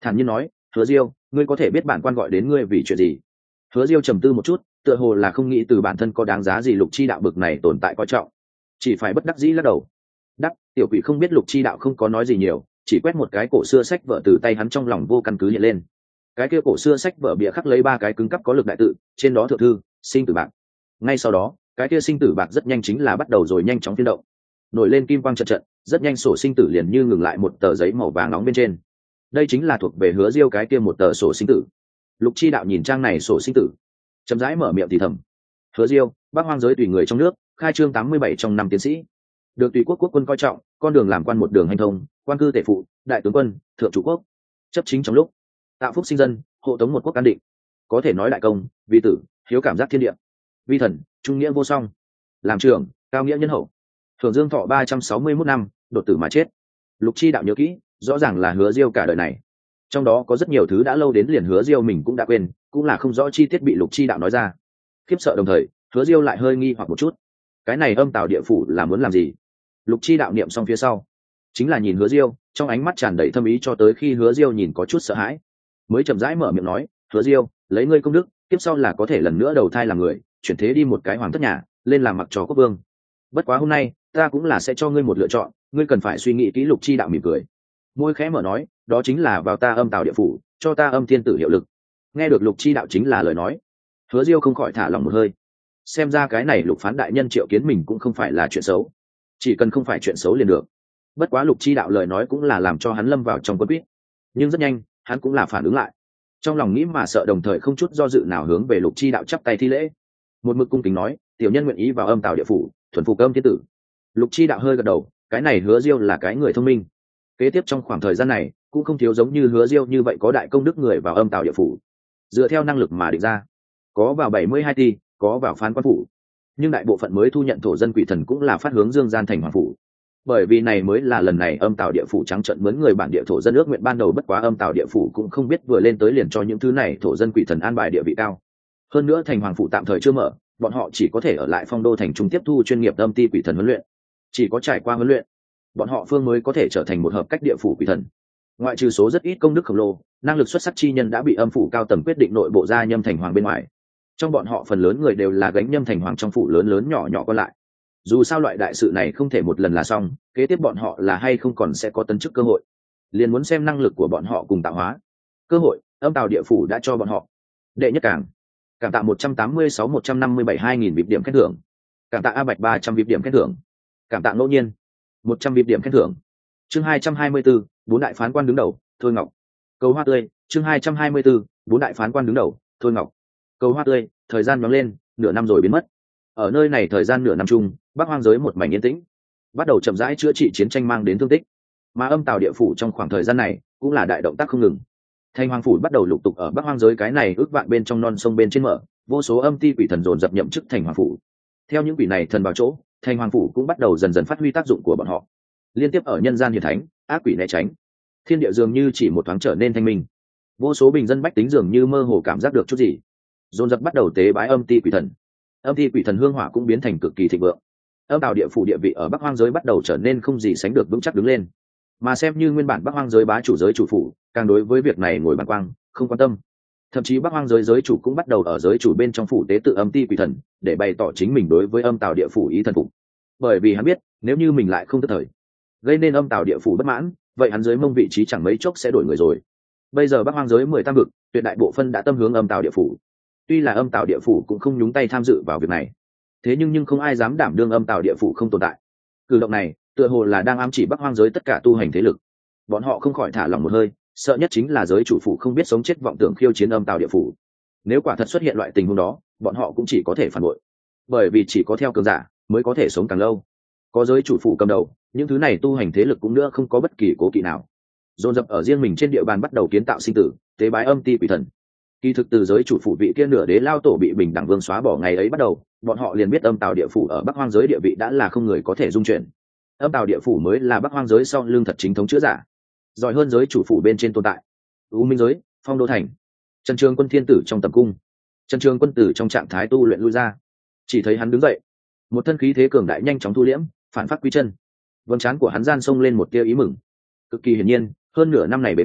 thản nhiên nói, Hứa Diêu, ngươi có thể biết bản quan gọi đến ngươi vì chuyện gì? Hứa Diêu trầm tư một chút, tựa hồ là không nghĩ từ bản thân có đáng giá gì Lục Chi đạo bực này tồn tại coi trọng, chỉ phải bất đắc dĩ lắc đầu. Đắc, tiểu quỷ không biết Lục Chi đạo không có nói gì nhiều, chỉ quét một cái cổ xưa sách vở từ tay hắn trong lòng vô căn cứ hiện lên. Cái kia cổ xưa sách vở bìa khắc lấy 3 cái cứng cắp có lực đại tự, trên đó thượng thư sinh tử bạc. Ngay sau đó, cái kia sinh tử bạc rất nhanh chính là bắt đầu rồi nhanh chóng phiên động, nổi lên kim quang trận trận, rất nhanh sổ sinh tử liền như ngừng lại một tờ giấy màu vàng nóng bên trên. Đây chính là thuộc về Hứa Diêu cái kia một tờ sổ sinh tử. Lục Chi đạo nhìn trang này sổ sinh tử, chậm rãi mở miệng thì thầm, Hứa Diêu, Bắc Hoang giới tùy người trong nước, khai trương 87 trong năm tiến sĩ, được tùy quốc quốc quân coi trọng, con đường làm quan một đường hành thông, quan cư tể phụ, đại tướng quân, thượng chủ quốc, chấp chính trong lúc, tạo phúc sinh dân, hộ tống một quốc an định, có thể nói đại công, vi tử, hiếu cảm giác thiên địa, vi thần, trung nghĩa vô song, làm trưởng, cao nghĩa nhân hậu, thường dương thọ 361 năm, đột tử mà chết. Lục Chi đạo nhớ kỹ, rõ ràng là Hứa Diêu cả đời này, trong đó có rất nhiều thứ đã lâu đến liền Hứa Diêu mình cũng đã quên, cũng là không rõ chi tiết bị Lục Chi đạo nói ra. Khiếp sợ đồng thời, Hứa Diêu lại hơi nghi hoặc một chút, cái này âm tào địa phủ là muốn làm gì? Lục Chi đạo niệm xong phía sau, chính là nhìn Hứa Diêu, trong ánh mắt tràn đầy thâm ý cho tới khi Hứa Diêu nhìn có chút sợ hãi, mới chậm rãi mở miệng nói, Hứa Diêu, lấy ngươi công đức, tiếp sau là có thể lần nữa đầu thai làm người, chuyển thế đi một cái hoàng thất nhà, lên làm mặc trò quốc vương. Bất quá hôm nay, ta cũng là sẽ cho ngươi một lựa chọn, ngươi cần phải suy nghĩ kỹ. Lục Chi đạo mỉm cười, môi khẽ mở nói, đó chính là vào ta âm tào địa phủ, cho ta âm thiên tử hiệu lực. Nghe được Lục Chi đạo chính là lời nói, Hứa Diêu không khỏi thả lòng một hơi. Xem ra cái này Lục phán đại nhân triệu kiến mình cũng không phải là chuyện xấu, chỉ cần không phải chuyện xấu liền được. Bất quá Lục Chi đạo lời nói cũng là làm cho hắn lâm vào trong quân quýt, nhưng rất nhanh hắn cũng là phản ứng lại, trong lòng nghĩ mà sợ đồng thời không chút do dự nào hướng về Lục Chi đạo chắp tay thi lễ, một mực cung kính nói, tiểu nhân nguyện ý vào âm tào địa phủ, thuần phục âm thiên tử. Lục Chi đạo hơi gật đầu, cái này Hứa Diêu là cái người thông minh. Kế tiếp trong khoảng thời gian này cũng không thiếu giống như Hứa Diêu như vậy có đại công đức người vào âm tào địa phủ, dựa theo năng lực mà định ra, có vào 72 ti, có vào phán quan phủ, nhưng đại bộ phận mới thu nhận thổ dân quỷ thần cũng là phát hướng Dương Gian thành hoàng phủ, bởi vì này mới là lần này âm tào địa phủ trắng trợn mướn người bản địa thổ dân ước nguyện ban đầu. Bất quá âm tào địa phủ cũng không biết vừa lên tới liền cho những thứ này thổ dân quỷ thần an bài địa vị cao, hơn nữa thành hoàng phủ tạm thời chưa mở, bọn họ chỉ có thể ở lại Phong Đô thành trung tiếp thu chuyên nghiệp âm ti quỷ thần huấn luyện, chỉ có trải qua huấn luyện, bọn họ phương mới có thể trở thành một hợp cách địa phủ quỷ thần. Ngoại trừ số rất ít công đức khổng lồ, năng lực xuất sắc chi nhân đã bị âm phủ cao tầng quyết định nội bộ gia nhâm thành hoàng bên ngoài, trong bọn họ phần lớn người đều là gánh nhâm thành hoàng trong phủ lớn lớn nhỏ nhỏ còn lại. Dù sao loại đại sự này không thể một lần là xong, kế tiếp bọn họ là hay không còn sẽ có tấn chức cơ hội, liền muốn xem năng lực của bọn họ cùng tạo hóa. Cơ hội âm tào địa phủ đã cho bọn họ. Đệ nhất cảng, cảm tạ 186-157 2.000 vip điểm khen thưởng, cảm tạ A Bạch 300 vip điểm khen thưởng, cảm tạ ngẫu nhiên 100 vip điểm khen thưởng. Chương 224, 4 đại phán quan đứng đầu, Thôi Ngọc. Cầu hoa tươi, chương 224, 4 đại phán quan đứng đầu, Thôi Ngọc. Cầu hoa tươi, thời gian nhoáng lên, nửa năm rồi biến mất. Ở nơi này thời gian nửa năm chung, Bắc Hoang giới một mảnh yên tĩnh, bắt đầu chậm rãi chữa trị chiến tranh mang đến thương tích. Mà âm tào địa phủ trong khoảng thời gian này cũng là đại động tác không ngừng. Thành hoàng phủ bắt đầu lục tục ở Bắc Hoang giới cái này ước vạn bên trong non sông bên trên mở, vô số âm ti quỷ thần dồn dập nhậm chức thành hoàng phủ. Theo những quỷ này thần vào chỗ, thành hoàng phủ cũng bắt đầu dần dần phát huy tác dụng của bọn họ, liên tiếp ở nhân gian hiển thánh, ác quỷ né tránh, thiên địa dường như chỉ một thoáng trở nên thanh minh. Vô số bình dân bách tính dường như mơ hồ cảm giác được chút gì, dồn dập bắt đầu tế bái âm ti quỷ thần. Âm ti quỷ thần hương hỏa cũng biến thành cực kỳ thịnh vượng. Âm tào địa phủ địa vị ở Bắc Hoang giới bắt đầu trở nên không gì sánh được vững chắc đứng lên. Mà xem như nguyên bản Bắc Hoang giới bá chủ giới chủ phủ, càng đối với việc này ngồi bàng quang, không quan tâm. Thậm chí Bắc Hoang giới giới chủ cũng bắt đầu ở giới chủ bên trong phủ tế tự âm ti quỷ thần, để bày tỏ chính mình đối với âm tào địa phủ ý thần phục. Bởi vì hắn biết, nếu như mình lại không tức thời, gây nên âm tào địa phủ bất mãn, vậy hắn dưới mông vị trí chẳng mấy chốc sẽ đổi người rồi. Bây giờ Bắc Hoang giới 10 tam vực, tuyệt đại bộ phân đã tâm hướng âm tào địa phủ. Tuy là âm tào địa phủ cũng không nhúng tay tham dự vào việc này, thế nhưng không ai dám đảm đương âm tào địa phủ không tồn tại. Cử động này tựa hồ là đang ám chỉ Bắc Hoang giới tất cả tu hành thế lực. Bọn họ không khỏi thả lòng một hơi, sợ nhất chính là giới chủ phủ không biết sống chết vọng tưởng khiêu chiến âm tào địa phủ. Nếu quả thật xuất hiện loại tình huống đó, bọn họ cũng chỉ có thể phản bội, bởi vì chỉ có theo cường giả mới có thể sống càng lâu. Có giới chủ phủ cầm đầu, những thứ này tu hành thế lực cũng nữa không có bất kỳ cố kỵ nào, dồn dập ở riêng mình trên địa bàn bắt đầu kiến tạo sinh tử, tế bái âm ti quỷ thần. Kỳ thực từ giới chủ phủ vị kia nửa đế lao tổ bị Bình Đẳng Vương xóa bỏ ngày ấy bắt đầu, bọn họ liền biết âm tào địa phủ ở Bắc Hoang giới địa vị đã là không người có thể dung chuyển. Âm tào địa phủ mới là Bắc Hoang giới sau lưng thật chính thống chữa giả, giỏi hơn giới chủ phủ bên trên tồn tại. U Minh giới, Phong Đô thành, Trần Trường Quân thiên tử trong tầm cung. Trần Trường Quân tử trong trạng thái tu luyện lui ra, chỉ thấy hắn đứng dậy, một thân khí thế cường đại nhanh chóng thu liễm, phản phát quy chân. Vầng trán của hắn gian xông lên một tia ý mừng. Cực kỳ hiển nhiên, hơn nửa năm này bế quan,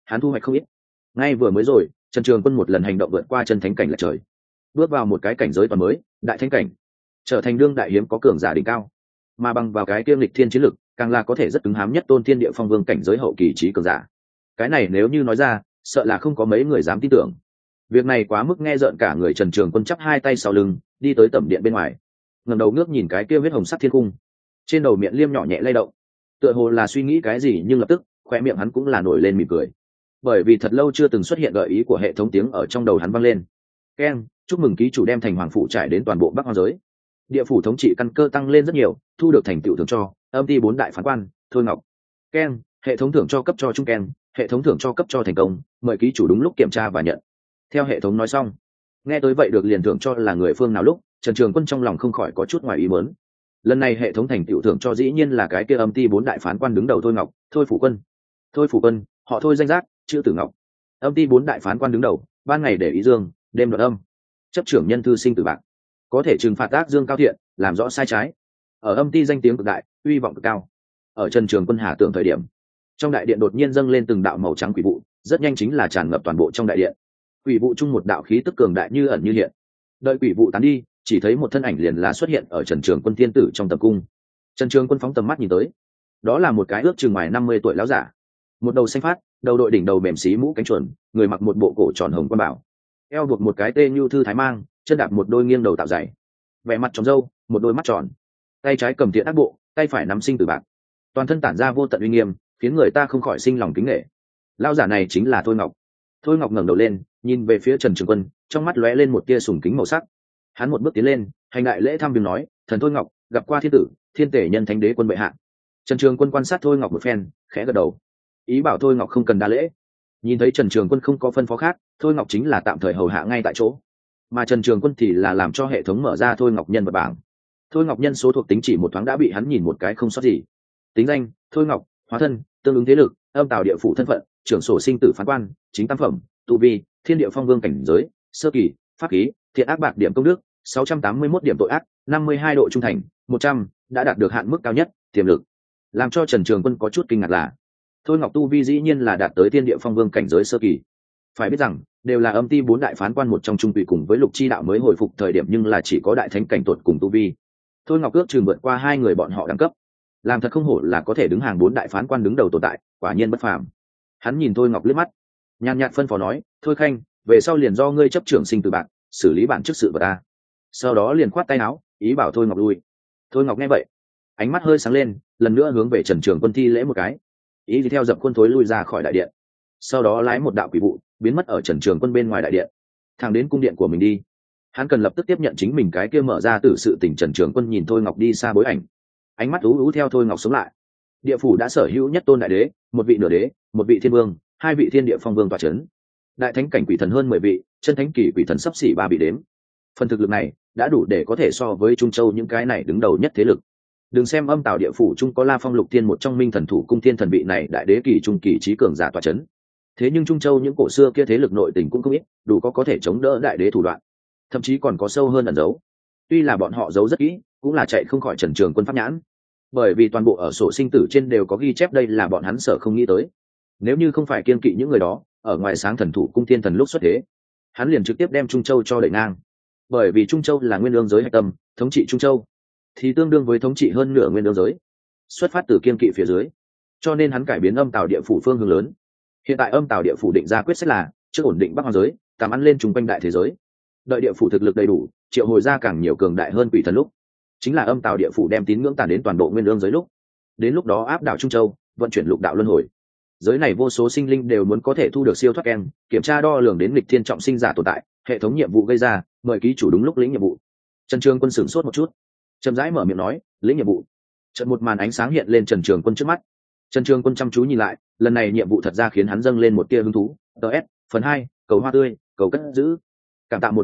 hắn thu hoạch không ít. Ngay vừa mới rồi, Trần Trường Quân một lần hành động vượt qua chân thánh cảnh lệch trời, bước vào một cái cảnh giới toàn mới, đại thánh cảnh, trở thành đương đại hiếm có cường giả đỉnh cao. Mà bằng vào cái kiêm lịch thiên chiến lực, càng là có thể rất cứng hám nhất tôn thiên địa phong vương cảnh giới hậu kỳ trí cường giả. Cái này nếu như nói ra, sợ là không có mấy người dám tin tưởng. Việc này quá mức nghe rợn cả người. Trần Trường Quân chắp hai tay sau lưng, đi tới tẩm điện bên ngoài, ngẩng đầu ngước nhìn cái kia huyết hồng sắc thiên cung, trên đầu miệng liêm nhỏ nhẹ lay động, tựa hồ là suy nghĩ cái gì, nhưng lập tức khoe miệng hắn cũng là nổi lên mỉm cười, bởi vì thật lâu chưa từng xuất hiện gợi ý của hệ thống tiếng ở trong đầu hắn vang lên. Keng, chúc mừng ký chủ đem thành hoàng phủ trải đến toàn bộ Bắc Hoang giới, địa phủ thống trị căn cơ tăng lên rất nhiều, thu được thành tựu thưởng cho âm ty 4 đại phán quan Thôi Ngọc. Keng, hệ thống thưởng cho cấp cho trung keng, hệ thống thưởng cho cấp cho thành công, mời ký chủ đúng lúc kiểm tra và nhận. Theo hệ thống nói xong, nghe tới vậy được liền thưởng cho là người phương nào lúc, Trần Trường Quân trong lòng không khỏi có chút ngoài ý muốn. Lần này hệ thống thành tựu thưởng cho dĩ nhiên là cái kia âm ty 4 đại phán quan đứng đầu Thôi Ngọc, Thôi Phủ Quân. Thôi Phủ Quân, họ Thôi danh giác, chữ Tử Ngọc. Âm ty 4 đại phán quan đứng đầu, ban ngày để ý dương, đêm đoạt âm. Chấp trưởng nhân thư sinh tử bạc, có thể trừng phạt ác dương cao thiện, làm rõ sai trái. Ở âm ty danh tiếng cực đại, uy vọng cực cao. Ở Trần Trường Quân hạ tưởng thời điểm, trong đại điện đột nhiên dâng lên từng đạo màu trắng quỷ vụ, rất nhanh chính là tràn ngập toàn bộ trong đại điện. Quỷ vụ chung một đạo khí tức cường đại như ẩn như hiện. Đợi quỷ vụ tán đi, chỉ thấy một thân ảnh liền là xuất hiện ở Trần Trường Quân thiên tử trong tầm cung. Trần Trường Quân phóng tầm mắt nhìn tới, đó là một cái ước chừng ngoài 50 tuổi lão giả, một đầu xanh phát, đầu đội đỉnh đầu mềm xí mũ cánh chuẩn, người mặc một bộ cổ tròn hồng quan bảo, eo buộc một cái tê như thư thái mang, chân đạp một đôi nghiêng đầu tạo dày, vẻ mặt tròn râu, một đôi mắt tròn, tay trái cầm thiện ác bộ, tay phải nắm sinh tử bạc, toàn thân tản ra vô tận uy nghiêm, khiến người ta không khỏi sinh lòng kính nể. Lão giả này chính là Thôi Ngọc. Thôi Ngọc ngẩng đầu lên, nhìn về phía Trần Trường Quân, trong mắt lóe lên một tia sùng kính màu sắc. Hắn một bước tiến lên, hành đại lễ thăm viếng nói, thần Thôi Ngọc, gặp qua thiên tử, thiên tể nhân thánh đế quân bệ hạ. Trần Trường Quân quan sát Thôi Ngọc một phen, khẽ gật đầu, ý bảo Thôi Ngọc không cần đa lễ. Nhìn thấy Trần Trường Quân không có phân phó khác, Thôi Ngọc chính là tạm thời hầu hạ ngay tại chỗ, mà Trần Trường Quân thì là làm cho hệ thống mở ra Thôi Ngọc nhân vật bảng. Thôi Ngọc nhân số thuộc tính chỉ một thoáng đã bị hắn nhìn một cái không sót gì. Tính danh: Thôi Ngọc, hóa thân, tương ứng thế lực, âm tào địa phủ thân phận, trưởng sổ sinh tử phán quan, chính tam phẩm, tu vi, thiên địa phong vương cảnh giới, sơ kỳ, pháp khí, thiện ác bạc điểm công đức, 681 điểm tội ác, 52 độ trung thành, 100, đã đạt được hạn mức cao nhất, tiềm lực. Làm cho Trần Trường Quân có chút kinh ngạc là, Thôi Ngọc tu vi dĩ nhiên là đạt tới thiên địa phong vương cảnh giới sơ kỳ. Phải biết rằng, đều là âm ty 4 đại phán quan một trong trung tùy cùng với Lục Chi đạo mới hồi phục thời điểm, nhưng là chỉ có đại thánh cảnh tuột cùng tu vi. Thôi Ngọc ước chừng vượt qua hai người bọn họ đẳng cấp, làm thật không hổ là có thể đứng hàng 4 đại phán quan đứng đầu tồn tại, quả nhiên bất phàm. Hắn nhìn Thôi Ngọc liếc mắt, nhàn nhạt phân phó nói, Thôi Khanh, về sau liền do ngươi chấp trưởng sinh tử bạc, xử lý bản chức sự vật ta. Sau đó liền khoát tay áo, ý bảo Thôi Ngọc lui. Thôi Ngọc nghe vậy, ánh mắt hơi sáng lên, lần nữa hướng về Trần Trường Quân thi lễ một cái, ý thì theo dập khuôn thối lui ra khỏi đại điện. Sau đó lái một đạo quỷ vụ biến mất ở Trần Trường Quân bên ngoài đại điện, thẳng đến cung điện của mình đi. Hắn cần lập tức tiếp nhận chính mình cái kia mở ra từ sự tình. Trần Trường Quân nhìn Thôi Ngọc đi xa bối ảnh, ánh mắt ú ú theo Thôi Ngọc sống lại. Địa phủ đã sở hữu nhất tôn đại đế, một vị nửa đế, một vị thiên vương, hai vị thiên địa phong vương tọa chấn, đại thánh cảnh quỷ thần hơn 10 vị, chân thánh kỳ quỷ thần sắp xỉ 3 vị đếm. Phần thực lực này đã đủ để có thể so với Trung Châu những cái này đứng đầu nhất thế lực. Đừng xem âm tào địa phủ trung có La Phong Lục Thiên một trong minh thần thủ cung thiên thần vị này đại đế kỳ trung kỳ trí cường giả tọa chấn, thế nhưng Trung Châu những cổ xưa kia thế lực nội tình cũng không ít, đủ có thể chống đỡ đại đế thủ đoạn, thậm chí còn có sâu hơn ẩn giấu. Tuy là bọn họ giấu rất kỹ, cũng là chạy không khỏi Trần Trường Quân pháp nhãn, bởi vì toàn bộ ở sổ sinh tử trên đều có ghi chép, đây là bọn hắn sợ không nghĩ tới. Nếu như không phải kiên kỵ những người đó, ở ngoài sáng thần thủ cung thiên thần lúc xuất thế, hắn liền trực tiếp đem Trung Châu cho đẩy ngang. Bởi vì Trung Châu là nguyên lương giới hạch tâm, thống trị Trung Châu thì tương đương với thống trị hơn nửa nguyên lương giới, xuất phát từ kiên kỵ phía dưới, cho nên hắn cải biến âm tào địa phủ phương hướng lớn. Hiện tại âm tào địa phủ định ra quyết sách là trước ổn định Bắc Hoang giới, tạm ăn lên chung quanh đại thế giới. Đợi địa phủ thực lực đầy đủ, triệu hồi ra càng nhiều cường đại hơn quỷ thần lúc, chính là âm tào địa phủ đem tín ngưỡng tàn đến toàn bộ nguyên lương giới lúc. Đến lúc đó áp đảo Trung Châu, vận chuyển lục đạo luân hồi. Giới này vô số sinh linh đều muốn có thể thu được siêu thoát em, kiểm tra đo lường đến nghịch thiên trọng sinh giả tồn tại, hệ thống nhiệm vụ gây ra, mời ký chủ đúng lúc lĩnh nhiệm vụ. Trần Trường Quân sửng sốt một chút, chậm rãi mở miệng nói, lĩnh nhiệm vụ. Chợt một màn ánh sáng hiện lên Trần Trường Quân trước mắt. Trần Trường Quân chăm chú nhìn lại, lần này nhiệm vụ thật ra khiến hắn dâng lên một tia hứng thú. DS, phần 2, cầu hoa tươi, cầu cất giữ. Cảm tạ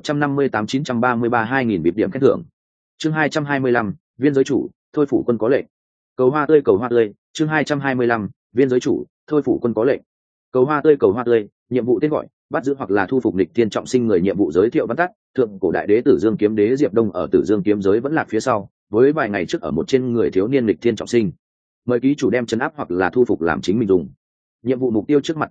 158.933 bịp điểm khen thưởng. Chương 225, viên giới chủ, Thôi Phủ Quân có lệnh. Cầu hoa tươi, chương 225, viên giới chủ, Thôi Phủ Quân có lệnh. Cầu hoa tươi, nhiệm vụ tên gọi, bắt giữ hoặc là thu phục nghịch thiên trọng sinh người. Nhiệm vụ giới thiệu văn tắt: thượng cổ đại đế Tử Dương kiếm đế Diệp Đông ở Tử Dương kiếm giới vẫn lạc phía sau, với vài ngày trước ở một trên người thiếu niên nghịch thiên trọng sinh. Mời ký chủ đem trấn áp hoặc là thu phục làm chính mình dùng. Nhiệm vụ mục tiêu trước mặt tọa độ: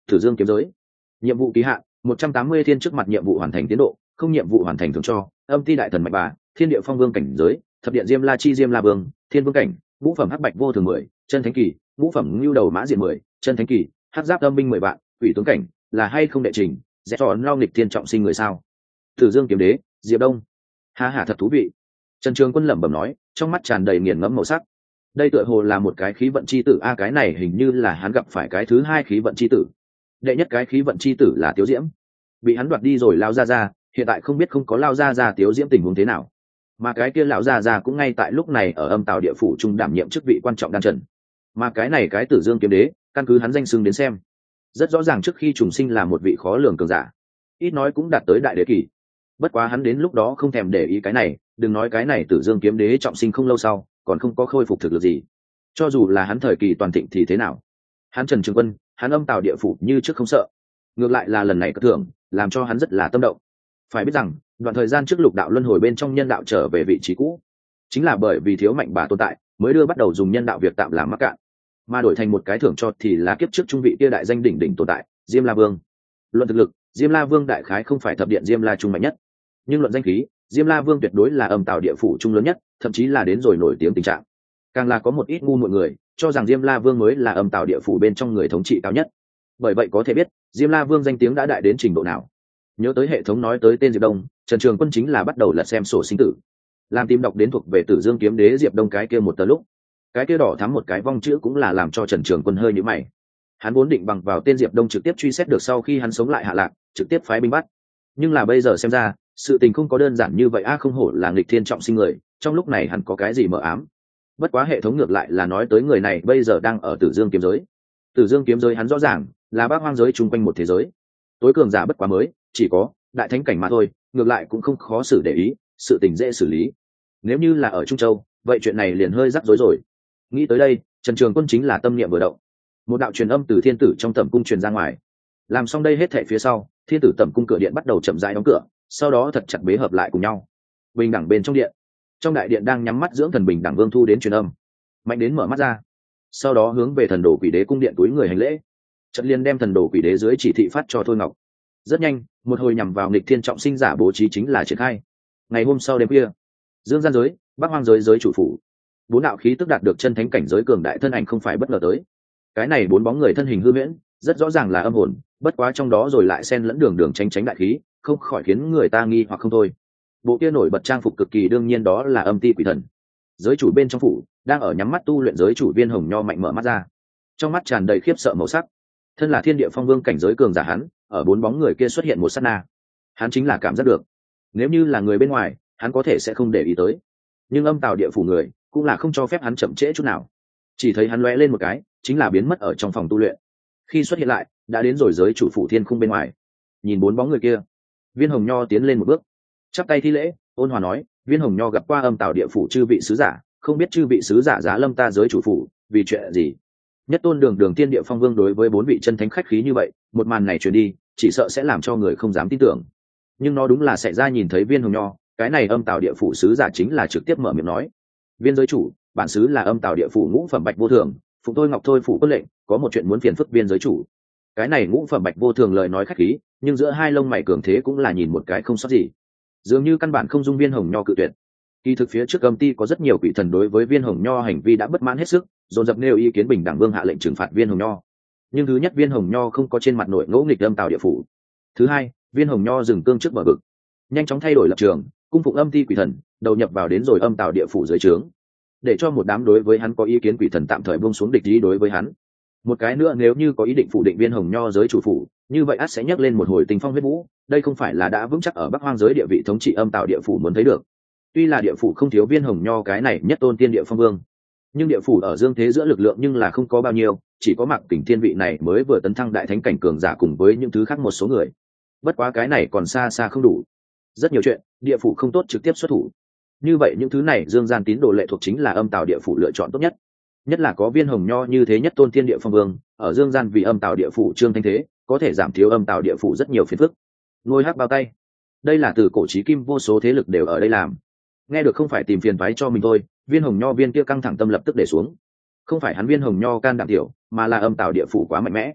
Tử Dương kiếm giới. Nhiệm vụ ký hạn 180 thiên, trước mặt nhiệm vụ hoàn thành tiến độ, không nhiệm vụ hoàn thành thường cho âm ti đại thần mạnh bà, thiên địa phong vương cảnh giới, thập điện diêm la chi diêm la vương, thiên vương cảnh, ngũ phẩm hắc bạch vô thường 10, chân thánh kỳ, ngũ phẩm ngưu đầu mã diện 10, chân thánh kỳ, hắc giáp âm binh 10 vạn, quỷ tướng cảnh, là hay không đệ trình, dễ tròn lao nghịch thiên trọng sinh người sao? Tử Dương kiếm đế, Diệp Đông. Ha ha, thật thú vị. Trần Trường Quân lẩm bẩm nói, trong mắt tràn đầy nghiền ngẫm màu sắc. Đây tựa hồ là một cái khí vận chi tử a, cái này hình như là hắn gặp phải cái thứ hai khí vận chi tử. Đệ nhất cái khí vận chi tử là Tiếu Diễm, bị hắn đoạt đi rồi lao ra, hiện tại không biết không có lao ra Tiếu Diễm tình huống thế nào. Mà cái kia lão ra cũng ngay tại lúc này ở âm tào địa phủ trung đảm nhiệm chức vị quan trọng đan trần. Mà cái này cái Tử Dương kiếm đế, căn cứ hắn danh xưng đến xem, rất rõ ràng trước khi trùng sinh là một vị khó lường cường giả, ít nói cũng đạt tới đại đế kỳ. Bất quá hắn đến lúc đó không thèm để ý cái này, đừng nói cái này Tử Dương kiếm đế trọng sinh không lâu sau còn không có khôi phục thực lực gì, cho dù là hắn thời kỳ toàn thịnh thì thế nào, hắn Trần Trường Quân, hắn âm tào địa phủ như trước không sợ, ngược lại là lần này cất thưởng làm cho hắn rất là tâm động. Phải biết rằng đoạn thời gian trước lục đạo luân hồi bên trong nhân đạo trở về vị trí cũ, chính là bởi vì thiếu mạnh bà tồn tại mới đưa bắt đầu dùng nhân đạo việc tạm làm mắc cạn, mà đổi thành một cái thưởng cho thì là kiếp trước trung vị kia đại danh đỉnh đỉnh tồn tại Diêm La Vương. Luận thực lực, Diêm La Vương đại khái không phải thập điện Diêm La trung mạnh nhất, nhưng luận danh khí, Diêm La Vương tuyệt đối là âm tào địa phủ trung lớn nhất, thậm chí là đến rồi nổi tiếng tình trạng. Càng là có một ít ngu muội người cho rằng Diêm La Vương mới là âm tào địa phủ bên trong người thống trị cao nhất. Bởi vậy có thể biết Diêm La Vương danh tiếng đã đại đến trình độ nào. Nhớ tới hệ thống nói tới tên Diệp Đông, Trần Trường Quân chính là bắt đầu lật xem sổ sinh tử, làm tìm đọc đến thuộc về Tử Dương kiếm đế Diệp Đông cái kia một tờ lúc, cái kia đỏ thắm một cái vong chữ cũng là làm cho Trần Trường Quân hơi nhíu mày. Hắn vốn định bằng vào tên Diệp Đông trực tiếp truy xét được sau khi hắn sống lại hạ lạc, trực tiếp phái binh bắt. Nhưng là bây giờ xem ra, sự tình không có đơn giản như vậy a, không hổ là nghịch thiên trọng sinh người, trong lúc này hẳn có cái gì mờ ám. Bất quá hệ thống ngược lại là nói tới người này bây giờ đang ở Tử Dương kiếm giới. Tử Dương kiếm giới hắn rõ ràng là bác hoang giới chung quanh một thế giới, tối cường giả bất quá mới chỉ có đại thánh cảnh mà thôi, ngược lại cũng không khó xử để ý, sự tình dễ xử lý. Nếu như là ở Trung Châu, vậy chuyện này liền hơi rắc rối rồi. Nghĩ tới đây, Trần Trường Quân chính là tâm niệm vừa động, một đạo truyền âm từ thiên tử trong tẩm cung truyền ra ngoài. Làm xong đây hết thảy phía sau, thiên tử tẩm cung cửa điện bắt đầu chậm rãi đóng cửa, sau đó thật chặt bế hợp lại cùng nhau. Bình đẳng bên trong điện, trong đại điện đang nhắm mắt dưỡng thần Bình đẳng vương thu đến truyền âm, mạnh đến mở mắt ra, sau đó hướng về thần đồ quỷ đế cung điện túi người hành lễ, trận liên đem thần đồ quỷ đế dưới chỉ thị phát cho Thôi Ngọc. Rất nhanh, một hồi nhằm vào nghịch thiên trọng sinh giả bố trí chính là triển khai. Ngày hôm sau đêm khuya, Dương gian giới, Bắc hoang giới giới chủ phủ, bốn đạo khí tức đạt được chân thánh cảnh giới cường đại thân ảnh không phải bất ngờ tới. Cái này bốn bóng người thân hình hư huyễn, rất rõ ràng là âm hồn, bất quá trong đó rồi lại xen lẫn đường đường tránh tránh đại khí, không khỏi khiến người ta nghi hoặc không thôi. Bộ kia nổi bật trang phục cực kỳ đương nhiên đó là âm ti quỷ thần. Giới chủ bên trong phủ đang ở nhắm mắt tu luyện giới chủ Viên Hồng Nho mạnh mở mắt ra, trong mắt tràn đầy khiếp sợ màu sắc. Thân là thiên địa phong vương cảnh giới cường giả hắn, ở bốn bóng người kia xuất hiện một sát na, hắn chính là cảm giác được, nếu như là người bên ngoài hắn có thể sẽ không để ý tới, nhưng âm tào địa phủ người cũng là không cho phép hắn chậm trễ chút nào. Chỉ thấy hắn lóe lên một cái chính là biến mất ở trong phòng tu luyện, khi xuất hiện lại đã đến rồi giới chủ phủ thiên khung bên ngoài. Nhìn bốn bóng người kia, Viên Hồng Nho tiến lên một bước, chắp tay thi lễ, ôn hòa nói: Viên Hồng Nho gặp qua âm tào địa phủ chư vị sứ giả, không biết chư vị sứ giả giá lâm ta giới chủ phủ vì chuyện gì. Nhất tôn đường đường tiên địa phong vương đối với bốn vị chân thánh khách khí như vậy, một màn này truyền đi chỉ sợ sẽ làm cho người không dám tin tưởng, nhưng nó đúng là xảy ra. Nhìn thấy Viên Hồng Nho, cái này âm tào địa phủ sứ giả chính là trực tiếp mở miệng nói: Viên giới chủ, bản sứ là âm tào địa phủ ngũ phẩm bạch vô thường, phụ Thôi Ngọc thôi phủ quân lệnh, có một chuyện muốn phiền phức Viên giới chủ. Cái này ngũ phẩm bạch vô thường lời nói khách khí, nhưng giữa hai lông mày cường thế cũng là nhìn một cái không sót gì, dường như căn bản không dung Viên Hồng Nho cự tuyệt. Kỳ thực phía trước âm ty có rất nhiều quỷ thần đối với Viên Hồng Nho hành vi đã bất mãn hết sức, dồn dập nêu ý kiến bình đẳng vương hạ lệnh trừng phạt Viên Hồng Nho. Nhưng thứ nhất, Viên Hồng Nho không có trên mặt nội ngỗ nghịch âm tào địa phủ. Thứ hai, Viên Hồng Nho dừng cương trước bờ vực, nhanh chóng thay đổi lập trường, cung phụng âm ty quỷ thần, đầu nhập vào đến rồi âm tào địa phủ dưới trướng, để cho một đám đối với hắn có ý kiến quỷ thần tạm thời buông xuống địch ý đối với hắn. Một cái nữa, nếu như có ý định phủ định Viên Hồng Nho giới chủ phủ, như vậy ắt sẽ nhắc lên một hồi tình phong huyết vũ. Đây không phải là đã vững chắc ở Bắc hoang giới địa vị thống trị âm tào địa phủ muốn thấy được. Tuy là địa phủ không thiếu Viên Hồng Nho cái này nhất tôn tiên địa phong vương, nhưng địa phủ ở dương thế giữa lực lượng nhưng là không có bao nhiêu, chỉ có Mạc Kình Thiên vị này mới vừa tấn thăng đại thánh cảnh cường giả cùng với những thứ khác một số người. Bất quá cái này còn xa xa không đủ, rất nhiều chuyện địa phủ không tốt trực tiếp xuất thủ. Như vậy những thứ này dương gian tín đồ lệ thuộc chính là âm tào địa phủ lựa chọn tốt nhất. Nhất là có Viên Hồng Nho như thế nhất tôn thiên địa phong vương ở dương gian, vì âm tào địa phủ trương thanh thế, có thể giảm thiếu âm tào địa phủ rất nhiều phiền phức. Ngôi hắc bao tay, đây là từ cổ chí kim vô số thế lực đều ở đây làm. Nghe được không phải tìm phiền toái cho mình thôi, Viên Hồng Nho viên kia căng thẳng tâm lập tức để xuống. Không phải hắn Viên Hồng Nho can đảm tiểu, mà là âm tào địa phủ quá mạnh mẽ.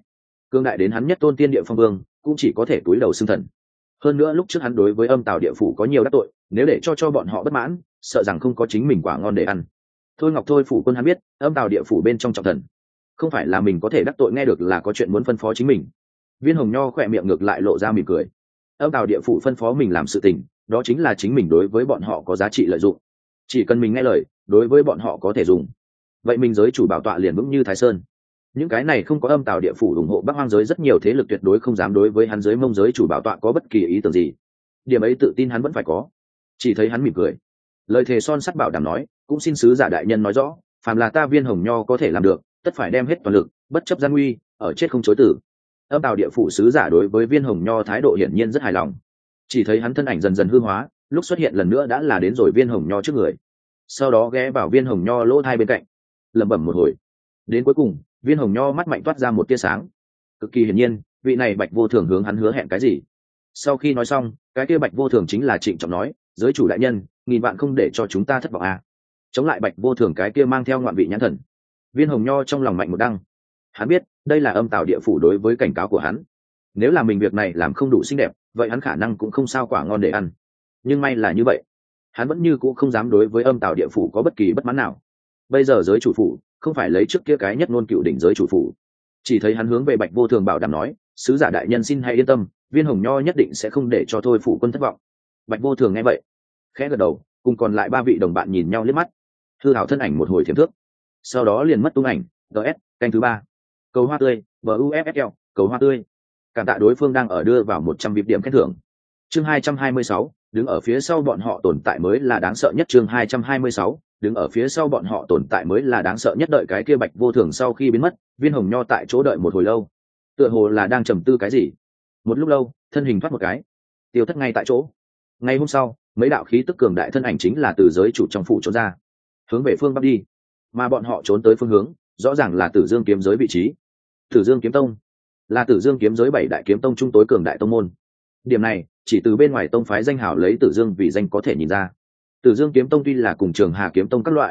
cương đại đến hắn nhất tôn tiên địa phong vương cũng chỉ có thể túi đầu xưng thần. Hơn nữa lúc trước hắn đối với âm tào địa phủ có nhiều đắc tội, nếu để cho bọn họ bất mãn, sợ rằng không có chính mình quả ngon để ăn. Thôi Ngọc Thôi phủ quân hắn biết âm tào địa phủ bên trong trọng thần không phải là mình có thể đắc tội, nghe được là có chuyện muốn phân phó chính mình. Viên Hồng Nho khỏe miệng ngược lại lộ ra mỉm cười. Âm tào địa phủ phân phó mình làm sự tình, đó chính là chính mình đối với bọn họ có giá trị lợi dụng, chỉ cần mình nghe lời, đối với bọn họ có thể dùng, vậy mình giới chủ bảo tọa liền vững như Thái Sơn. Những cái này không có âm tào địa phủ ủng hộ Bắc Hoang giới rất nhiều thế lực tuyệt đối không dám đối với hắn giới Mông giới chủ bảo tọa có bất kỳ ý tưởng gì. Điểm ấy tự tin hắn vẫn phải có. Chỉ thấy hắn mỉm cười, lời thề son sắt bảo đảm nói, cũng xin sứ giả đại nhân nói rõ, phàm là ta Viên Hồng Nho có thể làm được, tất phải đem hết toàn lực, bất chấp gian nguy, ở chết không chối từ. Âm tào địa phủ sứ giả đối với Viên Hồng Nho thái độ hiển nhiên rất hài lòng. Chỉ thấy hắn thân ảnh dần dần hư hóa, lúc xuất hiện lần nữa đã là đến rồi Viên Hồng Nho trước người, sau đó ghé vào Viên Hồng Nho lỗ hai bên cạnh, lẩm bẩm một hồi. Đến cuối cùng, Viên Hồng Nho mắt mạnh toát ra một tia sáng. Cực kỳ hiển nhiên, vị này Bạch Vô Thường hướng hắn hứa hẹn cái gì. Sau khi nói xong, cái kia Bạch Vô Thường chính là trịnh trọng nói, giới chủ đại nhân, nghìn vạn không để cho chúng ta thất vọng à. Chống lại Bạch Vô Thường cái kia mang theo ngoạn vị nhãn thần. Viên Hồng Nho trong lòng mạnh một đăng. Hắn biết, đây là âm tào địa phủ đối với cảnh cáo của hắn. Nếu là mình việc này làm không đủ xinh đẹp, vậy hắn khả năng cũng không sao quả ngon để ăn. Nhưng may là như vậy, hắn vẫn như cũ không dám đối với âm tào địa phủ có bất kỳ bất mãn nào. Bây giờ giới chủ phủ không phải lấy trước kia cái nhất ngôn cựu đỉnh giới chủ phủ. Chỉ thấy hắn hướng về Bạch Vô Thường bảo đảm nói, sứ giả đại nhân xin hãy yên tâm, Viên Hồng Nho nhất định sẽ không để cho Thôi phủ quân thất vọng. Bạch Vô Thường nghe vậy khẽ gật đầu, cùng còn lại ba vị đồng bạn nhìn nhau liếc mắt. Hư hảo thân ảnh một hồi thiểm thước, sau đó liền mất tung ảnh. ts canh thứ 3. Cầu hoa tươi buffl, cầu hoa tươi. Cảm tạ đối phương đang ở đưa vào 100 VIP điểm khen thưởng. Chương 226, đứng ở phía sau bọn họ tồn tại mới là đáng sợ nhất. Chương 226, đứng ở phía sau bọn họ tồn tại mới là đáng sợ nhất. Đợi cái kia Bạch Vô Thường sau khi biến mất, Viên Hồng Nho tại chỗ đợi một hồi lâu, tựa hồ là đang trầm tư cái gì. Một lúc lâu, thân hình thoát một cái, tiêu thất ngay tại chỗ. Ngày hôm sau, mấy đạo khí tức cường đại thân ảnh chính là từ giới chủ trong phủ trốn ra, hướng về phương bắc đi. Mà bọn họ trốn tới phương hướng, rõ ràng là Tử Dương kiếm giới vị trí. Tử Dương kiếm tông là Tử Dương kiếm giới 7 đại kiếm tông trung tối cường đại tông môn. Điểm này, chỉ từ bên ngoài tông phái danh hảo lấy Tử Dương vì danh có thể nhìn ra. Tử Dương kiếm tông tuy là cùng Trường Hà kiếm tông các loại,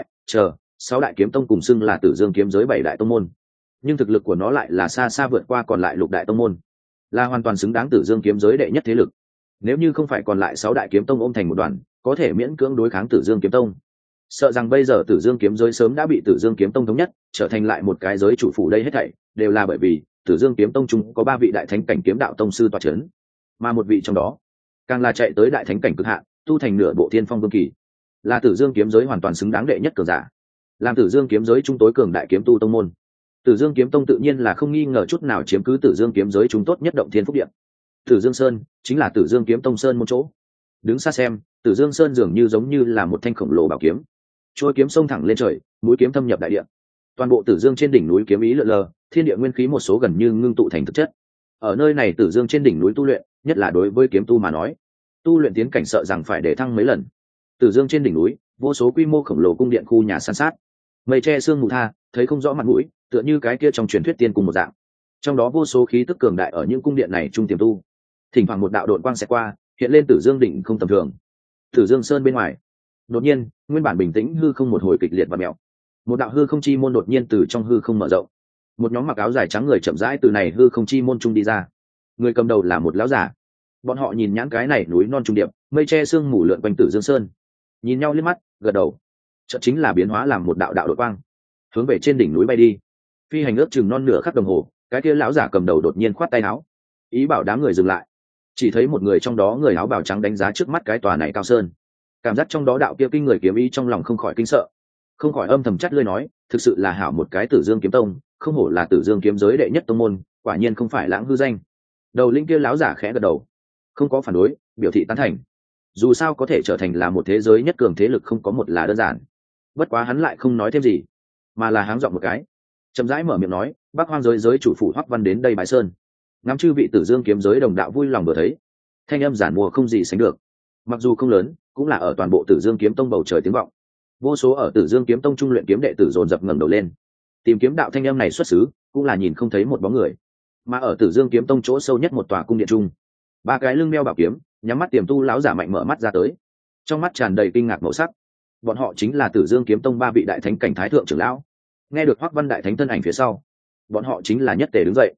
6 đại kiếm tông cùng xưng là Tử Dương kiếm giới 7 đại tông môn, nhưng thực lực của nó lại là xa xa vượt qua còn lại lục đại tông môn, là hoàn toàn xứng đáng Tử Dương kiếm giới đệ nhất thế lực. Nếu như không phải còn lại 6 đại kiếm tông ôm thành một đoàn, có thể miễn cưỡng đối kháng Tử Dương kiếm tông, sợ rằng bây giờ Tử Dương kiếm giới sớm đã bị Tử Dương kiếm tông thống nhất, trở thành lại một cái giới chủ phủ. Đây hết thảy đều là bởi vì Tử Dương kiếm tông chung có 3 vị đại thánh cảnh kiếm đạo tông sư tọa chấn, mà một vị trong đó càng là chạy tới đại thánh cảnh cực hạn, tu thành nửa bộ thiên phong vương kỳ, là Tử Dương kiếm giới hoàn toàn xứng đáng đệ nhất cường giả, làm Tử Dương kiếm giới trung tối cường đại kiếm tu tông môn. Tử Dương kiếm tông tự nhiên là không nghi ngờ chút nào chiếm cứ Tử Dương kiếm giới trung tốt nhất động thiên phúc địa. Tử Dương sơn chính là Tử Dương kiếm tông sơn môn chỗ. Đứng xa xem, Tử Dương sơn dường như giống như là một thanh khổng lồ bảo kiếm, trôi kiếm sông thẳng lên trời, mũi kiếm thâm nhập đại địa. Toàn bộ Tử Dương trên đỉnh núi kiếm ý lượn lờ, thiên địa nguyên khí một số gần như ngưng tụ thành thực chất. Ở nơi này Tử Dương trên đỉnh núi tu luyện, nhất là đối với kiếm tu mà nói, tu luyện tiến cảnh sợ rằng phải để thăng mấy lần. Tử Dương trên đỉnh núi, vô số quy mô khổng lồ cung điện khu nhà san sát, mây che sương mù tha, thấy không rõ mặt mũi, tựa như cái kia trong truyền thuyết tiên cung một dạng. Trong đó vô số khí tức cường đại ở những cung điện này trung tiềm tu. Thỉnh thoảng một đạo độn quang sẽ qua, hiện lên Tử Dương đỉnh không tầm thường. Tử Dương sơn bên ngoài, đột nhiên, nguyên bản bình tĩnh hư không một hồi kịch liệt và mèo. Một đạo hư không chi môn đột nhiên từ trong hư không mở rộng. Một nhóm mặc áo dài trắng người chậm rãi từ này hư không chi môn trung đi ra. Người cầm đầu là một lão giả. Bọn họ nhìn nhãn cái này núi non trung điệp, mây che sương mù lượn quanh Tử Dương sơn, nhìn nhau liếc mắt, gật đầu. Chợt chính là biến hóa làm một đạo đạo đột quang, hướng về trên đỉnh núi bay đi. Phi hành ước chừng non nửa khắc đồng hồ, cái kia lão giả cầm đầu đột nhiên khoát tay áo, ý bảo đám người dừng lại. Chỉ thấy một người trong đó người áo bào trắng đánh giá trước mắt cái tòa này cao sơn, cảm giác trong đó đạo kia kinh người kiếm ý trong lòng không khỏi kinh sợ, không khỏi âm thầm chắt lưỡi nói, thực sự là hảo một cái Tử Dương kiếm tông, không hổ là Tử Dương kiếm giới đệ nhất tông môn, quả nhiên không phải lãng hư danh. Đầu linh kia lão giả khẽ gật đầu, không có phản đối, biểu thị tán thành. Dù sao có thể trở thành là một thế giới nhất cường thế lực không có một là đơn giản. Bất quá hắn lại không nói thêm gì, mà là háng giọng một cái, chậm rãi mở miệng nói, Bắc Hoang giới giới chủ phủ Hoắc Văn đến đây bái sơn. Ngắm chư vị Tử Dương kiếm giới đồng đạo vui lòng vừa thấy. Thanh âm giản mua không gì sánh được, mặc dù không lớn, cũng là ở toàn bộ Tử Dương kiếm tông bầu trời tiếng vọng. Vô số ở Tử Dương kiếm tông trung luyện kiếm đệ tử dồn dập ngẩng đầu lên, tìm kiếm đạo thanh âm này xuất xứ, cũng là nhìn không thấy một bóng người. Mà ở Tử Dương kiếm tông chỗ sâu nhất một tòa cung điện trung, 3 cái lưng đeo bảo kiếm, nhắm mắt tiềm tu lão giả mạnh mở mắt ra tới, trong mắt tràn đầy kinh ngạc màu sắc. Bọn họ chính là Tử Dương kiếm tông 3 vị đại thánh cảnh thái thượng trưởng lão. Nghe được Hoắc Văn đại thánh thân ảnh phía sau, bọn họ chính là nhất tề đứng dậy,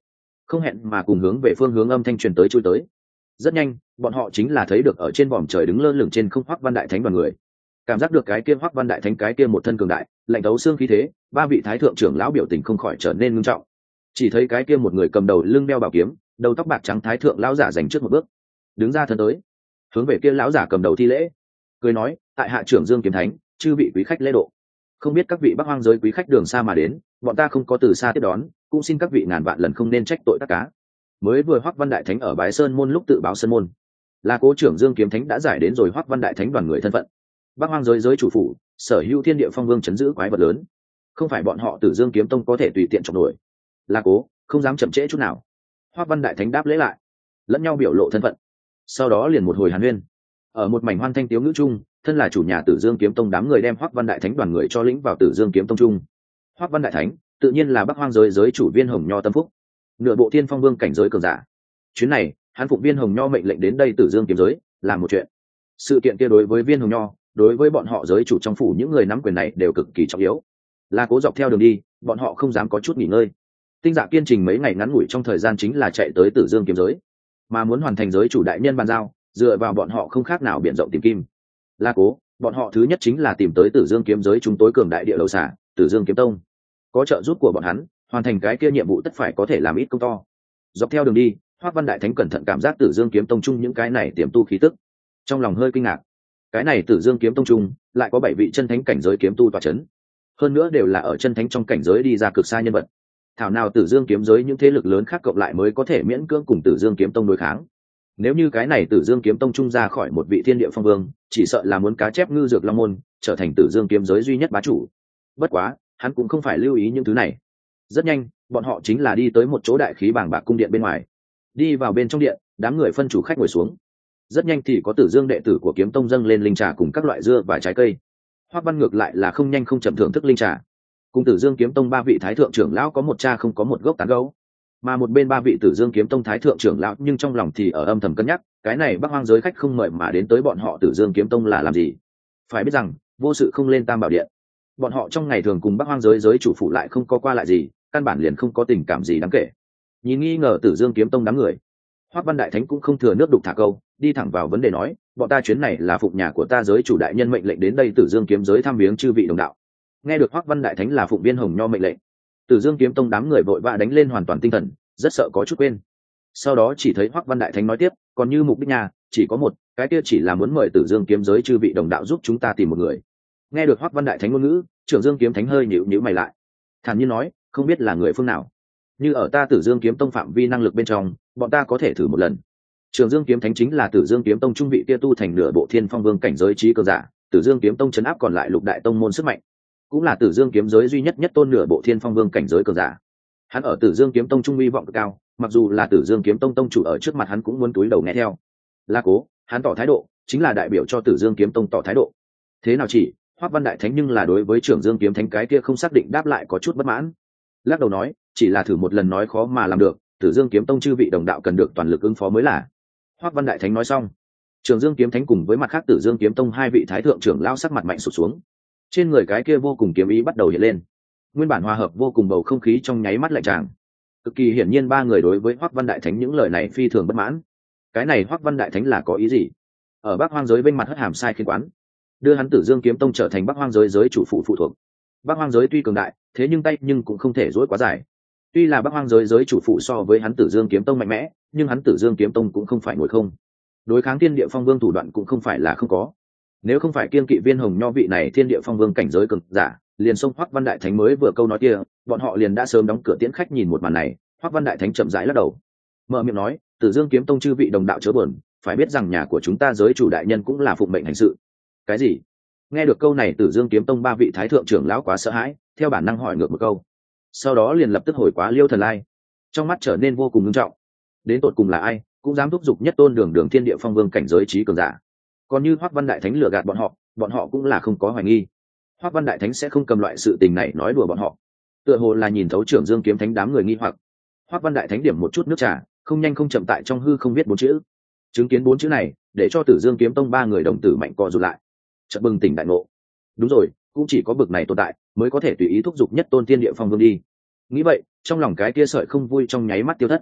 không hẹn mà cùng hướng về phương hướng âm thanh truyền tới chui tới. Rất nhanh bọn họ chính là thấy được ở trên vòm trời đứng lơ lửng trên không Hoắc Văn Đại Thánh đoàn người. Cảm giác được cái kia Hoắc Văn Đại Thánh cái kia một thân cường đại lạnh thấu xương khí thế, ba vị thái thượng trưởng lão biểu tình không khỏi trở nên nghiêm trọng. Chỉ thấy cái kia một người cầm đầu lưng đeo bảo kiếm, đầu tóc bạc trắng thái thượng lão giả dành trước một bước, đứng ra thân tới, hướng về kia lão giả cầm đầu thi lễ, cười nói: tại hạ trưởng Dương Kiếm Thánh, chư vị quý khách lễ độ. Không biết các vị Bắc Hoang giới quý khách đường xa mà đến, bọn ta không có từ xa tiếp đón, cũng xin các vị ngàn vạn lần không nên trách tội tất cá. Mới vừa Hoắc Văn Đại Thánh ở Bái Sơn môn lúc tự báo sơn môn, là cố trưởng Dương Kiếm Thánh đã giải đến rồi Hoắc Văn Đại Thánh đoàn người thân phận. Bắc Hoang giới chủ phủ, sở hữu thiên địa phong vương chấn giữ quái vật lớn, không phải bọn họ Tử Dương Kiếm Tông có thể tùy tiện chọc nổi. Là cố, không dám chậm trễ chút nào. Hoắc Văn Đại Thánh đáp lễ lại, lẫn nhau biểu lộ thân phận. Sau đó liền một hồi hàn huyên, ở một mảnh hoan thanh tiếu ngữ chung, thân là chủ nhà Tử Dương Kiếm Tông đám người đem Hoắc Văn Đại Thánh đoàn người cho lĩnh vào Tử Dương Kiếm Tông chung. Hoắc Văn Đại Thánh tự nhiên là Bắc Hoang giới chủ Viên Hồng Nho tâm phúc, nửa bộ thiên phong vương cảnh giới cường giả. Chuyến này hắn phụng Viên Hồng Nho mệnh lệnh đến đây Tử Dương kiếm giới làm một chuyện. Sự kiện kia đối với Viên Hồng Nho, đối với bọn họ giới chủ trong phủ những người nắm quyền này đều cực kỳ trọng yếu. Là cố dọc theo đường đi, bọn họ không dám có chút nghỉ ngơi. Tinh Dạ kiên trình mấy ngày ngắn ngủi trong thời gian chính là chạy tới Tử Dương kiếm giới, mà muốn hoàn thành giới chủ đại nhân bàn giao, dựa vào bọn họ không khác nào biển rộng tìm kim. Là cố, bọn họ thứ nhất chính là tìm tới Tử Dương kiếm giới chúng tối cường đại địa lầu xả, Tử Dương kiếm tông. Có trợ giúp của bọn hắn, hoàn thành cái kia nhiệm vụ tất phải có thể làm ít công to. Dọc theo đường đi, Hoắc Văn Đại Thánh cẩn thận cảm giác Tử Dương kiếm tông chung những cái này tiềm tu khí tức, trong lòng hơi kinh ngạc. Cái này Tử Dương kiếm tông chung lại có 7 vị chân thánh cảnh giới kiếm tu tọa chấn, hơn nữa đều là ở chân thánh trong cảnh giới đi ra cực xa nhân vật. Thảo nào Tử Dương kiếm giới những thế lực lớn khác cộng lại mới có thể miễn cưỡng cùng Tử Dương kiếm tông đối kháng. Nếu như cái này Tử Dương kiếm tông chung ra khỏi một vị thiên địa phong vương, chỉ sợ là muốn cá chép ngư dược long môn, trở thành Tử Dương kiếm giới duy nhất bá chủ. Bất quá, hắn cũng không phải lưu ý những thứ này. Rất nhanh, bọn họ chính là đi tới một chỗ đại khí bàng bạc cung điện bên ngoài. Đi vào bên trong điện, đám người phân chủ khách ngồi xuống. Rất nhanh thì có Tử Dương đệ tử của kiếm tông dâng lên linh trà cùng các loại dưa và trái cây. Hoắc Văn ngược lại là không nhanh không chậm thưởng thức linh trà. Cùng Tử Dương kiếm tông 3 vị thái thượng trưởng lão có một cha không có một gốc tán gấu, mà một bên 3 vị Tử Dương kiếm tông thái thượng trưởng lão nhưng trong lòng thì ở âm thầm cân nhắc, cái này Bắc Hoang giới khách không mời mà đến tới bọn họ Tử Dương kiếm tông là làm gì? Phải biết rằng, vô sự không lên Tam Bảo điện. Bọn họ trong ngày thường cùng Bắc Hoang giới chủ phụ lại không có qua lại gì, căn bản liền không có tình cảm gì đáng kể. Nhìn nghi ngờ Tử Dương kiếm tông đám người, Hoắc Văn Đại Thánh cũng không thừa nước đục thả câu, đi thẳng vào vấn đề nói: bọn ta chuyến này là phụng nhà của ta giới chủ đại nhân mệnh lệnh đến đây Tử Dương kiếm giới thăm viếng chư vị đồng đạo. Nghe được Hoắc Văn Đại Thánh là phụng Viên Hồng Nho mệnh lệnh, Tử Dương kiếm tông đám người vội vã đánh lên hoàn toàn tinh thần, rất sợ có chút quên. Sau đó chỉ thấy Hoắc Văn Đại Thánh nói tiếp: còn như mục đích nhà chỉ có một, cái kia chỉ là muốn mời Tử Dương kiếm giới chư vị đồng đạo giúp chúng ta tìm một người. Nghe được Hoắc Văn Đại Thánh ngôn ngữ, Trưởng Dương kiếm thánh hơi nhíu mày lại, thản nhiên nói: không biết là người phương nào, như ở ta Tử Dương kiếm tông phạm vi năng lực bên trong, bọn ta có thể thử một lần. Trưởng Dương kiếm thánh chính là Tử Dương kiếm tông trung vị kia tu thành nửa bộ thiên phong vương cảnh giới trí cường giả, Tử Dương kiếm tông chấn áp còn lại lục đại tông môn sức mạnh, cũng là Tử Dương kiếm giới duy nhất nhất tôn nửa bộ thiên phong vương cảnh giới cường giả. Hắn ở Tử Dương kiếm tông trung uy vọng cực cao, mặc dù là Tử Dương kiếm tông tông chủ ở trước mặt hắn cũng muốn túi đầu nghe theo. La cố, hắn tỏ thái độ, chính là đại biểu cho Tử Dương kiếm tông tỏ thái độ. Thế nào chỉ, Hoắc Văn Đại Thánh nhưng là đối với Trưởng Dương kiếm thánh cái kia không xác định đáp lại có chút bất mãn. Lắc đầu nói, chỉ là thử một lần nói khó mà làm được, Tử Dương kiếm tông chư vị đồng đạo cần được toàn lực ứng phó mới là. Hoắc Văn Đại Thánh nói xong, Trưởng Dương kiếm thánh cùng với mặt khác Tử Dương kiếm tông 2 vị thái thượng trưởng lão sắc mặt mạnh sụp xuống. Trên người cái kia vô cùng kiếm ý bắt đầu hiện lên. Nguyên bản hòa hợp vô cùng bầu không khí trong nháy mắt lạnh tràng. Cực kỳ hiển nhiên 3 người đối với Hoắc Văn Đại Thánh những lời này phi thường bất mãn. Cái này Hoắc Văn Đại Thánh là có ý gì? Ở Bắc Hoang giới bên mặt hất hàm sai khiến quán, đưa hắn Tử Dương kiếm tông trở thành Bắc Hoang giới giới chủ phụ thuộc. Bắc Hoang giới tuy cường đại, thế nhưng tay nhưng cũng không thể dỗi quá dài. Tuy là Bắc Hoang giới giới chủ phụ so với hắn Tử Dương kiếm tông mạnh mẽ, nhưng hắn Tử Dương kiếm tông cũng không phải ngồi không. Đối kháng Thiên Địa Phong Vương thủ đoạn cũng không phải là không có. Nếu không phải kiên kỵ Viên Hồng Nho vị này Thiên Địa Phong Vương cảnh giới cường giả, liền xông Hoắc Văn Đại Thánh mới vừa câu nói kia, bọn họ liền đã sớm đóng cửa tiễn khách nhìn một màn này. Hoắc Văn Đại Thánh chậm rãi lắc đầu, mở miệng nói, Tử Dương kiếm tông chư vị đồng đạo chớ buồn, phải biết rằng nhà của chúng ta giới chủ đại nhân cũng là phụng mệnh hành sự. Cái gì? Nghe được câu này, Tử Dương kiếm tông 3 vị thái thượng trưởng lão quá sợ hãi, theo bản năng hỏi ngược một câu, sau đó liền lập tức hồi quá Liêu Thần Lai, trong mắt trở nên vô cùng nghiêm trọng. Đến tột cùng là ai cũng dám thúc giục nhất tôn đường Thiên Địa Phong Vương cảnh giới trí cường giả? Còn như Hoắc Văn Đại Thánh lừa gạt bọn họ cũng là không có hoài nghi. Hoắc Văn Đại Thánh sẽ không cầm loại sự tình này nói đùa bọn họ. Tựa hồ là nhìn thấu Trưởng Dương kiếm thánh đám người nghi hoặc, Hoắc Văn Đại Thánh điểm một chút nước trà, không nhanh không chậm tại trong hư không viết 4 chữ. Chứng kiến 4 chữ này, để cho Tử Dương kiếm tông 3 người đồng tử mạnh co rụt lại, chợt bừng tỉnh đại ngộ. Đúng rồi, cũng chỉ có bực này tồn tại mới có thể tùy ý thúc giục nhất tôn Thiên Địa Phong Vương đi. Nghĩ vậy, trong lòng cái kia sợi không vui trong nháy mắt tiêu thất.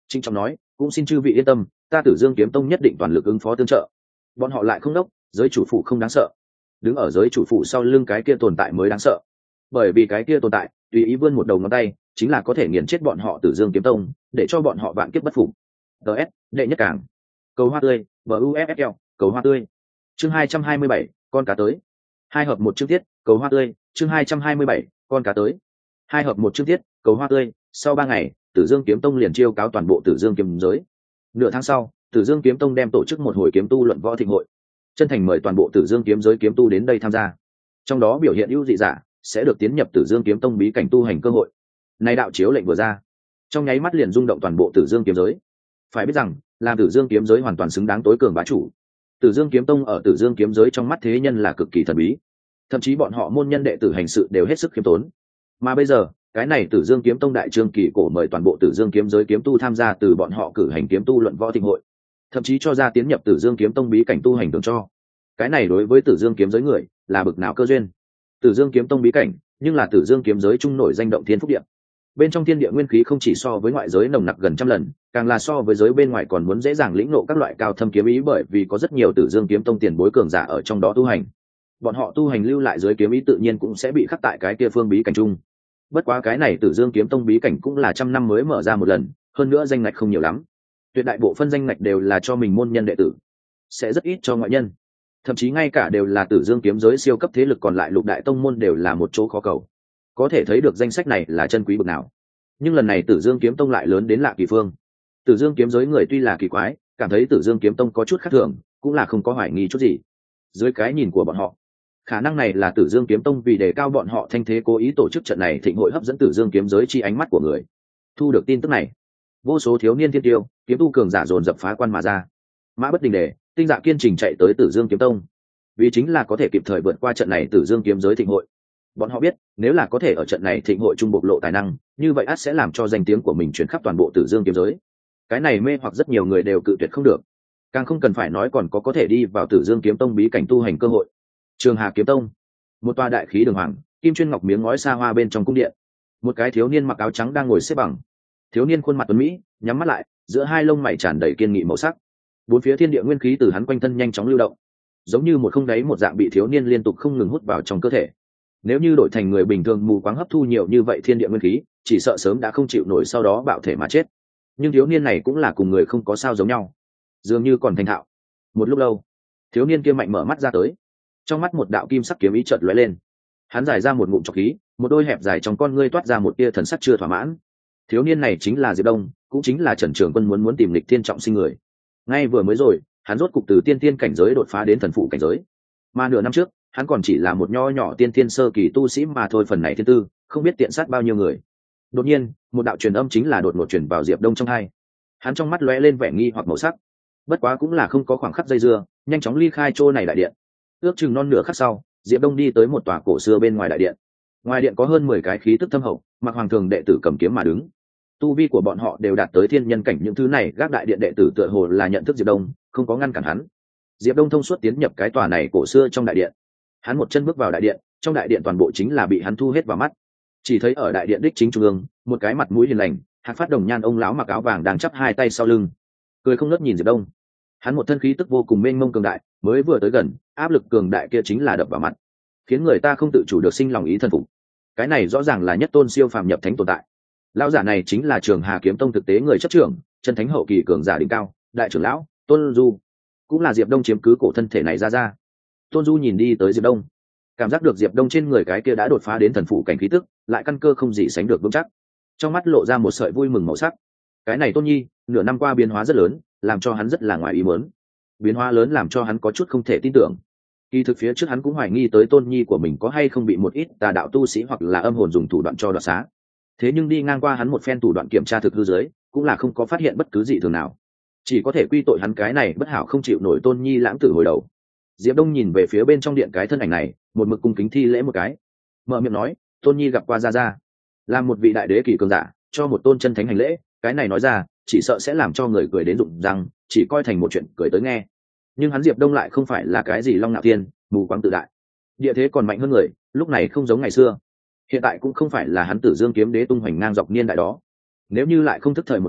Trinh Trọng nói, cũng xin chư vị yên tâm, ta Tử Dương Kiếm Tông nhất định toàn lực ứng phó tương trợ. Bọn họ lại không đốc, giới chủ phụ không đáng sợ, đứng ở giới chủ phụ sau lưng cái kia tồn tại mới đáng sợ, bởi vì cái kia tồn tại tùy ý vươn một đầu ngón tay chính là có thể nghiền chết bọn họ Tử Dương Kiếm Tông, để cho bọn họ vạn kiếp bất phục. ts đệ nhất cảng cầu hoa tươi buffl cầu hoa tươi chương 227, con cá tới. Hai hợp một chương tiết cầu hoa tươi chương 227, con cá tới. Hai hợp một chương tiết cầu hoa tươi. Sau 3 ngày, Tử Dương Kiếm Tông liền chiêu cáo toàn bộ Tử Dương kiếm giới. Nửa tháng sau, Tử Dương Kiếm Tông đem tổ chức một hồi kiếm tu luận võ thịnh hội, chân thành mời toàn bộ Tử Dương kiếm giới kiếm tu đến đây tham gia. Trong đó biểu hiện ưu dị giả sẽ được tiến nhập Tử Dương Kiếm Tông bí cảnh tu hành cơ hội. Nay đạo chiếu lệnh vừa ra, trong nháy mắt liền rung động toàn bộ Tử Dương kiếm giới. Phải biết rằng, làm Tử Dương kiếm giới hoàn toàn xứng đáng tối cường bá chủ. Tử Dương Kiếm Tông ở Tử Dương kiếm giới trong mắt thế nhân là cực kỳ thần bí, thậm chí bọn họ môn nhân đệ tử hành sự đều hết sức khiêm tốn. Mà bây giờ, cái này Tử Dương Kiếm Tông đại trương kỳ cổ mời toàn bộ Tử Dương kiếm giới kiếm tu tham gia từ bọn họ cử hành kiếm tu luận võ thịnh hội, thậm chí cho ra tiến nhập Tử Dương Kiếm Tông bí cảnh tu hành tưởng cho. Cái này đối với Tử Dương kiếm giới người là bực nào cơ duyên. Tử Dương Kiếm Tông bí cảnh, nhưng là Tử Dương kiếm giới trung nổi danh động thiên phúc địa. Bên trong thiên địa nguyên khí không chỉ so với ngoại giới nồng nặc gần trăm lần, càng là so với giới bên ngoài còn muốn dễ dàng lĩnh ngộ các loại cao thâm kiếm ý, bởi vì có rất nhiều Tử Dương Kiếm Tông tiền bối cường giả ở trong đó tu hành. Bọn họ tu hành lưu lại dưới kiếm ý tự nhiên cũng sẽ bị khắc tại cái kia phương bí cảnh chung. Bất quá cái này Tử Dương Kiếm Tông bí cảnh cũng là trăm năm mới mở ra một lần, hơn nữa danh ngạch không nhiều lắm. Tuyệt đại bộ phân danh ngạch đều là cho mình môn nhân đệ tử, sẽ rất ít cho ngoại nhân. Thậm chí ngay cả đều là Tử Dương kiếm giới siêu cấp thế lực còn lại lục đại tông môn đều là một chỗ khó cầu. Có thể thấy được danh sách này là chân quý bậc nào. Nhưng lần này Tử Dương Kiếm Tông lại lớn đến lạ kỳ phương. Tử Dương kiếm giới người tuy là kỳ quái, cảm thấy Tử Dương Kiếm Tông có chút khác thường, cũng là không có hoài nghi chút gì. Dưới cái nhìn của bọn họ, khả năng này là Tử Dương Kiếm Tông vì đề cao bọn họ thanh thế cố ý tổ chức trận này thịnh hội hấp dẫn Tử Dương kiếm giới chi ánh mắt của người. Thu được tin tức này, vô số thiếu niên thiên tiêu, kiếm tu cường giả dồn dập phá quan mà ra. Mã bất đình đề, tinh dạ kiên trình chạy tới Tử Dương Kiếm Tông, vì chính là có thể kịp thời vượt qua trận này Tử Dương kiếm giới thịnh hội. Bọn họ biết, nếu là có thể ở trận này thịnh hội trung bộc lộ tài năng, như vậy ắt sẽ làm cho danh tiếng của mình truyền khắp toàn bộ Tử Dương kiếm giới. Cái này mê hoặc rất nhiều người đều cự tuyệt không được, càng không cần phải nói còn có thể đi vào Tử Dương Kiếm Tông bí cảnh tu hành cơ hội. Trường Hà Kiếm Tông, một tòa đại khí đường hoàng, kim chuyên ngọc miếng ngói xa hoa bên trong cung điện, một cái thiếu niên mặc áo trắng đang ngồi xếp bằng. Thiếu niên khuôn mặt tuấn mỹ, nhắm mắt lại, giữa hai lông mày tràn đầy kiên nghị màu sắc. Bốn phía thiên địa nguyên khí từ hắn quanh thân nhanh chóng lưu động, giống như một không đáy một dạng bị thiếu niên liên tục không ngừng hút vào trong cơ thể. Nếu như đổi thành người bình thường mù quáng hấp thu nhiều như vậy thiên địa nguyên khí, chỉ sợ sớm đã không chịu nổi sau đó bạo thể mà chết. Nhưng thiếu niên này cũng là cùng người không có sao giống nhau, dường như còn thành thạo. Một lúc lâu, thiếu niên kia mạnh mở mắt ra tới, trong mắt một đạo kim sắc kiếm ý chợt lóe lên. Hắn giải ra một ngụm trọc khí, một đôi hẹp dài trong con ngươi toát ra một tia thần sắc chưa thỏa mãn. Thiếu niên này chính là Diệp Đông, cũng chính là Trần Trường Quân muốn tìm lịch thiên trọng sinh người. Ngay vừa mới rồi, hắn rốt cục từ tiên tiên cảnh giới đột phá đến thần phụ cảnh giới. Mà nửa năm trước, hắn còn chỉ là một nho nhỏ tiên tiên sơ kỳ tu sĩ mà thôi, phần này thiên tư, không biết tiện sát bao nhiêu người. Đột nhiên, một đạo truyền âm chính là đột ngột truyền vào Diệp Đông trong tai. Hắn trong mắt lóe lên vẻ nghi hoặc màu sắc. Bất quá cũng là không có khoảng khắc dây dưa, nhanh chóng ly khai chỗ này đại điện. Ước chừng non nửa khắc sau, Diệp Đông đi tới một tòa cổ xưa bên ngoài đại điện. Ngoài điện có hơn 10 cái khí tức thâm hậu, mặc hoàng thường đệ tử cầm kiếm mà đứng. Tu vi của bọn họ đều đạt tới thiên nhân cảnh, những thứ này gác đại điện đệ tử tựa hồ là nhận thức Diệp Đông, không có ngăn cản hắn. Diệp Đông thông suốt tiến nhập cái tòa này cổ xưa trong đại điện. Hắn một chân bước vào đại điện, trong đại điện toàn bộ chính là bị hắn thu hết vào mắt. Chỉ thấy ở đại điện đích chính trung ương, một cái mặt mũi hiền lành, hạc phát đồng nhan ông lão mặc áo vàng đang chắp hai tay sau lưng, cười không ngớt nhìn Diệp Đông. Hắn một thân khí tức vô cùng mênh mông cường đại, mới vừa tới gần, áp lực cường đại kia chính là đập vào mặt, khiến người ta không tự chủ được sinh lòng ý thân phục. Cái này rõ ràng là nhất tôn siêu phàm nhập thánh tồn tại. Lão giả này chính là Trường Hà Kiếm Tông thực tế người chấp trưởng, chân thánh hậu kỳ cường giả đỉnh cao, đại trưởng lão Tôn Du, cũng là Diệp Đông chiếm cứ cổ thân thể này ra. Tôn Du nhìn đi tới Diệp Đông, cảm giác được Diệp Đông trên người cái kia đã đột phá đến thần phụ cảnh khí tức, lại căn cơ không gì sánh được vững chắc, trong mắt lộ ra một sợi vui mừng màu sắc. Cái này Tôn Nhi, nửa năm qua biến hóa rất lớn, làm cho hắn rất là ngoài ý muốn. Biến hóa lớn làm cho hắn có chút không thể tin tưởng. Kỳ thực phía trước hắn cũng hoài nghi tới Tôn Nhi của mình có hay không bị một ít tà đạo tu sĩ hoặc là âm hồn dùng thủ đoạn cho đoạt xá. Thế nhưng đi ngang qua hắn một phen thủ đoạn kiểm tra thực hư dưới, cũng là không có phát hiện bất cứ gì thường nào. Chỉ có thể quy tội hắn cái này bất hảo không chịu nổi Tôn Nhi lãng tử hồi đầu. Diệp Đông nhìn về phía bên trong điện cái thân ảnh này, một mực cung kính thi lễ một cái, mở miệng nói, Tôn Nhi gặp qua Gia, làm một vị đại đế kỳ cường giả, cho một tôn chân thánh hành lễ, cái này nói ra, chỉ sợ sẽ làm cho người cười đến rụng răng, chỉ coi thành một chuyện cười tới nghe. Nhưng hắn Diệp Đông lại không phải là cái gì long ngạo thiên, mù quáng tự đại. Địa thế còn mạnh hơn người, lúc này không giống ngày xưa. Hiện tại cũng không phải là hắn Tử Dương kiếm đế tung hoành ngang dọc niên đại đó. Nếu như lại không thức thời một chút,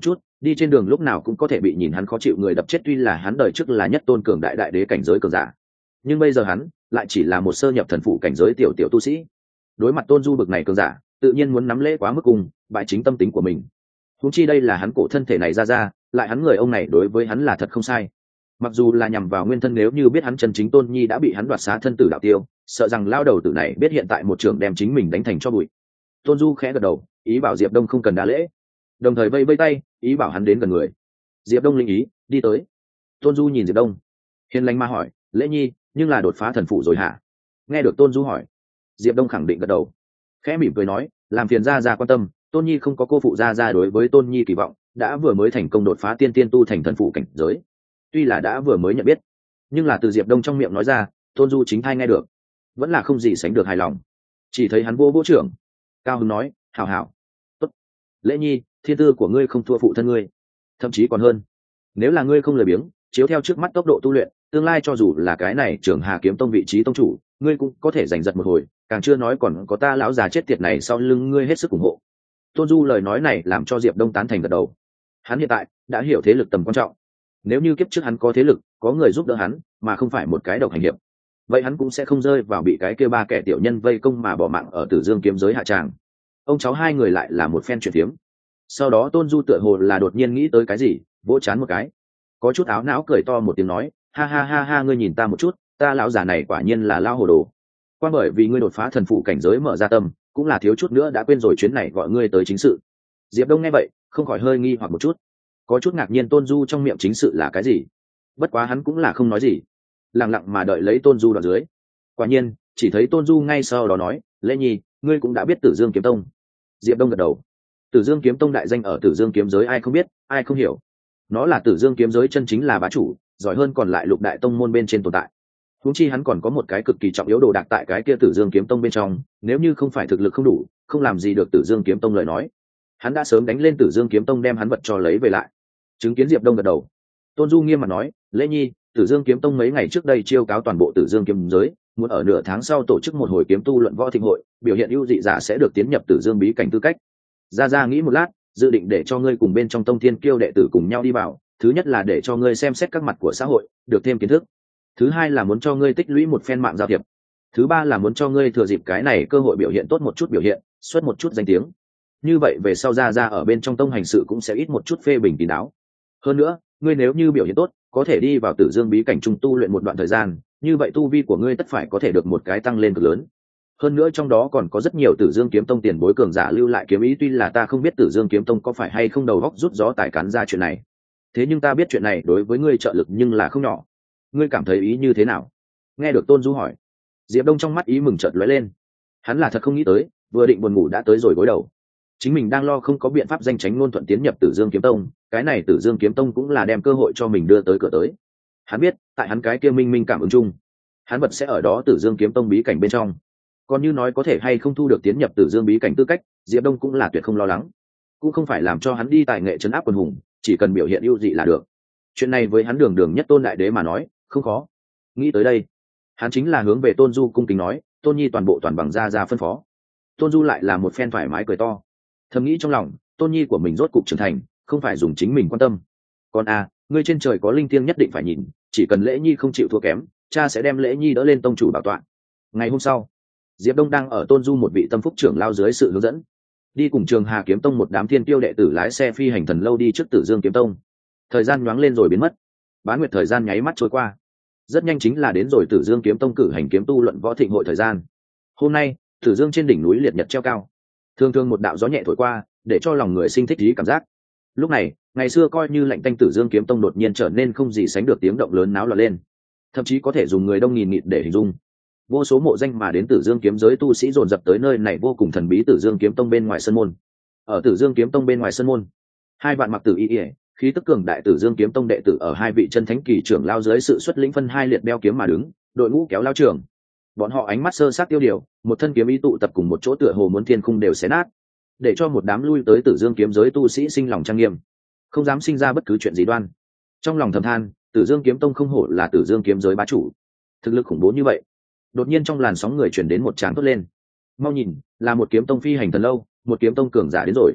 đi trên đường lúc nào cũng có thể bị nhìn hắn khó chịu người đập chết. Tuy là hắn đời trước là nhất tôn cường đại đại đế cảnh giới cường giả, nhưng bây giờ hắn lại chỉ là một sơ nhập thần phụ cảnh giới tiểu tiểu tu sĩ. Đối mặt Tôn Du bực này cường giả, tự nhiên muốn nắm lễ quá mức cùng bại chính tâm tính của mình. Huống chi đây là hắn cổ thân thể này ra, lại hắn người ông này đối với hắn là thật không sai. Mặc dù là nhằm vào nguyên thân, nếu như biết hắn chân chính Tôn Nhi đã bị hắn đoạt xá thân tử đạo tiêu, sợ rằng lao đầu tử này biết hiện tại một trường đem chính mình đánh thành cho bụi. Tôn Du khẽ gật đầu, ý bảo Diệp Đông không cần đa lễ, đồng thời vây vây tay, ý bảo hắn đến gần người. Diệp Đông linh ý, đi tới. Tôn Du nhìn Diệp Đông, hiền lành mà hỏi, Lễ Nhi, nhưng là đột phá thần phụ rồi hả? Nghe được Tôn Du hỏi, Diệp Đông khẳng định gật đầu, khẽ mỉm cười nói, làm phiền gia quan tâm, Tôn Nhi không có cô phụ gia đối với Tôn Nhi kỳ vọng, đã vừa mới thành công đột phá tiên tiên tu thành thần phụ cảnh giới. Tuy là đã vừa mới nhận biết, nhưng là từ Diệp Đông trong miệng nói ra, Tôn Du chính thai nghe được, vẫn là không gì sánh được hài lòng. Chỉ thấy hắn vô trưởng, cao hứng nói, hảo hảo, tốt. Lễ Nhi, thiên tư của ngươi không thua phụ thân ngươi, thậm chí còn hơn. Nếu là ngươi không lười biếng, chiếu theo trước mắt tốc độ tu luyện, tương lai cho dù là cái này Trường Hà kiếm tông vị trí tông chủ, ngươi cũng có thể giành giật một hồi, càng chưa nói còn có ta lão già chết tiệt này sau lưng ngươi hết sức ủng hộ. Tôn Du lời nói này làm cho Diệp Đông tán thành gật đầu. Hắn hiện tại đã hiểu thế lực tầm quan trọng. Nếu như kiếp trước hắn có thế lực, có người giúp đỡ hắn, mà không phải một cái độc hành hiệp, vậy hắn cũng sẽ không rơi vào bị cái kia ba kẻ tiểu nhân vây công mà bỏ mạng ở Tử Dương kiếm giới hạ tràng. Ông cháu hai người lại là một phen chuyện tiếm. Sau đó Tôn Du tựa hồ là đột nhiên nghĩ tới cái gì, vỗ chán một cái, có chút áo não cười to một tiếng nói, ha ha ha ha, ngươi nhìn ta một chút, ta lão già này quả nhiên là lao hồ đồ. Quan bởi vì ngươi đột phá thần phụ cảnh giới mở ra tâm, cũng là thiếu chút nữa đã quên rồi chuyến này gọi ngươi tới chính sự. Diệp Đông nghe vậy, không khỏi hơi nghi hoặc một chút, có chút ngạc nhiên Tôn Du trong miệng chính sự là cái gì. Bất quá hắn cũng là không nói gì, lặng lặng mà đợi lấy Tôn Du đoạn dưới. Quả nhiên, chỉ thấy Tôn Du ngay sau đó nói, Lễ Nhi, ngươi cũng đã biết Tử Dương kiếm tông. Diệp Đông gật đầu. Tử Dương kiếm tông đại danh ở Tử Dương kiếm giới ai không biết, ai không hiểu. Nó là Tử Dương kiếm giới chân chính là bá chủ, giỏi hơn còn lại lục đại tông môn bên trên tồn tại. Huống chi hắn còn có một cái cực kỳ trọng yếu đồ đạc tại cái kia Tử Dương kiếm tông bên trong, nếu như không phải thực lực không đủ, không làm gì được Tử Dương kiếm tông lời nói, hắn đã sớm đánh lên Tử Dương kiếm tông đem hắn vật cho lấy về lại. Chứng kiến Diệp Đông gật đầu, Tôn Du nghiêm mặt nói, Lễ Nhi, Tử Dương kiếm tông mấy ngày trước đây chiêu cáo toàn bộ Tử Dương kiếm giới, muốn ở nửa tháng sau tổ chức một hồi kiếm tu luận võ thịnh hội, biểu hiện ưu dị giả sẽ được tiến nhập Tử Dương bí cảnh tư cách. Ra nghĩ một lát, dự định để cho ngươi cùng bên trong tông thiên kiêu đệ tử cùng nhau đi vào, thứ nhất là để cho ngươi xem xét các mặt của xã hội, được thêm kiến thức. Thứ hai là muốn cho ngươi tích lũy một phen mạng giao thiệp. Thứ ba là muốn cho ngươi thừa dịp cái này cơ hội biểu hiện tốt một chút biểu hiện, xuất một chút danh tiếng. Như vậy về sau ra ở bên trong tông hành sự cũng sẽ ít một chút phê bình kín đáo. Hơn nữa, ngươi nếu như biểu hiện tốt, có thể đi vào Tử Dương bí cảnh trung tu luyện một đoạn thời gian, như vậy tu vi của ngươi tất phải có thể được một cái tăng lên cực lớn. Hơn nữa trong đó còn có rất nhiều Tử Dương kiếm tông tiền bối cường giả lưu lại kiếm ý, tuy là ta không biết Tử Dương kiếm tông có phải hay không đầu góc rút gió tài cán ra chuyện này, thế nhưng ta biết chuyện này đối với ngươi trợ lực nhưng là không nhỏ. Ngươi cảm thấy ý như thế nào? Nghe được Tôn Du hỏi, Diệp Đông trong mắt ý mừng chợt lóe lên. Hắn là thật không nghĩ tới, vừa định buồn ngủ đã tới rồi gối đầu. Chính mình đang lo không có biện pháp danh tránh ngôn thuận tiến nhập Tử Dương kiếm tông, cái này Tử Dương kiếm tông cũng là đem cơ hội cho mình đưa tới cửa tới. Hắn biết, tại hắn cái kia minh minh cảm ứng chung, hắn vật sẽ ở đó Tử Dương kiếm tông bí cảnh bên trong. Còn như nói có thể hay không thu được tiến nhập Tử Dương bí cảnh tư cách, Diệp Đông cũng là tuyệt không lo lắng, cũng không phải làm cho hắn đi tài nghệ trấn áp quần hùng, chỉ cần biểu hiện ưu dị là được. Chuyện này với hắn đường nhất tôn đại đế mà nói, không khó. Nghĩ tới đây, hắn chính là hướng về Tôn Du cung kính nói, Tôn Nhi toàn bộ toàn bằng ra phân phó. Tôn Du lại là một phen thoải mái cười to, thầm nghĩ trong lòng, Tôn Nhi của mình rốt cục trưởng thành, không phải dùng chính mình quan tâm. Còn ngươi trên trời có linh thiêng nhất định phải nhìn, chỉ cần Lễ Nhi không chịu thua kém, cha sẽ đem Lễ Nhi đỡ lên tông chủ bảo tọa. Ngày hôm sau, Diệp Đông đang ở Tôn Du một vị tâm phúc trưởng lao dưới sự hướng dẫn, đi cùng Trường Hà kiếm tông một đám thiên tiêu đệ tử lái xe phi hành thần lâu đi trước Tử Dương kiếm tông. Thời gian nhoáng lên rồi biến mất, bán nguyệt thời gian nháy mắt trôi qua, rất nhanh chính là đến rồi Tử Dương kiếm tông cử hành kiếm tu luận võ thịnh hội thời gian. Hôm nay, Tử Dương trên đỉnh núi liệt nhật treo cao, thường thường một đạo gió nhẹ thổi qua, để cho lòng người sinh thích ý cảm giác. Lúc này, ngày xưa coi như lạnh tanh Tử Dương kiếm tông đột nhiên trở nên không gì sánh được tiếng động lớn náo loạn lên, thậm chí có thể dùng người đông nghìn nghịt để hình dung. Vô số mộ danh mà đến Tử Dương kiếm giới tu sĩ dồn dập tới nơi này vô cùng thần bí Tử Dương kiếm tông bên ngoài sân môn. Ở Tử Dương kiếm tông bên ngoài sân môn, hai vạn mặc tử y, khí tức cường đại Tử Dương kiếm tông đệ tử ở hai vị chân thánh kỳ trưởng lao dưới sự xuất lĩnh phân hai liệt đeo kiếm mà đứng, đội ngũ kéo lao trưởng. Bọn họ ánh mắt sơ sát tiêu điều, một thân kiếm ý tụ tập cùng một chỗ tựa hồ muốn thiên khung đều xé nát, để cho một đám lui tới Tử Dương kiếm giới tu sĩ sinh lòng trang nghiêm, không dám sinh ra bất cứ chuyện gì đoan. Trong lòng thầm than, Tử Dương kiếm tông không hổ là Tử Dương kiếm giới bá chủ, thực lực khủng bố như vậy. Đột nhiên trong làn sóng người chuyển đến một tràng thốt lên, mau nhìn, là một kiếm tông phi hành thần lâu, một kiếm tông cường giả đến rồi.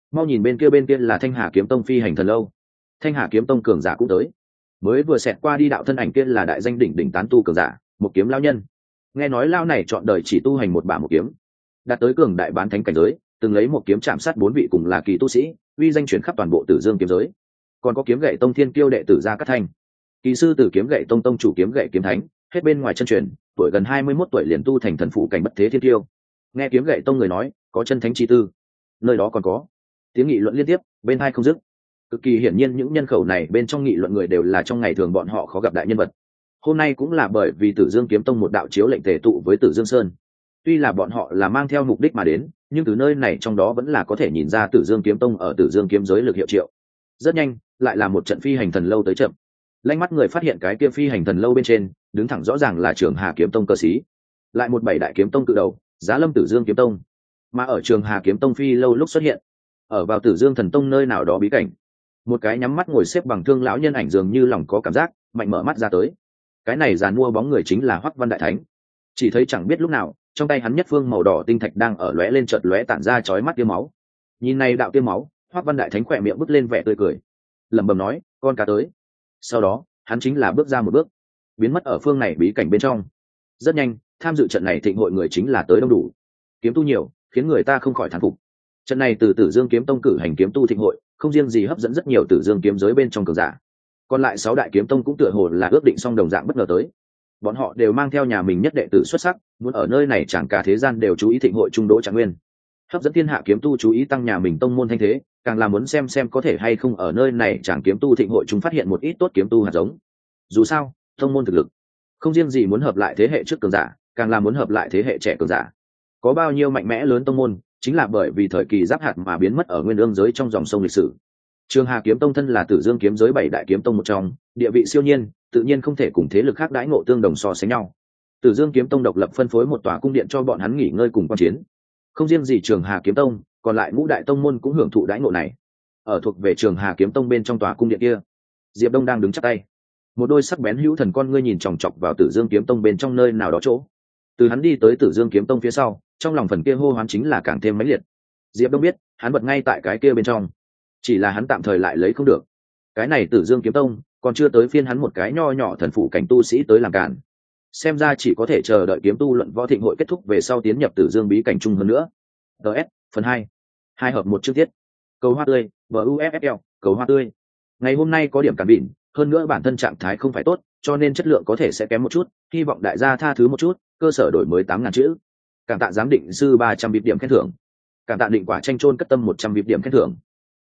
mau nhìn bên kia là Thanh Hà Kiếm Tông phi hành thần lâu. Thanh Hà Kiếm Tông cường giả cũng tới, mới vừa xẹt qua đi đạo thân ảnh kia là đại danh đỉnh đỉnh tán tu cường giả, một kiếm lão nhân. Nghe nói lão này chọn đời chỉ tu hành một bả một kiếm, đạt tới cường đại bán thánh cảnh giới, từng lấy một kiếm chạm sát 4 vị cùng là kỳ tu sĩ, uy danh truyền khắp toàn bộ Tử Dương kiếm giới. Còn có Kiếm Gậy Tông thiên kiêu đệ tử Gia Cát Thanh, kỳ sư tử Kiếm Gậy Tông tông chủ Kiếm Gậy Kiếm Thánh, hết bên ngoài chân truyền, tuổi gần 21 tuổi liền tu thành thần phụ cảnh bất thế thiên kiêu. Nghe Kiếm Gậy Tông người nói, có chân thánh chi tư, nơi đó còn có tiếng nghị luận liên tiếp, bên hai không dứt. Cực kỳ hiển nhiên những nhân khẩu này bên trong nghị luận người đều là trong ngày thường bọn họ khó gặp đại nhân vật. Hôm nay cũng là bởi vì Tử Dương Kiếm Tông một đạo chiếu lệnh tề tụ với Tử Dương Sơn. Tuy là bọn họ là mang theo mục đích mà đến, nhưng từ nơi này trong đó vẫn là có thể nhìn ra Tử Dương Kiếm Tông ở Tử Dương kiếm giới lực hiệu triệu. Rất nhanh, lại là một trận phi hành thần lâu tới chậm. Lanh mắt người phát hiện cái kia phi hành thần lâu bên trên, đứng thẳng rõ ràng là Trường Hà Kiếm Tông cơ sĩ, lại một 7 đại kiếm tông cự đầu, Giá Lâm Tử Dương Kiếm Tông. Mà ở Trường Hà Kiếm Tông phi lâu lúc xuất hiện, ở vào Tử Dương Thần Tông nơi nào đó bí cảnh, một cái nhắm mắt ngồi xếp bằng thương lão nhân ảnh dường như lòng có cảm giác, mạnh mở mắt ra tới. Cái này dàn mua bóng người chính là Hoắc Văn Đại Thánh. Chỉ thấy chẳng biết lúc nào, trong tay hắn nhất phương màu đỏ tinh thạch đang ở lóe lên chợt lóe tản ra chói mắt tia máu. Nhìn này đạo tia máu, Hoắc Văn Đại Thánh khỏe miệng bứt lên vẻ tươi cười, lẩm bẩm nói, con cá tới. Sau đó, hắn chính là bước ra một bước, biến mất ở phương này bí cảnh bên trong. Rất nhanh, tham dự trận này thịnh hội người chính là tới đông đủ. Kiếm tu nhiều, khiến người ta không khỏi thán phục. Trận này từ Tử Dương Kiếm Tông cử hành kiếm tu thịnh hội, không riêng gì hấp dẫn rất nhiều Tử Dương kiếm giới bên trong cường giả, còn lại 6 đại kiếm tông cũng tựa hồ là ước định xong đồng dạng bất ngờ tới. Bọn họ đều mang theo nhà mình nhất đệ tử xuất sắc, muốn ở nơi này chẳng cả thế gian đều chú ý thịnh hội trung đỗ trạng nguyên, hấp dẫn thiên hạ kiếm tu chú ý, tăng nhà mình tông môn thanh thế, càng là muốn xem có thể hay không ở nơi này chẳng kiếm tu thịnh hội chúng phát hiện một ít tốt kiếm tu hạt giống. Dù sao, tông môn thực lực không riêng gì muốn hợp lại thế hệ trước cường giả, càng là muốn hợp lại thế hệ trẻ cường giả. Có bao nhiêu mạnh mẽ lớn tông môn, chính là bởi vì thời kỳ giáp hạt mà biến mất ở nguyên ương giới trong dòng sông lịch sử. Trường Hà Kiếm Tông thân là Tử Dương kiếm giới 7 đại kiếm tông một trong, địa vị siêu nhiên, tự nhiên không thể cùng thế lực khác đãi ngộ tương đồng so sánh nhau. Tử Dương kiếm tông độc lập phân phối một tòa cung điện cho bọn hắn nghỉ ngơi cùng quan chiến. Không riêng gì Trường Hà Kiếm Tông, còn lại ngũ đại tông môn cũng hưởng thụ đãi ngộ này. Ở thuộc về Trường Hà Kiếm Tông bên trong tòa cung điện kia, Diệp Đông đang đứng chắp tay, một đôi sắc bén hữu thần con ngươi nhìn chòng chọc vào Tử Dương kiếm tông bên trong nơi nào đó chỗ. Từ hắn đi tới Tử Dương kiếm tông phía sau, trong lòng phần kia hô hoán chính là càng thêm mãnh liệt. Diệp Đông biết, hắn bật ngay tại cái kia bên trong, chỉ là hắn tạm thời lại lấy không được. Cái này Tử Dương kiếm tông còn chưa tới phiên hắn một cái nho nhỏ thần phụ cảnh tu sĩ tới làm cản. Xem ra chỉ có thể chờ đợi kiếm tu luận võ thịnh hội kết thúc về sau tiến nhập Tử Dương bí cảnh chung hơn nữa. DS phần 2, 2 hợp 1 chương tiết. Cầu hoa tươi, BUFFL, cầu hoa tươi. Ngày hôm nay có điểm cản bỉn, hơn nữa bản thân trạng thái không phải tốt, cho nên chất lượng có thể sẽ kém một chút, hy vọng đại gia tha thứ một chút. Cơ sở đổi mới 8.000 chữ. Cảm tạ giám định sư 300 bịp điểm khen thưởng. Cảm tạ định quả tranh trôn cất tâm 100 bịp điểm khen thưởng.